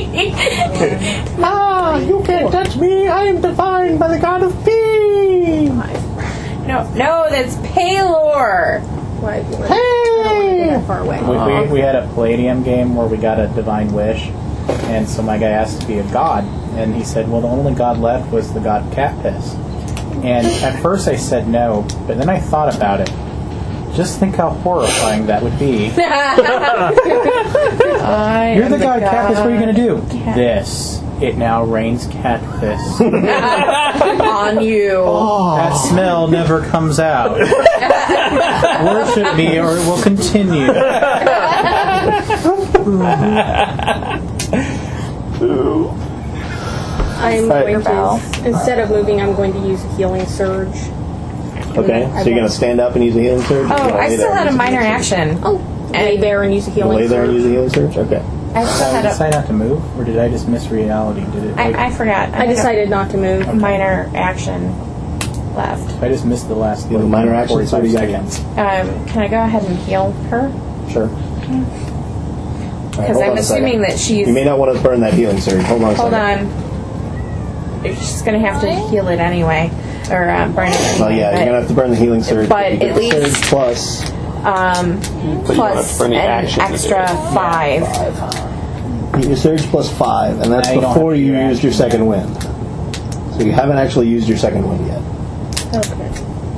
Speaker 14: You can't touch me. I am defined by the god of Eve.
Speaker 17: No, that's Palor.
Speaker 12: Why?
Speaker 14: Hey!
Speaker 12: That far away.
Speaker 5: We had a Palladium game where we got a divine wish, and so my guy asked to be a god, and he said, well, the only god left was the god Cat Piss. And at first I said no, but then I thought about it. Just think how horrifying that would be. You're the god Cat Piss, what are you going to do? This. It now rains cat piss.
Speaker 17: On you.
Speaker 5: That smell never comes out. Worship me or it will continue.
Speaker 12: I'm going to, instead of moving, I'm going to use a healing surge.
Speaker 14: Okay, so you're going to stand up and use a healing surge?
Speaker 17: Oh, I still had a minor action.
Speaker 12: Oh, lay there and use a healing
Speaker 14: Lay there and
Speaker 12: surge.
Speaker 14: use a healing surge? Okay.
Speaker 17: I still
Speaker 5: Did I
Speaker 17: had
Speaker 5: decide not to move, or did I just miss reality? Did it?
Speaker 17: I forgot.
Speaker 12: I decided not to move.
Speaker 17: A minor action left.
Speaker 5: I just missed the last
Speaker 14: You have a minor action,
Speaker 5: 45
Speaker 14: so
Speaker 5: seconds.
Speaker 17: Can I go ahead and heal her?
Speaker 14: Sure.
Speaker 17: Because I'm assuming that she's...
Speaker 14: You may not want to burn that healing surge. Hold on a
Speaker 17: Hold
Speaker 14: second.
Speaker 17: on. She's going to have to heal it anyway. Or burn it anyway.
Speaker 14: Well, yeah, you're going to have to burn the healing surge.
Speaker 17: But
Speaker 14: you get
Speaker 17: at
Speaker 14: the
Speaker 17: least...
Speaker 14: surge plus...
Speaker 17: plus an extra 5.
Speaker 14: You get your surge plus 5, and that's
Speaker 5: Now you don't
Speaker 14: before
Speaker 5: have to
Speaker 14: you
Speaker 5: do your
Speaker 14: used your second wind. So you haven't actually used your second wind yet.
Speaker 12: Okay.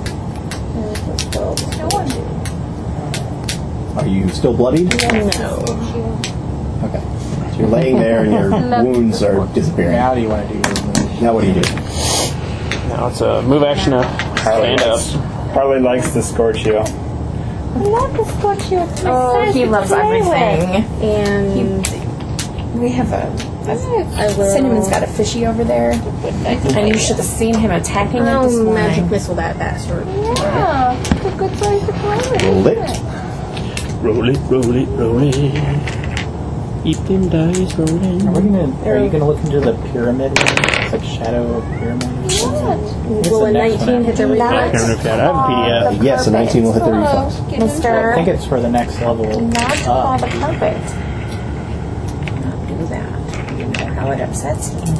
Speaker 14: Are you still bloodied?
Speaker 12: No.
Speaker 14: Okay. So you're laying there and your wounds are disappearing.
Speaker 5: Now what do you want to do?
Speaker 14: Now what do you do?
Speaker 16: Now it's a move action to stand up.
Speaker 9: Harley likes the Scorchio.
Speaker 12: I love the Scorchio. It's my
Speaker 17: Oh,
Speaker 12: size
Speaker 17: he
Speaker 12: to
Speaker 17: loves
Speaker 12: play
Speaker 17: everything.
Speaker 12: with. And
Speaker 17: We have
Speaker 12: I will-
Speaker 17: Cinnamon's got a fishy over there. And you should have seen him attacking it this
Speaker 12: I'll
Speaker 17: morning.
Speaker 12: magic missile that bastard.
Speaker 18: Yeah, it's a good size to play with.
Speaker 14: Roll it.
Speaker 16: Roll it, roll it, roll it. Keep them dice rolling.
Speaker 5: Are you gonna look into the pyramid? It's like shadow of pyramid.
Speaker 12: Will a 19 hit the reflex?
Speaker 16: I don't know if that. I have a PDF.
Speaker 14: Yes, a 19 will hit the reflex.
Speaker 5: I
Speaker 17: Mister,
Speaker 5: think it's for the next level
Speaker 17: not
Speaker 5: up.
Speaker 17: on the carpet. Not do that. You know how it upsets you.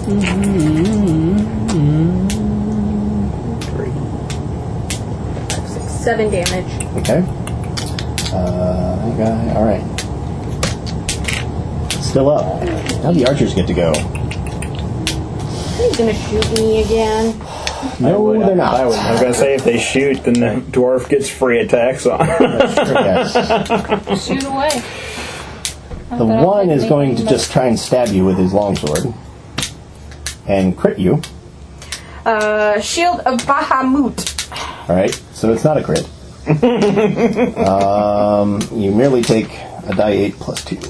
Speaker 12: 7 damage.
Speaker 14: Okay. Okay, alright. Still up. Now the archers get to go.
Speaker 12: Are you gonna shoot me again?
Speaker 14: No, they're not.
Speaker 9: I was going to say, if they shoot, then the dwarf gets free attacks on.
Speaker 14: Yes.
Speaker 18: Shoot away.
Speaker 14: The one is going to just try and stab you with his longsword. And crit you.
Speaker 17: Shield of Bahamut.
Speaker 14: Alright, so it's not a crit. You merely take a die 8 plus 2.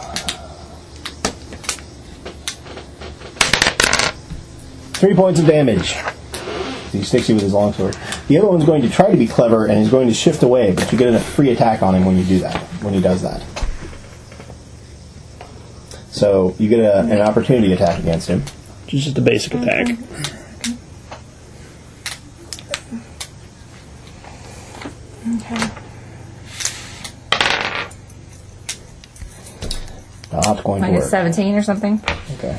Speaker 14: 3 points of damage. He sticks you with his longsword. The other one's going to try to be clever and he's going to shift away, but you get a free attack on him when you do that. When he does that. So you get an opportunity attack against him.
Speaker 16: It's just a basic attack.
Speaker 12: Okay.
Speaker 14: Not going to
Speaker 12: Minus
Speaker 14: work.
Speaker 12: 17 or something.
Speaker 14: Okay.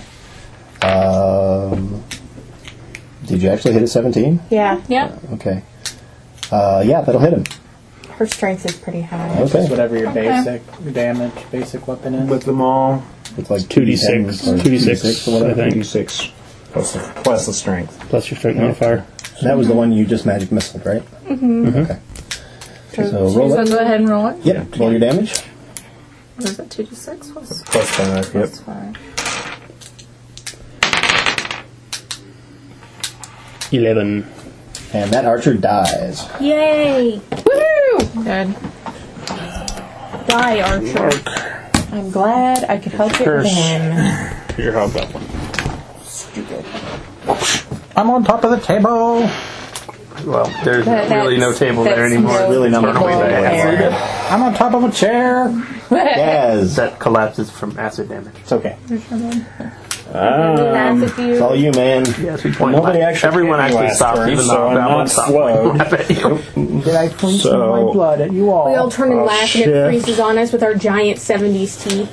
Speaker 14: Did you actually hit a 17?
Speaker 17: Yeah.
Speaker 12: Yep.
Speaker 14: Okay. Yeah, that'll hit him.
Speaker 17: Her strength is pretty high.
Speaker 14: Okay.
Speaker 5: Just whatever your basic damage, basic weapon is.
Speaker 9: With them all,
Speaker 14: It's like
Speaker 16: 2d6. 2d6,
Speaker 14: or whatever.
Speaker 16: I think.
Speaker 9: 2d6 plus the strength.
Speaker 16: Plus your strength modifier.
Speaker 14: And that was the one you just magic missiled, right?
Speaker 12: Mm-hmm.
Speaker 14: Okay. So roll
Speaker 12: So
Speaker 14: it.
Speaker 12: go ahead and roll it.
Speaker 14: Yep. Roll your damage.
Speaker 12: What is it? 2d6 plus
Speaker 9: Plus 5, yep.
Speaker 12: 5.
Speaker 16: 11.
Speaker 14: And that archer dies.
Speaker 12: Yay! Woohoo! Good. Die, Archer.
Speaker 17: I'm glad I could help it
Speaker 16: Curse.
Speaker 17: then.
Speaker 16: Your hobgoblin.
Speaker 17: Stupid.
Speaker 5: I'm on top of the table.
Speaker 16: Well, there's
Speaker 17: That's-
Speaker 16: really no table there
Speaker 17: that's
Speaker 16: anymore.
Speaker 17: no
Speaker 16: Really not
Speaker 17: table there.
Speaker 5: I'm on top of a chair.
Speaker 14: Yes.
Speaker 16: That collapses from acid damage.
Speaker 5: It's okay.
Speaker 14: It's all you, man.
Speaker 16: Yeah, 2 point.
Speaker 9: Nobody actually
Speaker 16: Everyone
Speaker 9: hit me
Speaker 16: actually
Speaker 9: last
Speaker 16: stopped,
Speaker 9: turn,
Speaker 16: even
Speaker 9: so
Speaker 16: though
Speaker 9: I'm
Speaker 16: that
Speaker 9: not
Speaker 16: one stopped
Speaker 9: slowed.
Speaker 16: pointing at you.
Speaker 5: Did I flinch
Speaker 9: So-
Speaker 5: my blood at you all?
Speaker 17: We all turn and
Speaker 9: Oh,
Speaker 17: laugh and it
Speaker 9: shit.
Speaker 17: freezes on us with our giant 70s teeth.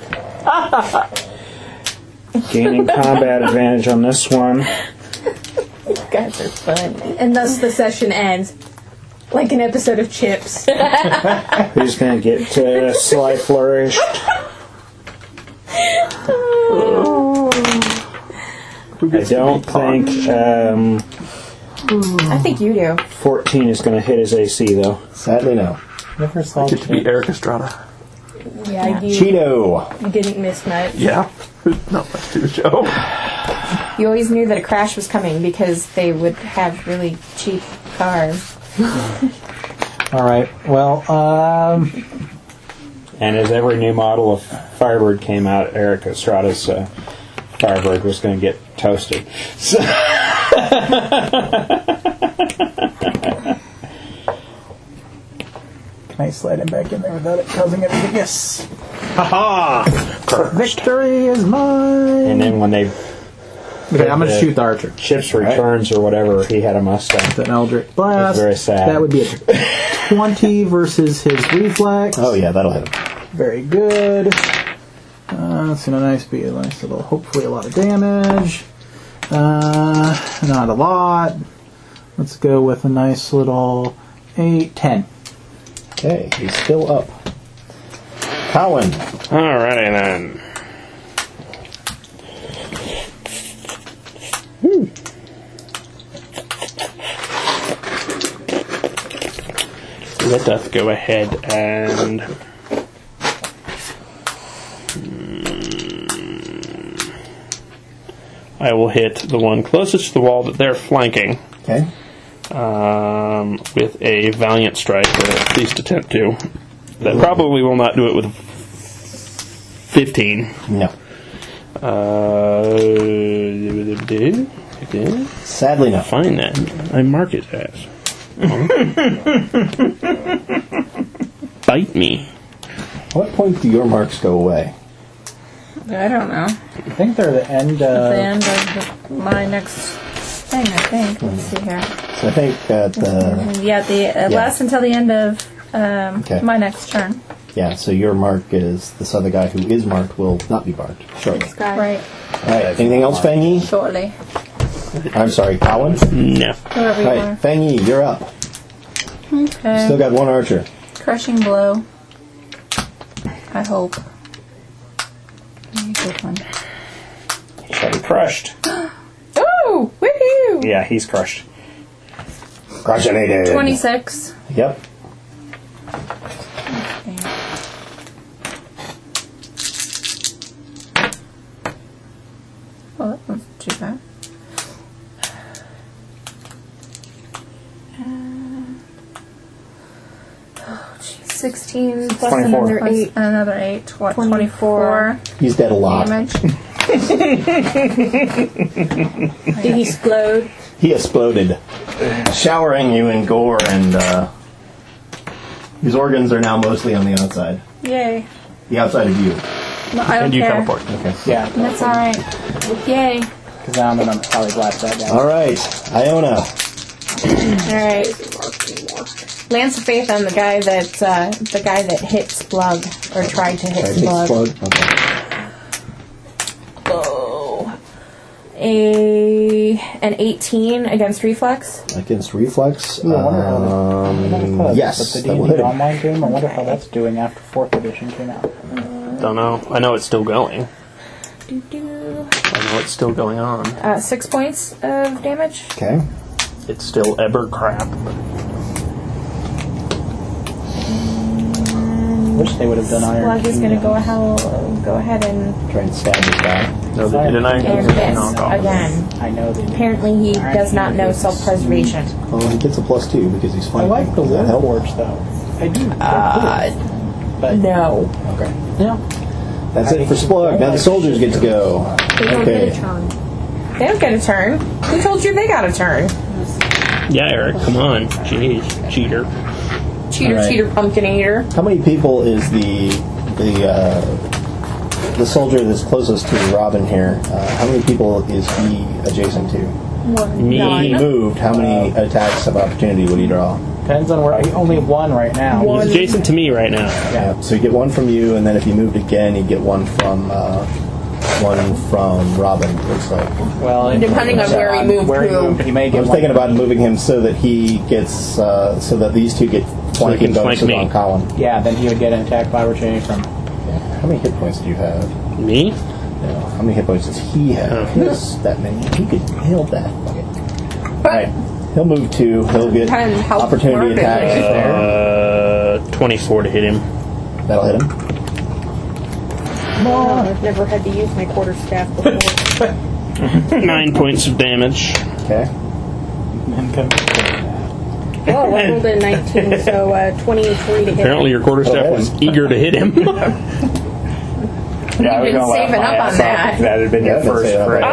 Speaker 9: Gaining combat advantage on this one.
Speaker 17: You guys are funny. And thus the session ends. Like an episode of Chips.
Speaker 9: Who's going to get sly flourished? I don't think
Speaker 17: I think you do.
Speaker 9: 14 is going to hit his AC, though.
Speaker 14: Sadly, no.
Speaker 5: Never saw
Speaker 16: Get to be Eric Estrada.
Speaker 17: Yeah,
Speaker 14: Cheeto.
Speaker 17: You didn't miss much.
Speaker 16: Yeah. Not much to the show.
Speaker 17: You always knew that a crash was coming because they would have really cheap cars.
Speaker 5: All right. Well,
Speaker 9: And as every new model of Firebird came out, Eric Estrada's Firebird was going to get toasted. So
Speaker 5: can I slide him back in there without it causing everything? Yes.
Speaker 9: ha!
Speaker 5: Victory is mine.
Speaker 9: And then when they
Speaker 5: Okay, I'm going to shoot the archer.
Speaker 9: Chips returns or whatever, he had a Mustang.
Speaker 5: With an Eldritch Blast.
Speaker 9: That's very sad.
Speaker 5: That would be a 20 versus his reflex.
Speaker 14: Oh, yeah, that'll hit him.
Speaker 5: Very good. It's going to be a nice little, hopefully a lot of damage. Not a lot. Let's go with a nice little 8, 10.
Speaker 14: Okay, he's still up. Cowan.
Speaker 16: Alrighty then. Let us go ahead and I will hit the one closest to the wall that they're flanking.
Speaker 14: Okay.
Speaker 16: With a valiant strike, or at least attempt to. That probably will not do it with 15.
Speaker 14: No.
Speaker 16: Sadly, not. Find that. I mark it as. Bite me.
Speaker 14: At what point do your marks go away?
Speaker 12: I don't know.
Speaker 5: I think they're the end
Speaker 12: At the end of my next thing, I think. Let's see here.
Speaker 14: So I think that
Speaker 12: Yeah, it lasts until the end of
Speaker 14: Okay.
Speaker 12: my next turn.
Speaker 14: yeah, so your mark is this other guy who is marked will not be marked shortly.
Speaker 12: Right.
Speaker 14: Alright, anything else, Fangy?
Speaker 12: Shortly.
Speaker 14: I'm sorry, Cowan?
Speaker 16: No.
Speaker 12: Whoever you are.
Speaker 14: Alright, Fangy, you're up.
Speaker 12: Okay.
Speaker 14: Still got one archer.
Speaker 12: Crushing blow. I hope. Good one.
Speaker 9: He shall be crushed.
Speaker 17: Oh! Woohoo!
Speaker 9: Yeah, he's crushed.
Speaker 14: Crushinated.
Speaker 12: 26.
Speaker 14: Yep.
Speaker 12: Well, that wasn't too bad. 16 plus
Speaker 14: 24.
Speaker 12: another 8. Another 8. 24.
Speaker 14: He's dead a lot.
Speaker 12: Damage.
Speaker 17: Did he explode?
Speaker 14: He exploded, showering you in gore, and his organs are now mostly on the outside.
Speaker 12: Yay.
Speaker 14: The outside of you.
Speaker 12: No, I don't
Speaker 7: And you
Speaker 12: care.
Speaker 7: teleport.
Speaker 14: Okay.
Speaker 10: Yeah.
Speaker 12: That's alright. Yay.
Speaker 10: Because I'm going to probably blast that down.
Speaker 14: All right, Iona.
Speaker 17: Alright. Lance of Faith on the guy that hit Splug, or tried to hit Splug.
Speaker 14: Okay.
Speaker 17: Oh. An 18 against reflex.
Speaker 14: Against reflex.
Speaker 10: Ooh, I wonder how
Speaker 14: Yes,
Speaker 10: But the
Speaker 14: that will
Speaker 10: D&D
Speaker 14: hit him.
Speaker 10: online game, I wonder how that's doing after 4th edition came out.
Speaker 16: Don't know. I know it's still going.
Speaker 17: Doo-doo.
Speaker 16: I know it's still going on.
Speaker 17: 6 points of damage.
Speaker 14: Okay.
Speaker 16: It's still ever crap.
Speaker 10: Wish they would have done Iron
Speaker 17: Splug is going to
Speaker 10: Kingdom.
Speaker 17: go ahead and
Speaker 14: Try and stab this guy.
Speaker 16: No, they didn't.
Speaker 17: and miss again.
Speaker 10: I know they
Speaker 17: Apparently he does not know self-preservation.
Speaker 14: Well, he gets a +2 because he's
Speaker 10: I
Speaker 14: flanking.
Speaker 10: like the
Speaker 14: Does that help?
Speaker 10: Warforged, though. I do. But
Speaker 17: no.
Speaker 14: Okay.
Speaker 10: Yeah.
Speaker 14: That's it for Splug. Now the soldiers get to go.
Speaker 17: They don't
Speaker 14: Okay.
Speaker 17: get a turn. They don't get a turn. Who told you they got a turn?
Speaker 16: Yeah, Eric, come on. Jeez, cheater.
Speaker 17: Cheater,
Speaker 14: All right.
Speaker 17: cheater, pumpkin eater.
Speaker 14: How many people is the soldier that's closest to Robin here? How many people is he adjacent to?
Speaker 16: Me.
Speaker 14: If he moved, how many attacks of opportunity would he draw?
Speaker 10: Depends on where. Only one right now.
Speaker 16: He's adjacent to me right now.
Speaker 14: Yeah. So you get one from you, and then if you moved again, you get one from Robin. Looks like.
Speaker 10: Well,
Speaker 17: Depending on where he moved to.
Speaker 10: he may
Speaker 14: I
Speaker 10: get
Speaker 14: was
Speaker 10: one.
Speaker 14: thinking about moving him so that he gets so that these two get flanking
Speaker 16: can flank
Speaker 14: bonuses
Speaker 16: me.
Speaker 14: on Colin.
Speaker 10: Yeah, then he would get an attack by opportunity from.
Speaker 14: How many hit points do you have?
Speaker 16: Me?
Speaker 14: No. How many hit points does he have? He has that many. He could nail that. Okay. All right. He'll move 2. He'll get
Speaker 17: Depends how
Speaker 14: opportunity
Speaker 17: smart it
Speaker 14: attacks.
Speaker 16: 24 to hit him.
Speaker 14: That'll hit him.
Speaker 17: I've never had to use my quarterstaff before.
Speaker 16: 9 points of damage.
Speaker 14: Okay.
Speaker 17: Whoa, I rolled a 19, so 23 to hit.
Speaker 16: Apparently your quarterstaff was eager to hit him.
Speaker 9: Yeah, I was
Speaker 17: You've been
Speaker 9: gonna laugh
Speaker 17: saving
Speaker 9: my
Speaker 17: up on
Speaker 9: ass off
Speaker 17: that.
Speaker 9: if that had been your
Speaker 14: Yeah, I've been
Speaker 9: first
Speaker 14: saving up
Speaker 9: crit.
Speaker 14: on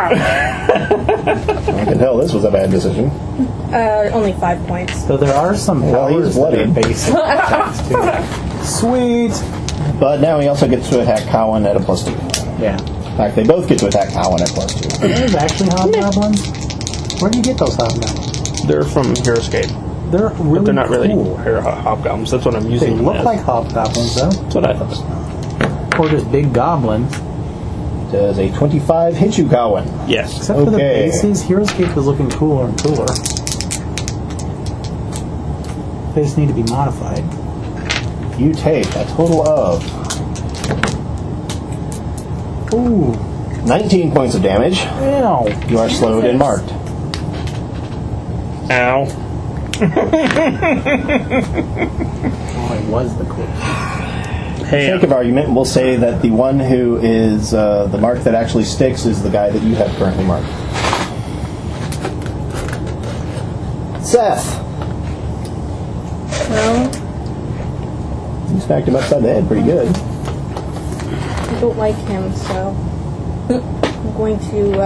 Speaker 14: I can tell this was a bad decision.
Speaker 17: Only 5 points.
Speaker 10: So there are some
Speaker 14: Well, he's
Speaker 10: powers that are
Speaker 14: bloody.
Speaker 10: basic attacks too. Sweet.
Speaker 14: But now he also gets to attack Cowan at a +2.
Speaker 10: Yeah.
Speaker 14: In fact, they both get to attack Cowan at +2.
Speaker 10: There's actually hobgoblins. Where do you get those hobgoblins?
Speaker 16: They're from Heroescape.
Speaker 10: They're really
Speaker 16: But they're not really
Speaker 10: cool.
Speaker 16: hobgoblins. That's what I'm
Speaker 10: They
Speaker 16: using them
Speaker 10: look
Speaker 16: as.
Speaker 10: like hobgoblins though,
Speaker 16: That's what I thought.
Speaker 10: or just big goblins.
Speaker 14: Does a 25 hit you, Cowan?
Speaker 16: Yes.
Speaker 10: Except for the
Speaker 14: Okay.
Speaker 10: bases, Heroescape is looking cooler and cooler. They just need to be modified.
Speaker 14: You take a total of 19 points of damage.
Speaker 10: Ew.
Speaker 14: You are slowed and marked.
Speaker 16: Ow.
Speaker 10: Oh, it was the quick.
Speaker 14: For the sake of argument, we'll say that the one who is the mark that actually sticks is the guy that you have currently marked. Seth!
Speaker 17: Well,
Speaker 14: You smacked him upside the head pretty good.
Speaker 17: I don't like him, so I'm going to,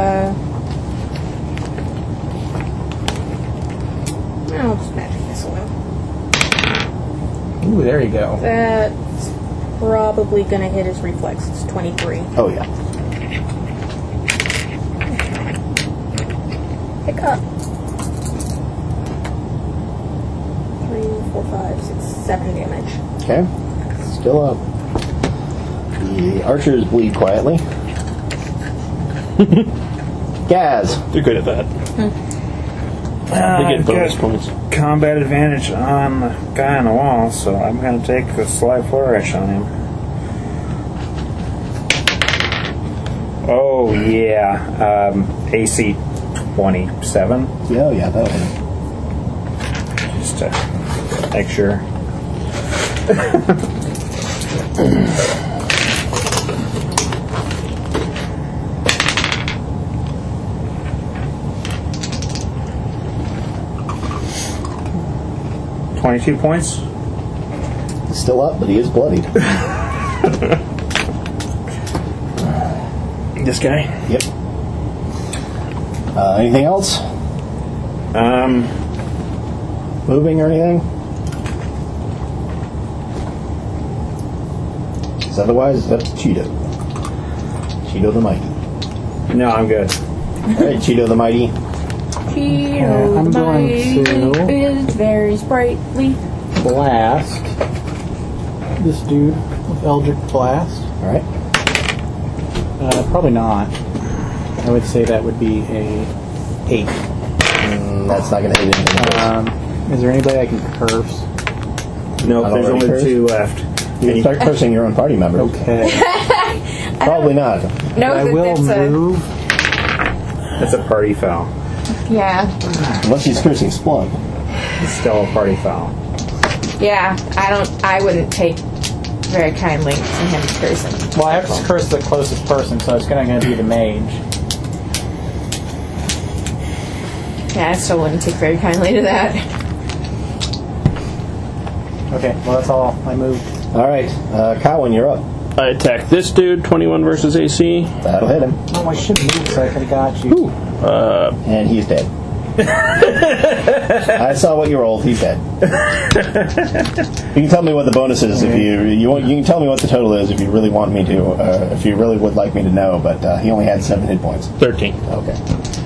Speaker 17: I'll just magic missile him.
Speaker 10: Ooh, there you go.
Speaker 17: That's probably going to hit his reflex. It's 23.
Speaker 14: Oh, yeah.
Speaker 17: Pick up. 3, 4, 5, 6, 7 damage.
Speaker 14: Okay. Still up. The archers bleed quietly. Gaz.
Speaker 16: They're good at that. They get bonus points.
Speaker 9: Combat advantage on the guy on the wall, so I'm going to take the sly flourish on him. Oh, yeah. AC 27.
Speaker 14: Yeah, yeah, that'll hit.
Speaker 9: Just to make sure. $22 points.
Speaker 14: He's still up, but he is bloodied.
Speaker 16: This guy?
Speaker 14: Yep. Anything else? Moving or anything? Because otherwise, that's Cheeto. Cheeto the Mighty.
Speaker 9: No, I'm good.
Speaker 14: Alright, Cheeto the Mighty.
Speaker 6: Cheeto
Speaker 5: I'm going to
Speaker 6: is very sprightly.
Speaker 5: blast this dude with Eldritch Blast.
Speaker 14: Alright.
Speaker 5: Probably not. I would say that would be a 8.
Speaker 14: That's not going to hit anything.
Speaker 5: Is there anybody I can curse?
Speaker 9: No, there's only
Speaker 14: curse?
Speaker 9: 2 left.
Speaker 14: You can start cursing your own party members.
Speaker 5: Okay.
Speaker 14: Probably not.
Speaker 6: No,
Speaker 5: I will move.
Speaker 9: That's a party foul.
Speaker 6: Yeah.
Speaker 14: Unless he's cursing Splunk.
Speaker 9: It's still a party foul.
Speaker 6: Yeah, I wouldn't take very kindly to him cursing.
Speaker 5: Well, I have to curse the closest person, so it's going to be the mage.
Speaker 6: Yeah, I still wouldn't take very kindly to that.
Speaker 5: Okay, well, that's all. I moved.
Speaker 14: Alright, Cowan, you're up.
Speaker 16: I attack this dude, 21 versus AC.
Speaker 14: That'll hit him.
Speaker 5: Oh, I should move so I could have got you.
Speaker 14: And he's dead. I saw what you rolled. He's dead. You can tell me what the bonus is if you want. You can tell me what the total is if you really want me to. If you really would like me to know. But he only had 7 hit points.
Speaker 16: 13.
Speaker 14: Okay.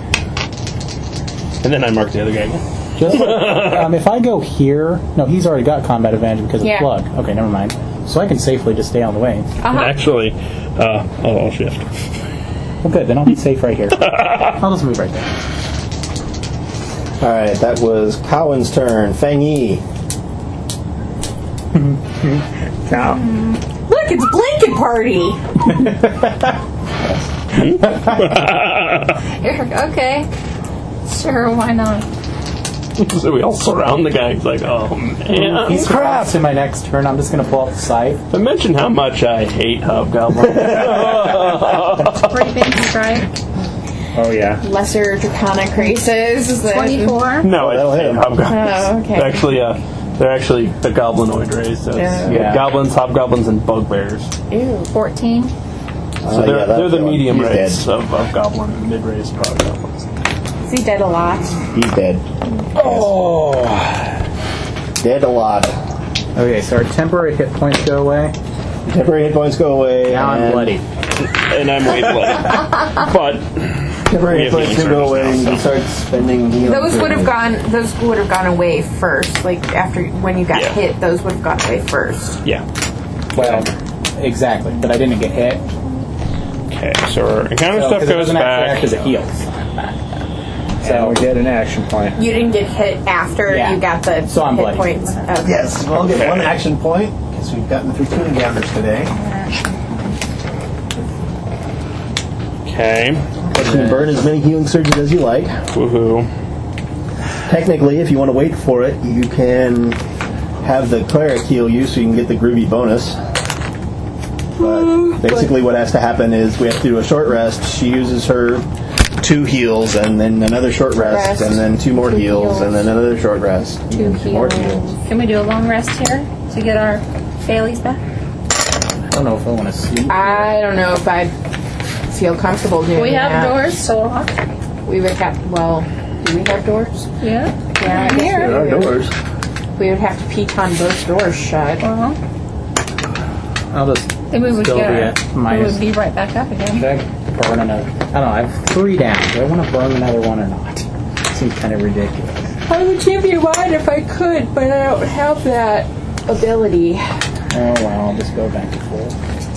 Speaker 16: And then I marked the other guy.
Speaker 5: Just if I go here, no, he's already got combat advantage because of
Speaker 6: Yeah.
Speaker 5: plug. Okay, never mind. So I can safely just stay on the way.
Speaker 16: Actually, I'll shift.
Speaker 5: Well, good. Then I'll be safe right here. I'll just move right there.
Speaker 14: Alright, that was Cowan's turn. Feng Yi.
Speaker 6: Look, it's Blanket Party!
Speaker 13: Okay. Sure, why not?
Speaker 16: So we all surround the guy. He's like, oh man.
Speaker 5: He's crap. In my next turn, I'm just going to pull out the scythe.
Speaker 16: I mentioned how much I hate hobgoblins.
Speaker 13: Reaping strike.
Speaker 9: Oh, yeah.
Speaker 6: Lesser draconic races. Is that
Speaker 13: 24.
Speaker 16: No, I hate hobgoblins.
Speaker 6: Oh, okay.
Speaker 16: They're actually the goblinoid race. So it's goblins, hobgoblins, and bugbears.
Speaker 6: Ew.
Speaker 13: 14.
Speaker 16: So they're the medium race of goblin and mid race of hobgoblins.
Speaker 6: Is he dead a lot?
Speaker 14: He's dead.
Speaker 16: Oh.
Speaker 14: Dead a lot.
Speaker 5: Okay, so our temporary hit points go away.
Speaker 14: Temporary hit points go away.
Speaker 5: Now I'm bloody.
Speaker 16: And I'm way bloody. But
Speaker 14: temporary hit points do go away and you can start spending healing.
Speaker 6: Those would have gone away first. Like after when you got hit, those would have gone away first.
Speaker 16: Yeah.
Speaker 5: Well, exactly. But I didn't get hit.
Speaker 16: Okay, so our encounter stuff goes back.
Speaker 5: Act as it heals.
Speaker 9: So we get an action point.
Speaker 6: You didn't get hit after you got the
Speaker 5: So I'm
Speaker 6: hit
Speaker 5: bloody.
Speaker 6: points. Okay.
Speaker 14: Yes, we'll get 1 action point because we've gotten through 2 encounters today.
Speaker 16: Okay.
Speaker 14: You can burn as many healing surges as you like.
Speaker 16: Woohoo.
Speaker 14: Technically, if you want to wait for it, you can have the cleric heal you so you can get the groovy bonus. But basically what has to happen is we have to do a short rest. She uses her 2 heals and then another short rest and then 2 more heals and then another short rest.
Speaker 13: 2
Speaker 14: more
Speaker 13: heals.
Speaker 14: heals.
Speaker 13: Can we do a long rest here to get our Baileys back?
Speaker 5: I don't know if I want to sleep.
Speaker 6: I don't know if I feel comfortable doing
Speaker 13: We have
Speaker 6: that.
Speaker 13: doors to lock.
Speaker 6: We would have. Well, do we have doors?
Speaker 13: Yeah.
Speaker 6: Yeah, I guess
Speaker 13: Here.
Speaker 6: we
Speaker 14: There are
Speaker 6: would.
Speaker 14: doors.
Speaker 6: We would have to pecan both doors shut.
Speaker 5: I'll just
Speaker 13: Then we would
Speaker 5: still
Speaker 13: get.
Speaker 5: be at
Speaker 13: We
Speaker 5: minus.
Speaker 13: would be right back up again.
Speaker 5: Should I burn another? I don't know. I have 3 down. Do I want to burn another one or not? Seems kind of ridiculous.
Speaker 6: I would give you mine if I could, but I don't have that ability.
Speaker 5: Oh well, I'll just go back to full.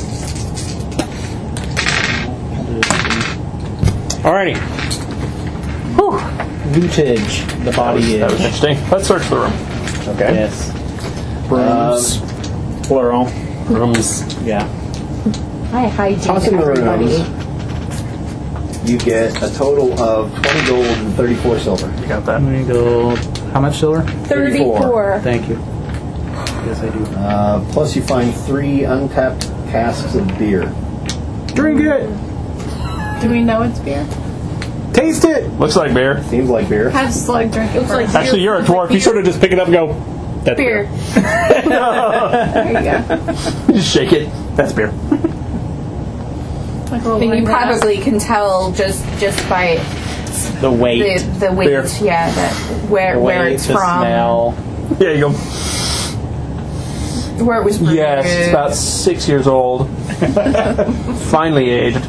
Speaker 16: Alrighty.
Speaker 5: Whew. Lootage. The body
Speaker 16: That was
Speaker 5: is.
Speaker 16: interesting. Let's search the room.
Speaker 14: Okay.
Speaker 5: Yes.
Speaker 9: Rooms. Plural.
Speaker 16: Rooms.
Speaker 5: Yeah.
Speaker 6: I hygiene
Speaker 14: Toss in the
Speaker 6: everybody.
Speaker 14: rooms. You get a total of 20 gold and 34 silver.
Speaker 16: You got that?
Speaker 5: Let me go. How much silver?
Speaker 6: 34.
Speaker 5: Thank you. Yes, I do.
Speaker 14: Plus you find 3 untapped casks of beer.
Speaker 5: Drink it.
Speaker 13: Do we know it's beer?
Speaker 5: Taste it.
Speaker 16: Looks like beer.
Speaker 14: Seems like beer.
Speaker 13: I just like drink it first.
Speaker 16: Actually, you're a dwarf. You sort of just pick it up and go, that's
Speaker 6: Beer.
Speaker 13: There you go.
Speaker 16: Just shake it. That's beer.
Speaker 13: Like a little
Speaker 6: And you
Speaker 13: wine glass.
Speaker 6: probably can tell just by
Speaker 5: The weight.
Speaker 6: the weight,
Speaker 16: Beer.
Speaker 6: yeah, that where
Speaker 5: the
Speaker 6: where
Speaker 5: weight,
Speaker 6: it's
Speaker 5: the
Speaker 6: from.
Speaker 5: smell.
Speaker 16: There you go.
Speaker 17: Where it was brewed.
Speaker 16: Yes, it's about 6 years old. Finely aged.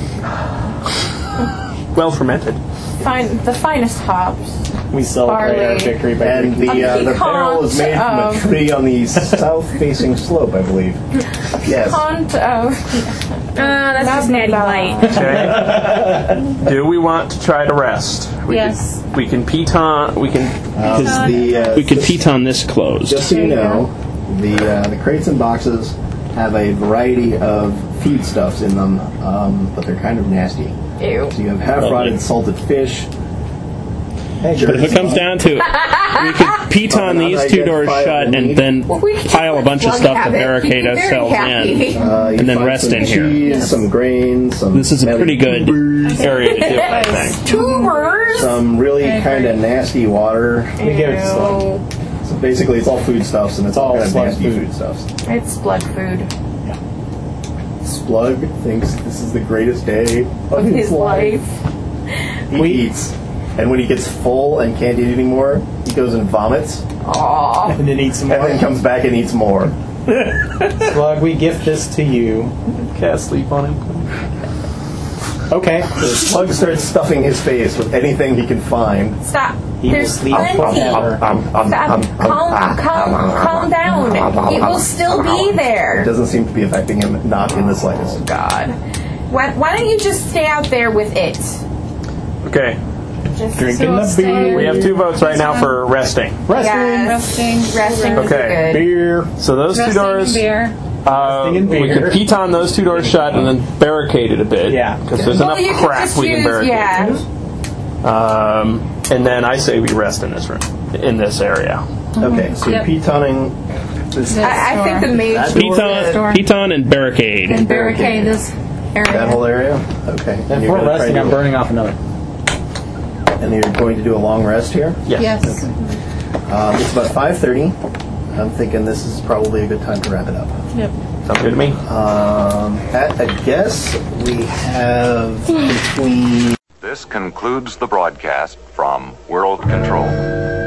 Speaker 16: Well fermented.
Speaker 17: The finest hops.
Speaker 14: We celebrate our victory by
Speaker 8: and the barrel is made from a tree on the south-facing slope, I believe. Yes.
Speaker 6: That's just natty light.
Speaker 16: Okay. Do we want to try to rest?
Speaker 6: Yes.
Speaker 16: We can piton. We can. We can piton this closed.
Speaker 8: Just so you know, the crates and boxes have a variety of feedstuffs in them, but they're kind of nasty.
Speaker 17: Ew.
Speaker 8: So you have half-rotted salted fish.
Speaker 16: But if it comes down to it, we could piton these two doors shut and then pile a bunch of stuff to barricade ourselves in, and then rest in here.
Speaker 8: Cheese, some grains, some.
Speaker 16: This is a pretty good area to do it, I think.
Speaker 17: Tubers.
Speaker 8: Some really kind of nasty water.
Speaker 14: We give it Slug.
Speaker 8: So basically, it's all foodstuffs, and it's all kind of nasty foodstuffs.
Speaker 17: It's blood food.
Speaker 8: Slug thinks this is the greatest day
Speaker 17: Of his life.
Speaker 8: He eats. And when he gets full and can't eat anymore, he goes and vomits.
Speaker 17: Aww.
Speaker 14: And then eats some more.
Speaker 8: And then comes back and eats more.
Speaker 14: Slug, we gift this to you.
Speaker 16: Cast sleep on him.
Speaker 14: Okay.
Speaker 8: The Slug starts stuffing his face with anything he can find.
Speaker 17: Stop.
Speaker 14: He will
Speaker 17: There's
Speaker 14: sleep
Speaker 17: plenty.
Speaker 14: forever.
Speaker 17: Stop. Calm down. It will still be
Speaker 8: It
Speaker 17: there.
Speaker 8: doesn't seem to be affecting him, not in the slightest.
Speaker 17: God. Why don't you just stay out there with it?
Speaker 16: Okay.
Speaker 14: Drinking the beer.
Speaker 16: We have 2 votes right now for resting.
Speaker 17: Resting.
Speaker 16: Okay.
Speaker 14: Beer.
Speaker 16: So those 2 doors.
Speaker 18: Beer.
Speaker 16: We can piton those 2 doors shut and then barricade it a bit.
Speaker 14: Yeah.
Speaker 16: Because there's enough crap we can barricade. And then I say we rest in this room, in this area.
Speaker 8: Okay, so you're pitoning this.
Speaker 17: I think the mage
Speaker 16: Piton and barricade.
Speaker 18: And barricade this area.
Speaker 8: That whole area? Okay.
Speaker 14: And if
Speaker 8: you're
Speaker 14: we're
Speaker 8: gonna try
Speaker 14: resting,
Speaker 8: to-
Speaker 14: I'm burning off another.
Speaker 8: And you're going to do a long rest here?
Speaker 18: Yes.
Speaker 8: It's about 5:30. I'm thinking this is probably a good time to wrap it up.
Speaker 18: Yep.
Speaker 16: Sounds good to me.
Speaker 8: At a guess, we have between...
Speaker 19: This concludes the broadcast from World Control.